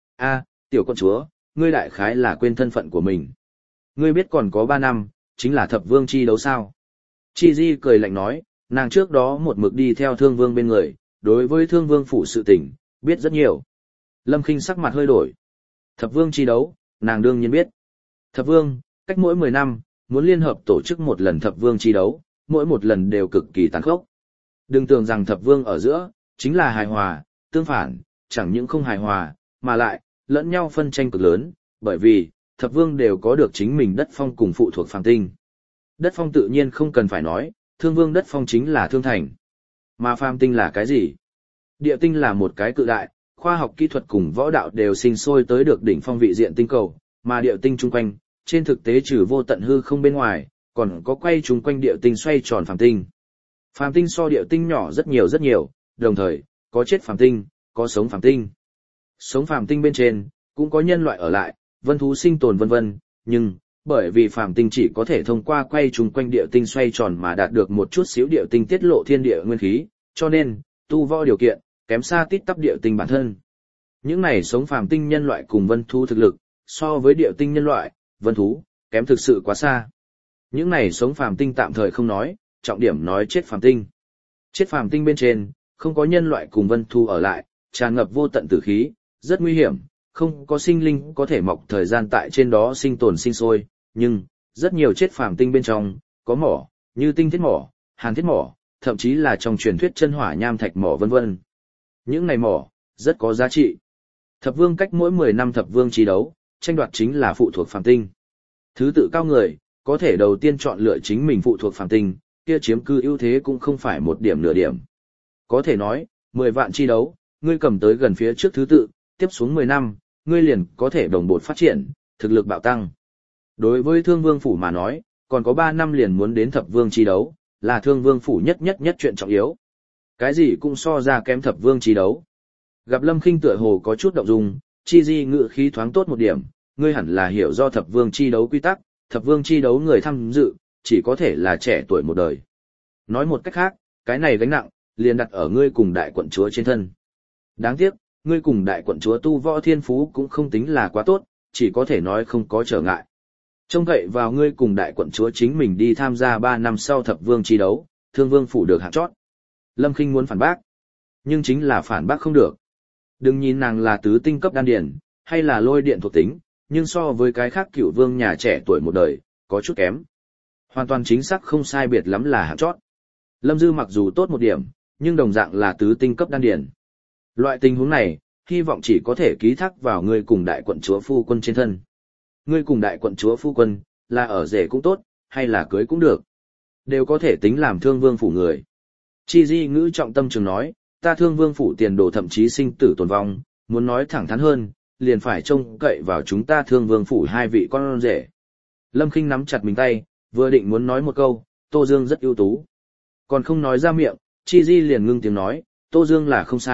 Tiểu con chúa, ngươi đại khái là quên thân phận của mình. Ngươi biết còn có 3 năm, chính là thập vương chi đấu sao? Chi Di cười lạnh nói, nàng trước đó một mực đi theo Thương Vương bên người, đối với Thương Vương phủ sự tình, biết rất nhiều. Lâm Khinh sắc mặt hơi đổi. Thập vương chi đấu, nàng đương nhiên biết. Thập vương, cách mỗi 10 năm, muốn liên hợp tổ chức một lần thập vương chi đấu, mỗi một lần đều cực kỳ tàn khốc. Đừng tưởng rằng thập vương ở giữa, chính là hài hòa, tương phản, chẳng những không hài hòa, mà lại, lẫn nhau phân tranh cực lớn, bởi vì, thập vương đều có được chính mình đất phong cùng phụ thuộc phàm tinh. Đất phong tự nhiên không cần phải nói, Thương Vương đất phong chính là Thương Thành. Mà phàm tinh là cái gì? Địa tinh là một cái cự đại, khoa học kỹ thuật cùng võ đạo đều sinh sôi tới được đỉnh phong vị diện tinh cầu, mà địa tinh chung quanh, trên thực tế trừ vô tận hư không bên ngoài, còn có quay chung quanh địa tinh xoay tròn phàm tinh. Phàm tinh so địa tinh nhỏ rất nhiều, đồng thời, có chết phàm tinh, có sống phàm tinh. Sống phàm tinh bên trên, cũng có nhân loại ở lại, vân thú sinh tồn vân vân, nhưng, bởi vì phàm tinh chỉ có thể thông qua quay chung quanh địa tinh xoay tròn mà đạt được một chút xíu địa tinh tiết lộ thiên địa nguyên khí, cho nên, tu võ điều kiện, kém xa tít tắp địa tinh bản thân. Những này sống phàm tinh nhân loại cùng vân thú thực lực, so với địa tinh nhân loại, vân thú, kém thực sự quá xa. Những này sống phàm tinh tạm thời không nói, trọng điểm nói chết phàm tinh. Chết phàm tinh bên trên, không có nhân loại cùng vân thú ở lại, tràn ngập vô tận tử khí, rất nguy hiểm, không có sinh linh có thể mọc thời gian tại trên đó sinh tồn sinh sôi, nhưng, rất nhiều chết phàm tinh bên trong, có mỏ, như tinh thiết mỏ, hàn thiết mỏ, thậm chí là trong truyền thuyết chân hỏa nham thạch mỏ vân vân. Những này mỏ, rất có giá trị. Thập vương cách mỗi 10 năm thập vương chi đấu, tranh đoạt chính là phụ thuộc phàm tinh. Thứ tự cao người, có thể đầu tiên chọn lựa chính mình phụ thuộc phàm tinh, kia chiếm cư ưu thế cũng không phải một điểm nửa điểm. Có thể nói, 10 vạn chi đấu, ngươi cầm tới gần phía trước thứ tự, tiếp xuống 10 năm, ngươi liền có thể đồng bộ phát triển, thực lực bạo tăng. Đối với Thương Vương phủ mà nói, còn có 3 năm liền muốn đến thập vương chi đấu, là Thương Vương phủ nhất chuyện trọng yếu. Cái gì cũng so ra kém thập vương chi đấu. Gặp Lâm Khinh tựa hồ có chút động dung, Chi Di ngự khí thoáng tốt một điểm, ngươi hẳn là hiểu do thập vương chi đấu quy tắc, thập vương chi đấu người tham dự, chỉ có thể là trẻ tuổi một đời. Nói một cách khác, cái này gánh nặng, liền đặt ở ngươi cùng đại quận chúa trên thân. Đáng tiếc, ngươi cùng đại quận chúa tu võ thiên phú cũng không tính là quá tốt, chỉ có thể nói không có trở ngại. Trông cậy vào ngươi cùng đại quận chúa chính mình đi tham gia 3 năm sau thập vương chi đấu, Thương Vương phủ được hạng chót. Lâm Khinh muốn phản bác, nhưng chính là phản bác không được. Đừng nhìn nàng là tứ tinh cấp đan điển, hay là lôi điện thuộc tính, nhưng so với cái khác cửu vương nhà trẻ tuổi một đời, có chút kém. Hoàn toàn chính xác không sai biệt lắm là hạng chót. Lâm Dư mặc dù tốt một điểm, nhưng đồng dạng là tứ tinh cấp đan điển. Loại tình huống này, hy vọng chỉ có thể ký thác vào ngươi cùng đại quận chúa phu quân trên thân. Ngươi cùng đại quận chúa phu quân, là ở rể cũng tốt, hay là cưới cũng được. Đều có thể tính làm Thương Vương phủ người. Chi Di ngữ trọng tâm trường nói, ta Thương Vương phủ tiền đồ thậm chí sinh tử tồn vong, muốn nói thẳng thắn hơn, liền phải trông cậy vào chúng ta Thương Vương phủ 2 vị con rể. Lâm Khinh nắm chặt mình tay, vừa định muốn nói một câu, Tô Dương rất ưu tú. Còn không nói ra miệng, Chi Di liền ngưng tiếng nói, Tô Dương là không sai,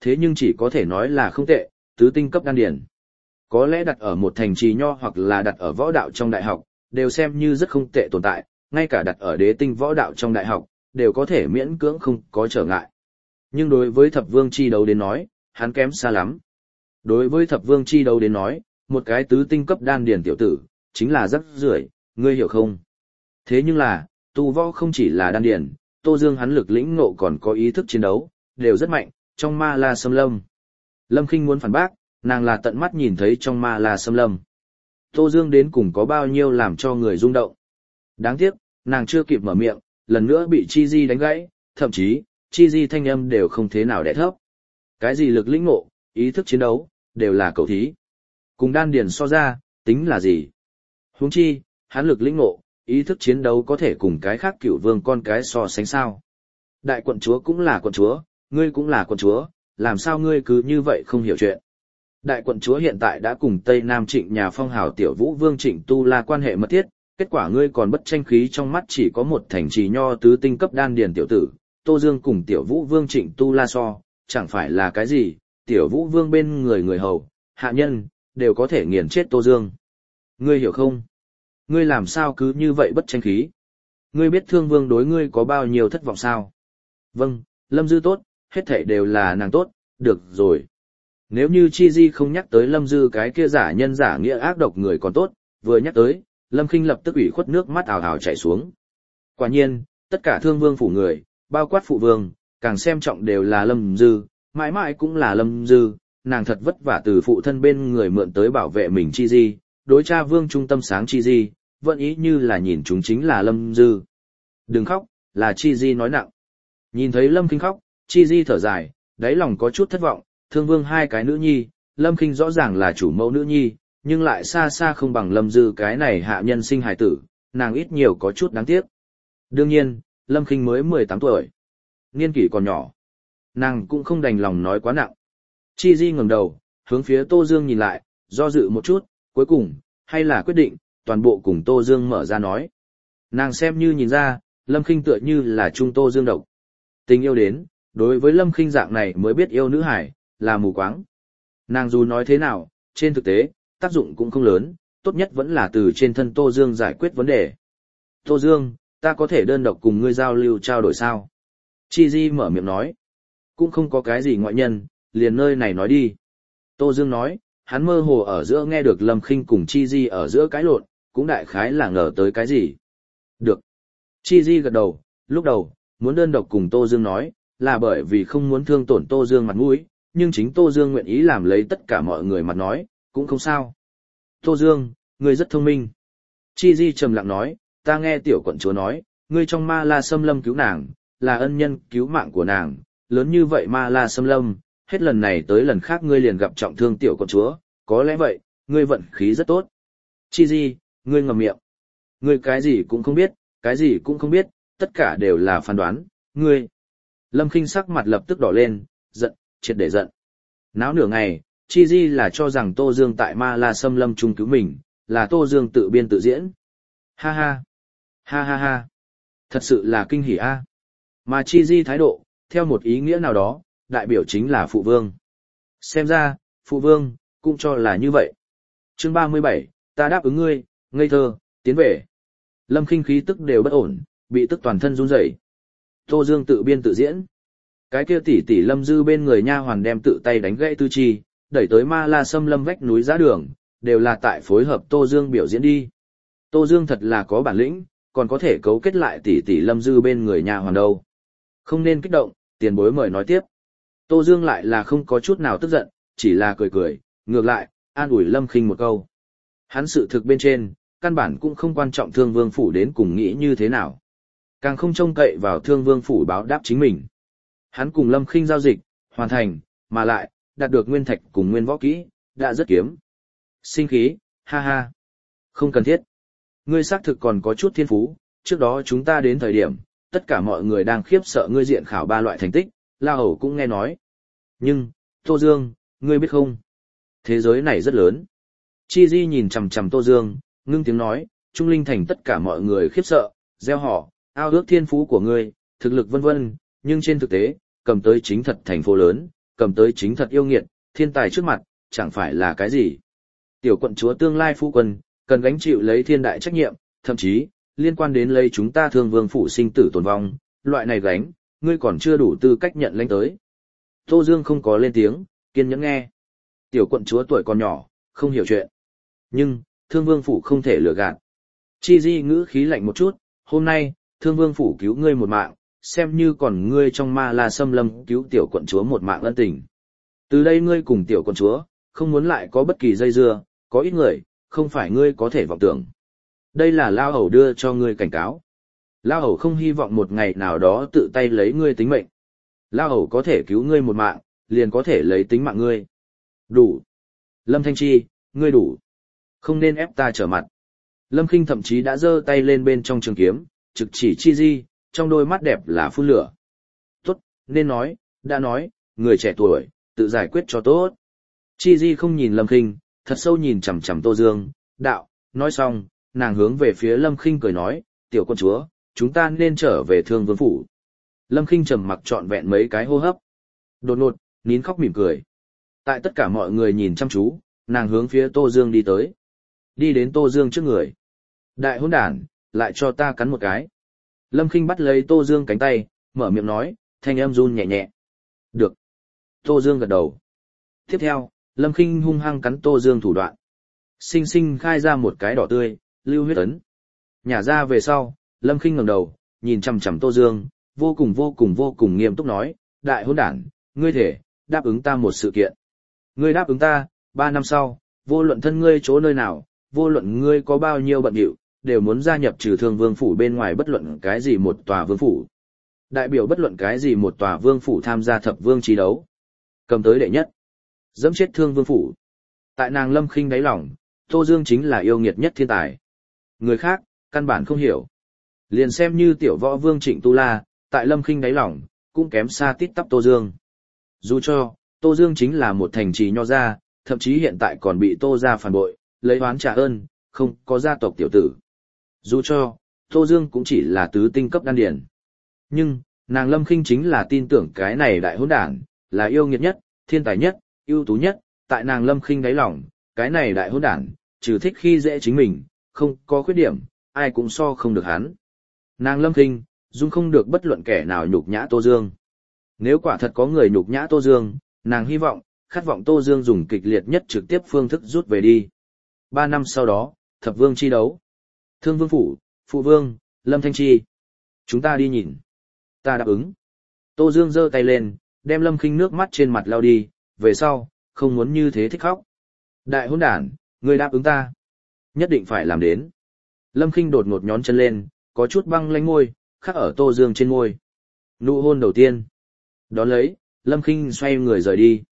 thế nhưng chỉ có thể nói là không tệ, tứ tinh cấp đan điển. Có lẽ đặt ở một thành trì nho hoặc là đặt ở võ đạo trong đại học, đều xem như rất không tệ tồn tại, ngay cả đặt ở đế tinh võ đạo trong đại học, đều có thể miễn cưỡng không có trở ngại. Nhưng đối với thập vương chi đấu đến nói, hắn kém xa lắm. Đối với thập vương chi đấu đến nói, một cái tứ tinh cấp đan điển tiểu tử, chính là rắc rưởi, ngươi hiểu không? Thế nhưng là, tu võ không chỉ là đan điển, Tô Dương hắn lực lĩnh ngộ còn có ý thức chiến đấu, đều rất mạnh, trong ma la xâm lâm. Lâm Khinh muốn phản bác, nàng là tận mắt nhìn thấy trong ma la xâm lâm. Tô Dương đến cùng có bao nhiêu làm cho người rung động. Đáng tiếc, nàng chưa kịp mở miệng, lần nữa bị Chi Di đánh gãy, thậm chí, Chi Di thanh âm đều không thế nào đẻ thấp. Cái gì lực lĩnh ngộ, ý thức chiến đấu, đều là cầu thí. Cùng đan điền so ra, tính là gì? Huống chi, hắn lực lĩnh ngộ, ý thức chiến đấu có thể cùng cái khác cửu vương con cái so sánh sao? Đại quận chúa cũng là quận chúa, ngươi cũng là quận chúa, làm sao ngươi cứ như vậy không hiểu chuyện? Đại quận chúa hiện tại đã cùng Tây Nam Trịnh nhà phong hào tiểu vũ vương Trịnh Tu La quan hệ mật thiết, kết quả ngươi còn bất tranh khí trong mắt chỉ có một thành trì nho tứ tinh cấp đan điền tiểu tử, Tô Dương cùng tiểu vũ vương Trịnh Tu La so, chẳng phải là cái gì, tiểu vũ vương bên người hầu, hạ nhân, đều có thể nghiền chết Tô Dương. Ngươi hiểu không? Ngươi làm sao cứ như vậy bất tranh khí? Ngươi biết Thương Vương đối ngươi có bao nhiêu thất vọng sao? Vâng, Lâm Dư tốt, hết thảy đều là nàng tốt, được rồi. Nếu như Chi Di không nhắc tới Lâm Dư cái kia giả nhân giả nghĩa ác độc người còn tốt, vừa nhắc tới, Lâm Khinh lập tức ủy khuất nước mắt ào ào chảy xuống. Quả nhiên, tất cả Thương Vương phủ người, bao quát phụ vương, càng xem trọng đều là Lâm Dư, mãi mãi cũng là Lâm Dư, nàng thật vất vả từ phụ thân bên người mượn tới bảo vệ mình Chi Di, đối cha vương trung tâm sáng Chi Di, vẫn ý như là nhìn chúng chính là Lâm Dư. Đừng khóc, là Chi Di nói nặng. Nhìn thấy Lâm Khinh khóc, Chi Di thở dài, đáy lòng có chút thất vọng, Thương Vương hai cái nữ nhi, Lâm Khinh rõ ràng là chủ mẫu nữ nhi, nhưng lại xa xa không bằng Lâm Dư cái này hạ nhân sinh hài tử, nàng ít nhiều có chút đáng tiếc. Đương nhiên, Lâm Khinh mới 18 tuổi, niên kỷ còn nhỏ, nàng cũng không đành lòng nói quá nặng. Chi Di ngẩng đầu, hướng phía Tô Dương nhìn lại, do dự một chút, cuối cùng, hay là quyết định, toàn bộ cùng Tô Dương mở ra nói. Nàng xem như nhìn ra, Lâm Khinh tựa như là trung Tô Dương độc. Tình yêu đến, đối với Lâm Khinh dạng này mới biết yêu nữ hải, là mù quáng. Nàng dù nói thế nào, trên thực tế, tác dụng cũng không lớn, tốt nhất vẫn là từ trên thân Tô Dương giải quyết vấn đề. Tô Dương, ta có thể đơn độc cùng ngươi giao lưu trao đổi sao? Chi Di mở miệng nói. Cũng không có cái gì ngoại nhân, liền nơi này nói đi. Tô Dương nói, hắn mơ hồ ở giữa nghe được Lâm Khinh cùng Chi Di ở giữa cái lộn, cũng đại khái là ngờ tới cái gì. Được. Chi Di gật đầu, lúc đầu, muốn đơn độc cùng Tô Dương nói, là bởi vì không muốn thương tổn Tô Dương mặt mũi, nhưng chính Tô Dương nguyện ý làm lấy tất cả mọi người mặt nói, cũng không sao. Tô Dương, ngươi rất thông minh. Chi Di trầm lặng nói, ta nghe tiểu quận chúa nói, ngươi trong ma la xâm lâm cứu nàng, là ân nhân cứu mạng của nàng, lớn như vậy ma la xâm lâm, hết lần này tới lần khác ngươi liền gặp trọng thương tiểu quận chúa, có lẽ vậy, ngươi vận khí rất tốt. Chi Di, ngươi ngậm miệng. Ngươi cái gì cũng không biết, cái gì cũng không biết, tất cả đều là phán đoán, ngươi. Lâm Khinh sắc mặt lập tức đỏ lên, giận, triệt để giận. Náo nửa ngày, Chi Di là cho rằng Tô Dương tại ma la xâm lâm trung cứu mình, là Tô Dương tự biên tự diễn. Ha ha, ha ha ha, thật sự là kinh hỉ a. Mà Chi Di thái độ, theo một ý nghĩa nào đó, đại biểu chính là phụ vương. Xem ra, phụ vương, cũng cho là như vậy. Chương 37, ta đáp ứng ngươi, ngây thơ, tiến về. Lâm Khinh khí tức đều bất ổn, bị tức toàn thân run rẩy. Tô Dương tự biên tự diễn. Cái kia tỷ tỷ Lâm Dư bên người nha hoàn đem tự tay đánh gãy tư chi, đẩy tới ma la xâm lâm vách núi giá đường, đều là tại phối hợp Tô Dương biểu diễn đi. Tô Dương thật là có bản lĩnh, còn có thể cấu kết lại tỷ tỷ Lâm Dư bên người nha hoàn đâu. Không nên kích động, tiền bối mời nói tiếp. Tô Dương lại là không có chút nào tức giận, chỉ là cười cười, ngược lại, an ủi Lâm Khinh một câu. Hắn sự thực bên trên, căn bản cũng không quan trọng Thương Vương phủ đến cùng nghĩ như thế nào. Càng không trông cậy vào Thương Vương phủ báo đáp chính mình. Hắn cùng Lâm Khinh giao dịch, hoàn thành, mà lại, đạt được nguyên thạch cùng nguyên võ kỹ, đã rất kiếm. Sinh khí, ha ha. Không cần thiết. Ngươi xác thực còn có chút thiên phú, trước đó chúng ta đến thời điểm, tất cả mọi người đang khiếp sợ ngươi diện khảo 3 loại thành tích, La Hầu cũng nghe nói. Nhưng, Tô Dương, ngươi biết không? Thế giới này rất lớn. Chi Di nhìn chằm chằm Tô Dương, ngưng tiếng nói, Trung Linh Thành tất cả mọi người khiếp sợ, gieo họ, ao ước thiên phú của ngươi, thực lực vân vân, nhưng trên thực tế, cầm tới chính thật thành phố lớn, cầm tới chính thật yêu nghiệt, thiên tài trước mặt, chẳng phải là cái gì. Tiểu quận chúa tương lai phu quân, cần gánh chịu lấy thiên đại trách nhiệm, thậm chí, liên quan đến lấy chúng ta Thương Vương phủ sinh tử tồn vong, loại này gánh, ngươi còn chưa đủ tư cách nhận lãnh tới. Tô Dương không có lên tiếng, kiên nhẫn nghe. Tiểu quận chúa tuổi còn nhỏ, không hiểu chuyện. Nhưng, Thương Vương phủ không thể lừa gạt. Chi Di ngữ khí lạnh một chút, hôm nay, Thương Vương phủ cứu ngươi một mạng, xem như còn ngươi trong Ma La Xâm Lâm cứu tiểu quận chúa một mạng ân tình. Từ đây ngươi cùng tiểu quận chúa, không muốn lại có bất kỳ dây dưa, có ít người, không phải ngươi có thể vọng tưởng. Đây là Lao Hầu đưa cho ngươi cảnh cáo. Lao Hầu không hy vọng một ngày nào đó tự tay lấy ngươi tính mệnh. Lao Hầu có thể cứu ngươi một mạng, liền có thể lấy tính mạng ngươi. Đủ. Lâm Thanh Chi, ngươi đủ. Không nên ép ta trở mặt. Lâm Khinh thậm chí đã giơ tay lên bên trong trường kiếm, trực chỉ Chi Di, trong đôi mắt đẹp là phun lửa. Tốt, nên nói, đã nói, người trẻ tuổi, tự giải quyết cho tốt. Chi Di không nhìn Lâm Khinh, thật sâu nhìn chằm chằm Tô Dương, đạo, nói xong, nàng hướng về phía Lâm Khinh cười nói, tiểu con chúa, chúng ta nên trở về Thương Vương phủ. Lâm Khinh trầm mặc trọn vẹn mấy cái hô hấp. Đột ngột, nín khóc mỉm cười. Tại tất cả mọi người nhìn chăm chú, nàng hướng phía Tô Dương đi tới. Đi đến Tô Dương trước người. Đại hỗn đản, lại cho ta cắn một cái. Lâm Khinh bắt lấy Tô Dương cánh tay, mở miệng nói, thanh âm run nhẹ nhẹ. Được. Tô Dương gật đầu. Tiếp theo, Lâm Khinh hung hăng cắn Tô Dương thủ đoạn. Sinh sinh khai ra một cái đỏ tươi, lưu huyết ấn. Nhả ra về sau, Lâm Khinh ngẩng đầu, nhìn chằm chằm Tô Dương, vô cùng nghiêm túc nói, đại hỗn đản, ngươi thể, đáp ứng ta một sự kiện. Ngươi đáp ứng ta, 3 năm sau, vô luận thân ngươi chỗ nơi nào, vô luận ngươi có bao nhiêu bận rộn, đều muốn gia nhập trừ Thương Vương phủ bên ngoài bất luận cái gì một tòa vương phủ. Đại biểu bất luận cái gì một tòa vương phủ tham gia thập vương chi đấu. Cầm tới đệ nhất. Dẫm chết Thương Vương phủ. Tại nàng Lâm Khinh đáy lòng, Tô Dương chính là yêu nghiệt nhất thiên tài. Người khác, căn bản không hiểu. Liền xem như tiểu võ vương Trịnh Tu La, tại Lâm Khinh đáy lòng, cũng kém xa tít tắp Tô Dương. Dù cho, Tô Dương chính là một thành trì nho gia, thậm chí hiện tại còn bị Tô gia phản bội, lấy oán trả ơn, không có gia tộc tiểu tử. Dù cho, Tô Dương cũng chỉ là tứ tinh cấp đan điển. Nhưng, nàng Lâm Khinh chính là tin tưởng cái này đại hỗn đản, là yêu nghiệt nhất, thiên tài nhất, ưu tú nhất, tại nàng Lâm Khinh đáy lòng, cái này đại hỗn đản, trừ thích khi dễ chính mình, không có khuyết điểm, ai cũng so không được hắn. Nàng Lâm Khinh, dung không được bất luận kẻ nào nhục nhã Tô Dương. Nếu quả thật có người nhục nhã Tô Dương, nàng hy vọng, khát vọng Tô Dương dùng kịch liệt nhất trực tiếp phương thức rút về đi. 3 năm sau đó, thập vương chi đấu. Thương Vương phủ, phụ vương, Lâm Thanh Chi. Chúng ta đi nhìn. Ta đáp ứng. Tô Dương giơ tay lên, đem Lâm Khinh nước mắt trên mặt lau đi, về sau, không muốn như thế thích khóc. Đại hỗn đản, ngươi đáp ứng ta. Nhất định phải làm đến. Lâm Khinh đột ngột nhón chân lên, có chút băng lánh môi, khắc ở Tô Dương trên môi. Nụ hôn đầu tiên. Đón lấy, Lâm Khinh xoay người rời đi.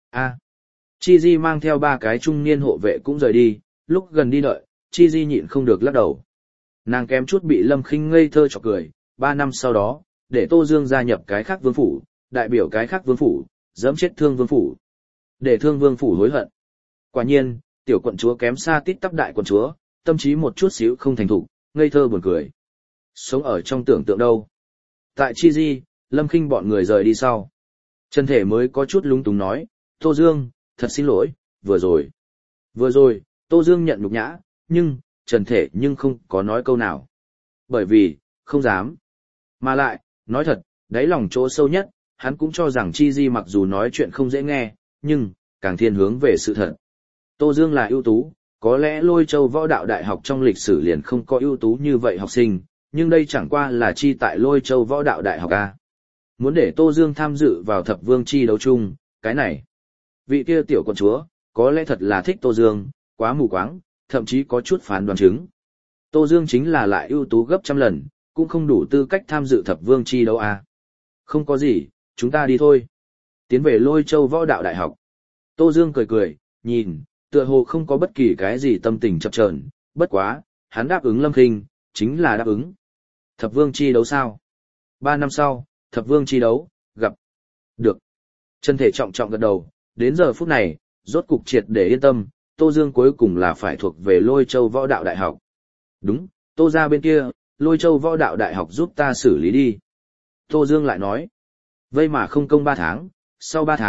Chi Di mang theo 3 cái trung niên hộ vệ cũng rời đi, lúc gần đi đợi, Chi Di nhịn không được lắc đầu. Nàng kém chút bị Lâm Khinh ngây thơ chọc cười, 3 năm sau đó, để Tô Dương gia nhập cái khác vương phủ, đại biểu cái khác vương phủ, dẫm chết Thương Vương phủ. Để Thương Vương phủ hối hận. Quả nhiên, tiểu quận chúa kém xa tít tắp đại quận chúa, tâm trí một chút xíu không thành thục, ngây thơ buồn cười. Sống ở trong tưởng tượng đâu. Tại Chi Di, Lâm Khinh bọn người rời đi sau. Trần Thể mới có chút lúng túng nói, Tô Dương, thật xin lỗi, vừa rồi, Tô Dương nhận nhục nhã, nhưng, Trần Thể nhưng không có nói câu nào. Bởi vì, không dám. Mà lại, nói thật, đáy lòng chỗ sâu nhất, hắn cũng cho rằng Chi Di mặc dù nói chuyện không dễ nghe, nhưng, càng thiên hướng về sự thật. Tô Dương là ưu tú, có lẽ Lôi Châu Võ Đạo Đại học trong lịch sử liền không có ưu tú như vậy học sinh, nhưng đây chẳng qua là chi tại Lôi Châu Võ Đạo Đại học A. Muốn để Tô Dương tham dự vào thập vương chi đấu chung, cái này. Vị kia tiểu quận chúa, có lẽ thật là thích Tô Dương, quá mù quáng, thậm chí có chút phán đoán chứng. Tô Dương chính là lại ưu tú gấp trăm lần, cũng không đủ tư cách tham dự thập vương chi đấu A. Không có gì, chúng ta đi thôi. Tiến về Lôi Châu Võ Đạo Đại học. Tô Dương cười, nhìn, tựa hồ không có bất kỳ cái gì tâm tình chập chờn, bất quá, hắn đáp ứng Lâm Khinh, chính là đáp ứng. Thập vương chi đấu sao? 3 năm sau, thập vương chi đấu, gặp. Được. Chân Thể trọng trọng gật đầu, đến giờ phút này, rốt cục triệt để yên tâm, Tô Dương cuối cùng là phải thuộc về Lôi Châu Võ Đạo Đại học. Đúng, Tô ra bên kia, Lôi Châu Võ Đạo Đại học giúp ta xử lý đi. Tô Dương lại nói, vây mà không công 3 tháng, sau 3 tháng,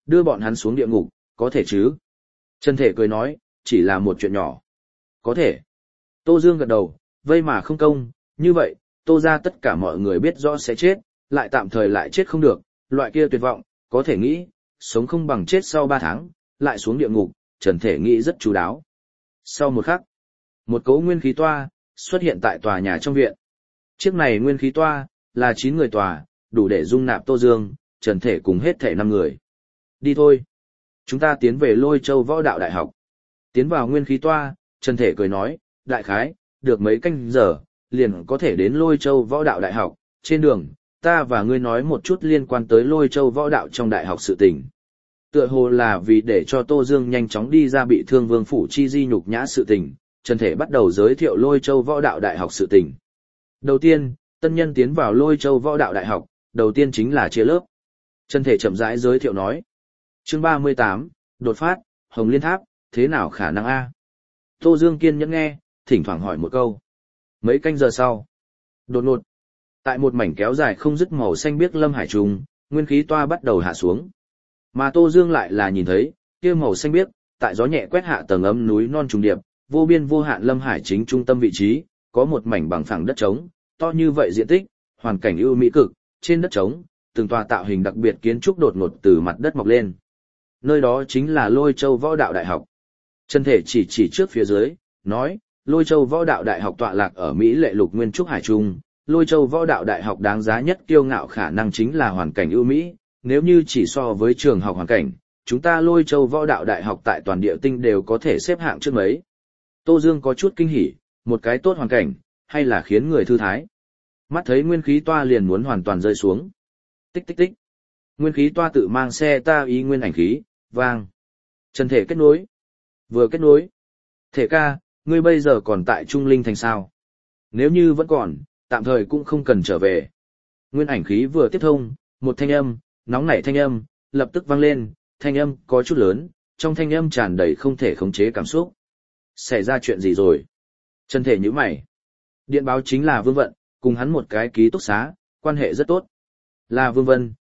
đưa bọn hắn xuống địa ngục, có thể chứ? Trần Thể cười nói, chỉ là một chuyện nhỏ. Có thể. Tô Dương gật đầu, vây mà không công, như vậy, Tô ra tất cả mọi người biết rõ sẽ chết, lại tạm thời lại chết không được, loại kia tuyệt vọng, có thể nghĩ, sống không bằng chết sau 3 tháng, lại xuống địa ngục, Trần Thể nghĩ rất chú đáo. Sau một khắc, một cỗ nguyên khí toa xuất hiện tại tòa nhà trong viện. Chiếc này nguyên khí toa là 9 người tòa, đủ để dung nạp Tô Dương, Trần Thể cùng hết thể 5 người. Đi thôi. Chúng ta tiến về Lôi Châu Võ Đạo Đại học. Tiến vào nguyên khí toa, Trần Thể cười nói, đại khái, được mấy canh giờ, liền có thể đến Lôi Châu Võ Đạo Đại học. Trên đường, ta và ngươi nói một chút liên quan tới Lôi Châu Võ Đạo trong đại học sự tình. Tựa hồ là vì để cho Tô Dương nhanh chóng đi ra bị thương Vương Phủ Chi Di nhục nhã sự tình, Trần Thể bắt đầu giới thiệu Lôi Châu Võ Đạo Đại học sự tình. Đầu tiên, tân nhân tiến vào Lôi Châu Võ Đạo Đại học, đầu tiên chính là chia lớp. Trần Thể chậm rãi giới thiệu nói. Chương 38, đột phát, Hồng Liên Tháp, thế nào khả năng a? Tô Dương kiên nhẫn nghe, thỉnh thoảng hỏi một câu. Mấy canh giờ sau, đột ngột, tại một mảnh kéo dài không dứt màu xanh biếc lâm hải trùng, nguyên khí toa bắt đầu hạ xuống. Mà Tô Dương lại là nhìn thấy, kia màu xanh biếc, tại gió nhẹ quét hạ tầng ấm núi non trùng điệp, vô biên vô hạn lâm hải chính trung tâm vị trí, có một mảnh bằng phẳng đất trống, to như vậy diện tích, hoàn cảnh ưu mỹ cực, trên đất trống, từng tòa tạo hình đặc biệt kiến trúc đột ngột từ mặt đất mọc lên. Nơi đó chính là Lôi Châu Võ Đạo Đại học. Trần Thể chỉ trước phía dưới, nói, Lôi Châu Võ Đạo Đại học tọa lạc ở Mỹ Lệ Lục Nguyên Trúc Hải Trung, Lôi Châu Võ Đạo Đại học đáng giá nhất kiêu ngạo khả năng chính là hoàn cảnh ưu mỹ, nếu như chỉ so với trường học hoàn cảnh, chúng ta Lôi Châu Võ Đạo Đại học tại toàn địa tinh đều có thể xếp hạng trước mấy. Tô Dương có chút kinh hỉ, một cái tốt hoàn cảnh, hay là khiến người thư thái. Mắt thấy nguyên khí toa liền muốn hoàn toàn rơi xuống. Tích tích tích. Nguyên khí toa tự mang xe ta ý nguyên ảnh khí, vang. Trần Thể kết nối. Vừa kết nối. Thể ca, ngươi bây giờ còn tại Trung Linh thành sao? Nếu như vẫn còn, tạm thời cũng không cần trở về. Nguyên ảnh khí vừa tiếp thông, một thanh âm, nóng nảy thanh âm, lập tức vang lên, thanh âm có chút lớn, trong thanh âm tràn đầy không thể khống chế cảm xúc. Xảy ra chuyện gì rồi? Trần Thể nhíu mày. Điện báo chính là Vương Vận, cùng hắn một cái ký túc xá, quan hệ rất tốt. Là Vương Vân,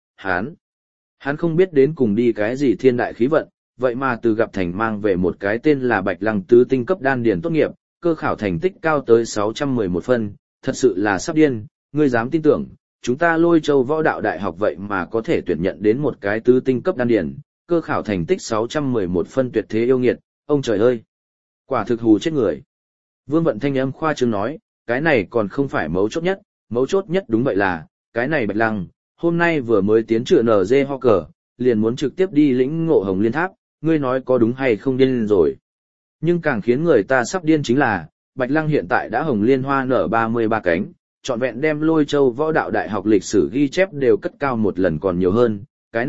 hắn không biết đến cùng đi cái gì thiên đại khí vận, vậy mà từ gặp thành mang về một cái tên là Bạch Lăng tứ tinh cấp đan điển tốt nghiệp, cơ khảo thành tích cao tới 611 phân, thật sự là sắp điên, ngươi dám tin tưởng, chúng ta Lôi Châu Võ Đạo Đại học vậy mà có thể tuyển nhận đến một cái tứ tinh cấp đan điển, cơ khảo thành tích 611 phân tuyệt thế yêu nghiệt, ông trời ơi, quả thực hù chết người. Vương Vận thanh âm khoa trương nói, cái này còn không phải mấu chốt nhất đúng vậy là, cái này Bạch Lăng, hôm nay vừa mới tiến trựa NG ho cờ, liền muốn trực tiếp đi lĩnh ngộ Hồng Liên Tháp, ngươi nói có đúng hay không điên rồi. Nhưng càng khiến người ta sắp điên chính là, Bạch Lăng hiện tại đã hồng liên hoa nở 33 cánh, trọn vẹn đem Lôi Châu Võ Đạo Đại học lịch sử ghi chép đều cất cao một lần còn nhiều hơn, cái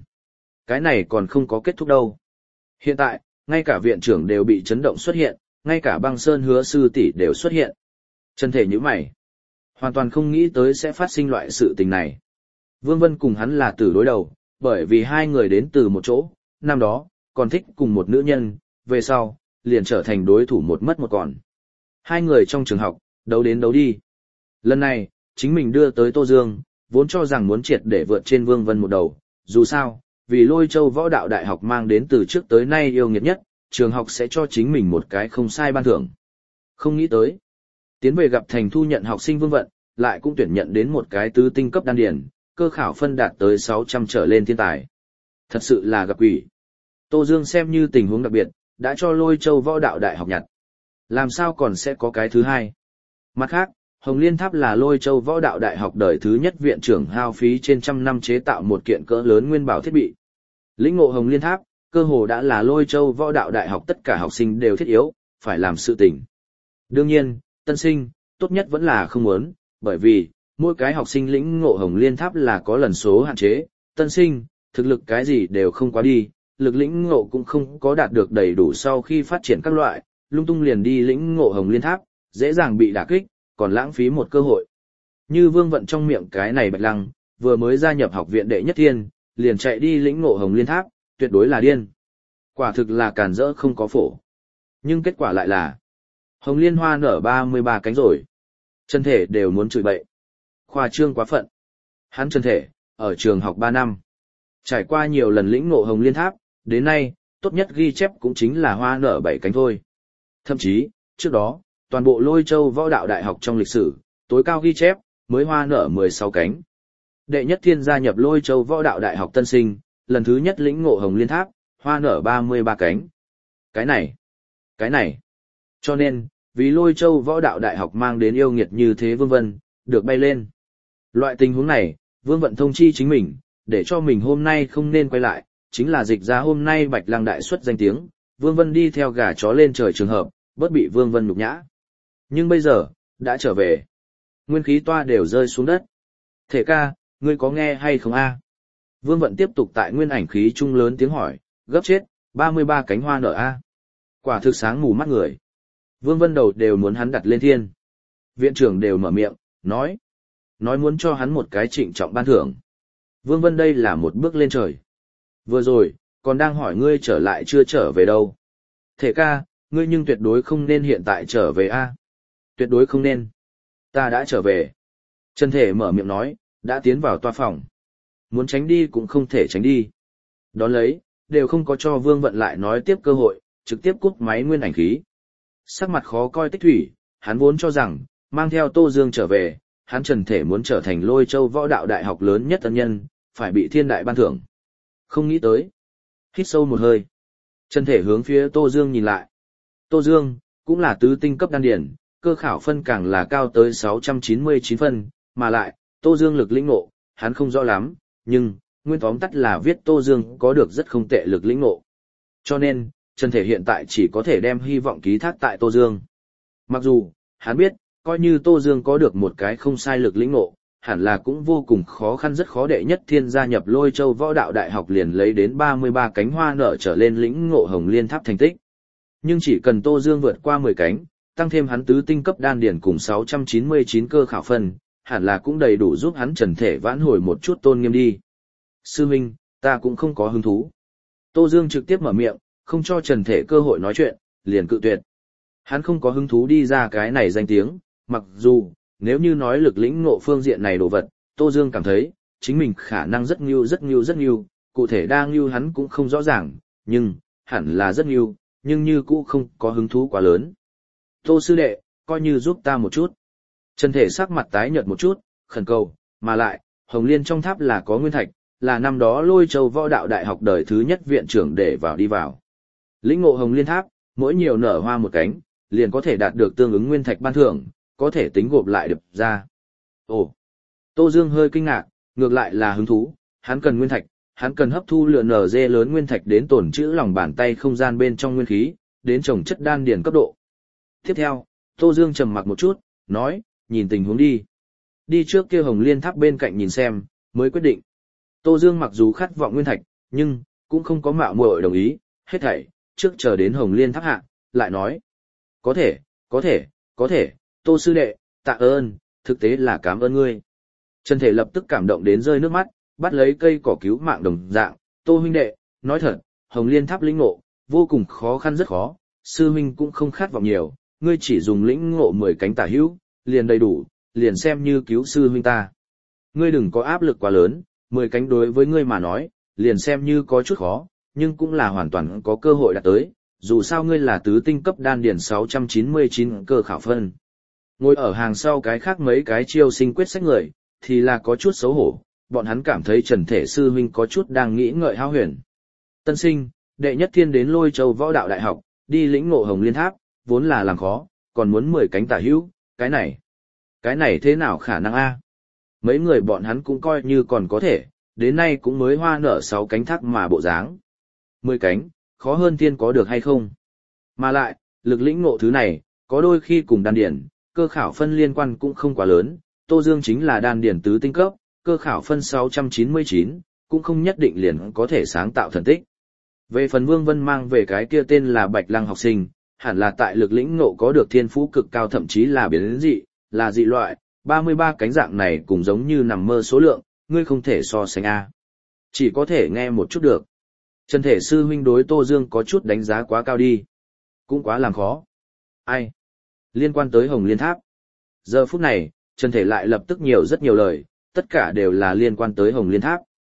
này còn không có kết thúc đâu. Hiện tại, ngay cả viện trưởng đều bị chấn động xuất hiện, ngay cả Băng Sơn Hứa sư tỷ đều xuất hiện. Trần Thể nhíu mày, hoàn toàn không nghĩ tới sẽ phát sinh loại sự tình này. Vương Vân cùng hắn là tử đối đầu, bởi vì hai người đến từ một chỗ, năm đó, còn thích cùng một nữ nhân, về sau, liền trở thành đối thủ một mất một còn. Hai người trong trường học, đấu đến đấu đi. Lần này, chính mình đưa tới Tô Dương, vốn cho rằng muốn triệt để vượt trên Vương Vân một đầu, dù sao, vì Lôi Châu Võ Đạo Đại học mang đến từ trước tới nay yêu nghiệt nhất, trường học sẽ cho chính mình một cái không sai ban thưởng. Không nghĩ tới, tiến về gặp thành thu nhận học sinh Vương Vận, lại cũng tuyển nhận đến một cái tứ tinh cấp đan điển, cơ khảo phân đạt tới 600 trở lên thiên tài. Thật sự là gặp quỷ. Tô Dương xem như tình huống đặc biệt, đã cho Lôi Châu Võ Đạo Đại học nhặt. Làm sao còn sẽ có cái thứ hai? Mặt khác, Hồng Liên Tháp là Lôi Châu Võ Đạo Đại học đời thứ nhất viện trưởng hao phí trên trăm năm chế tạo một kiện cỡ lớn nguyên bảo thiết bị. Lĩnh ngộ Hồng Liên Tháp, cơ hồ đã là Lôi Châu Võ Đạo Đại học tất cả học sinh đều thiết yếu, phải làm sự tình. Đương nhiên, tân sinh, tốt nhất vẫn là không muốn, bởi vì, mỗi cái học sinh lĩnh ngộ Hồng Liên Tháp là có lần số hạn chế, tân sinh, thực lực cái gì đều không quá đi, lực lĩnh ngộ cũng không có đạt được đầy đủ sau khi phát triển các loại, lung tung liền đi lĩnh ngộ Hồng Liên Tháp, dễ dàng bị đả kích, còn lãng phí một cơ hội. Như Vương Vận trong miệng cái này Bạch Lăng, vừa mới gia nhập học viện đệ nhất thiên, liền chạy đi lĩnh ngộ Hồng Liên Tháp, tuyệt đối là điên. Quả thực là càn rỡ không có phổ. Nhưng kết quả lại là, Hồng Liên hoa nở 33 cánh rồi. Trần Thể đều muốn chửi bậy. Khoa trương quá phận. Hắn Trần Thể, ở trường học 3 năm. Trải qua nhiều lần lĩnh ngộ Hồng Liên Tháp, đến nay, tốt nhất ghi chép cũng chính là hoa nở 7 cánh thôi. Thậm chí, trước đó, toàn bộ Lôi Châu Võ Đạo Đại học trong lịch sử, tối cao ghi chép, mới hoa nở 16 cánh. Đệ nhất thiên gia nhập Lôi Châu Võ Đạo Đại học tân sinh, lần thứ nhất lĩnh ngộ Hồng Liên Tháp, hoa nở 33 cánh. Cái này. Cho nên, vì Lôi Châu Võ Đạo Đại học mang đến yêu nghiệt như thế Vương Vân, được bay lên. Loại tình huống này, Vương Vận thông chi chính mình, để cho mình hôm nay không nên quay lại, chính là dịch ra hôm nay Bạch Lăng đại xuất danh tiếng, Vương Vân đi theo gà chó lên trời trường hợp, bớt bị Vương Vân nhục nhã. Nhưng bây giờ, đã trở về. Nguyên khí toa đều rơi xuống đất. Thể ca, ngươi có nghe hay không a? Vương Vận tiếp tục tại nguyên ảnh khí trung lớn tiếng hỏi, gấp chết, 33 cánh hoa nở a. Quả thực sáng mù mắt người. Vương Vân đầu đều muốn hắn đặt lên thiên. Viện trưởng đều mở miệng, nói muốn cho hắn một cái trịnh trọng ban thưởng. Vương Vân đây là một bước lên trời. Vừa rồi, còn đang hỏi ngươi trở lại chưa trở về đâu. Thể ca, ngươi nhưng tuyệt đối không nên hiện tại trở về a. Tuyệt đối không nên. Ta đã trở về. Trần Thể mở miệng nói, đã tiến vào toa phòng. Muốn tránh đi cũng không thể tránh đi. Đón lấy, đều không có cho Vương Vận lại nói tiếp cơ hội, trực tiếp cúp máy nguyên ảnh khí. Sắc mặt khó coi Tích Thủy, hắn vốn cho rằng, mang theo Tô Dương trở về, hắn Trần Thể muốn trở thành Lôi Châu Võ Đạo Đại học lớn nhất ân nhân, phải bị thiên đại ban thưởng. Không nghĩ tới. Hít sâu một hơi. Trần Thể hướng phía Tô Dương nhìn lại. Tô Dương, cũng là tứ tinh cấp đan điển, cơ khảo phân càng là cao tới 699 phân, mà lại, Tô Dương lực lĩnh ngộ, hắn không rõ lắm, nhưng, nguyên tóm tắt là viết Tô Dương có được rất không tệ lực lĩnh ngộ. Cho nên, Trần Thể hiện tại chỉ có thể đem hy vọng ký thác tại Tô Dương. Mặc dù, hắn biết, coi như Tô Dương có được một cái không sai lực lĩnh ngộ, hẳn là cũng vô cùng khó khăn rất khó đệ nhất thiên gia nhập Lôi Châu Võ Đạo Đại học liền lấy đến 33 cánh hoa nở trở lên lĩnh ngộ Hồng Liên Tháp thành tích. Nhưng chỉ cần Tô Dương vượt qua 10 cánh, tăng thêm hắn tứ tinh cấp đan điển cùng 699 cơ khảo phân, hẳn là cũng đầy đủ giúp hắn Trần Thể vãn hồi một chút tôn nghiêm đi. Sư huynh, ta cũng không có hứng thú. Tô Dương trực tiếp mở miệng, không cho Trần Thể cơ hội nói chuyện, liền cự tuyệt. Hắn không có hứng thú đi ra cái này danh tiếng, mặc dù, nếu như nói lực lĩnh ngộ phương diện này đồ vật, Tô Dương cảm thấy, chính mình khả năng rất nghiêu, cụ thể đa nghiêu hắn cũng không rõ ràng, nhưng, hẳn là rất nghiêu, nhưng như cũ không có hứng thú quá lớn. Tô sư đệ, coi như giúp ta một chút. Trần Thể sắc mặt tái nhợt một chút, khẩn cầu, mà lại, Hồng Liên trong tháp là có nguyên thạch, là năm đó Lôi Châu Võ Đạo Đại học đời thứ nhất viện trưởng để vào đi vào. Lĩnh ngộ Hồng Liên tháp, mỗi nhiều nở hoa một cánh, liền có thể đạt được tương ứng nguyên thạch ban thưởng, có thể tính gộp lại được ra. Ồ, Tô Dương hơi kinh ngạc, ngược lại là hứng thú, hắn cần nguyên thạch, hắn cần hấp thu lượng nở dê lớn nguyên thạch đến tổn trữ lòng bàn tay không gian bên trong nguyên khí, đến trồng chất đan điền cấp độ. Tiếp theo, Tô Dương trầm mặc một chút, nói, nhìn tình huống đi. Đi trước kia Hồng Liên tháp bên cạnh nhìn xem, mới quyết định. Tô Dương mặc dù khát vọng nguyên thạch, nhưng, cũng không có mạo muội đồng ý, hết thảy, trước chờ đến Hồng Liên tháp hạ, lại nói. Có thể, Tô sư đệ, tạ ơn, thực tế là cảm ơn ngươi. Trần Thể lập tức cảm động đến rơi nước mắt, bắt lấy cây cỏ cứu mạng đồng dạng, Tô huynh đệ, nói thật, Hồng Liên tháp lĩnh ngộ, vô cùng khó khăn rất khó, sư huynh cũng không khát vọng nhiều, ngươi chỉ dùng lĩnh ngộ 10 cánh tả hữu, liền đầy đủ, liền xem như cứu sư huynh ta. Ngươi đừng có áp lực quá lớn, 10 cánh đối với ngươi mà nói, liền xem như có chút khó, nhưng cũng là hoàn toàn có cơ hội đạt tới, dù sao ngươi là tứ tinh cấp đan điển 699 cơ khảo phân. Ngồi ở hàng sau cái khác mấy cái chiêu sinh quyết sách người, thì là có chút xấu hổ, bọn hắn cảm thấy Trần Thể sư huynh có chút đang nghĩ ngợi hao huyền. Tân sinh, đệ nhất thiên đến Lôi Châu Võ Đạo Đại học, đi lĩnh ngộ Hồng Liên tháp, vốn là làm khó, còn muốn 10 cánh tả hữu, cái này thế nào khả năng a? Mấy người bọn hắn cũng coi như còn có thể, đến nay cũng mới hoa nở 6 cánh thác mà bộ dáng. 10 cánh, khó hơn thiên có được hay không? Mà lại, lực lĩnh ngộ thứ này, có đôi khi cùng đan điển, cơ khảo phân liên quan cũng không quá lớn, Tô Dương chính là đan điển tứ tinh cấp, cơ khảo phân 699, cũng không nhất định liền có thể sáng tạo thần tích. Về phần Vương Vân mang về cái kia tên là Bạch Lăng học sinh, hẳn là tại lực lĩnh ngộ có được thiên phú cực cao, thậm chí là biến dị, là dị loại, 33 cánh dạng này cũng giống như nằm mơ số lượng, ngươi không thể so sánh a. Chỉ có thể nghe một chút được. Trần Thể sư huynh đối Tô Dương có chút đánh giá quá cao đi. Cũng quá làm khó. Ai? Liên quan tới Hồng Liên tháp. Giờ phút này, Trần Thể lại lập tức rất nhiều lời, tất cả đều là liên quan tới Hồng Liên tháp.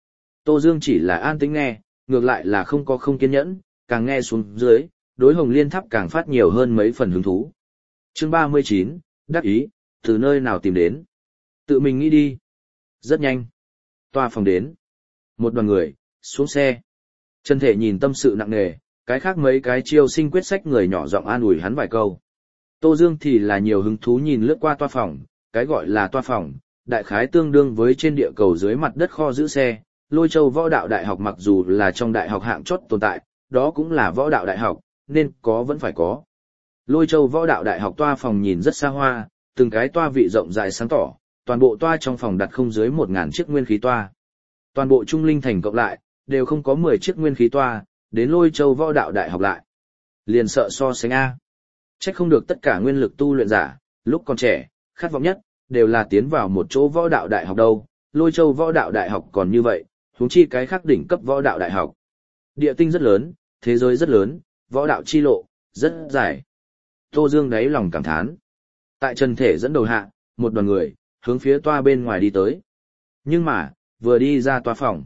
Tô Dương chỉ là an tĩnh nghe, ngược lại là không kiên nhẫn, càng nghe xuống dưới, đối Hồng Liên Tháp càng phát nhiều hơn mấy phần hứng thú. Chương 39, đắc ý, từ nơi nào tìm đến? Tự mình nghĩ đi. Rất nhanh. Toa phòng đến. Một đoàn người, xuống xe. Trần Thể nhìn tâm sự nặng nề, cái khác mấy cái chiêu sinh quyết sách người nhỏ giọng an ủi hắn vài câu. Tô Dương thì là nhiều hứng thú nhìn lướt qua toa phòng, cái gọi là toa phòng, đại khái tương đương với trên địa cầu dưới mặt đất kho giữ xe. Lôi Châu Võ Đạo Đại học mặc dù là trong đại học hạng chót tồn tại, đó cũng là võ đạo đại học, nên có vẫn phải có. Lôi Châu Võ Đạo Đại học toa phòng nhìn rất xa hoa, từng cái toa vị rộng dài sáng tỏ, toàn bộ toa trong phòng đặt không dưới 1000 chiếc nguyên khí toa. Toàn bộ Trung Linh Thành cộng lại, đều không có 10 chiếc nguyên khí toa, đến Lôi Châu Võ Đạo Đại học lại. Liền sợ so sánh A. Trách không được tất cả nguyên lực tu luyện giả, lúc còn trẻ, khát vọng nhất, đều là tiến vào một chỗ võ đạo đại học đâu. Lôi Châu Võ Đạo Đại học còn như vậy, huống chi cái khác đỉnh cấp võ đạo đại học. Địa tinh rất lớn, thế giới rất lớn, võ đạo chi lộ, rất dài. Tô Dương đáy lòng cảm thán. Tại Trần Thể dẫn đầu hạ, một đoàn người, hướng phía toa bên ngoài đi tới. Nhưng mà, vừa đi ra toa phòng.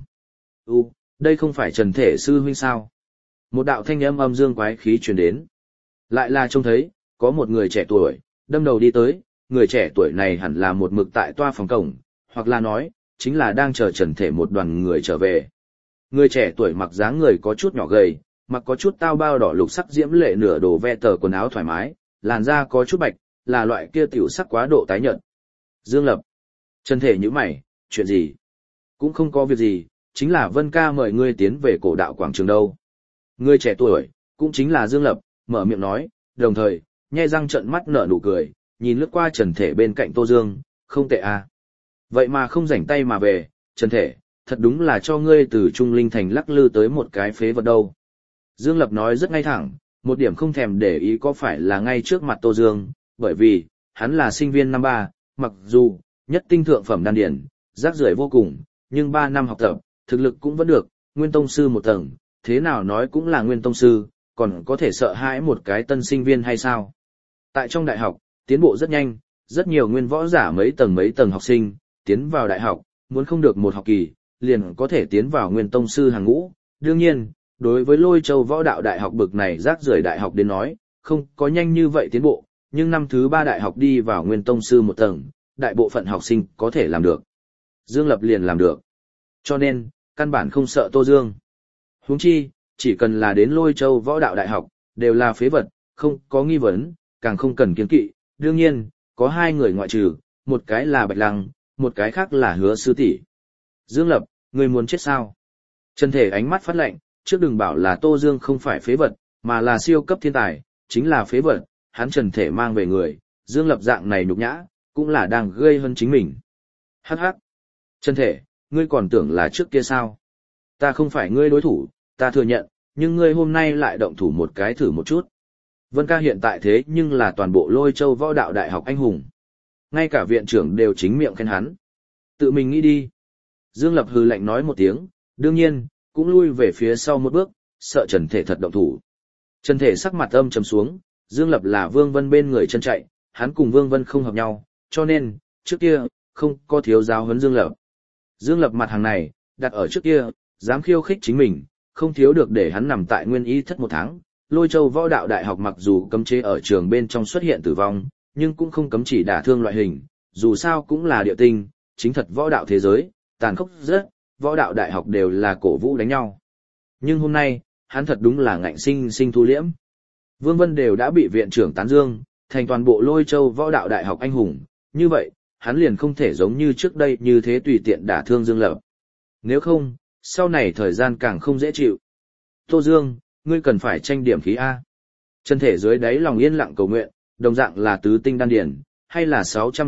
Đây không phải Trần Thể sư huynh sao? Một đạo thanh âm âm dương quái khí truyền đến. Lại là trông thấy, có một người trẻ tuổi, đâm đầu đi tới, người trẻ tuổi này hẳn là một mực tại toa phòng cổng, hoặc là nói, chính là đang chờ Trần Thể một đoàn người trở về. Người trẻ tuổi mặc dáng người có chút nhỏ gầy, mặc có chút tao bao đỏ lục sắc diễm lệ nửa đồ ve tờ quần áo thoải mái, làn da có chút bạch, là loại kia tiểu sắc quá độ tái nhợt. Dương Lập. Trần Thể nhíu mày, chuyện gì? Cũng không có việc gì, chính là Vân ca mời ngươi tiến về cổ đạo quảng trường đâu. Người trẻ tuổi, cũng chính là Dương Lập, mở miệng nói, đồng thời, nhe răng trợn mắt nở nụ cười, nhìn lướt qua Trần Thể bên cạnh Tô Dương, không tệ à. Vậy mà không rảnh tay mà về, Trần Thể, thật đúng là cho ngươi từ Trung Linh Thành lắc lư tới một cái phế vật đâu. Dương Lập nói rất ngay thẳng, một điểm không thèm để ý có phải là ngay trước mặt Tô Dương, bởi vì, hắn là sinh viên năm 3, mặc dù, nhất tinh thượng phẩm đan điển, rác rưởi vô cùng, nhưng 3 năm học tập, thực lực cũng vẫn được, nguyên tông sư một tầng, thế nào nói cũng là nguyên tông sư, còn có thể sợ hãi một cái tân sinh viên hay sao. Tại trong đại học, tiến bộ rất nhanh, rất nhiều nguyên võ giả mấy tầng học sinh, tiến vào đại học, muốn không được một học kỳ, liền có thể tiến vào nguyên tông sư hàng ngũ. Đương nhiên, đối với Lôi Châu Võ Đạo Đại học bực này rác rưởi đại học đến nói, không có nhanh như vậy tiến bộ, nhưng năm thứ 3 đại học đi vào nguyên tông sư một tầng, đại bộ phận học sinh có thể làm được. Dương Lập liền làm được. Cho nên, căn bản không sợ Tô Dương. Huống chi, chỉ cần là đến Lôi Châu Võ Đạo Đại học, đều là phế vật, không có nghi vấn, càng không cần kiêng kỵ. Đương nhiên, có 2 người ngoại trừ, một cái là Bạch Lăng, một cái khác là Hứa sư tỷ. Dương Lập, ngươi muốn chết sao? Trần Thể ánh mắt phát lạnh, trước đừng bảo là Tô Dương không phải phế vật, mà là siêu cấp thiên tài, chính là phế vật, hắn Trần Thể mang về người, Dương Lập dạng này nhục nhã, cũng là đang gây hơn chính mình. Hắc hắc. Trần Thể, ngươi còn tưởng là trước kia sao? Ta không phải ngươi đối thủ, ta thừa nhận, nhưng ngươi hôm nay lại động thủ một cái thử một chút. Vân ca hiện tại thế nhưng là toàn bộ Lôi Châu Võ Đạo Đại học anh hùng. Ngay cả viện trưởng đều chính miệng khen hắn. Tự mình nghĩ đi. Dương Lập hừ lạnh nói một tiếng, đương nhiên, cũng lui về phía sau một bước, sợ Trần Thể thật động thủ. Trần Thể sắc mặt âm trầm xuống, Dương Lập là Vương Vân bên người chân chạy, hắn cùng Vương Vân không hợp nhau, cho nên, trước kia, không có thiếu giáo huấn Dương Lập. Dương Lập mặt hàng này, đặt ở trước kia, dám khiêu khích chính mình, không thiếu được để hắn nằm tại nguyên y thất 1 tháng. Lôi Châu Võ Đạo Đại học mặc dù cấm chế ở trường bên trong xuất hiện tử vong, nhưng cũng không cấm chỉ đả thương loại hình, dù sao cũng là địa tinh, chính thật võ đạo thế giới, tàn khốc rất, võ đạo đại học đều là cổ vũ đánh nhau. Nhưng hôm nay, hắn thật đúng là ngạnh sinh thu liễm. Vương Vân đều đã bị viện trưởng tán dương, thành toàn bộ Lôi Châu Võ Đạo Đại học anh hùng, như vậy, hắn liền không thể giống như trước đây như thế tùy tiện đả thương Dương Lập. Nếu không, sau này thời gian càng không dễ chịu. Tô Dương, ngươi cần phải tranh điểm khí A. Chân Thể dưới đáy lòng yên lặng cầu nguyện, đồng dạng là tứ tinh đan điển, hay là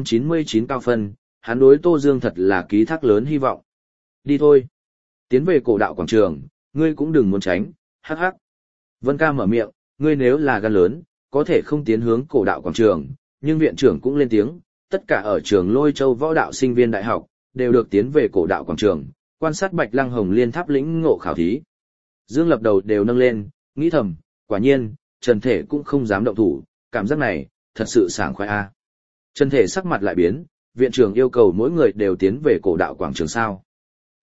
699 cao phân, hắn đối Tô Dương thật là ký thác lớn hy vọng. Đi thôi. Tiến về cổ đạo quảng trường, ngươi cũng đừng muốn tránh, hắc hắc. Vân ca mở miệng, ngươi nếu là gan lớn, có thể không tiến hướng cổ đạo quảng trường, nhưng viện trưởng cũng lên tiếng, tất cả ở trường Lôi Châu Võ Đạo sinh viên đại học, đều được tiến về cổ đạo quảng trường, quan sát Bạch Lăng Hồng Liên Tháp lĩnh ngộ khảo thí. Dương Lập đầu đều nâng lên, nghĩ thầm, quả nhiên, Trần Thể cũng không dám động thủ, cảm giác này, thật sự sảng khoái a. Trần Thể sắc mặt lại biến, viện trưởng yêu cầu mỗi người đều tiến về cổ đạo quảng trường sao.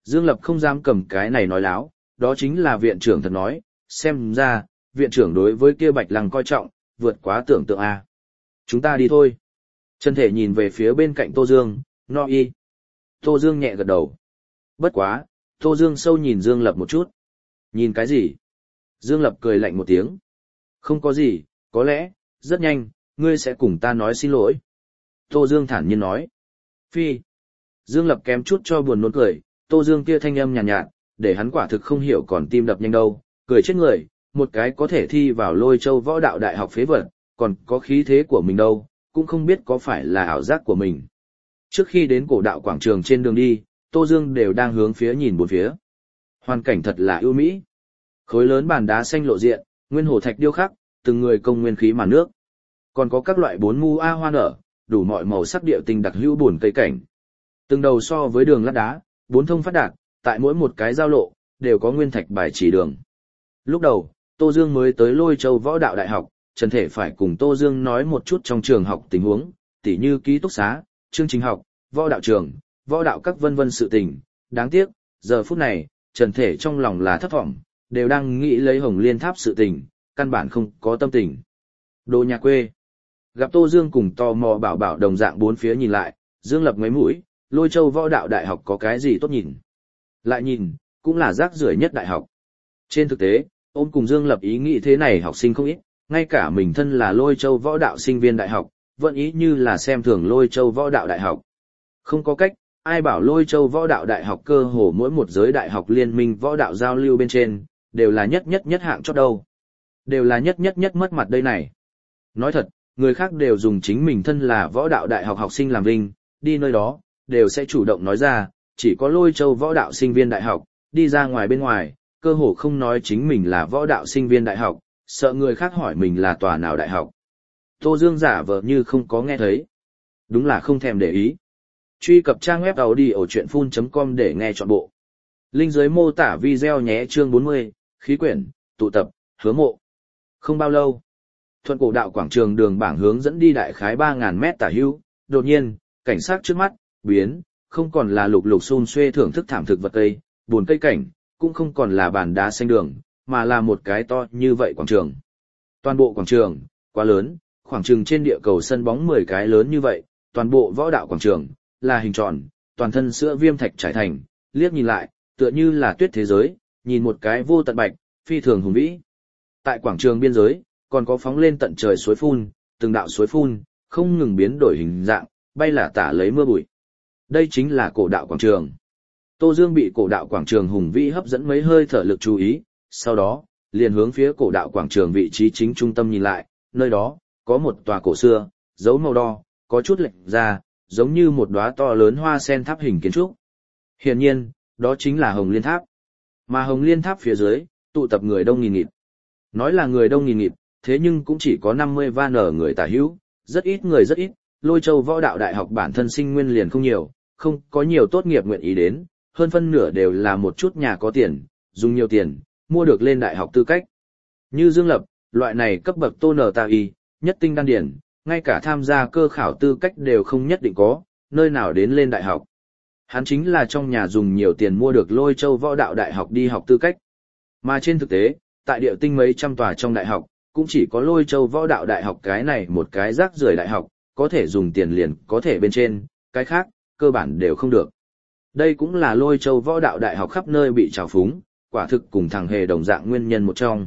Dương Lập không dám cầm cái này nói láo, đó chính là viện trưởng thật nói, xem ra, viện trưởng đối với kia Bạch Lăng coi trọng, vượt quá tưởng tượng a. Chúng ta đi thôi. Trần Thể nhìn về phía bên cạnh Tô Dương, no y. Tô Dương nhẹ gật đầu. Bất quá, Tô Dương sâu nhìn Dương Lập một chút. Nhìn cái gì? Dương Lập cười lạnh một tiếng. Không có gì, có lẽ, rất nhanh, ngươi sẽ cùng ta nói xin lỗi. Tô Dương thản nhiên nói. Phi. Dương Lập kém chút cho buồn nôn cười, Tô Dương kia thanh âm nhàn nhạt, để hắn quả thực không hiểu còn tim đập nhanh đâu, cười chết người, một cái có thể thi vào Lôi Châu Võ Đạo Đại học phế vật, còn có khí thế của mình đâu, cũng không biết có phải là ảo giác của mình. Trước khi đến cổ đạo quảng trường trên đường đi, Tô Dương đều đang hướng phía nhìn bốn phía. Hoàn cảnh thật là ưu mỹ. Khối lớn bàn đá xanh lộ diện, nguyên hồ thạch điêu khắc, từng người công nguyên khí màn nước. Còn có các loại bốn mu a hoa nở, đủ mọi màu sắc điệu tinh đặc hữu buồn cây cảnh. Từng đầu so với đường lát đá, bốn thông phát đạt, tại mỗi một cái giao lộ, đều có nguyên thạch bài chỉ đường. Lúc đầu, Tô Dương mới tới Lôi Châu Võ Đạo Đại học, Trần Thể phải cùng Tô Dương nói một chút trong trường học tình huống, tỉ như ký túc xá, chương trình học, võ đạo trường, võ đạo các vân vân sự tình. Đáng tiếc, giờ phút này, Trần Thể trong lòng là thất vọng, đều đang nghĩ lấy Hồng Liên Tháp sự tình, căn bản không có tâm tình. Đồ nhà quê. Gặp Tô Dương cùng tò mò bảo bảo đồng dạng bốn phía nhìn lại, Dương Lập mấy mũi, Lôi Châu Võ Đạo Đại học có cái gì tốt nhìn. Lại nhìn, cũng là rác rưởi nhất đại học. Trên thực tế, ôm cùng Dương Lập ý nghĩ thế này học sinh không ít, ngay cả mình thân là Lôi Châu Võ Đạo sinh viên đại học, vẫn ý như là xem thường Lôi Châu Võ Đạo Đại học. Không có cách, ai bảo Lôi Châu Võ Đạo Đại học cơ hồ mỗi một giới đại học liên minh võ đạo giao lưu bên trên, đều là nhất hạng chót đâu. Đều là nhất mất mặt đây này. Nói thật, người khác đều dùng chính mình thân là võ đạo đại học học sinh làm vinh, đi nơi đó, đều sẽ chủ động nói ra, chỉ có Lôi Châu Võ Đạo sinh viên đại học, đi ra ngoài bên ngoài, cơ hồ không nói chính mình là võ đạo sinh viên đại học, sợ người khác hỏi mình là tòa nào đại học. Tô Dương giả vờ như không có nghe thấy. Đúng là không thèm để ý. Truy cập trang web audiochuyenphun.com để nghe trọn bộ. Link dưới mô tả video nhé. Chương 40, khí quyển, tụ tập, hứa mộ. Không bao lâu, thuận cổ đạo quảng trường đường bảng hướng dẫn đi đại khái 3.000 mét tả hữu, đột nhiên, cảnh sát trước mắt, biến, không còn là lục lục xun xuê thưởng thức thảm thực vật cây, buồn cây cảnh, cũng không còn là bàn đá xanh đường, mà là một cái to như vậy quảng trường. Toàn bộ quảng trường, quá lớn, khoảng chừng trên địa cầu sân bóng 10 cái lớn như vậy, toàn bộ võ đạo quảng trường, là hình tròn, toàn thân sữa viêm thạch trải thành, liếc nhìn lại, tựa như là tuyết thế giới, nhìn một cái vô tận bạch, phi thường hùng vĩ. Tại quảng trường biên giới, còn có phóng lên tận trời suối phun, từng đạo suối phun, không ngừng biến đổi hình dạng, bay lả tả lấy mưa bụi. Đây chính là cổ đạo quảng trường. Tô Dương bị cổ đạo quảng trường hùng vĩ hấp dẫn mấy hơi thở lực chú ý, sau đó, liền hướng phía cổ đạo quảng trường vị trí chính trung tâm nhìn lại, nơi đó, có một tòa cổ xưa, dấu màu đỏ, có chút lệch ra, giống như một đóa to lớn hoa sen tháp hình kiến trúc. Hiển nhiên, đó chính là Hồng Liên Tháp. Mà Hồng Liên Tháp phía dưới, tụ tập người đông nghìn nghịt. Nói là người đông nghìn nghịt, thế nhưng cũng chỉ có 50 van ở người tả hữu, rất ít người rất ít, Lôi Châu Võ Đạo Đại học bản thân sinh nguyên liền không nhiều, không có nhiều tốt nghiệp nguyện ý đến, hơn phân nửa đều là một chút nhà có tiền, dùng nhiều tiền, mua được lên đại học tư cách. Như Dương Lập, loại này cấp bậc tôn nở tà y, nhất tinh đan điển, ngay cả tham gia cơ khảo tư cách đều không nhất định có, nơi nào đến lên đại học. Hắn chính là trong nhà dùng nhiều tiền mua được Lôi Châu Võ Đạo Đại học đi học tư cách. Mà trên thực tế, tại địa tinh mấy trăm tòa trong đại học, cũng chỉ có Lôi Châu Võ Đạo Đại học cái này một cái rác rưởi đại học, có thể dùng tiền liền có thể bên trên, cái khác, cơ bản đều không được. Đây cũng là Lôi Châu Võ Đạo Đại học khắp nơi bị trào phúng, quả thực cùng thằng hề đồng dạng nguyên nhân một trong.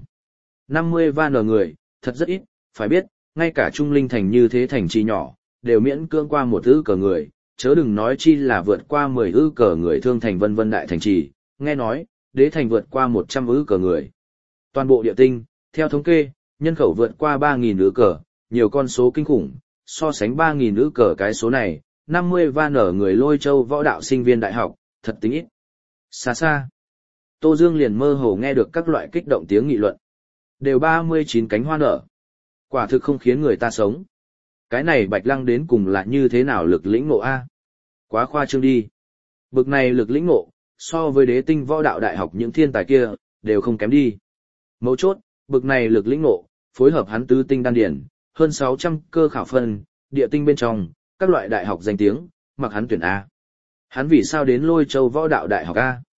50 van ở người, thật rất ít, phải biết, ngay cả Trung Linh thành như thế thành trì nhỏ, đều miễn cưỡng qua một ư cờ người, chớ đừng nói chi là vượt qua 10 ư cờ người thương thành vân vân đại thành trì, nghe nói, đế thành vượt qua 100 ư cờ người. Toàn bộ địa tinh, theo thống kê, nhân khẩu vượt qua 3.000 ư cờ, nhiều con số kinh khủng, so sánh 3.000 ư cờ cái số này, 50 van ở người Lôi Châu Võ Đạo sinh viên đại học, thật tính ít. Xa xa, Tô Dương liền mơ hồ nghe được các loại kích động tiếng nghị luận. Đều 39 cánh hoa nở. Quả thực không khiến người ta sống. Cái này Bạch Lăng đến cùng là như thế nào lực lĩnh ngộ a? Quá khoa trương đi. Bực này lực lĩnh ngộ, so với đế tinh võ đạo đại học những thiên tài kia, đều không kém đi. Mấu chốt, bực này lực lĩnh ngộ, phối hợp hắn tứ tinh đan điển, hơn 600 cơ khảo phân, địa tinh bên trong, các loại đại học danh tiếng, mặc hắn tuyển A. Hắn vì sao đến Lôi Châu Võ Đạo Đại học A?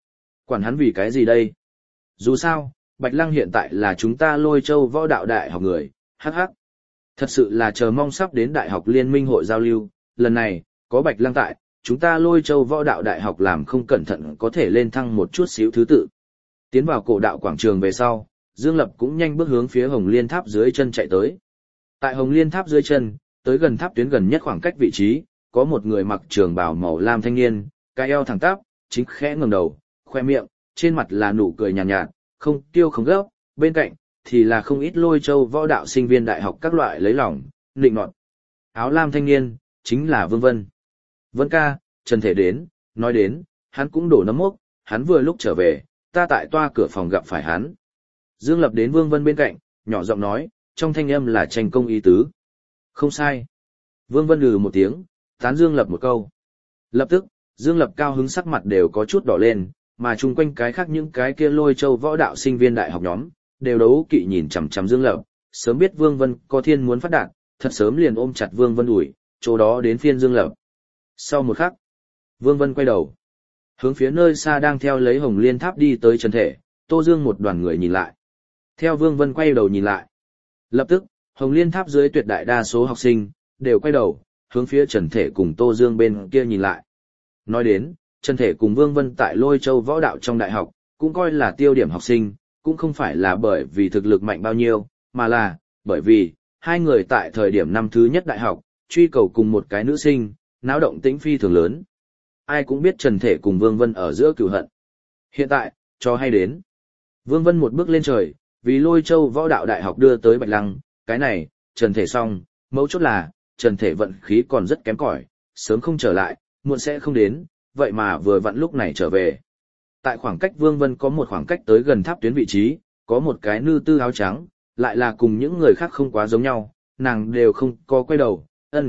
Quản hắn vì cái gì đây? Dù sao, Bạch Lăng hiện tại là chúng ta Lôi Châu Võ Đạo Đại học người, hắc hắc. Thật sự là chờ mong sắp đến Đại học Liên minh hội giao lưu, lần này, có Bạch Lăng tại, chúng ta Lôi Châu Võ Đạo Đại học làm không cẩn thận có thể lên thăng một chút xíu thứ tự. Tiến vào cổ đạo quảng trường về sau, Dương Lập cũng nhanh bước hướng phía Hồng Liên Tháp dưới chân chạy tới. Tại Hồng Liên Tháp dưới chân, tới gần tháp tuyến gần nhất khoảng cách vị trí, có một người mặc trường bào màu lam thanh niên, cái eo thẳng tắp, chính khẽ ngẩng đầu, khoe miệng, trên mặt là nụ cười nhàn nhạt, không tiêu không gấp, bên cạnh thì là không ít Lôi Châu Võ Đạo sinh viên đại học các loại lấy lòng, nịnh nọt. Áo lam thanh niên chính là Vương Vân. Vân ca, Trần Thể đến, nói đến, hắn cũng đổ nấm mốc, hắn vừa lúc trở về, ta tại toa cửa phòng gặp phải hắn. Dương Lập đến Vương Vân bên cạnh, nhỏ giọng nói, trong thanh âm là tranh công ý tứ. Không sai. Vương Vân một tiếng, tán Dương Lập một câu. Lập tức, Dương Lập cao hứng sắc mặt đều có chút đỏ lên, mà chung quanh cái khác những cái kia Lôi Châu Võ Đạo sinh viên đại học nhóm, đều đấu kỵ nhìn chằm chằm Dương Lập, sớm biết Vương Vân có thiên muốn phát đạt, thật sớm liền ôm chặt Vương Vân ủi, chỗ đó đến phiên Dương Lập. Sau một khắc, Vương Vân quay đầu, hướng phía nơi xa đang theo lấy Hồng Liên Tháp đi tới Trần Thể, Tô Dương một đoàn người nhìn lại. Theo Vương Vân quay đầu nhìn lại, lập tức, Hồng Liên Tháp dưới tuyệt đại đa số học sinh, đều quay đầu, hướng phía Trần Thể cùng Tô Dương bên kia nhìn lại. Nói đến, Trần Thể cùng Vương Vân tại Lôi Châu Võ Đạo trong đại học, cũng coi là tiêu điểm học sinh, cũng không phải là bởi vì thực lực mạnh bao nhiêu, mà là, bởi vì, hai người tại thời điểm năm thứ nhất đại học, truy cầu cùng một cái nữ sinh, náo động tĩnh phi thường lớn. Ai cũng biết Trần Thể cùng Vương Vân ở giữa cừu hận. Hiện tại, cho hay đến. Vương Vân một bước lên trời, vì Lôi Châu Võ Đạo Đại học đưa tới Bạch Lăng, cái này, Trần Thể xong, mấu chốt là, Trần Thể vận khí còn rất kém cỏi, sớm không trở lại, muộn sẽ không đến, vậy mà vừa vặn lúc này trở về. Tại khoảng cách Vương Vân có một khoảng cách tới gần tháp tuyến vị trí, có một cái nữ tư áo trắng, lại là cùng những người khác không quá giống nhau, nàng đều không có quay đầu,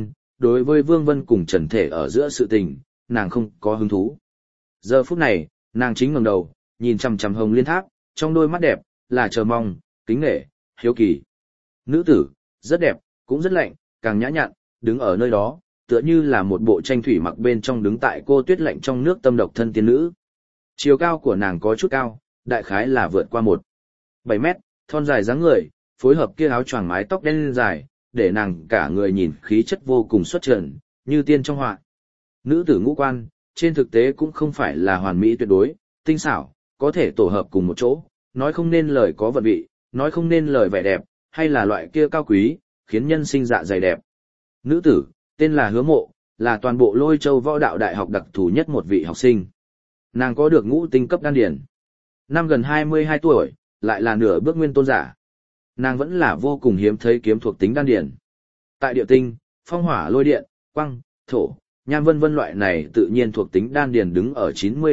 đối với Vương Vân cùng Trần Thể ở giữa sự tình, nàng không có hứng thú. Giờ phút này, nàng chính ngẩng đầu, nhìn chằm chằm Hồng Liên Tháp, trong đôi mắt đẹp, là chờ mong, kính nể, hiếu kỳ. Nữ tử, rất đẹp, cũng rất lạnh, càng nhã nhặn, đứng ở nơi đó, tựa như là một bộ tranh thủy mặc bên trong đứng tại cô tuyết lạnh trong nước tâm độc thân tiên nữ. Chiều cao của nàng có chút cao, đại khái là vượt qua 1,7 mét, thon dài dáng người, phối hợp kia áo choàng mái tóc đen dài, để nàng cả người nhìn khí chất vô cùng xuất trần, như tiên trong họa. Nữ tử ngũ quan, trên thực tế cũng không phải là hoàn mỹ tuyệt đối, tinh xảo, có thể tổ hợp cùng một chỗ, nói không nên lời có vận vị, nói không nên lời vẻ đẹp, hay là loại kia cao quý, khiến nhân sinh dạ dày đẹp. Nữ tử, tên là Hứa Mộ, là toàn bộ Lôi Châu Võ Đạo Đại học đặc thù nhất một vị học sinh. Nàng có được ngũ tinh cấp đan điển. Năm gần 22 tuổi, lại là nửa bước nguyên tôn giả. Nàng vẫn là vô cùng hiếm thấy kiếm thuộc tính đan điển. Tại địa tinh, phong hỏa lôi điện, quăng, thổ, nham vân vân loại này tự nhiên thuộc tính đan điển đứng ở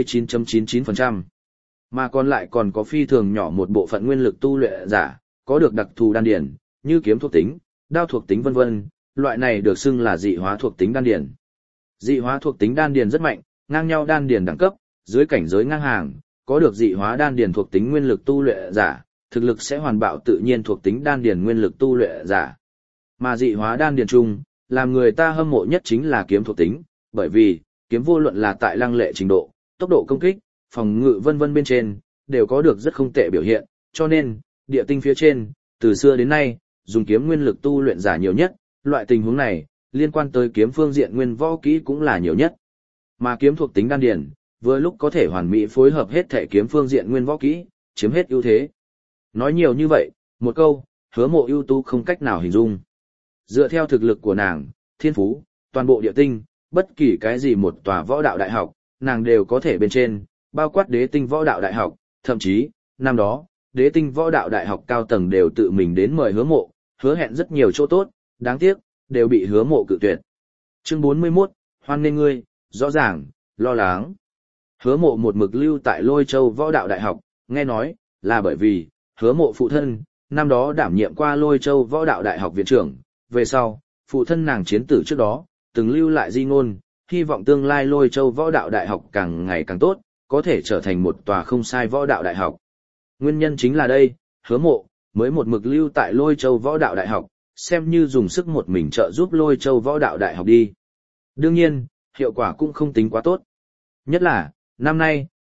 99.99%. Mà còn lại còn có phi thường nhỏ một bộ phận nguyên lực tu luyện giả, có được đặc thù đan điển, như kiếm thuộc tính, đao thuộc tính vân vân, loại này được xưng là dị hóa thuộc tính đan điển. Dị hóa thuộc tính đan điển rất mạnh, ngang nhau đan điển đẳng cấp, dưới cảnh giới ngang hàng, có được dị hóa đan điển thuộc tính nguyên lực tu luyện giả, thực lực sẽ hoàn bạo tự nhiên thuộc tính đan điển nguyên lực tu luyện giả. Mà dị hóa đan điển chung, làm người ta hâm mộ nhất chính là kiếm thuộc tính, bởi vì kiếm vô luận là tại lăng lệ trình độ, tốc độ công kích, phòng ngự vân vân bên trên, đều có được rất không tệ biểu hiện, cho nên, địa tinh phía trên, từ xưa đến nay, dùng kiếm nguyên lực tu luyện giả nhiều nhất, loại tình huống này, liên quan tới kiếm phương diện nguyên võ kỹ cũng là nhiều nhất. Mà kiếm thuộc tính đan điển, vừa lúc có thể hoàn mỹ phối hợp hết thể kiếm phương diện nguyên võ kỹ, chiếm hết ưu thế. Nói nhiều như vậy, một câu, Hứa Mộ ưu tú không cách nào hình dung. Dựa theo thực lực của nàng, thiên phú, toàn bộ địa tinh, bất kỳ cái gì một tòa võ đạo đại học, nàng đều có thể bên trên, bao quát đế tinh võ đạo đại học, thậm chí, năm đó, đế tinh võ đạo đại học cao tầng đều tự mình đến mời Hứa Mộ, hứa hẹn rất nhiều chỗ tốt, đáng tiếc, đều bị Hứa Mộ cự tuyệt. Chương 41, hoan nghênh ngươi, rõ ràng, lo lắng. Hứa Mộ một mực lưu tại Lôi Châu Võ Đạo Đại học, nghe nói, là bởi vì, Hứa Mộ phụ thân, năm đó đảm nhiệm qua Lôi Châu Võ Đạo Đại học viện trưởng, về sau, phụ thân nàng chiến tử trước đó, từng lưu lại di ngôn, hy vọng tương lai Lôi Châu Võ Đạo Đại học càng ngày càng tốt, có thể trở thành một tòa không sai võ đạo đại học. Nguyên nhân chính là đây, Hứa Mộ mới một mực lưu tại Lôi Châu Võ Đạo Đại học, xem như dùng sức một mình trợ giúp Lôi Châu Võ Đạo Đại học đi. Đương nhiên, hiệu quả cũng không tính quá tốt. Nhất là, năm nay,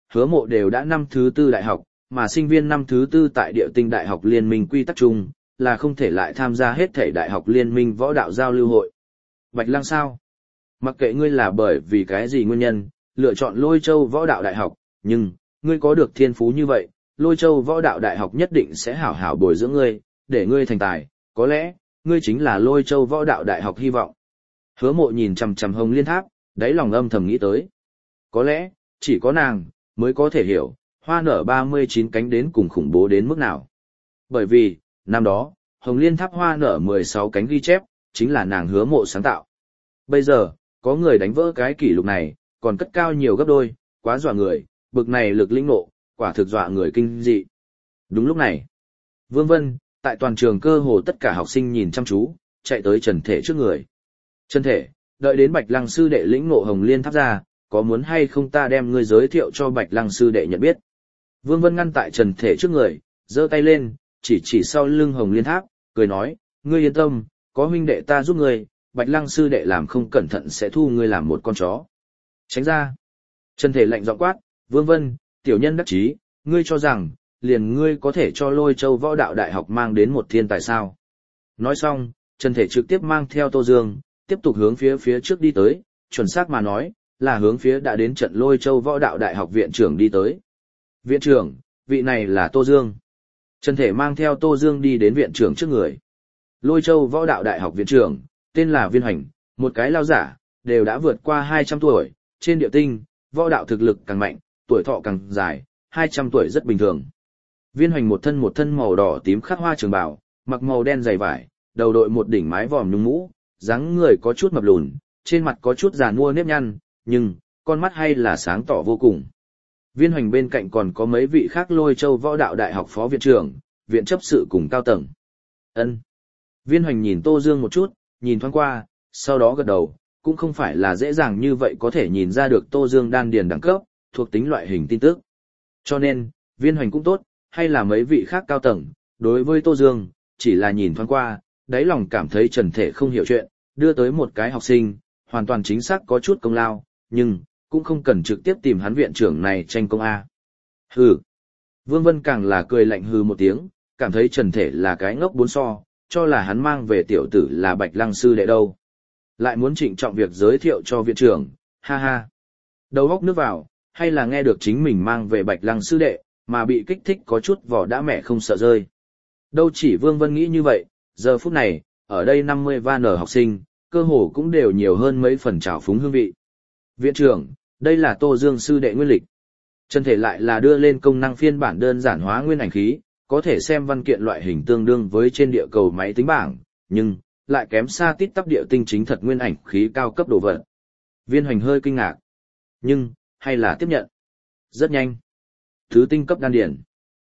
Hứa Mộ đều đã năm thứ tư đại học, mà sinh viên năm thứ tư tại Địa Tinh Đại học Liên minh quy tắc chung, là không thể lại tham gia hết thể đại học liên minh võ đạo giao lưu hội. Bạch Lăng sao? Mặc kệ ngươi là bởi vì cái gì nguyên nhân, lựa chọn Lôi Châu võ đạo đại học, nhưng, ngươi có được thiên phú như vậy, Lôi Châu võ đạo đại học nhất định sẽ hảo hảo bồi dưỡng ngươi, để ngươi thành tài, có lẽ, ngươi chính là Lôi Châu võ đạo đại học hy vọng. Hứa Mộ nhìn chằm chằm Hồng Liên Tháp, đáy lòng âm thầm nghĩ tới. Có lẽ, chỉ có nàng, mới có thể hiểu, hoa nở 39 cánh đến cùng khủng bố đến mức nào. Bởi vì, năm đó, Hồng Liên Tháp hoa nở 16 cánh ghi chép, chính là nàng Hứa Mộ sáng tạo. Bây giờ, có người đánh vỡ cái kỷ lục này, còn cất cao nhiều gấp đôi, quá dọa người, bực này lực linh nộ, quả thực dọa người kinh dị. Đúng lúc này, Vương Vân, tại toàn trường cơ hồ tất cả học sinh nhìn chăm chú, chạy tới Trần Thể trước người. Trần Thể, đợi đến Bạch Lăng sư đệ lĩnh ngộ Hồng Liên Tháp ra, có muốn hay không ta đem ngươi giới thiệu cho Bạch Lăng sư đệ nhận biết. Vương Vân ngăn tại Trần Thể trước người, giơ tay lên, chỉ sau lưng Hồng Liên Tháp, cười nói, ngươi yên tâm, có huynh đệ ta giúp ngươi, Bạch Lăng sư đệ làm không cẩn thận sẽ thu ngươi làm một con chó. Tránh ra. Trần Thể lạnh giọng quát, Vương Vân, tiểu nhân đắc chí, ngươi cho rằng, liền ngươi có thể cho Lôi Châu võ đạo đại học mang đến một thiên tài sao. Nói xong, Trần Thể trực tiếp mang theo Tô Dương, tiếp tục hướng phía trước đi tới, chuẩn xác mà nói, là hướng phía đã đến trận Lôi Châu võ đạo đại học viện trưởng đi tới. Viện trưởng, vị này là Tô Dương. Trần Thể mang theo Tô Dương đi đến viện trưởng trước người. Lôi Châu võ đạo đại học viện trưởng, tên là Viên Hoành, một cái lao giả, đều đã vượt qua 200 tuổi, trên địa tinh, võ đạo thực lực càng mạnh, tuổi thọ càng dài, 200 tuổi rất bình thường. Viên Hoành một thân màu đỏ tím khắc hoa trường bào, mặc màu đen dày vải, đầu đội một đỉnh mái vòm nhung mũ, dáng người có chút mập lùn, trên mặt có chút già nua nếp nhăn, nhưng con mắt hay là sáng tỏ vô cùng. Viên Hoành bên cạnh còn có mấy vị khác Lôi Châu võ đạo đại học phó viện trưởng, viện chấp sự cùng cao tầng. Ân. Viên Hoành nhìn Tô Dương một chút, nhìn thoáng qua, sau đó gật đầu, cũng không phải là dễ dàng như vậy có thể nhìn ra được Tô Dương đan điền đẳng cấp, thuộc tính loại hình tin tức. Cho nên, Viên Hoành cũng tốt, hay là mấy vị khác cao tầng, đối với Tô Dương, chỉ là nhìn thoáng qua, đáy lòng cảm thấy Trần Thể không hiểu chuyện, đưa tới một cái học sinh, hoàn toàn chính xác có chút công lao, nhưng, cũng không cần trực tiếp tìm hắn viện trưởng này tranh công A. Hừ. Vương Vân càng là cười lạnh hừ một tiếng, cảm thấy Trần Thể là cái ngốc bốn so, cho là hắn mang về tiểu tử là Bạch Lăng sư đệ đâu. Lại muốn trịnh trọng việc giới thiệu cho viện trưởng, ha ha. Đầu góc nước vào, hay là nghe được chính mình mang về Bạch Lăng sư đệ, mà bị kích thích có chút vỏ đã mẹ không sợ rơi. Đâu chỉ Vương Vân nghĩ như vậy, giờ phút này, ở đây 50 van ở học sinh, cơ hồ cũng đều nhiều hơn mấy phần trào phúng hương vị. Viện trưởng, đây là Tô Dương sư đệ nguyên lịch. Trần Thể lại là đưa lên công năng phiên bản đơn giản hóa nguyên ảnh khí, có thể xem văn kiện loại hình tương đương với trên địa cầu máy tính bảng, nhưng lại kém xa tít tắp địa tinh chính thật nguyên ảnh khí cao cấp đồ vật. Viên Hoành hơi kinh ngạc, nhưng hay là tiếp nhận. Rất nhanh. Thứ tinh cấp đan điển.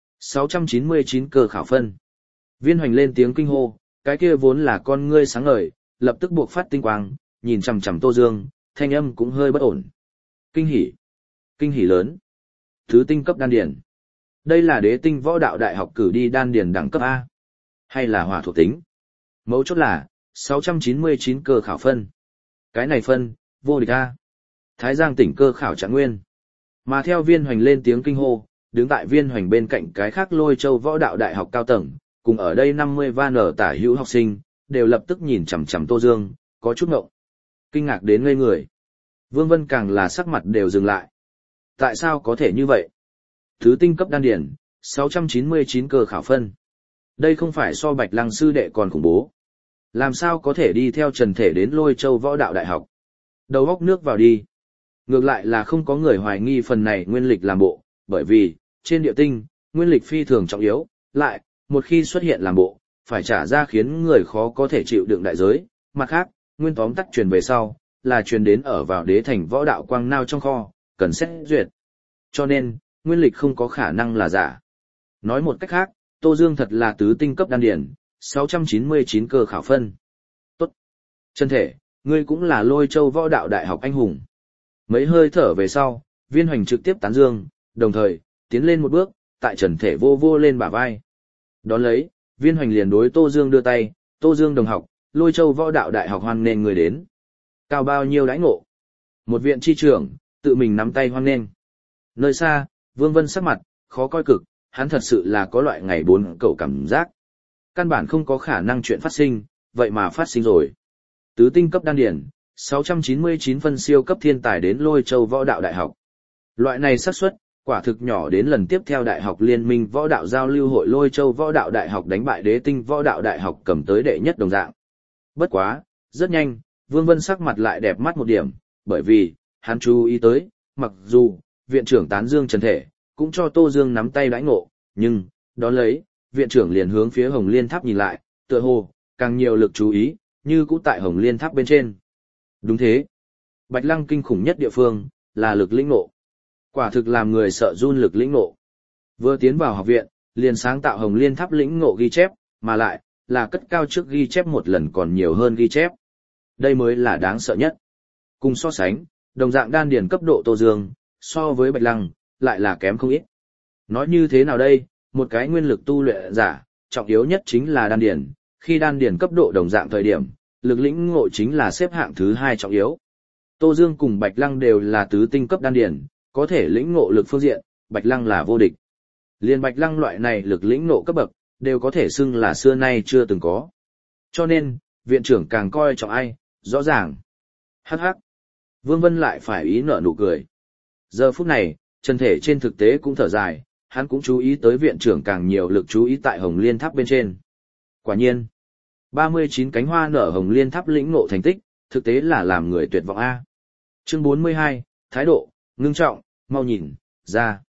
699 cơ khảo phân. Viên Hoành lên tiếng kinh hô, cái kia vốn là con ngươi sáng ngời, lập tức buộc phát tinh quang, nhìn chằm chằm Tô Dương, thanh âm cũng hơi bất ổn. Kinh hỉ. Kinh hỉ lớn. Thứ tinh cấp đan điển. Đây là Đế Tinh võ đạo đại học cử đi đan điển đẳng cấp A. Hay là hỏa thuộc tính. Mấu chốt là 699 cơ khảo phân. Cái này phân, vô địch A. Thái Giang tỉnh cơ khảo trạng nguyên. Mà theo Viên Hoành lên tiếng kinh hô, đứng tại Viên Hoành bên cạnh cái khác Lôi Châu võ đạo đại học cao tầng, cùng ở đây 50 van ở tả hữu học sinh, đều lập tức nhìn chằm chằm Tô Dương, có chút ngộng. Kinh ngạc đến ngây người. Vương Vân càng là sắc mặt đều dừng lại. Tại sao có thể như vậy? Thứ tinh cấp đan điển, 699 cơ khảo phân. Đây không phải so Bạch Lăng sư đệ còn khủng bố. Làm sao có thể đi theo Trần Thể đến Lôi Châu võ đạo đại học? Đầu góc nước vào đi. Ngược lại là không có người hoài nghi phần này nguyên lịch làm bộ, bởi vì, trên địa tinh, nguyên lịch phi thường trọng yếu, lại, một khi xuất hiện làm bộ, phải trả ra khiến người khó có thể chịu đựng đại giới. Mặt khác, nguyên tóm tắt truyền về sau, là truyền đến ở vào Đế Thành võ đạo quang nao trong kho, cần xét duyệt. Cho nên, nguyên lịch không có khả năng là giả. Nói một cách khác, Tô Dương thật là tứ tinh cấp đan điển, 699 cơ khảo phân. Tốt. Trần Thể, ngươi cũng là Lôi Châu võ đạo đại học anh hùng. Mấy hơi thở về sau, Viên Hoành trực tiếp tán dương, đồng thời, tiến lên một bước, tại Trần Thể vô vô lên bả vai. Đón lấy, Viên Hoành liền đối Tô Dương đưa tay, Tô Dương đồng học, Lôi Châu võ đạo đại học hoan nghênh người đến. Cao bao nhiêu đãi ngộ. Một viện chi trưởng, tự mình nắm tay hoan nghênh. Nơi xa, Vương Vân sắc mặt, khó coi cực, hắn thật sự là có loại ngày bốn cầu cảm giác. Căn bản không có khả năng chuyện phát sinh, vậy mà phát sinh rồi. Tứ tinh cấp đan điển, 699 phân siêu cấp thiên tài đến Lôi Châu Võ Đạo Đại học. Loại này xác suất quả thực nhỏ đến lần tiếp theo Đại học Liên minh Võ đạo giao lưu hội Lôi Châu Võ Đạo Đại học đánh bại Đế Tinh Võ Đạo Đại học cầm tới đệ nhất đồng dạng. Bất quá, rất nhanh, Vương Vân sắc mặt lại đẹp mắt một điểm, bởi vì, hắn chú ý tới, mặc dù, viện trưởng tán dương Trần Thể, cũng cho Tô Dương nắm tay đãi ngộ, nhưng, đón lấy, viện trưởng liền hướng phía Hồng Liên Tháp nhìn lại, tựa hồ, càng nhiều lực chú ý, như cũ tại Hồng Liên Tháp bên trên. Đúng thế. Bạch Lăng kinh khủng nhất địa phương, là lực lĩnh ngộ. Quả thực làm người sợ run lực lĩnh ngộ. Vừa tiến vào học viện, liền sáng tạo Hồng Liên Tháp lĩnh ngộ ghi chép, mà lại, là cất cao trước ghi chép một lần còn nhiều hơn ghi chép. Đây mới là đáng sợ nhất. Cùng so sánh, đồng dạng đan điền cấp độ Tô Dương, so với Bạch Lăng, lại là kém không ít. Nói như thế nào đây, một cái nguyên lực tu luyện giả, trọng yếu nhất chính là đan điền, khi đan điền cấp độ đồng dạng thời điểm, lực lĩnh ngộ chính là xếp hạng thứ 2 trọng yếu. Tô Dương cùng Bạch Lăng đều là tứ tinh cấp đan điền, có thể lĩnh ngộ lực phương diện, Bạch Lăng là vô địch. Liên Bạch Lăng loại này lực lĩnh ngộ cấp bậc, đều có thể xưng là xưa nay chưa từng có. Cho nên, viện trưởng càng coi trọng ai, rõ ràng. Hắc hắc. Vương Vân lại phải ý nở nụ cười. Giờ phút này, Trần Thể trên thực tế cũng thở dài, hắn cũng chú ý tới viện trưởng càng nhiều lực chú ý tại Hồng Liên Tháp bên trên. Quả nhiên, 39 cánh hoa nở Hồng Liên Tháp lĩnh ngộ thành tích, thực tế là làm người tuyệt vọng A. Chương 42, thái độ, ngưng trọng, mau nhìn, ra.